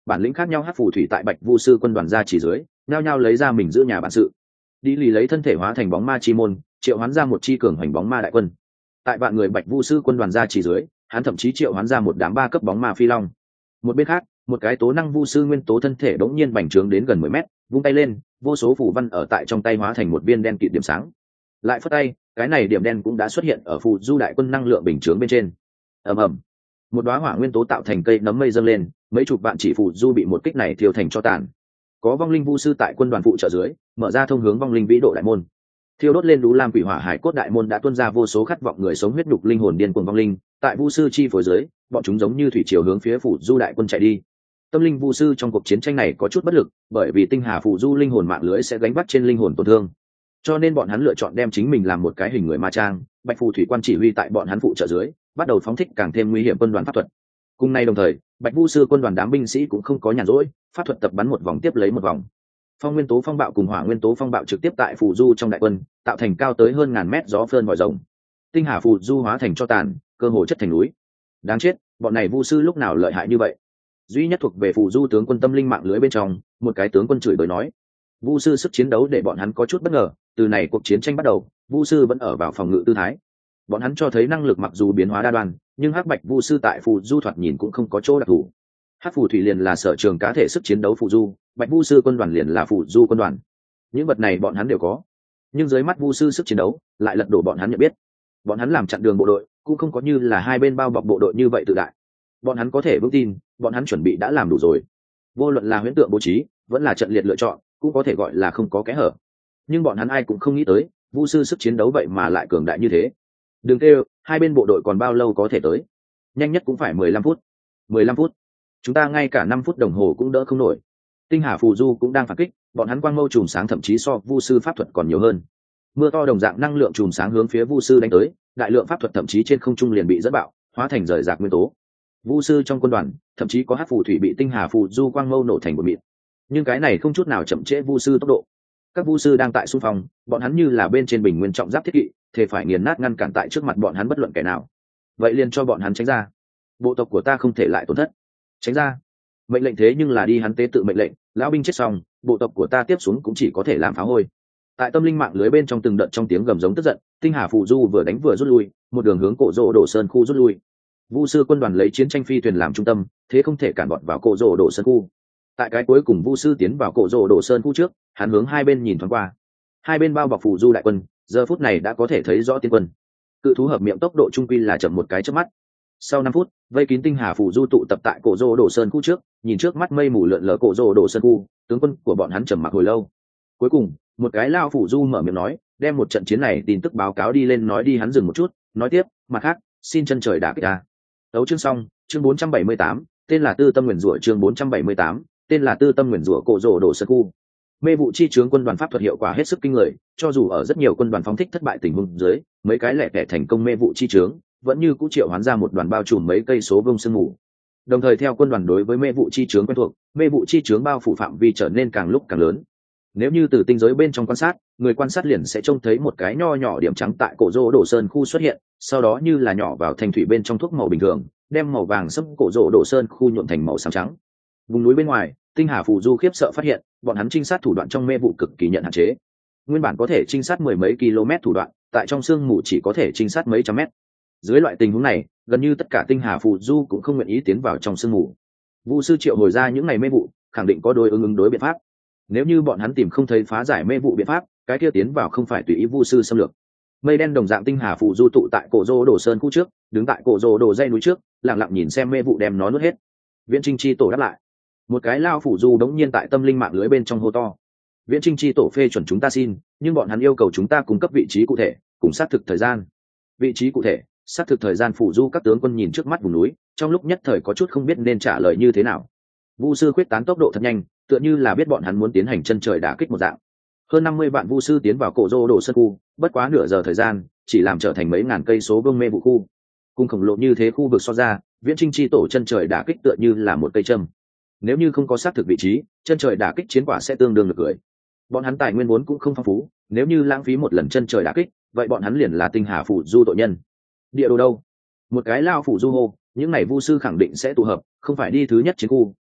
bản lĩnh khác nhau hắc phù thủy tại bạch vu sư quân đoàn ra chỉ dưới nhao nhao lấy ra mình giữ nhà bản sự. Đi lì lấy thân thể hóa thành bóng ma chi môn, triệu hoán ra một chi cường hành bóng ma đại quân. Tại vạn người bạch vu sư quân đoàn ra chỉ dưới, hắn thậm chí triệu hoán ra một đám 3 cấp bóng ma phi long. Một bên khác, một cái tố năng vu sư nguyên tố thân thể đống nhiên bành trướng đến gần 10 mét, vung tay lên, vô số phù văn ở tại trong tay hóa thành một viên đen kịt điểm sáng. Lại phất tay, cái này điểm đen cũng đã xuất hiện ở phù du đại quân năng lượng bình chướng bên trên. Ầm ầm, một đóa hỏa nguyên tố tạo thành cây nấm mây dâng lên, mấy chục vạn chỉ phù du bị một kích này thiêu thành cho tàn. Có vong linh vu sư tại quân đoàn phụ trợ dưới, mở ra thông hướng vong linh vĩ độ đại môn. Thiêu đốt lên đú lam quỷ hỏa hải cốt đại môn đã tuôn ra vô số khát vọng người sống huyết nhục linh hồn điên cuồng vong linh, tại vu sư chi phối dưới, bọn chúng giống như thủy triều hướng phía phủ du đại quân chạy đi. Tâm linh vu sư trong cuộc chiến tranh này có chút bất lực, bởi vì tinh hà phủ du linh hồn mạng lưới sẽ gánh vác trên linh hồn tổn thương, cho nên bọn hắn lựa chọn đem chính mình làm một cái hình người ma trang. Bạch phù thủy quan chỉ huy tại bọn hắn phụ trợ dưới, bắt đầu phóng thích càng thêm nguy hiểm quân đoàn pháp thuật. Cùng nay đồng thời, bạch vu sư quân đoàn đám binh sĩ cũng không có nhàn rỗi, pháp thuật tập bắn một vòng tiếp lấy một vòng. Phong nguyên tố phong bạo cùng hỏa nguyên tố phong bạo trực tiếp tại phù du trong đại quân tạo thành cao tới hơn ngàn mét gió phơn vòi rồng. Tinh hà phù du hóa thành cho tàn, cơ hồ chất thành núi. Đáng chết, bọn này vu sư lúc nào lợi hại như vậy? Duy nhất thuộc về phù du tướng quân tâm linh mạng lưới bên trong, một cái tướng quân chửi bới nói. Vu sư sức chiến đấu để bọn hắn có chút bất ngờ, từ này cuộc chiến tranh bắt đầu, vu sư vẫn ở vào phòng ngự tư thái. Bọn hắn cho thấy năng lực mặc dù biến hóa đa đoan, nhưng hắc bạch vu sư tại phù du thoạt nhìn cũng không có chỗ đặc thù. Hắc phù thủy liền là sở trường cá thể sức chiến đấu phù du, bạch vu sư quân đoàn liền là phù du quân đoàn. Những vật này bọn hắn đều có, nhưng dưới mắt vu sư sức chiến đấu lại lật đổ bọn hắn nhận biết. Bọn hắn làm chặn đường bộ đội cũng không có như là hai bên bao bọc bộ đội như vậy tự đại. Bọn hắn có thể vững tin, bọn hắn chuẩn bị đã làm đủ rồi. Vô luận là huyễn tượng bố trí, vẫn là trận liệt lựa chọn, cũng có thể gọi là không có kẽ hở. Nhưng bọn hắn ai cũng không nghĩ tới, vu sư sức chiến đấu vậy mà lại cường đại như thế. Đừng kêu, hai bên bộ đội còn bao lâu có thể tới? Nhanh nhất cũng phải 15 phút. 15 phút. Chúng ta ngay cả 5 phút đồng hồ cũng đỡ không nổi. Tinh hà phù du cũng đang phản kích, bọn hắn quang mâu chùm sáng thậm chí so vu sư pháp thuật còn nhiều hơn. Mưa to đồng dạng năng lượng chùm sáng hướng phía vu sư đánh tới, đại lượng pháp thuật thậm chí trên không trung liền bị dẫn bạo, hóa thành rời rạc nguyên tố. Vu sư trong quân đoàn, thậm chí có hắc phù thủy bị tinh hà phù du quang mâu nổ thành một mịn. Nhưng cái này không chút nào chậm trễ vu sư tốc độ. Các vu sư đang tại xung phong, bọn hắn như là bên trên bình nguyên trọng giáp thiết kỵ, thể phải nghiền nát ngăn cản tại trước mặt bọn hắn bất luận kẻ nào. Vậy liền cho bọn hắn tránh ra. Bộ tộc của ta không thể lại tổn thất. Tránh ra. Mệnh lệnh thế nhưng là đi hắn tế tự mệnh lệnh, lão binh chết xong, bộ tộc của ta tiếp xuống cũng chỉ có thể làm phá hôi. Tại tâm linh mạng lưới bên trong từng đợt trong tiếng gầm giống tức giận, tinh hà phù du vừa đánh vừa rút lui, một đường hướng cổ rồ đổ sơn khu rút lui. Vu sư quân đoàn lấy chiến tranh phi thuyền làm trung tâm, thế không thể cản bọn vào cổ rồ đổ sơn khu. Tại cái cuối cùng vu sư tiến vào cổ rồ đổ sơn khu trước, hắn hướng hai bên nhìn thoáng qua. Hai bên bao bọc phù du đại quân, giờ phút này đã có thể thấy rõ tiên quân. Cự thú hợp miệng tốc độ trung quy là chậm một cái chớp mắt. Sau 5 phút, vây kín tinh hà phù du tụ tập tại cổ rồ đổ sơn khu trước, nhìn trước mắt mây mù lượn lờ cổ rồ đổ sơn khu, tướng quân của bọn hắn trầm mặc hồi lâu. Cuối cùng, một cái lao phù du mở miệng nói, đem một trận chiến này tin tức báo cáo đi lên. Nói đi hắn dừng một chút, nói tiếp, mặt khác, xin chân trời đả kích ta. Đấu chương xong, chương 478, tên là Tư Tâm Nguyền Rủa. Chương 478, tên là Tư Tâm Nguyền Rủa cổ rồ đổ sơn khu. Mê vụ chi chướng quân đoàn pháp thuật hiệu quả hết sức kinh người, cho dù ở rất nhiều quân đoàn phóng thích thất bại tình huống dưới, mấy cái lẻ tẻ thành công mê vụ chi chướng vẫn như cũ triệu hoán ra một đoàn bao trùm mấy cây số vuông sương mù. Đồng thời theo quân đoàn đối với mê vụ chi chướng quen thuộc, mê vụ chi chướng bao phủ phạm vi trở nên càng lúc càng lớn. Nếu như từ tinh giới bên trong quan sát, người quan sát liền sẽ trông thấy một cái nho nhỏ điểm trắng tại cổ rỗ đổ sơn khu xuất hiện, sau đó như là nhỏ vào thành thủy bên trong thuốc màu bình thường, đem màu vàng sẫm cổ rỗ đổ sơn khu nhuộm thành màu xám trắng. Vùng núi bên ngoài, tinh hà phù du khiếp sợ phát hiện, bọn hắn trinh sát thủ đoạn trong mê vụ cực kỳ nhận hạn chế. Nguyên bản có thể trinh sát mười mấy km thủ đoạn, tại trong sương mù chỉ có thể trinh sát mấy trăm mét. Dưới loại tình huống này, gần như tất cả tinh hà phù du cũng không nguyện ý tiến vào trong sương mù. Vu sư triệu hồi ra những ngày mê vụ, khẳng định có ứng đối biện pháp. Nếu như bọn hắn tìm không thấy phá giải mê vụ biện pháp, cái kia tiến vào không phải tùy ý vu sư xâm lược. Mây đen đồng dạng tinh hà phù du tụ tại cổ rô đổ sơn khu trước, đứng tại cổ rô đổ dây núi trước, lặng lặng nhìn xem mê vụ đem nó nuốt hết. Viễn Trinh chi tổ đáp lại. Một cái lao phù du đống nhiên tại tâm linh mạng lưới bên trong hô to. Viễn Trinh chi tổ phê chuẩn chúng ta xin, nhưng bọn hắn yêu cầu chúng ta cung cấp vị trí cụ thể, cùng xác thực thời gian. Vị trí cụ thể, xác thực thời gian. Phù du các tướng quân nhìn trước mắt vùng núi, trong lúc nhất thời có chút không biết nên trả lời như thế nào. Vu sư quyết tán tốc độ thật nhanh, tựa như là biết bọn hắn muốn tiến hành chân trời đả kích một dạng. Hơn 50 vạn vu sư tiến vào cổ rô đổ sơn khu, bất quá nửa giờ thời gian, chỉ làm trở thành mấy ngàn cây số vương mê vụ khu. Cung khổng lồ như thế khu vực so ra, Viễn Trinh chi tổ chân trời đả kích tựa như là một cây châm. Nếu như không có xác thực vị trí, chân trời đả kích chiến quả sẽ tương đương được gửi. Bọn hắn tài nguyên vốn cũng không phong phú, nếu như lãng phí một lần chân trời đả kích, vậy bọn hắn liền là tinh hà phủ du tội nhân. Địa đồ đâu? Một cái lao phủ du hô, những này vu sư khẳng định sẽ tụ hợp, không phải đi thứ nhất chiến khu,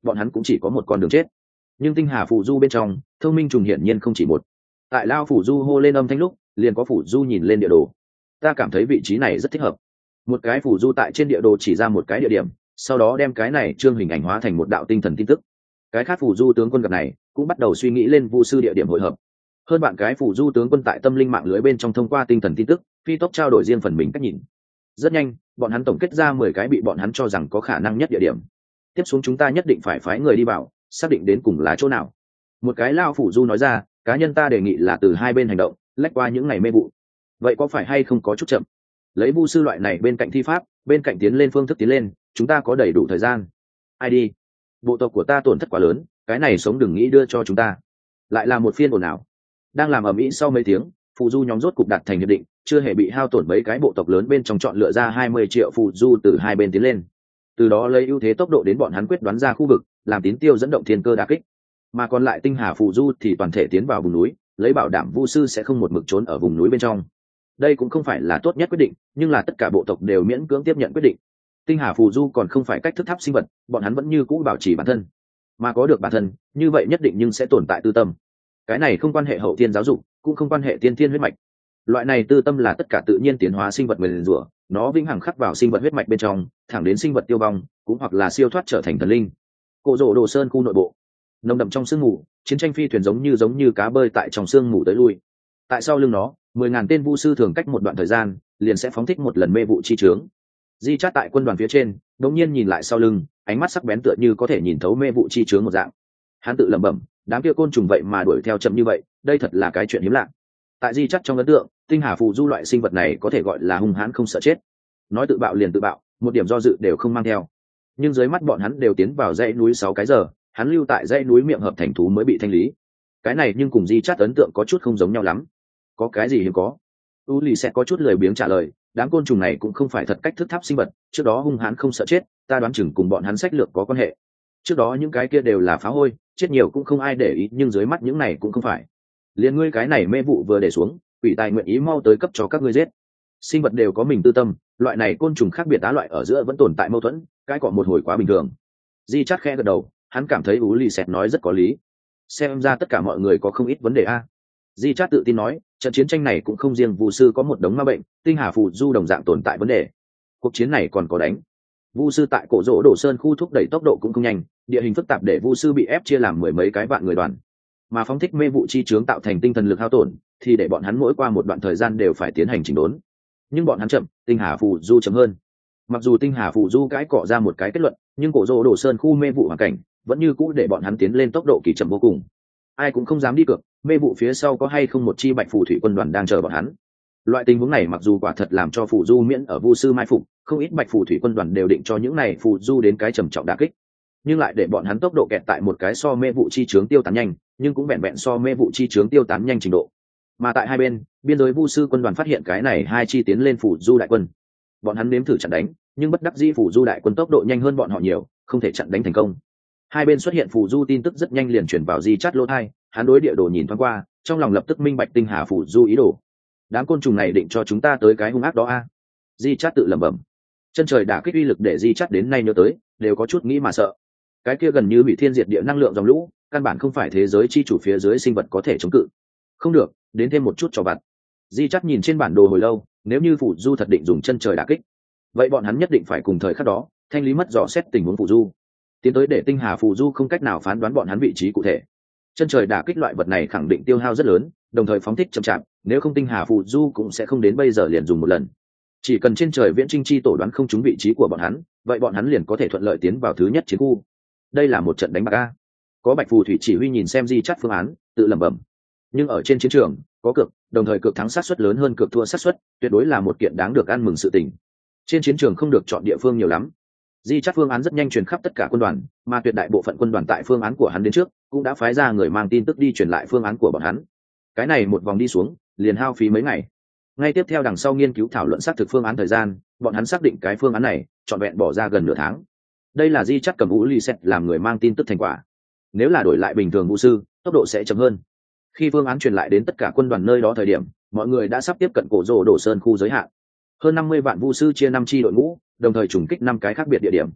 bọn hắn cũng chỉ có một con đường chết. Nhưng tinh hà phù du bên trong thông minh trùng hiển nhiên không chỉ một. Tại lao phủ du hô lên âm thanh lúc, liền có phủ du nhìn lên địa đồ. Ta cảm thấy vị trí này rất thích hợp. Một cái phủ du tại trên địa đồ chỉ ra một cái địa điểm, sau đó đem cái này trương hình ảnh hóa thành một đạo tinh thần tin tức. Cái khác phủ du tướng quân gặp này cũng bắt đầu suy nghĩ lên vu sư địa điểm hội hợp. Hơn bạn cái phủ du tướng quân tại tâm linh mạng lưới bên trong thông qua tinh thần tin tức phi tốc trao đổi riêng phần mình cách nhìn. Rất nhanh bọn hắn tổng kết ra 10 cái bị bọn hắn cho rằng có khả năng nhất địa điểm. Tiếp xuống chúng ta nhất định phải phái người đi vào, xác định đến cùng là chỗ nào. Một cái lao phủ du nói ra, cá nhân ta đề nghị là từ hai bên hành động, lách qua những ngày mê vụ. Vậy có phải hay không có chút chậm? Lấy vu sư loại này bên cạnh thi pháp, bên cạnh tiến lên phương thức tiến lên, chúng ta có đầy đủ thời gian. Ai đi? Bộ tộc của ta tổn thất quá lớn, cái này sống đừng nghĩ đưa cho chúng ta. Lại là một phiên ồn ào. Đang làm ầm ĩ sau mấy tiếng, phù du nhóm rốt cục đạt thành hiệp định, chưa hề bị hao tổn mấy cái bộ tộc lớn bên trong chọn lựa ra 20 triệu phù du từ hai bên tiến lên. Từ đó lấy ưu thế tốc độ đến bọn hắn quyết đoán ra khu vực, làm tín tiêu dẫn động thiên cơ đả kích. Mà còn lại tinh hà phù du thì toàn thể tiến vào vùng núi, lấy bảo đảm vu sư sẽ không một mực trốn ở vùng núi bên trong. Đây cũng không phải là tốt nhất quyết định, nhưng là tất cả bộ tộc đều miễn cưỡng tiếp nhận quyết định. Tinh hà phù du còn không phải cách thức tháp sinh vật, bọn hắn vẫn như cũ bảo trì bản thân. Mà có được bản thân, như vậy nhất định nhưng sẽ tồn tại tư tâm. Cái này không quan hệ hậu thiên giáo dục, cũng không quan hệ tiên thiên huyết mạch. Loại này tư tâm là tất cả tự nhiên tiến hóa sinh vật nguyền rủa, nó vĩnh hằng khắc vào sinh vật huyết mạch bên trong, thẳng đến sinh vật tiêu vong, cũng hoặc là siêu thoát trở thành thần linh. Cổ rộ đồ sơn khu nội bộ, nồng đậm trong sương mù, chiến tranh phi thuyền giống như cá bơi tại trong sương mù tới lui. Tại sau lưng nó, 10.000 tên vu sư thường cách một đoạn thời gian liền sẽ phóng thích một lần mê vụ chi chướng. Di Chát tại quân đoàn phía trên đột nhiên nhìn lại sau lưng, ánh mắt sắc bén tựa như có thể nhìn thấu mê vụ chi chướng một dạng. Hắn tự lẩm bẩm, đám kia côn trùng vậy mà đuổi theo chậm như vậy, đây thật là cái chuyện hiếm lạ. Tại Di Chát trong ấn tượng, tinh hà phù du loại sinh vật này có thể gọi là hung hãn không sợ chết. Nói tự bạo liền tự bạo, một điểm do dự đều không mang theo. Nhưng dưới mắt bọn hắn đều tiến vào dãy núi 6 cái giờ, hắn lưu tại dãy núi miệng hợp thành thú mới bị thanh lý. Cái này nhưng cùng Di Chát ấn tượng có chút không giống nhau lắm. Có cái gì hiếm có? U lì sẽ có chút lười biếng trả lời, đám côn trùng này cũng không phải thật cách thức tháp sinh vật, trước đó hung hãn không sợ chết, ta đoán chừng cùng bọn hắn sách lược có quan hệ. Trước đó những cái kia đều là phá hôi, chết nhiều cũng không ai để ý, nhưng dưới mắt những này cũng không phải. Liên ngươi cái này mê vụ vừa để xuống, quỷ tài nguyện ý mau tới cấp cho các ngươi giết. Sinh vật đều có mình tư tâm, loại này côn trùng khác biệt tá loại ở giữa vẫn tồn tại mâu thuẫn, cái cọ một hồi quá bình thường. Di Chát khẽ gật đầu, hắn cảm thấy U lì sẽ nói rất có lý. Xem ra tất cả mọi người có không ít vấn đề a. Di Chát tự tin nói, trận chiến tranh này cũng không riêng vu sư có một đống ma bệnh, tinh hà phù du đồng dạng tồn tại vấn đề. Cuộc chiến này còn có đánh. Vu sư tại cổ rỗ đổ sơn khu thúc đẩy tốc độ cũng không nhanh, địa hình phức tạp để vu sư bị ép chia làm mười mấy cái vạn người đoàn. Mà phóng thích mê vụ chi chướng tạo thành tinh thần lực hao tổn, thì để bọn hắn mỗi qua một đoạn thời gian đều phải tiến hành chỉnh đốn. Nhưng bọn hắn chậm, tinh hà phù du chậm hơn. Mặc dù tinh hà phù du cãi cọ ra một cái kết luận, nhưng cổ rỗ đổ sơn khu mê vụ hoàn cảnh vẫn như cũ để bọn hắn tiến lên tốc độ kỳ chậm vô cùng. Ai cũng không dám đi cược, mê vụ phía sau có hay không một chi bạch phù thủy quân đoàn đang chờ bọn hắn. Loại tình huống này mặc dù quả thật làm cho phù du miễn ở vu sư mai phục, không ít bạch phù thủy quân đoàn đều định cho những này phù du đến cái trầm trọng đả kích, nhưng lại để bọn hắn tốc độ kẹt tại một cái so mê vụ chi chướng tiêu tán nhanh, nhưng cũng vẹn vẹn so mê vụ chi chướng tiêu tán nhanh trình độ. Mà tại hai bên, biên giới vu sư quân đoàn phát hiện cái này hai chi tiến lên phù du đại quân, bọn hắn nếm thử chặn đánh, nhưng bất đắc dĩ phù du đại quân tốc độ nhanh hơn bọn họ nhiều, không thể chặn đánh thành công. Hai bên xuất hiện phù du tin tức rất nhanh liền chuyển vào Di Chát lỗ tai, hắn đối địa đồ nhìn thoáng qua, trong lòng lập tức minh bạch tinh hà phù du ý đồ. Đám côn trùng này định cho chúng ta tới cái hung ác đó a. Di Chát tự lẩm bẩm. Chân trời đả kích uy lực để Di Chát đến nay nhớ tới, đều có chút nghĩ mà sợ. Cái kia gần như bị thiên diệt địa năng lượng dòng lũ, căn bản không phải thế giới chi chủ phía dưới sinh vật có thể chống cự. Không được, đến thêm một chút cho vặt. Di Chát nhìn trên bản đồ hồi lâu, nếu như phù du thật định dùng chân trời đả kích, vậy bọn hắn nhất định phải cùng thời khắc đó thanh lý mất dò xét tình huống phù du, tiến tới để tinh hà phù du không cách nào phán đoán bọn hắn vị trí cụ thể. Chân trời đả kích loại vật này khẳng định tiêu hao rất lớn, đồng thời phóng thích chậm chạp, nếu không tinh hà phù du cũng sẽ không đến bây giờ liền dùng một lần. Chỉ cần trên trời viễn trinh chi tổ đoán không trúng vị trí của bọn hắn, vậy bọn hắn liền có thể thuận lợi tiến vào thứ nhất chiến khu. Đây là một trận đánh bạc a. Có bạch phù thủy chỉ huy nhìn xem Di Chát phương án, tự lẩm bẩm. Nhưng ở trên chiến trường có cược, đồng thời cược thắng sát suất lớn hơn cược thua sát suất, tuyệt đối là một kiện đáng được ăn mừng sự tình. Trên chiến trường không được chọn địa phương nhiều lắm. Di Chát phương án rất nhanh truyền khắp tất cả quân đoàn, mà tuyệt đại bộ phận quân đoàn tại phương án của hắn đến trước cũng đã phái ra người mang tin tức đi truyền lại phương án của bọn hắn. Cái này một vòng đi xuống, liền hao phí mấy ngày. Ngay tiếp theo đằng sau nghiên cứu thảo luận xác thực phương án thời gian, bọn hắn xác định cái phương án này trọn vẹn bỏ ra gần nửa tháng. Đây là Di Chát cầm vũ ly xét làm người mang tin tức thành quả. Nếu là đổi lại bình thường vũ sư, tốc độ sẽ chậm hơn. Khi phương án truyền lại đến tất cả quân đoàn nơi đó thời điểm, mọi người đã sắp tiếp cận cổ rồ đổ sơn khu giới hạn. Hơn 50 vạn vũ sư chia 5 chi đội ngũ, đồng thời trùng kích 5 cái khác biệt địa điểm.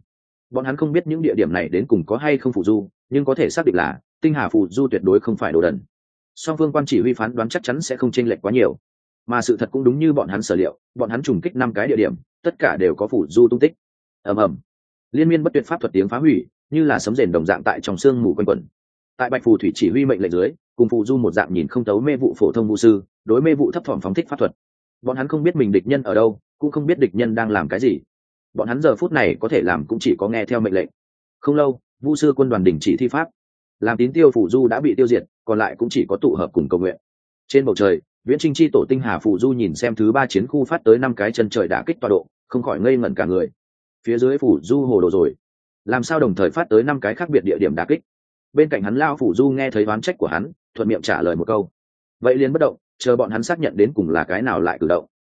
Bọn hắn không biết những địa điểm này đến cùng có hay không phù du, nhưng có thể xác định là tinh hà phù du tuyệt đối không phải đồ đần. Song phương quan chỉ huy phán đoán chắc chắn sẽ không chênh lệch quá nhiều, mà sự thật cũng đúng như bọn hắn sở liệu, bọn hắn trùng kích 5 cái địa điểm, tất cả đều có phù du tung tích. Ầm ầm, liên miên bất tuyệt pháp thuật tiếng phá hủy, như là sấm rền đồng dạng tại trong sương mù quanh quẩn. Tại Bạch Phù Thủy chỉ huy mệnh lệnh dưới, cùng phù du một dạng nhìn không tấu mê vụ phổ thông vu sư, đối mê vụ thấp thỏm phóng thích pháp thuật. Bọn hắn không biết mình địch nhân ở đâu, cũng không biết địch nhân đang làm cái gì. Bọn hắn giờ phút này có thể làm cũng chỉ có nghe theo mệnh lệnh. Không lâu, vu sư quân đoàn đình chỉ thi pháp, làm tín tiêu phù du đã bị tiêu diệt, còn lại cũng chỉ có tụ hợp cùng cầu nguyện. Trên bầu trời, viễn trinh chi tổ tinh hà phù du nhìn xem thứ 3 chiến khu phát tới 5 cái chân trời đả kích tọa độ, không khỏi ngây ngẩn cả người. Phía dưới phù du hồ đồ rồi, làm sao đồng thời phát tới 5 cái khác biệt địa điểm đả kích? Bên cạnh hắn lao phù du nghe thấy oán trách của hắn, thuận miệng trả lời một câu, vậy liền bất động, chờ bọn hắn xác nhận đến cùng là cái nào lại cử động.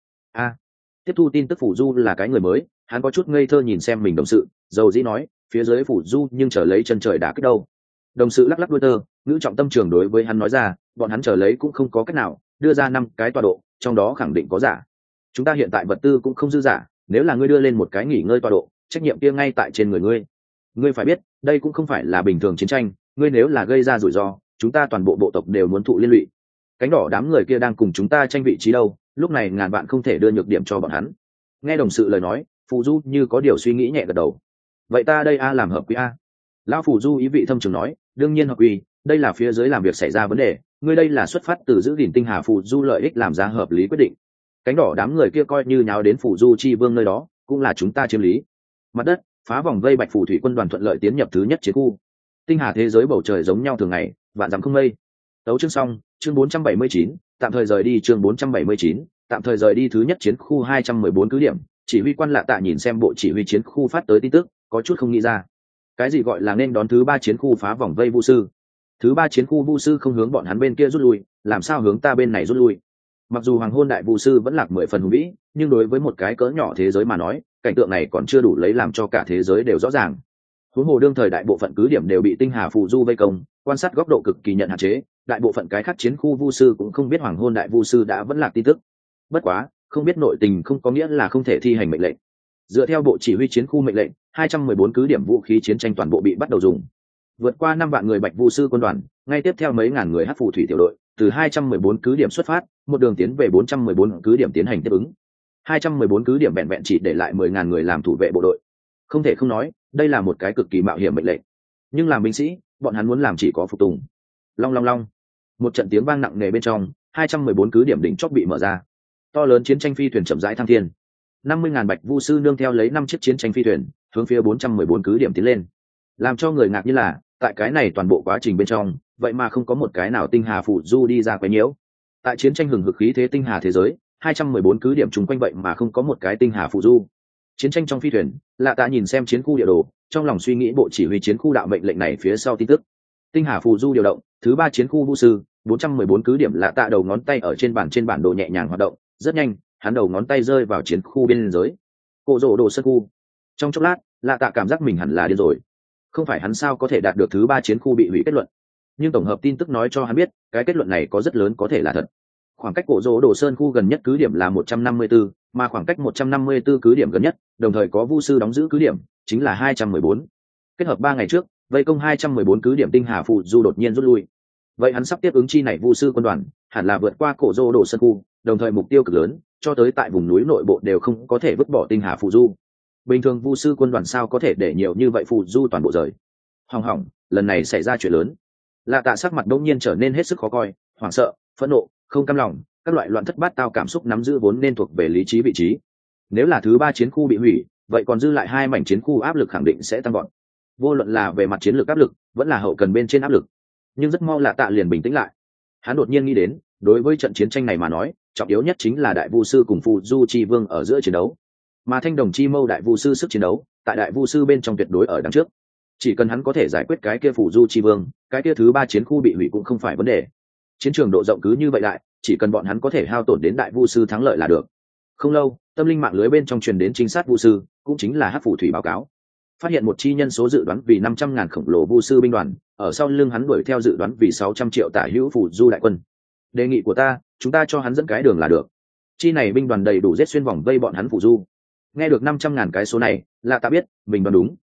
Tiếp thu tin tức phù du là cái người mới, hắn có chút ngây thơ nhìn xem mình đồng sự, dầu dĩ nói, phía dưới phù du nhưng chờ lấy chân trời đả kích đâu. Đồng sự lắc lắc đuôi tơ, ngữ trọng tâm trường đối với hắn nói ra, bọn hắn chờ lấy cũng không có cách nào, đưa ra 5 cái tọa độ, trong đó khẳng định có giả. Chúng ta hiện tại vật tư cũng không dư giả, nếu là ngươi đưa lên một cái nghỉ ngơi tọa độ, trách nhiệm kia ngay tại trên người ngươi. Ngươi phải biết, đây cũng không phải là bình thường chiến tranh, ngươi nếu là gây ra rủi ro, chúng ta toàn bộ bộ tộc đều muốn thụ liên lụy. Cánh đỏ đám người kia đang cùng chúng ta tranh vị trí đâu, lúc này ngàn bạn không thể đưa nhược điểm cho bọn hắn. Nghe đồng sự lời nói, phù du như có điều suy nghĩ nhẹ gật đầu. Vậy ta đây làm hợp quy a? Lão phù du ý vị thâm trường nói, đương nhiên hợp quy, đây là phía dưới làm việc xảy ra vấn đề, ngươi đây là xuất phát từ giữ gìn tinh hà phù du lợi ích làm ra hợp lý quyết định. Cánh đỏ đám người kia coi như nháo đến phù du chi vương nơi đó, cũng là chúng ta chiếm lý. Mặt đất phá vòng vây Bạch Phù Thủy quân đoàn thuận lợi tiến nhập thứ nhất chiến khu. Tinh hà thế giới bầu trời giống nhau thường ngày, vạn dặm không mây. Tấu chương xong, chương 479, tạm thời rời đi chương 479, tạm thời rời đi thứ nhất chiến khu 214 cứ điểm. Chỉ huy quan Lạ Tạ nhìn xem bộ chỉ huy chiến khu phát tới tin tức, có chút không nghĩ ra. Cái gì gọi là nên đón thứ 3 chiến khu phá vòng vây vu sư? Thứ 3 chiến khu vu sư không hướng bọn hắn bên kia rút lui, làm sao hướng ta bên này rút lui? Mặc dù Hoàng Hôn Đại vu sư vẫn lạc 10 phần hùng vĩ, nhưng đối với một cái cỡ nhỏ thế giới mà nói, cảnh tượng này còn chưa đủ lấy làm cho cả thế giới đều rõ ràng. Huống hồ đương thời đại bộ phận cứ điểm đều bị tinh hà phù du vây công, quan sát góc độ cực kỳ nhận hạn chế, đại bộ phận cái khác chiến khu vu sư cũng không biết Hoàng Hôn Đại vu sư đã vẫn lạc tin tức. Bất quá, không biết nội tình không có nghĩa là không thể thi hành mệnh lệnh. Dựa theo bộ chỉ huy chiến khu mệnh lệnh, 214 cứ điểm vũ khí chiến tranh toàn bộ bị bắt đầu dùng. Vượt qua 5 vạn người Bạch vu sư quân đoàn, ngay tiếp theo mấy ngàn người Hắc phù thủy tiểu đội, từ 214 cứ điểm xuất phát, một đường tiến về 414 cứ điểm tiến hành tiếp ứng. 214 cứ điểm vẹn vẹn chỉ để lại 10.000 người làm thủ vệ bộ đội. Không thể không nói, đây là một cái cực kỳ mạo hiểm mệnh lệnh. Nhưng làm binh sĩ, bọn hắn muốn làm chỉ có phục tùng. Long long long. Một trận tiếng vang nặng nề bên trong, 214 cứ điểm đỉnh chót bị mở ra. To lớn chiến tranh phi thuyền chậm rãi thăng thiên. 50.000 Bạch vu sư nương theo lấy 5 chiếc chiến tranh phi thuyền, hướng phía 414 cứ điểm tiến lên. Làm cho người ngạc nhiên là, tại cái này toàn bộ quá trình bên trong, vậy mà không có một cái nào tinh hà phụ du đi ra quấy nhiễu. Tại chiến tranh hừng hực khí thế tinh hà thế giới, 214 cứ điểm chung quanh vậy mà không có một cái tinh hà phụ du. Chiến tranh trong phi thuyền, Lạ Tạ nhìn xem chiến khu địa đồ, trong lòng suy nghĩ bộ chỉ huy chiến khu đạo mệnh lệnh này phía sau tin tức. Tinh hà phụ du điều động, thứ 3 chiến khu vũ sư, 414 cứ điểm. Lạ Tạ đầu ngón tay ở trên bản đồ nhẹ nhàng hoạt động, rất nhanh, hắn đầu ngón tay rơi vào chiến khu biên giới. Cổ rổ đồ sân khu. Trong chốc lát, Lạ Tạ cảm giác mình hẳn là điên rồi. Không phải hắn sao có thể đạt được thứ 3 chiến khu bị hủy kết luận, nhưng tổng hợp tin tức nói cho hắn biết, cái kết luận này có rất lớn có thể là thật. Khoảng cách cổ rỗ đồ sơn khu gần nhất cứ điểm là 154, mà khoảng cách 154 cứ điểm gần nhất, đồng thời có vu sư đóng giữ cứ điểm, chính là 214. Kết hợp 3 ngày trước, vây công 214 cứ điểm tinh hà phụ du đột nhiên rút lui. Vậy hắn sắp tiếp ứng chi này vu sư quân đoàn, hẳn là vượt qua cổ rỗ đồ sơn khu, đồng thời mục tiêu cực lớn, cho tới tại vùng núi nội bộ đều không có thể vứt bỏ tinh hà phụ du. Bình thường vu sư quân đoàn sao có thể để nhiều như vậy phụ du toàn bộ rời? Hỏng hỏng, lần này xảy ra chuyện lớn. Lạ Tạ sắc mặt đột nhiên trở nên hết sức khó coi, hoảng sợ, phẫn nộ, không cam lòng, các loại loạn thất bát tao cảm xúc nắm giữ vốn nên thuộc về lý trí vị trí. Nếu là thứ 3 chiến khu bị hủy, vậy còn dư lại 2 mảnh chiến khu áp lực khẳng định sẽ tăng gọn. Vô luận là về mặt chiến lược áp lực, vẫn là hậu cần bên trên áp lực. Nhưng rất mau Lạ Tạ liền bình tĩnh lại. Hắn đột nhiên nghĩ đến, đối với trận chiến tranh này mà nói, trọng yếu nhất chính là đại vu sư cùng phù du chi vương ở giữa chiến đấu. Mà thanh đồng chi mâu đại vu sư sức chiến đấu, tại đại vu sư bên trong tuyệt đối ở đằng trước. Chỉ cần hắn có thể giải quyết cái kia phù du chi vương, cái kia thứ 3 chiến khu bị hủy cũng không phải vấn đề. Chiến trường độ rộng cứ như vậy lại, chỉ cần bọn hắn có thể hao tổn đến đại vu sư thắng lợi là được. Không lâu, tâm linh mạng lưới bên trong truyền đến trinh sát vu sư, cũng chính là Hắc phù thủy báo cáo, phát hiện một chi nhân số dự đoán vì 500.000 khổng lồ vu sư binh đoàn, ở sau lưng hắn đuổi theo dự đoán vì 600 triệu tả hữu phù du đại quân. Đề nghị của ta, chúng ta cho hắn dẫn cái đường là được. Chi này binh đoàn đầy đủ giết xuyên vòng vây bọn hắn phù du. Nghe được 500.000 cái số này, là ta biết mình đoán đúng.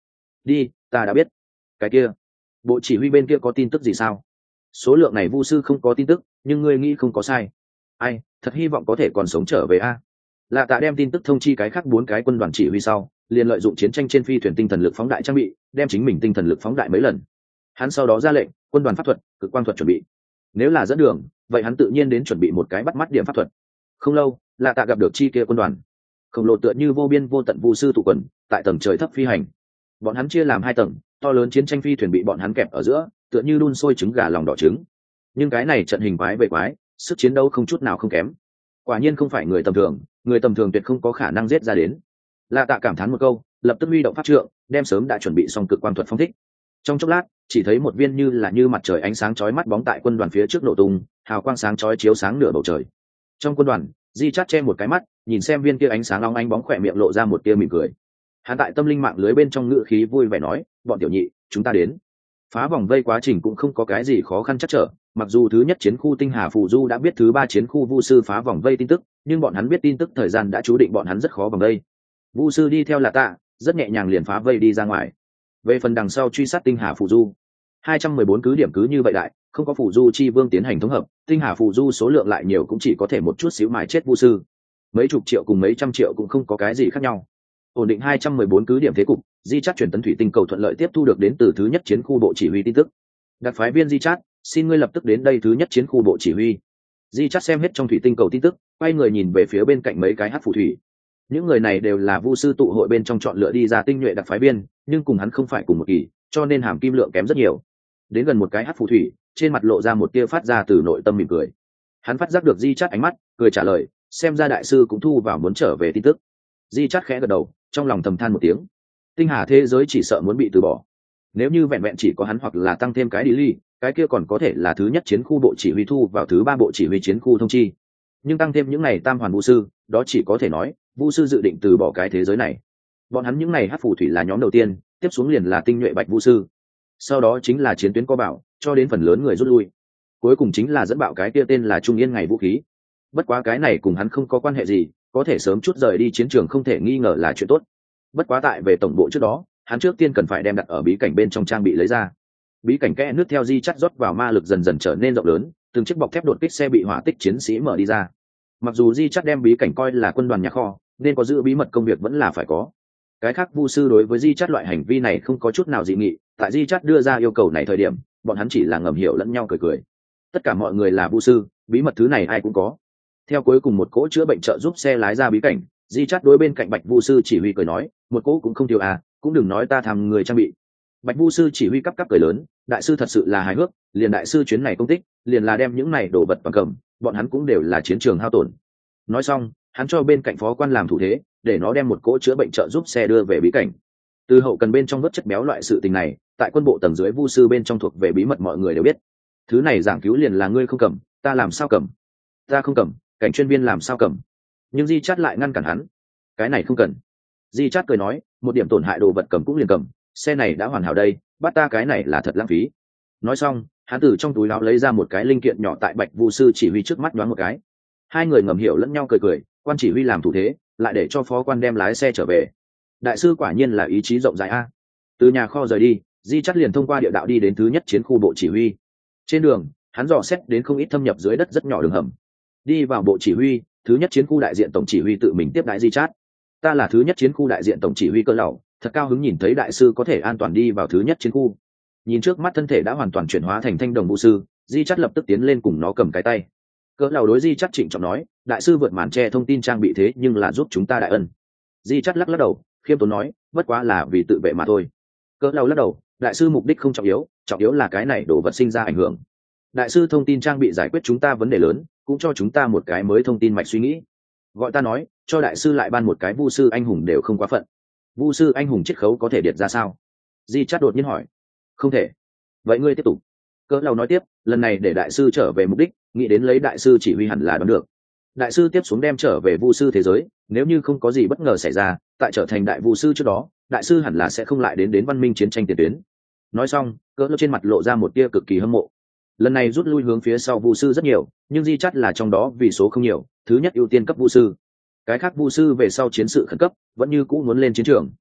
Đi, ta đã biết. Cái kia, bộ chỉ huy bên kia có tin tức gì sao? Số lượng này vu sư không có tin tức, nhưng ngươi nghĩ không có sai. Ai, thật hy vọng có thể còn sống trở về a. Lạ Tạ đem tin tức thông chi cái khác 4 cái quân đoàn chỉ huy sau, liền lợi dụng chiến tranh trên phi thuyền tinh thần lực phóng đại trang bị, đem chính mình tinh thần lực phóng đại mấy lần. Hắn sau đó ra lệnh, quân đoàn pháp thuật, cực quang thuật chuẩn bị. Nếu là dẫn đường, vậy hắn tự nhiên đến chuẩn bị một cái bắt mắt điểm pháp thuật. Không lâu, Lạ Tạ gặp được chi kia quân đoàn. Khổng lồ tựa như vô biên vô tận vu sư tụ quần, tại tầng trời thấp phi hành. Bọn hắn chia làm 2 tầng, to lớn chiến tranh phi thuyền bị bọn hắn kẹp ở giữa, tựa như đun sôi trứng gà lòng đỏ trứng. Nhưng cái này trận hình quái về quái, sức chiến đấu không chút nào không kém. Quả nhiên không phải người tầm thường tuyệt không có khả năng giết ra đến. Lạ Tạ cảm thán một câu, lập tức huy động pháp trượng, đem sớm đã chuẩn bị xong cực quang thuật phóng thích. Trong chốc lát, chỉ thấy một viên như mặt trời ánh sáng chói mắt bóng tại quân đoàn phía trước nổ tung, hào quang sáng chói chiếu sáng nửa bầu trời. Trong quân đoàn, Di Chát che một cái mắt, nhìn xem viên kia ánh sáng long ánh bóng khỏe miệng lộ ra một tia mỉm cười. Hắn tại tâm linh mạng lưới bên trong ngữ khí vui vẻ nói, bọn tiểu nhị, chúng ta đến. Phá vòng vây quá trình cũng không có cái gì khó khăn chắc trở, mặc dù thứ nhất chiến khu tinh hà phù du đã biết thứ 3 chiến khu vu sư phá vòng vây tin tức, nhưng bọn hắn biết tin tức thời gian đã chú định bọn hắn rất khó vòng vây. Vu sư đi theo Lạ Tạ, rất nhẹ nhàng liền phá vây đi ra ngoài. Về phần đằng sau truy sát tinh hà phù du, 214 cứ điểm cứ như vậy đại, không có phù du chi vương tiến hành thống hợp, tinh hà phù du số lượng lại nhiều cũng chỉ có thể một chút xíu mài chết vu sư. Mấy chục triệu cùng mấy trăm triệu cũng không có cái gì khác nhau. Ổn định 214 cứ điểm thế cục, Di Chát truyền tấn thủy tinh cầu thuận lợi tiếp thu được đến từ thứ nhất chiến khu bộ chỉ huy tin tức. Đặc phái viên Di Chát, xin ngươi lập tức đến đây thứ nhất chiến khu bộ chỉ huy. Di Chát xem hết trong thủy tinh cầu tin tức, quay người nhìn về phía bên cạnh mấy cái hắc phù thủy. Những người này đều là vu sư tụ hội bên trong chọn lựa đi ra tinh nhuệ đặc phái viên, nhưng cùng hắn không phải cùng một kỳ, cho nên hàm kim lượng kém rất nhiều. Đến gần một cái hắc phù thủy, trên mặt lộ ra một tia phát ra từ nội tâm mỉm cười. Hắn phát giác được Di Chát ánh mắt, cười trả lời, xem ra đại sư cũng thu vào muốn trở về tin tức. Di Chát khẽ gật đầu, trong lòng thầm than một tiếng. Tinh hà thế giới chỉ sợ muốn bị từ bỏ. Nếu như vẹn vẹn chỉ có hắn hoặc là tăng thêm cái đi ly, cái kia còn có thể là thứ nhất chiến khu bộ chỉ huy thu vào thứ 3 bộ chỉ huy chiến khu thông chi. Nhưng tăng thêm những này tam hoàn vu sư, đó chỉ có thể nói vu sư dự định từ bỏ cái thế giới này. Bọn hắn những này hắc phù thủy là nhóm đầu tiên, tiếp xuống liền là tinh nhuệ bạch vu sư, sau đó chính là chiến tuyến co bảo, cho đến phần lớn người rút lui, cuối cùng chính là dẫn bạo cái kia tên là trung yên ngày vũ khí. Bất quá cái này cùng hắn không có quan hệ gì, có thể sớm chút rời đi chiến trường không thể nghi ngờ là chuyện tốt. Bất quá tại về tổng bộ trước đó, hắn trước tiên cần phải đem đặt ở bí cảnh bên trong trang bị lấy ra. Bí cảnh kẽ nước theo Di Chát rót vào ma lực dần dần trở nên rộng lớn, từng chiếc bọc thép đột kích xe bị hỏa tích chiến sĩ mở đi ra. Mặc dù Di Chát đem bí cảnh coi là quân đoàn nhà kho, nên có giữ bí mật công việc vẫn là phải có. Cái khác vu sư đối với Di Chát loại hành vi này không có chút nào dị nghị, tại Di Chát đưa ra yêu cầu này thời điểm, bọn hắn chỉ là ngầm hiểu lẫn nhau cười cười. Tất cả mọi người là vu sư, bí mật thứ này ai cũng có. Theo cuối cùng một cỗ chữa bệnh trợ giúp xe lái ra bí cảnh, Di Chát đối bên cạnh bạch vu sư chỉ huy cười nói, một cỗ cũng không thiếu à, cũng đừng nói ta tham người trang bị. Bạch vu sư chỉ huy cắp cắp cười lớn, đại sư thật sự là hài hước, liền đại sư chuyến này công tích, liền là đem những này đồ vật bằng cầm, bọn hắn cũng đều là chiến trường hao tổn. Nói xong, hắn cho bên cạnh phó quan làm thủ thế, để nó đem một cỗ chữa bệnh trợ giúp xe đưa về bí cảnh. Từ hậu cần bên trong vớt chất béo loại sự tình này, tại quân bộ tầng dưới vu sư bên trong thuộc về bí mật mọi người đều biết. Thứ này giảng cứu liền là ngươi không cầm, ta làm sao cầm? Ta không cầm, cảnh chuyên viên làm sao cầm? Nhưng Di Chát lại ngăn cản hắn. Cái này không cần. Di Chát cười nói, một điểm tổn hại đồ vật cầm cũng liền cầm, xe này đã hoàn hảo đây, bắt ta cái này là thật lãng phí. Nói xong, hắn từ trong túi áo lấy ra một cái linh kiện nhỏ tại bạch vu sư chỉ huy trước mắt đoán một cái. Hai người ngầm hiểu lẫn nhau cười cười, quan chỉ huy làm thủ thế, lại để cho phó quan đem lái xe trở về. Đại sư quả nhiên là ý chí rộng rãi a. Từ nhà kho rời đi, Di Chát liền thông qua địa đạo đi đến thứ nhất chiến khu bộ chỉ huy. Trên đường, hắn dò xét đến không ít thâm nhập dưới đất rất nhỏ đường hầm. Đi vào bộ chỉ huy, thứ nhất chiến khu đại diện tổng chỉ huy tự mình tiếp đãi Di Chát. Ta là thứ nhất chiến khu đại diện tổng chỉ huy Cơ Lầu, thật cao hứng nhìn thấy đại sư có thể an toàn đi vào thứ nhất chiến khu. Nhìn trước mắt thân thể đã hoàn toàn chuyển hóa thành thanh đồng vũ sư, Di Chát lập tức tiến lên cùng nó cầm cái tay. Cơ Lầu đối Di Chát trịnh trọng nói, đại sư vượt màn che thông tin trang bị thế nhưng là giúp chúng ta đại ân. Di Chát lắc lắc đầu, khiêm tốn nói, bất quá là vì tự vệ mà thôi. Cơ Lầu lắc đầu, đại sư mục đích không trọng yếu là cái này đồ vật sinh ra ảnh hưởng. Đại sư thông tin trang bị giải quyết chúng ta vấn đề lớn, cũng cho chúng ta một cái mới thông tin mạch suy nghĩ. Gọi ta nói, cho đại sư lại ban một cái vu sư anh hùng đều không quá phận. Vu sư anh hùng chiết khấu có thể điệt ra sao? Di Chát đột nhiên hỏi. Không thể. Vậy ngươi tiếp tục. Cỡ Lầu nói tiếp, lần này để đại sư trở về mục đích, nghĩ đến lấy đại sư chỉ huy hẳn là đoán được. Đại sư tiếp xuống đem trở về vu sư thế giới, nếu như không có gì bất ngờ xảy ra, tại trở thành đại vu sư trước đó, đại sư hẳn là sẽ không lại đến văn minh chiến tranh tiền tuyến. Nói xong, Cỡ Lầu trên mặt lộ ra một tia cực kỳ hâm mộ. Lần này rút lui hướng phía sau vu sư rất nhiều, nhưng Di Chát là trong đó vì số không nhiều, thứ nhất ưu tiên cấp vu sư. Cái khác vu sư về sau chiến sự khẩn cấp vẫn như cũ muốn lên chiến trường,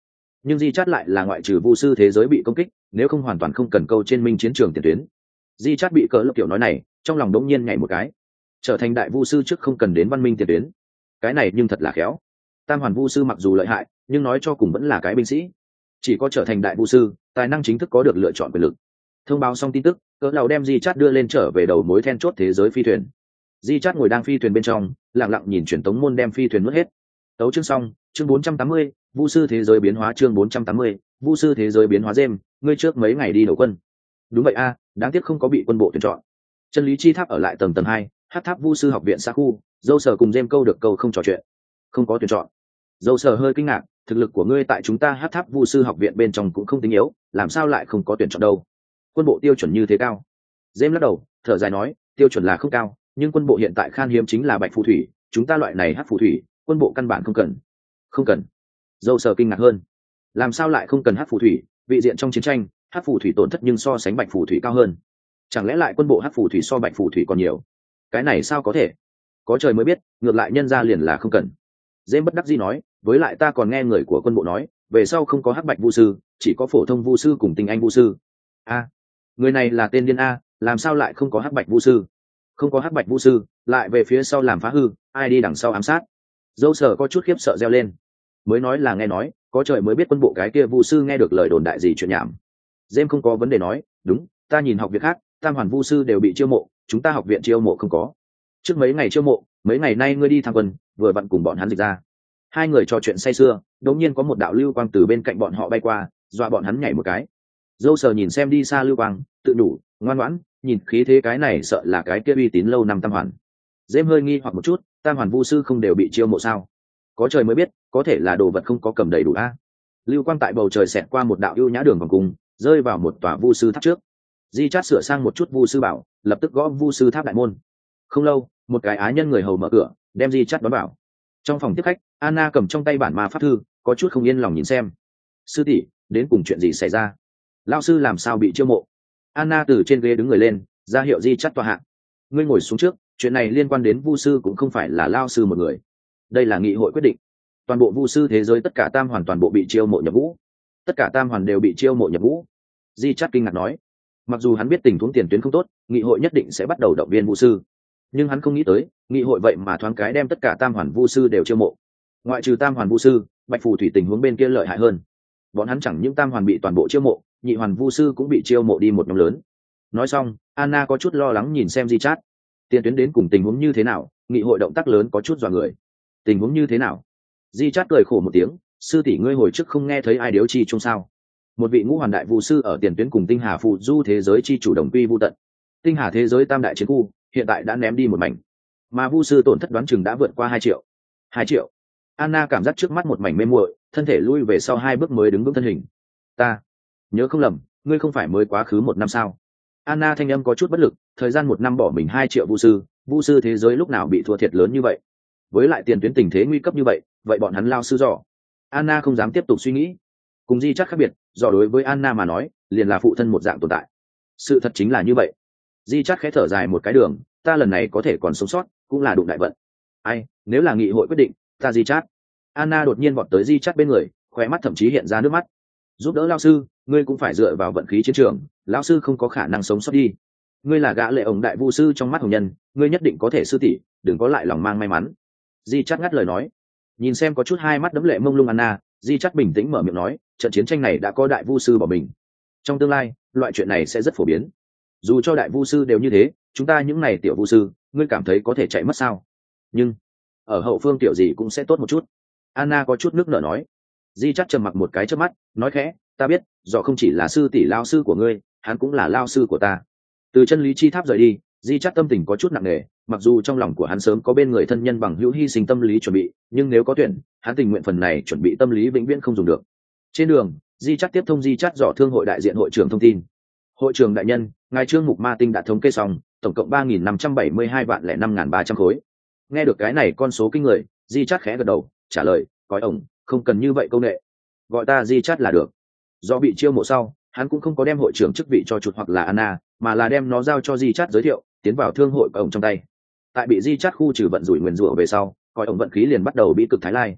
nhưng di chát lại là ngoại trừ vu sư thế giới bị công kích, nếu không hoàn toàn không cần câu trên minh chiến trường tiền tuyến. Di chát bị cỡ lập kiểu nói này, trong lòng đống nhiên nhảy một cái, trở thành đại vu sư trước không cần đến văn minh tiền tuyến, cái này nhưng thật là khéo. Tam hoàn vu sư mặc dù lợi hại, nhưng nói cho cùng vẫn là cái binh sĩ, chỉ có trở thành đại vu sư tài năng chính thức có được lựa chọn quyền lực. Thông báo xong tin tức, cỡ lầu đem di chát đưa lên trở về đầu mối then chốt thế giới phi thuyền. Di chát ngồi đang phi thuyền bên trong, lặng lặng nhìn truyền tống môn đem phi thuyền nuốt hết. Tấu chương xong, chương 480, vu sư thế giới biến hóa chương 480, vu sư thế giới biến hóa Gem, ngươi trước mấy ngày đi đầu quân. Đúng vậy a, đáng tiếc không có bị quân bộ tuyển chọn. Chân lý chi tháp ở lại tầng 2, hát tháp vu sư học viện xa khu, dâu sở cùng Gem câu được câu không trò chuyện. Không có tuyển chọn. Dâu sở hơi kinh ngạc, thực lực của ngươi tại chúng ta hát tháp vu sư học viện bên trong cũng không tính yếu, làm sao lại không có tuyển chọn đâu? Quân bộ tiêu chuẩn như thế cao. Gem lắc đầu, thở dài nói, tiêu chuẩn là không cao, nhưng quân bộ hiện tại khan hiếm chính là bạch phù thủy, chúng ta loại này hát phù thủy, quân bộ căn bản không cần. Không cần. Dâu sở kinh ngạc hơn, làm sao lại không cần hát phù thủy? Vị diện trong chiến tranh, hát phù thủy tổn thất nhưng so sánh bạch phù thủy cao hơn, chẳng lẽ lại quân bộ hát phù thủy so bạch phù thủy còn nhiều? Cái này sao có thể? Có trời mới biết, ngược lại nhân ra liền là không cần. Dêm bất đắc dĩ nói, với lại ta còn nghe người của quân bộ nói, về sau không có hắc bạch vu sư, chỉ có phổ thông vu sư cùng tinh anh vu sư. A, người này là tên điên a, làm sao lại không có hắc bạch vu sư? Không có hắc bạch vu sư, lại về phía sau làm phá hư, ai đi đằng sau ám sát? Dâu sở có chút khiếp sợ reo lên. Mới nói là nghe nói, có trời mới biết quân bộ cái kia vu sư nghe được lời đồn đại gì chuyện nhảm. Dêm không có vấn đề nói, đúng, ta nhìn học viện khác, tam hoàn vu sư đều bị chiêu mộ, chúng ta học viện chiêu mộ không có. Trước mấy ngày chiêu mộ, mấy ngày nay ngươi đi tham quân, vừa vặn cùng bọn hắn dịch ra. Hai người trò chuyện say sưa, đột nhiên có một đạo lưu quang từ bên cạnh bọn họ bay qua, dọa bọn hắn nhảy một cái. Dâu sờ nhìn xem đi xa lưu quang, tự đủ, ngoan ngoãn, nhìn khí thế cái này sợ là cái kia uy tín lâu năm tam hoàn. Dêm hơi nghi hoặc một chút, tam hoàn vu sư không đều bị chiêu mộ sao? Có trời mới biết, có thể là đồ vật không có cầm đầy đủ a. Lưu quang tại bầu trời xẹt qua một đạo ưu nhã đường vòng cung, rơi vào một tòa vu sư tháp trước. Di chát sửa sang một chút vu sư bảo, lập tức gõ vu sư tháp đại môn. Không lâu, một cái á nhân người hầu mở cửa, đem Di chát đón vào. Trong phòng tiếp khách, Anna cầm trong tay bản ma pháp thư, có chút không yên lòng nhìn xem. Sư tỷ, đến cùng chuyện gì xảy ra? Lão sư làm sao bị chiêu mộ? Anna từ trên ghế đứng người lên, ra hiệu Di chát tọa hạ. Ngươi ngồi xuống trước, chuyện này liên quan đến vu sư cũng không phải là lão sư một người. Đây là nghị hội quyết định. Toàn bộ vu sư thế giới tất cả tam hoàn toàn bộ bị chiêu mộ nhập ngũ. Tất cả tam hoàn đều bị chiêu mộ nhập ngũ. Di chát kinh ngạc nói. Mặc dù hắn biết tình huống tiền tuyến không tốt, nghị hội nhất định sẽ bắt đầu động viên vu sư, nhưng hắn không nghĩ tới nghị hội vậy mà thoáng cái đem tất cả tam hoàn vu sư đều chiêu mộ. Ngoại trừ tam hoàn vu sư, bạch phù thủy tình huống bên kia lợi hại hơn, bọn hắn chẳng những tam hoàn bị toàn bộ chiêu mộ, nhị hoàn vu sư cũng bị chiêu mộ đi một nhóm lớn. Nói xong, Anna có chút lo lắng nhìn xem Di chát, tiền tuyến đến cùng tình huống như thế nào? Nghị hội động tác lớn có chút dọa người. Tình huống như thế nào? Di chát cười khổ một tiếng, sư tỷ ngươi hồi trước không nghe thấy ai điếu chi chung sao? Một vị ngũ hoàn đại vu sư ở tiền tuyến cùng tinh hà phù du thế giới chi chủ đồng quy vu tận. Tinh hà thế giới tam đại chiến khu hiện tại đã ném đi một mảnh, mà vu sư tổn thất đoán chừng đã vượt qua 2 triệu. 2 triệu. Anna cảm giác trước mắt một mảnh mê muội, thân thể lui về sau 2 bước mới đứng vững thân hình. Ta nhớ không lầm, ngươi không phải mới quá khứ 1 năm sao? Anna thanh âm có chút bất lực, thời gian 1 năm bỏ mình 2 triệu vu sư thế giới lúc nào bị thua thiệt lớn như vậy? Với lại tiền tuyến tình thế nguy cấp như vậy, vậy bọn hắn lao sư dò. Anna không dám tiếp tục suy nghĩ. Cùng Di chắc khác biệt, dò đối với Anna mà nói, liền là phụ thân một dạng tồn tại. Sự thật chính là như vậy. Di chắc khẽ thở dài một cái đường, ta lần này có thể còn sống sót, cũng là đụng đại vận. Ai, nếu là nghị hội quyết định, ta Di chắc. Anna đột nhiên vọt tới Di chắc bên người, khóe mắt thậm chí hiện ra nước mắt. Giúp đỡ lao sư, ngươi cũng phải dựa vào vận khí chiến trường, lão sư không có khả năng sống sót đi. Ngươi là gã lệ ổng đại vu sư trong mắt hồng nhân, ngươi nhất định có thể sư tỷ, đừng có lại lòng mang may mắn. Di chắc ngắt lời nói. Nhìn xem có chút hai mắt đẫm lệ mông lung Anna, Di chắc bình tĩnh mở miệng nói, trận chiến tranh này đã có đại vu sư bỏ mình. Trong tương lai, loại chuyện này sẽ rất phổ biến. Dù cho đại vu sư đều như thế, chúng ta những này tiểu vu sư, ngươi cảm thấy có thể chạy mất sao? Nhưng ở hậu phương tiểu gì cũng sẽ tốt một chút. Anna có chút nước nở nói. Di chắc trầm mặc một cái trước mắt, nói khẽ, ta biết, do không chỉ là sư tỷ lao sư của ngươi, hắn cũng là lao sư của ta. Từ chân lý chi tháp rời đi, Di chắc tâm tình có chút nặng nề, mặc dù trong lòng của hắn sớm có bên người thân nhân bằng hữu hy sinh tâm lý chuẩn bị, nhưng nếu có tuyển, hắn tình nguyện phần này chuẩn bị tâm lý vĩnh viễn không dùng được. Trên đường, Di chắc tiếp thông Di chắc dò thương hội đại diện hội trưởng thông tin. Hội trưởng đại nhân, ngài Trương Mục Ma Tinh đã thống kê xong, tổng cộng 3.572 vạn lẻ 5.300 khối. Nghe được cái này con số kinh người, Di chắc khẽ gật đầu, trả lời, coi ổng, không cần như vậy công nghệ, gọi ta Di chắc là được. Do bị chiêu mộ sau, hắn cũng không có đem hội trưởng chức vị cho chuột hoặc là Anna, mà là đem nó giao cho Di chát giới thiệu, tiến vào thương hội của ông trong tay. Tại bị Di chát khu trừ vận rủi nguyền rủa về sau, coi ông vận khí liền bắt đầu bị cực thái lai.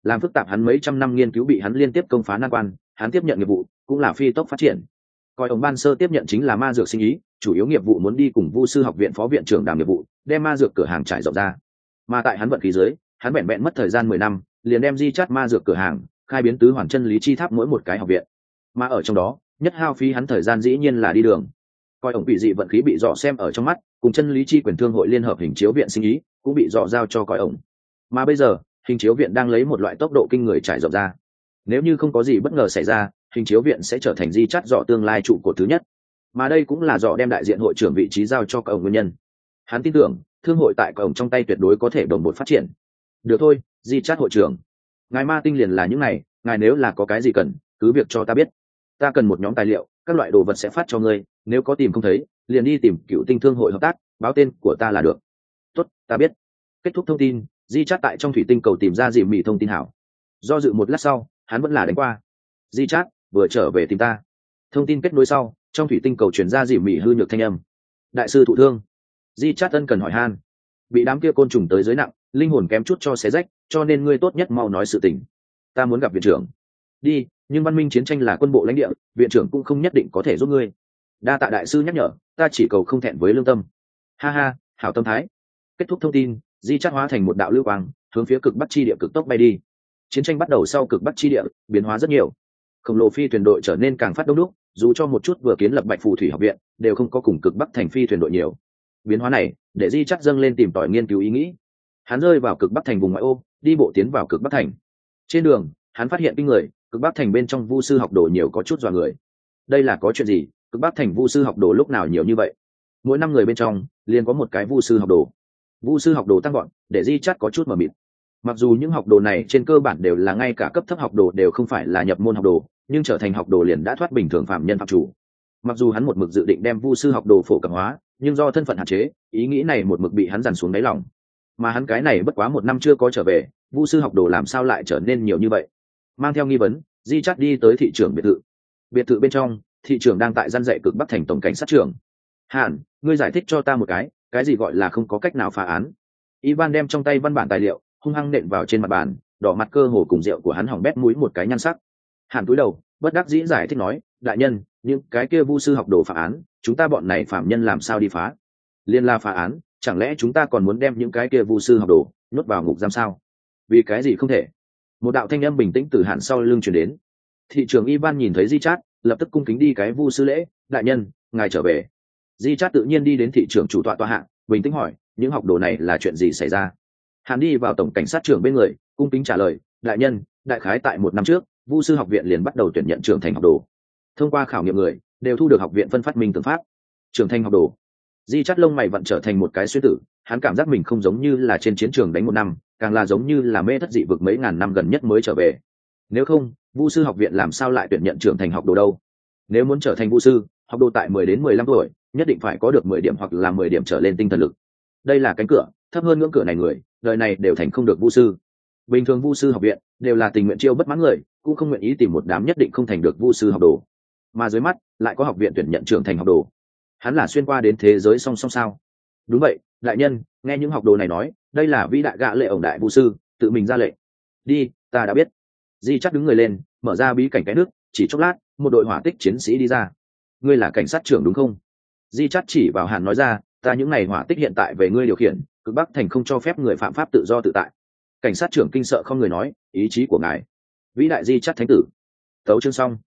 làm phức tạp hắn mấy trăm năm nghiên cứu bị hắn liên tiếp công phá nan quan, hắn tiếp nhận nghiệp vụ cũng là phi tốc phát triển. Coi ông ban sơ tiếp nhận chính là ma dược sinh ý, chủ yếu nghiệp vụ muốn đi cùng Vu sư học viện phó viện trưởng đảm nghiệp vụ, đem ma dược cửa hàng trải rộng ra. Mà tại hắn vận khí dưới, hắn vẹn vẹn mất thời gian 10 năm, liền đem di chát ma dược cửa hàng khai biến tứ hoàn chân lý chi tháp mỗi một cái học viện. Mà ở trong đó, nhất hao phí hắn thời gian dĩ nhiên là đi đường. Coi ông bị dị vận khí bị dọ xem ở trong mắt, cùng chân lý chi quyền thương hội liên hợp hình chiếu viện sinh ý cũng bị dọ giao cho coi ông. Mà bây giờ, hình chiếu viện đang lấy một loại tốc độ kinh người trải rộng ra. Nếu như không có gì bất ngờ xảy ra, hình chiếu viện sẽ trở thành di chắt dọ tương lai trụ cột thứ nhất. Mà đây cũng là dọ đem đại diện hội trưởng vị trí giao cho cậu nguyên nhân. Hắn tin tưởng thương hội tại cậu trong tay tuyệt đối có thể đồng bộ phát triển. Được thôi, di chắt hội trưởng, ngài ma tinh liền là những này, ngài nếu là có cái gì cần cứ việc cho ta biết. Ta cần một nhóm tài liệu, các loại đồ vật sẽ phát cho ngươi, nếu có tìm không thấy liền đi tìm Cựu Tinh thương hội hợp tác, báo tên của ta là được. Tốt, ta biết. Kết thúc thông tin, di chát tại trong thủy tinh cầu tìm ra dìm mì thông tin hảo. Do dự một lát sau, hắn vẫn là đánh qua. Di chát vừa trở về tìm ta. Thông tin kết nối sau, trong thủy tinh cầu chuyển ra dìm mì hư nhược thanh âm. Đại sư thụ thương. Di chát ân cần hỏi han. Bị đám kia côn trùng tới dưới nặng, linh hồn kém chút cho xé rách, cho nên ngươi tốt nhất mau nói sự tình. Ta muốn gặp viện trưởng. Đi, nhưng văn minh chiến tranh là quân bộ lãnh địa, viện trưởng cũng không nhất định có thể giúp ngươi. Đa tạ đại sư nhắc nhở, ta chỉ cầu không thẹn với lương tâm. Ha ha, hảo tâm thái. Kết thúc thông tin, di chát hóa thành một đạo lưu quang, hướng phía cực bắc chi địa cực tốc bay đi. Chiến tranh bắt đầu sau cực bắc chi địa biến hóa rất nhiều, khổng lồ phi thuyền đội trở nên càng phát đông đúc, dù cho một chút vừa kiến lập Bạch Phù thủy học viện đều không có cùng cực bắc thành phi thuyền đội nhiều. Biến hóa này để di chát dâng lên tìm tòi nghiên cứu ý nghĩ. Hắn rơi vào cực bắc thành vùng ngoại ô, đi bộ tiến vào cực bắc thành. Trên đường hắn phát hiện kinh người, cực bắc thành bên trong vu sư học đồ nhiều có chút dọa người. Đây là có chuyện gì? Cực bắc thành vu sư học đồ lúc nào nhiều như vậy? Mỗi 5 người bên trong liền có một cái vu sư học đồ. Vu sư học đồ tăng gọn, để di chát có chút mờ mịt. Mặc dù những học đồ này trên cơ bản đều là ngay cả cấp thấp học đồ đều không phải là nhập môn học đồ, nhưng trở thành học đồ liền đã thoát bình thường phạm nhân phạm chủ. Mặc dù hắn một mực dự định đem vu sư học đồ phổ cập hóa, nhưng do thân phận hạn chế, ý nghĩ này một mực bị hắn dằn xuống đáy lòng. Mà hắn cái này bất quá 1 năm chưa có trở về, vu sư học đồ làm sao lại trở nên nhiều như vậy? Mang theo nghi vấn, di chát đi tới thị trưởng biệt thự. Biệt thự bên trong, thị trưởng đang tại gian dạy cực bắc thành tổng cảnh sát trưởng. Hàn, ngươi giải thích cho ta một cái gì gọi là không có cách nào phá án? Ivan đem trong tay văn bản tài liệu hung hăng nện vào trên mặt bàn, đỏ mặt cơ hồ cùng rượu của hắn hỏng bét mũi một cái nhăn sắc. Hàn cúi đầu, bất đắc dĩ giải thích nói, đại nhân, những cái kia vu sư học đồ phá án, chúng ta bọn này phạm nhân làm sao đi phá? Liên la phá án, chẳng lẽ chúng ta còn muốn đem những cái kia vu sư học đồ nhốt vào ngục giam sao? Vì cái gì không thể? Một đạo thanh âm bình tĩnh từ Hàn sau lưng truyền đến. Thị trưởng Ivan nhìn thấy Di Chát, lập tức cung kính đi cái vu sư lễ, đại nhân, ngài trở về. Di Chát tự nhiên đi đến thị trưởng chủ tọa tọa hạng, bình tĩnh hỏi, những học đồ này là chuyện gì xảy ra? Hàn đi vào tổng cảnh sát trưởng bên người, cung kính trả lời, đại nhân, đại khái tại 1 năm trước, vu sư học viện liền bắt đầu tuyển nhận trưởng thành học đồ. Thông qua khảo nghiệm người, đều thu được học viện phân phát minh tưởng pháp. Trưởng thành học đồ. Di Chát lông mày vặn trở thành một cái xuyên tử, hắn cảm giác mình không giống như là trên chiến trường đánh 1 năm, càng là giống như là mê thất dị vực mấy ngàn năm gần nhất mới trở về. Nếu không, vu sư học viện làm sao lại tuyển nhận trưởng thành học đồ đâu? Nếu muốn trở thành vu sư, học đồ tại 10 đến 15 tuổi, nhất định phải có được 10 điểm hoặc là 10 điểm trở lên tinh thần lực. Đây là cánh cửa, thấp hơn ngưỡng cửa này người, đời này đều thành không được vu sư. Bình thường vu sư học viện đều là tình nguyện chiêu bất mãn người, cũng không nguyện ý tìm một đám nhất định không thành được vu sư học đồ. Mà dưới mắt lại có học viện tuyển nhận trưởng thành học đồ. Hắn là xuyên qua đến thế giới song song sao? Đúng vậy, đại nhân, nghe những học đồ này nói, đây là vĩ đại gã lệ ổng đại vu sư tự mình ra lệnh. Đi, ta đã biết. Di Chát đứng người lên, mở ra bí cảnh cái nước, chỉ chốc lát, một đội hỏa tích chiến sĩ đi ra. Ngươi là cảnh sát trưởng đúng không? Di Chát chỉ vào Hàn nói ra, ta những ngày hỏa tích hiện tại về ngươi điều khiển, cực bắc thành không cho phép người phạm pháp tự do tự tại. Cảnh sát trưởng kinh sợ không người nói, ý chí của ngài. Vĩ đại Di Chát thánh tử. Tấu chương xong.